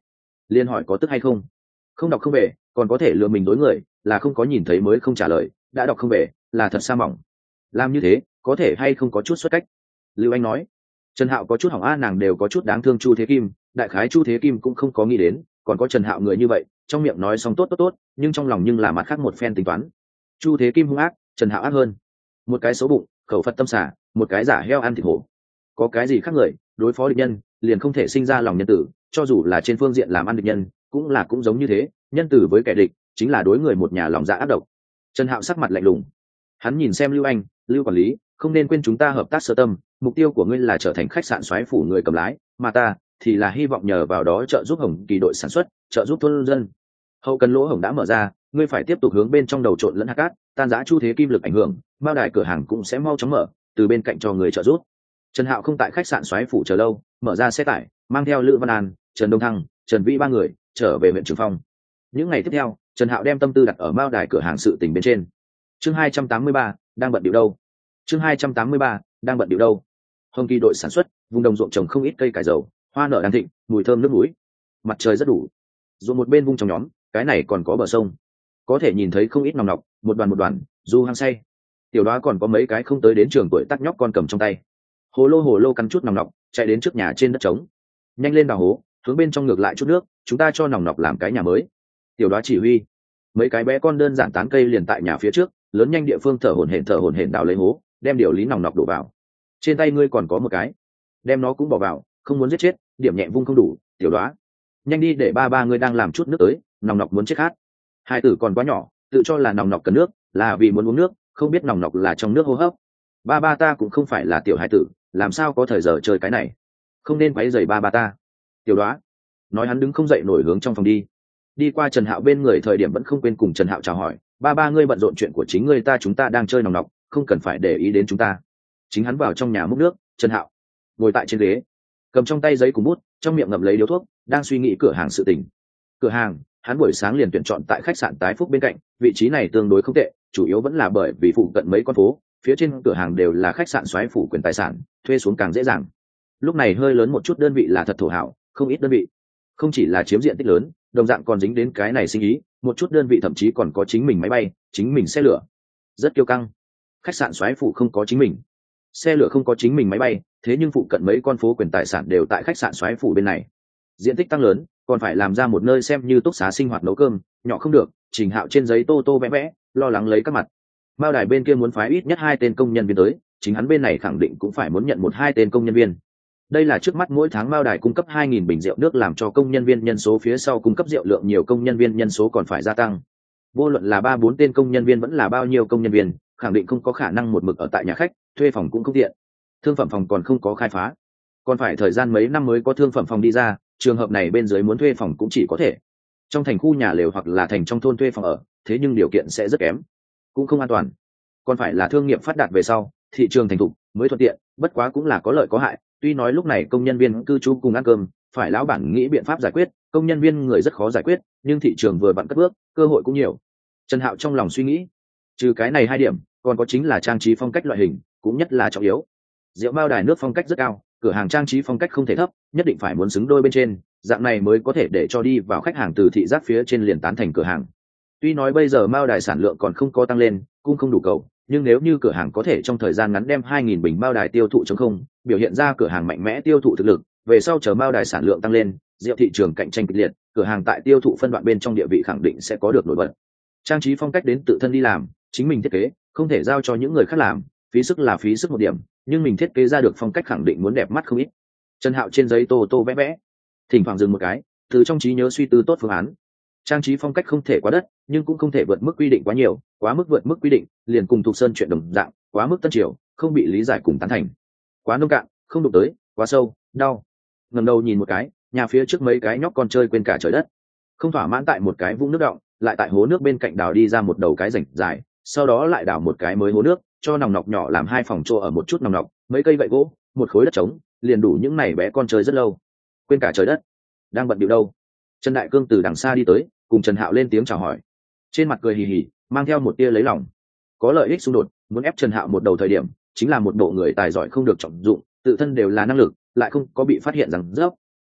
liền hỏi có tức hay không. Không đọc không về còn có thể lừa mình đối người, là không có nhìn thấy mới không trả lời, đã đọc không về là thật sa mỏng. Làm như thế có thể hay không có chút xuất cách. Lưu Anh nói. Trần Hạo có chút hỏng a, nàng đều có chút đáng thương Chu Thế Kim, đại khái Chu Thế Kim cũng không có nghĩ đến còn có Trần Hạo người như vậy, trong miệng nói xong tốt tốt tốt, nhưng trong lòng nhưng là mặt khác một phen tính toán. Chu Thế Kim hung ác, Trần Hạo ác hơn. Một cái xấu bụng khẩu phật tâm xả, một cái giả heo ăn thịt hổ. Có cái gì khác người, đối phó địch nhân liền không thể sinh ra lòng nhân tử, cho dù là trên phương diện làm ăn địch nhân cũng giống như thế, nhân tử với kẻ địch chính là đối người một nhà lòng dạ ác độc. Trần Hạo sắc mặt lạnh lùng, hắn nhìn xem Lưu Anh, Lưu quản lý, không nên quên chúng ta hợp tác sơ tâm, mục tiêu của ngươi là trở thành khách sạn soái phủ người cầm lái, mà ta thì là hy vọng nhờ vào đó trợ giúp Hồng Kỳ đội sản xuất, trợ giúp thôn dân. Hậu cần lỗ hổng đã mở ra, ngươi phải tiếp tục hướng bên trong đầu trộn lẫn hạt cát, tan rã Chu Thế Kim lực ảnh hưởng, bao đài cửa hàng cũng sẽ mau chóng mở, từ bên cạnh cho người trợ giúp. Trần Hạo không tại khách sạn soái phủ chờ lâu, mở ra xe tải, mang theo Lữ Văn An, Trần Đông Thăng, Trần Vĩ ba người trở về huyện Trường Phong. Những ngày tiếp theo, Trần Hạo đem tâm tư đặt ở bao đài cửa hàng sự tình bên trên. Chương 283, đang bận điệu đâu? Chương 283, đang bận điệu đâu? Hồng Kỳ đội sản xuất, vùng đồng ruộng trồng không ít cây cải dầu, hoa nở đang thịnh, mùi thơm nước núi. Mặt trời rất đủ. Ruộng một bên vung trong nhóm, cái này còn có bờ sông, có thể nhìn thấy không ít nòng nọc, một đoàn du hăng say. Tiểu Đoá còn có mấy cái không tới đến trường tuổi tắc nhóc con cầm trong tay hồ lô căn chút nòng nọc, chạy đến trước nhà trên đất trống. Nhanh lên đào hố, hướng bên trong ngược lại chút nước, chúng ta cho nòng nọc làm cái nhà mới. Tiểu Đoá chỉ huy. Mấy cái bé con đơn giản tán cây liền tại nhà phía trước, lớn nhanh địa phương thở hổn hển đào lấy hố, đem điều lý nòng nọc đổ vào. Trên tay ngươi còn có một cái, đem nó cũng bỏ vào, không muốn giết chết, điểm nhẹ vung không đủ. Tiểu Đoá, nhanh đi để ba ngươi đang làm chút nước tới, nòng nọc muốn chết khát. Hai tử còn quá nhỏ, tự cho là nòng nọc cần nước, là vì muốn uống nước, không biết nòng nọc là trong nước hô hấp. Ba ta cũng không phải là tiểu hải tử, làm sao có thời giờ chơi cái này, không nên quấy rầy ba ta. Tiểu Đoá nói, hắn đứng không dậy nổi hướng trong phòng đi qua Trần Hạo bên người thời điểm vẫn không quên cùng Trần Hạo chào hỏi, ba ngươi bận rộn chuyện của chính ngươi, chúng ta đang chơi nòng nọc, không cần phải để ý đến chúng ta. Chính hắn vào trong nhà múc nước. Trần Hạo ngồi tại trên ghế, cầm trong tay giấy cùng bút, trong miệng ngậm lấy điếu thuốc, đang suy nghĩ cửa hàng sự tình. Cửa hàng hắn buổi sáng liền tuyển chọn tại khách sạn Tái Phúc bên cạnh, vị trí này tương đối không tệ, chủ yếu vẫn là bởi vì phụ cận mấy con phố phía trên cửa hàng đều là khách sạn soái phủ quyền tài sản, thuê xuống càng dễ dàng. Lúc này hơi lớn một chút đơn vị là thật thổ hảo, không ít đơn vị không chỉ là chiếm diện tích lớn, đồng dạng còn dính đến cái này sinh ý, một chút đơn vị thậm chí còn có chính mình máy bay, chính mình xe lửa, rất kiêu căng. Khách sạn soái phủ không có chính mình xe lửa, không có chính mình máy bay, thế nhưng phụ cận mấy con phố quyền tài sản đều tại khách sạn soái phủ bên này. Diện tích tăng lớn, còn phải làm ra một nơi xem như túc xá sinh hoạt nấu cơm, nhỏ không được. Trình Hạo trên giấy tô vẽ, lo lắng lấy các mặt. Mao đài bên kia muốn phái ít nhất 2 tên công nhân viên tới, chính hắn bên này khẳng định cũng phải muốn nhận 1-2 tên công nhân viên. Đây là trước mắt mỗi tháng Mao đài cung cấp 2.000 bình rượu nước làm cho công nhân viên nhân số, phía sau cung cấp rượu lượng nhiều công nhân viên nhân số còn phải gia tăng. Vô luận là 3-4 tên công nhân viên vẫn là bao nhiêu công nhân viên, khẳng định không có khả năng một mực ở tại nhà khách, thuê phòng cũng không tiện. Thương phẩm phòng còn không có khai phá, còn phải thời gian mấy năm mới có thương phẩm phòng đi ra, trường hợp này bên dưới muốn thuê phòng cũng chỉ có thể trong thành khu nhà lều hoặc là thành trong thôn thuê phòng ở, thế nhưng điều kiện sẽ rất kém, cũng không an toàn. Còn phải là thương nghiệp phát đạt về sau, thị trường thành thục mới thuận tiện, bất quá cũng là có lợi có hại. Tuy nói lúc này công nhân viên cư trú cùng ăn cơm, phải lão bản nghĩ biện pháp giải quyết, công nhân viên người rất khó giải quyết, nhưng thị trường vừa vặn cất bước, cơ hội cũng nhiều. Trần Hạo trong lòng suy nghĩ, trừ cái này 2 điểm, còn có chính là trang trí phong cách loại hình, cũng nhất là trọng yếu. Rượu Mao đài nước phong cách rất cao, cửa hàng trang trí phong cách không thể thấp, nhất định phải muốn xứng đôi bên trên, dạng này mới có thể để cho đi vào khách hàng từ thị giác phía trên liền tán thành cửa hàng. Tuy nói bây giờ Mao đài sản lượng còn không có tăng lên, cũng không đủ cầu, nhưng nếu như cửa hàng có thể trong thời gian ngắn đem 2.000 bình Mao đài tiêu thụ chống không, biểu hiện ra cửa hàng mạnh mẽ tiêu thụ thực lực, về sau chờ Mao đài sản lượng tăng lên, rượu thị trường cạnh tranh kịch liệt, cửa hàng tại tiêu thụ phân đoạn bên trong địa vị khẳng định sẽ có được nổi bật. Trang trí phong cách đến tự thân đi làm, chính mình thiết kế, không thể giao cho những người khác làm, phí sức là phí sức một điểm, nhưng mình thiết kế ra được phong cách khẳng định muốn đẹp mắt không ít. Trần Hạo trên giấy tô vẽ, thỉnh thoảng dừng một cái, từ trong trí nhớ suy tư tốt phương án. Trang trí phong cách không thể quá đất, nhưng cũng không thể vượt mức quy định quá nhiều, quá mức vượt mức quy định liền cùng Thục Sơn chuyện đồng dạng, quá mức tân triều không bị lý giải cùng tán thành, quá nông cạn không đụng tới, quá sâu đau. Ngẩng đầu nhìn một cái, nhà phía trước mấy cái nhóc con chơi quên cả trời đất, không thỏa mãn tại một cái vũng nước động, lại tại hố nước bên cạnh đào đi ra một đầu cái rãnh dài, sau đó lại đào một cái mới hố nước, cho nòng nọc nhỏ làm 2 phòng trô ở một chút nòng nọc, mấy cây gậy gỗ, một khối đất trống, liền đủ những này bé con chơi rất lâu. Quên cả trời đất, đang bận điệu đâu? Trần Đại Cương từ đằng xa đi tới, cùng Trần Hạo lên tiếng chào hỏi, trên mặt cười hì hì, mang theo một tia lấy lòng. Có lợi ích xung đột, muốn ép Trần Hạo một đầu thời điểm, chính là một bộ người tài giỏi không được trọng dụng, tự thân đều là năng lực, lại không có bị phát hiện rằng rớp.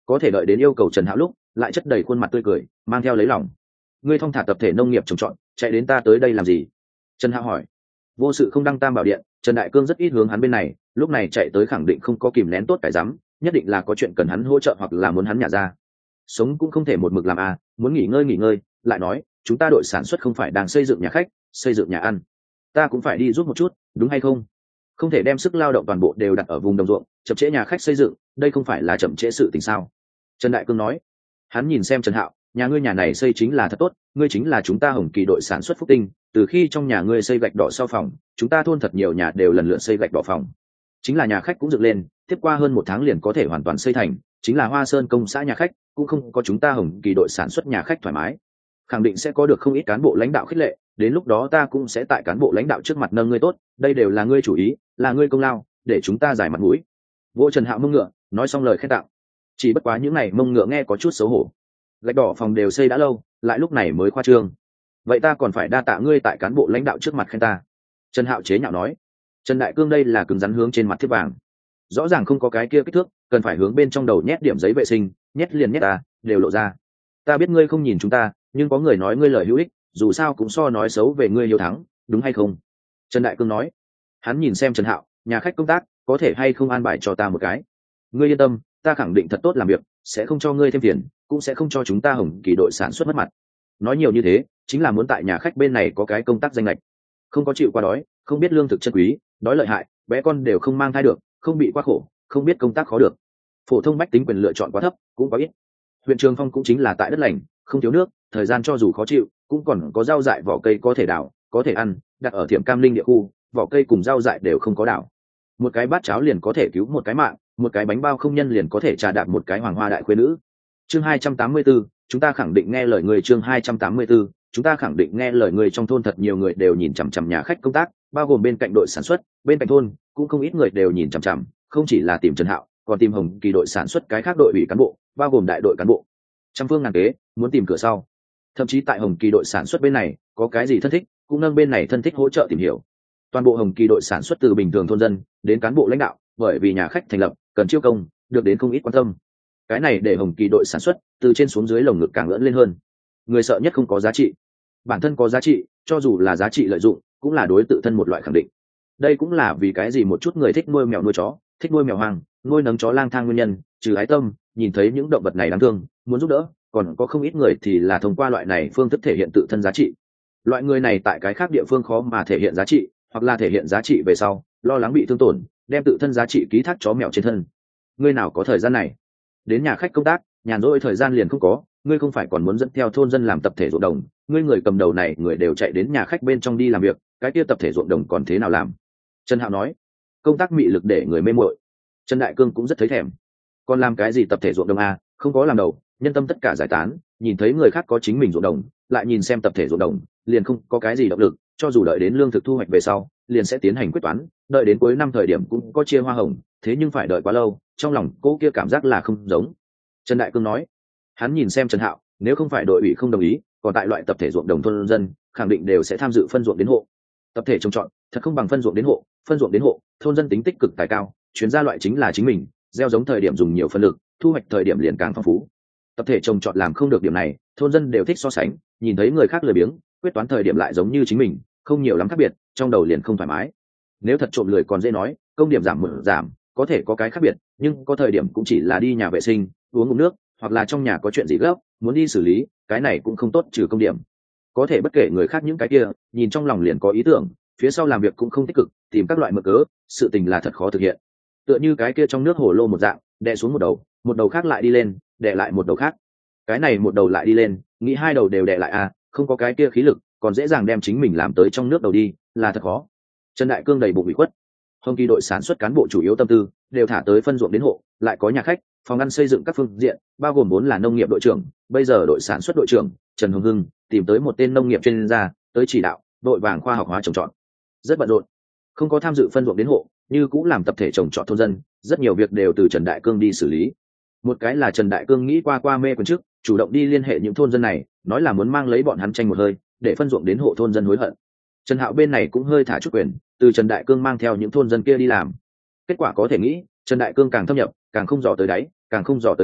có thể đợi đến yêu cầu Trần Hạo lúc lại chất đầy khuôn mặt tươi cười mang theo lấy lòng. Ngươi thong thả tập thể nông nghiệp trồng trọt, chạy đến ta tới đây làm gì? Trần Hạo hỏi. Vô sự không đăng tam bảo điện, Trần Đại Cương rất ít hướng hắn bên này, lúc này chạy tới khẳng định không có kìm nén tốt cái dám, nhất định là có chuyện cần hắn hỗ trợ hoặc là muốn hắn nhả ra. Sống cũng không thể một mực làm à, muốn nghỉ ngơi, lại nói chúng ta đội sản xuất không phải đang xây dựng nhà khách, xây dựng nhà ăn, ta cũng phải đi giúp một chút, đúng hay không? Không thể đem sức lao động toàn bộ đều đặt ở vùng đồng ruộng, chậm trễ nhà khách xây dựng, đây không phải là chậm trễ sự tình sao? Trần Đại Cương nói. Hắn nhìn xem Trần Hạo, nhà ngươi nhà này xây chính là thật tốt, ngươi chính là chúng ta Hồng Kỳ đội sản xuất phúc tinh, từ khi trong nhà ngươi xây gạch đỏ sau phòng, chúng ta thôn thật nhiều nhà đều lần lượt xây gạch đỏ phòng. Chính là nhà khách cũng dựng lên, tiếp qua hơn 1 tháng liền có thể hoàn toàn xây thành, chính là Hoa Sơn công xã nhà khách, cũng không có chúng ta Hồng Kỳ đội sản xuất nhà khách thoải mái. Khẳng định sẽ có được không ít cán bộ lãnh đạo khích lệ, đến lúc đó ta cũng sẽ tại cán bộ lãnh đạo trước mặt nâng ngươi tốt, đây đều là ngươi chủ ý, là ngươi công lao, để chúng ta giải mặt mũi. Vô Trần Hạo mông ngựa, nói xong lời khen tặng. Chỉ bất quá những này mông ngựa nghe có chút xấu hổ. Gạch đỏ phòng đều xây đã lâu, lại lúc này mới khoa trương. Vậy ta còn phải đa tạ ngươi tại cán bộ lãnh đạo trước mặt khen ta. Trần Hạo chế nhạo nói. Trần Đại Cương đây là cứng rắn hướng trên mặt thiết vàng. Rõ ràng không có cái kia kích thước, cần phải hướng bên trong đầu nhét điểm giấy vệ sinh, nhét liền nhét ta, đều lộ ra. Ta biết ngươi không nhìn chúng ta, nhưng có người nói ngươi lời hữu ích, dù sao cũng so nói xấu về ngươi hiếu thắng, đúng hay không? Trần Đại Cương nói. Hắn nhìn xem Trần Hạo, nhà khách công tác, có thể hay không an bài cho ta một cái? Ngươi yên tâm, ta khẳng định thật tốt làm việc, sẽ không cho ngươi thêm tiền, cũng sẽ không cho chúng ta Hồng Kỳ đội sản xuất mất mặt. Nói nhiều như thế, chính là muốn tại nhà khách bên này có cái công tác danh lệch. Không có chịu qua đói, không biết lương thực chân quý, đói lợi hại, bé con đều không mang thai được, không bị quá khổ, không biết công tác khó được. Phổ thông bách tính quyền lựa chọn quá thấp, cũng có ít. Huyện Trường Phong cũng chính là tại đất lành, không thiếu nước, thời gian cho dù khó chịu, cũng còn có rau dại vỏ cây có thể đào, có thể ăn, đặt ở Thiểm Cam Linh địa khu, vỏ cây cùng rau dại đều không có đào. Một cái bát cháo liền có thể cứu một cái mạng, một cái bánh bao không nhân liền có thể trà đạp một cái hoàng hoa đại khuê nữ. Chương 284, chúng ta khẳng định nghe lời người. Chương 284, chúng ta khẳng định nghe lời người. Trong thôn thật nhiều người đều nhìn chằm chằm nhà khách công tác, bao gồm bên cạnh đội sản xuất, bên cạnh thôn cũng không ít người đều nhìn chằm chằm, không chỉ là tìm Trần Hạo, còn tìm Hồng Kỳ đội sản xuất cái khác đội ủy cán bộ, bao gồm đại đội cán bộ. Trăm phương ngàn kế, muốn tìm cửa sau. Thậm chí tại Hồng Kỳ đội sản xuất bên này, có cái gì thân thích, cũng nâng bên này thân thích hỗ trợ tìm hiểu. Toàn bộ Hồng Kỳ đội sản xuất từ bình thường thôn dân đến cán bộ lãnh đạo, bởi vì nhà khách thành lập, cần chiêu công, được đến không ít quan tâm. Cái này để Hồng Kỳ đội sản xuất từ trên xuống dưới lồng ngực càng ưỡn lên hơn. Người sợ nhất không có giá trị, bản thân có giá trị, cho dù là giá trị lợi dụng, cũng là đối tự thân một loại khẳng định. Đây cũng là vì cái gì một chút người thích nuôi mèo nuôi chó, thích nuôi mèo hoang, nuôi nấng chó lang thang nguyên nhân, trừ ái tâm, nhìn thấy những động vật này đáng thương, muốn giúp đỡ, còn có không ít người thì là thông qua loại này phương thức thể hiện tự thân giá trị. Loại người này tại cái khác địa phương khó mà thể hiện giá trị, hoặc là thể hiện giá trị về sau, lo lắng bị thương tổn, đem tự thân giá trị ký thác chó mèo trên thân. Ngươi nào có thời gian này? Đến nhà khách công tác, nhàn rỗi thời gian liền không có, ngươi không phải còn muốn dẫn theo thôn dân làm tập thể ruộng đồng, ngươi người cầm đầu này người đều chạy đến nhà khách bên trong đi làm việc, cái kia tập thể ruộng đồng còn thế nào làm? Trần Hạo nói. Công tác mị lực để người mê muội. Trần Đại Cương cũng rất thấy thèm. Còn làm cái gì tập thể ruộng đồng à, không có làm đầu, nhân tâm tất cả giải tán, nhìn thấy người khác có chính mình ruộng đồng, lại nhìn xem tập thể ruộng đồng, liền không có cái gì động lực, cho dù đợi đến lương thực thu hoạch về sau, liền sẽ tiến hành quyết toán, đợi đến cuối năm thời điểm cũng có chia hoa hồng, thế nhưng phải đợi quá lâu, trong lòng cô kia cảm giác là không giống. Trần Đại Cương nói. Hắn nhìn xem Trần Hạo, nếu không phải đội ủy không đồng ý, còn tại loại tập thể ruộng đồng thôn dân, khẳng định đều sẽ tham dự phân ruộng đến hộ. Tập thể trồng trọt, thật không bằng phân ruộng đến hộ, phân ruộng đến hộ, thôn dân tính tích cực tài cao, chuyên gia loại chính là chính mình, gieo giống thời điểm dùng nhiều phân lực, thu hoạch thời điểm liền càng phong phú. Tập thể trồng trọt làm không được điểm này, thôn dân đều thích so sánh, nhìn thấy người khác lười biếng, quyết toán thời điểm lại giống như chính mình, không nhiều lắm khác biệt, trong đầu liền không thoải mái. Nếu thật trộm lười còn dễ nói, công điểm giảm một giảm, có thể có cái khác biệt, nhưng có thời điểm cũng chỉ là đi nhà vệ sinh, uống ngụm nước, hoặc là trong nhà có chuyện gì gấp, muốn đi xử lý, cái này cũng không tốt trừ công điểm. Có thể bất kể người khác những cái kia, nhìn trong lòng liền có ý tưởng, phía sau làm việc cũng không tích cực, tìm các loại mượn cớ, sự tình là thật khó thực hiện. Tựa như cái kia trong nước hồ lô một dạng, đè xuống một đầu khác lại đi lên, đè lại một đầu khác. Cái này một đầu lại đi lên, nghĩ hai đầu đều đè lại à, không có cái kia khí lực, còn dễ dàng đem chính mình làm tới trong nước đầu đi, là thật khó. Trần Đại Cương đầy bụng ủy khuất. Hồng Kỳ đội sản xuất cán bộ chủ yếu tâm tư đều thả tới phân ruộng đến hộ, lại có nhà khách, phòng ăn xây dựng các phương diện, bao gồm 4 là nông nghiệp đội trưởng, bây giờ đội sản xuất đội trưởng Trần Hồng Hưng tìm tới một tên nông nghiệp chuyên gia tới chỉ đạo, đội vàng khoa học hóa trồng trọt. Rất bận rộn. Không có tham dự phân ruộng đến hộ, như cũng làm tập thể trồng trọt thôn dân, rất nhiều việc đều từ Trần Đại Cương đi xử lý. Một cái là Trần Đại Cương nghĩ qua mê quyền trước, chủ động đi liên hệ những thôn dân này, nói là muốn mang lấy bọn hắn tranh một hơi, để phân ruộng đến hộ thôn dân hối hận. Trần Hạo bên này cũng hơi thả chút quyền, từ Trần Đại Cương mang theo những thôn dân kia đi làm. Kết quả có thể nghĩ, Trần Đại Cương càng thâm nhập, càng không dò tới đáy,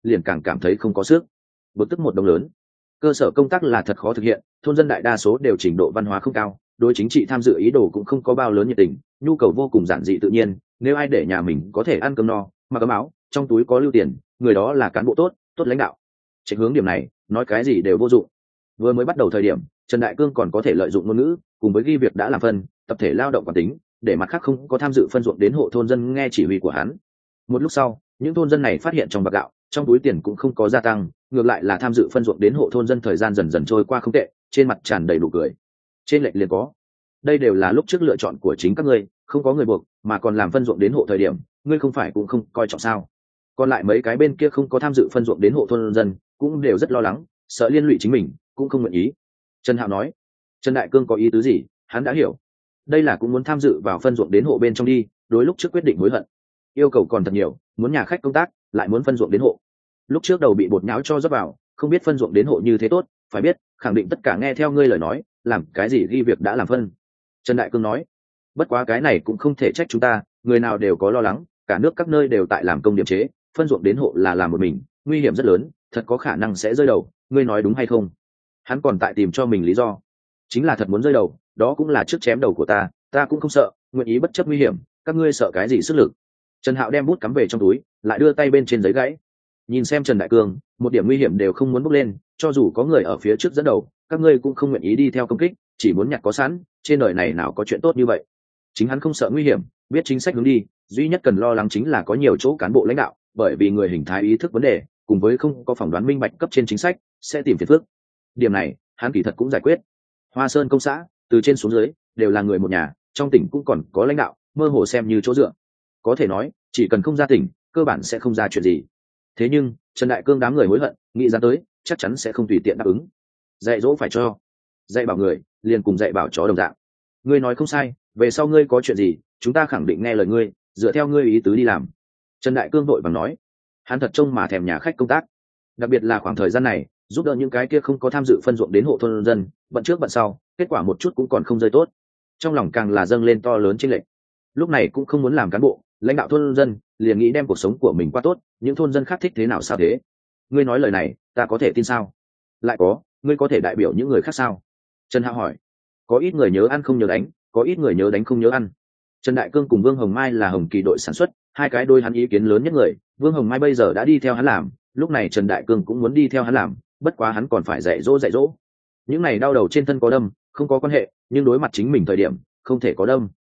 liền càng cảm thấy không có sức. Bực tức một đồng lớn. Cơ sở công tác là thật khó thực hiện, thôn dân đại đa số đều trình độ văn hóa không cao, đối chính trị tham dự ý đồ cũng không có bao lớn nhiệt tình, nhu cầu vô cùng giản dị tự nhiên, nếu ai để nhà mình có thể ăn cơm no, mặc ấm áo, trong túi có lưu tiền, người đó là cán bộ tốt, tốt lãnh đạo. Trên hướng điểm này, nói cái gì đều vô dụng. Vừa mới bắt đầu thời điểm, Trần Đại Cương còn có thể lợi dụng ngôn ngữ, cùng với ghi việc đã làm phân, tập thể lao động quản tính, để mặt khác không có tham dự phân ruộng đến hộ thôn dân nghe chỉ huy của hắn. Một lúc sau, những thôn dân này phát hiện trong bạc gạo, trong túi tiền cũng không có gia tăng, ngược lại là tham dự phân ruộng đến hộ thôn dân thời gian dần dần trôi qua không tệ, trên mặt tràn đầy nụ cười. Trên lệch liền có. Đây đều là lúc trước lựa chọn của chính các ngươi, không có người buộc, mà còn làm phân ruộng đến hộ thời điểm, ngươi không phải cũng không coi trọng sao? Còn lại mấy cái bên kia không có tham dự phân ruộng đến hộ thôn dân, cũng đều rất lo lắng, sợ liên lụy chính mình, cũng không nguyện ý. Trần Hạo nói. Trần Đại Cương có ý tứ gì, hắn đã hiểu. Đây là cũng muốn tham dự vào phân ruộng đến hộ bên trong đi, đối lúc trước quyết định hối hận. Yêu cầu còn thật nhiều, muốn nhà khách công tác, lại muốn phân ruộng đến hộ. Lúc trước đầu bị bột nháo cho dấp vào, không biết phân ruộng đến hộ như thế tốt, phải biết, khẳng định tất cả nghe theo ngươi lời nói, làm cái gì ghi việc đã làm phân. Trần Đại Cương nói. Bất quá cái này cũng không thể trách chúng ta, người nào đều có lo lắng, cả nước các nơi đều tại làm công điểm chế, phân ruộng đến hộ là làm một mình, nguy hiểm rất lớn, thật có khả năng sẽ rơi đầu, ngươi nói đúng hay không? Hắn còn tại tìm cho mình lý do. Chính là thật muốn rơi đầu, đó cũng là trước chém đầu của ta cũng không sợ, nguyện ý bất chấp nguy hiểm, các ngươi sợ cái gì sức lực. Trần Hạo đem bút cắm về trong túi, lại đưa tay bên trên giấy gãy. Nhìn xem Trần Đại Cương, một điểm nguy hiểm đều không muốn bốc lên, cho dù có người ở phía trước dẫn đầu, các ngươi cũng không nguyện ý đi theo công kích, chỉ muốn nhặt có sẵn, trên đời này nào có chuyện tốt như vậy. Chính hắn không sợ nguy hiểm, biết chính sách hướng đi, duy nhất cần lo lắng chính là có nhiều chỗ cán bộ lãnh đạo, bởi vì người hình thái ý thức vấn đề, cùng với không có phỏng đoán minh bạch cấp trên chính sách, sẽ tìm phiền phức. Điểm này, hắn kỳ thật cũng giải quyết. Hoa Sơn công xã, từ trên xuống dưới, đều là người một nhà, trong tỉnh cũng còn có lãnh đạo, mơ hồ xem như chỗ dựa. Có thể nói, chỉ cần không ra tỉnh, cơ bản sẽ không ra chuyện gì. Thế nhưng, Trần Đại Cương đám người hối hận, nghĩ ra tới, chắc chắn sẽ không tùy tiện đáp ứng. Dạy dỗ phải cho. Dạy bảo người, liền cùng dạy bảo chó đồng dạng. Ngươi nói không sai, về sau ngươi có chuyện gì, chúng ta khẳng định nghe lời ngươi, dựa theo ngươi ý tứ đi làm. Trần Đại Cương vội vàng nói. Hắn thật trông mà thèm nhà khách công tác. Đặc biệt là khoảng thời gian này, giúp đỡ những cái kia không có tham dự phân ruộng đến hộ thôn dân, bận trước bận sau, kết quả một chút cũng còn không rơi tốt. Trong lòng càng là dâng lên to lớn chênh lệch. Lúc này cũng không muốn làm cán bộ, lãnh đạo thôn dân, liền nghĩ đem cuộc sống của mình qua tốt, những thôn dân khác thích thế nào sao thế? Ngươi nói lời này, ta có thể tin sao? Lại có, ngươi có thể đại biểu những người khác sao? Trần Hạo hỏi. Có ít người nhớ ăn không nhớ đánh, có ít người nhớ đánh không nhớ ăn. Trần Đại Cương cùng Vương Hồng Mai là Hồng Kỳ đội sản xuất, hai cái đôi hắn ý kiến lớn nhất người. Vương Hồng Mai bây giờ đã đi theo hắn làm, lúc này Trần Đại Cương cũng muốn đi theo hắn làm, bất quá hắn còn phải dạy dỗ. Những này đau đầu trên thân có đâm, không có quan hệ, nhưng đối mặt chính mình thời điểm, không thể có đâm.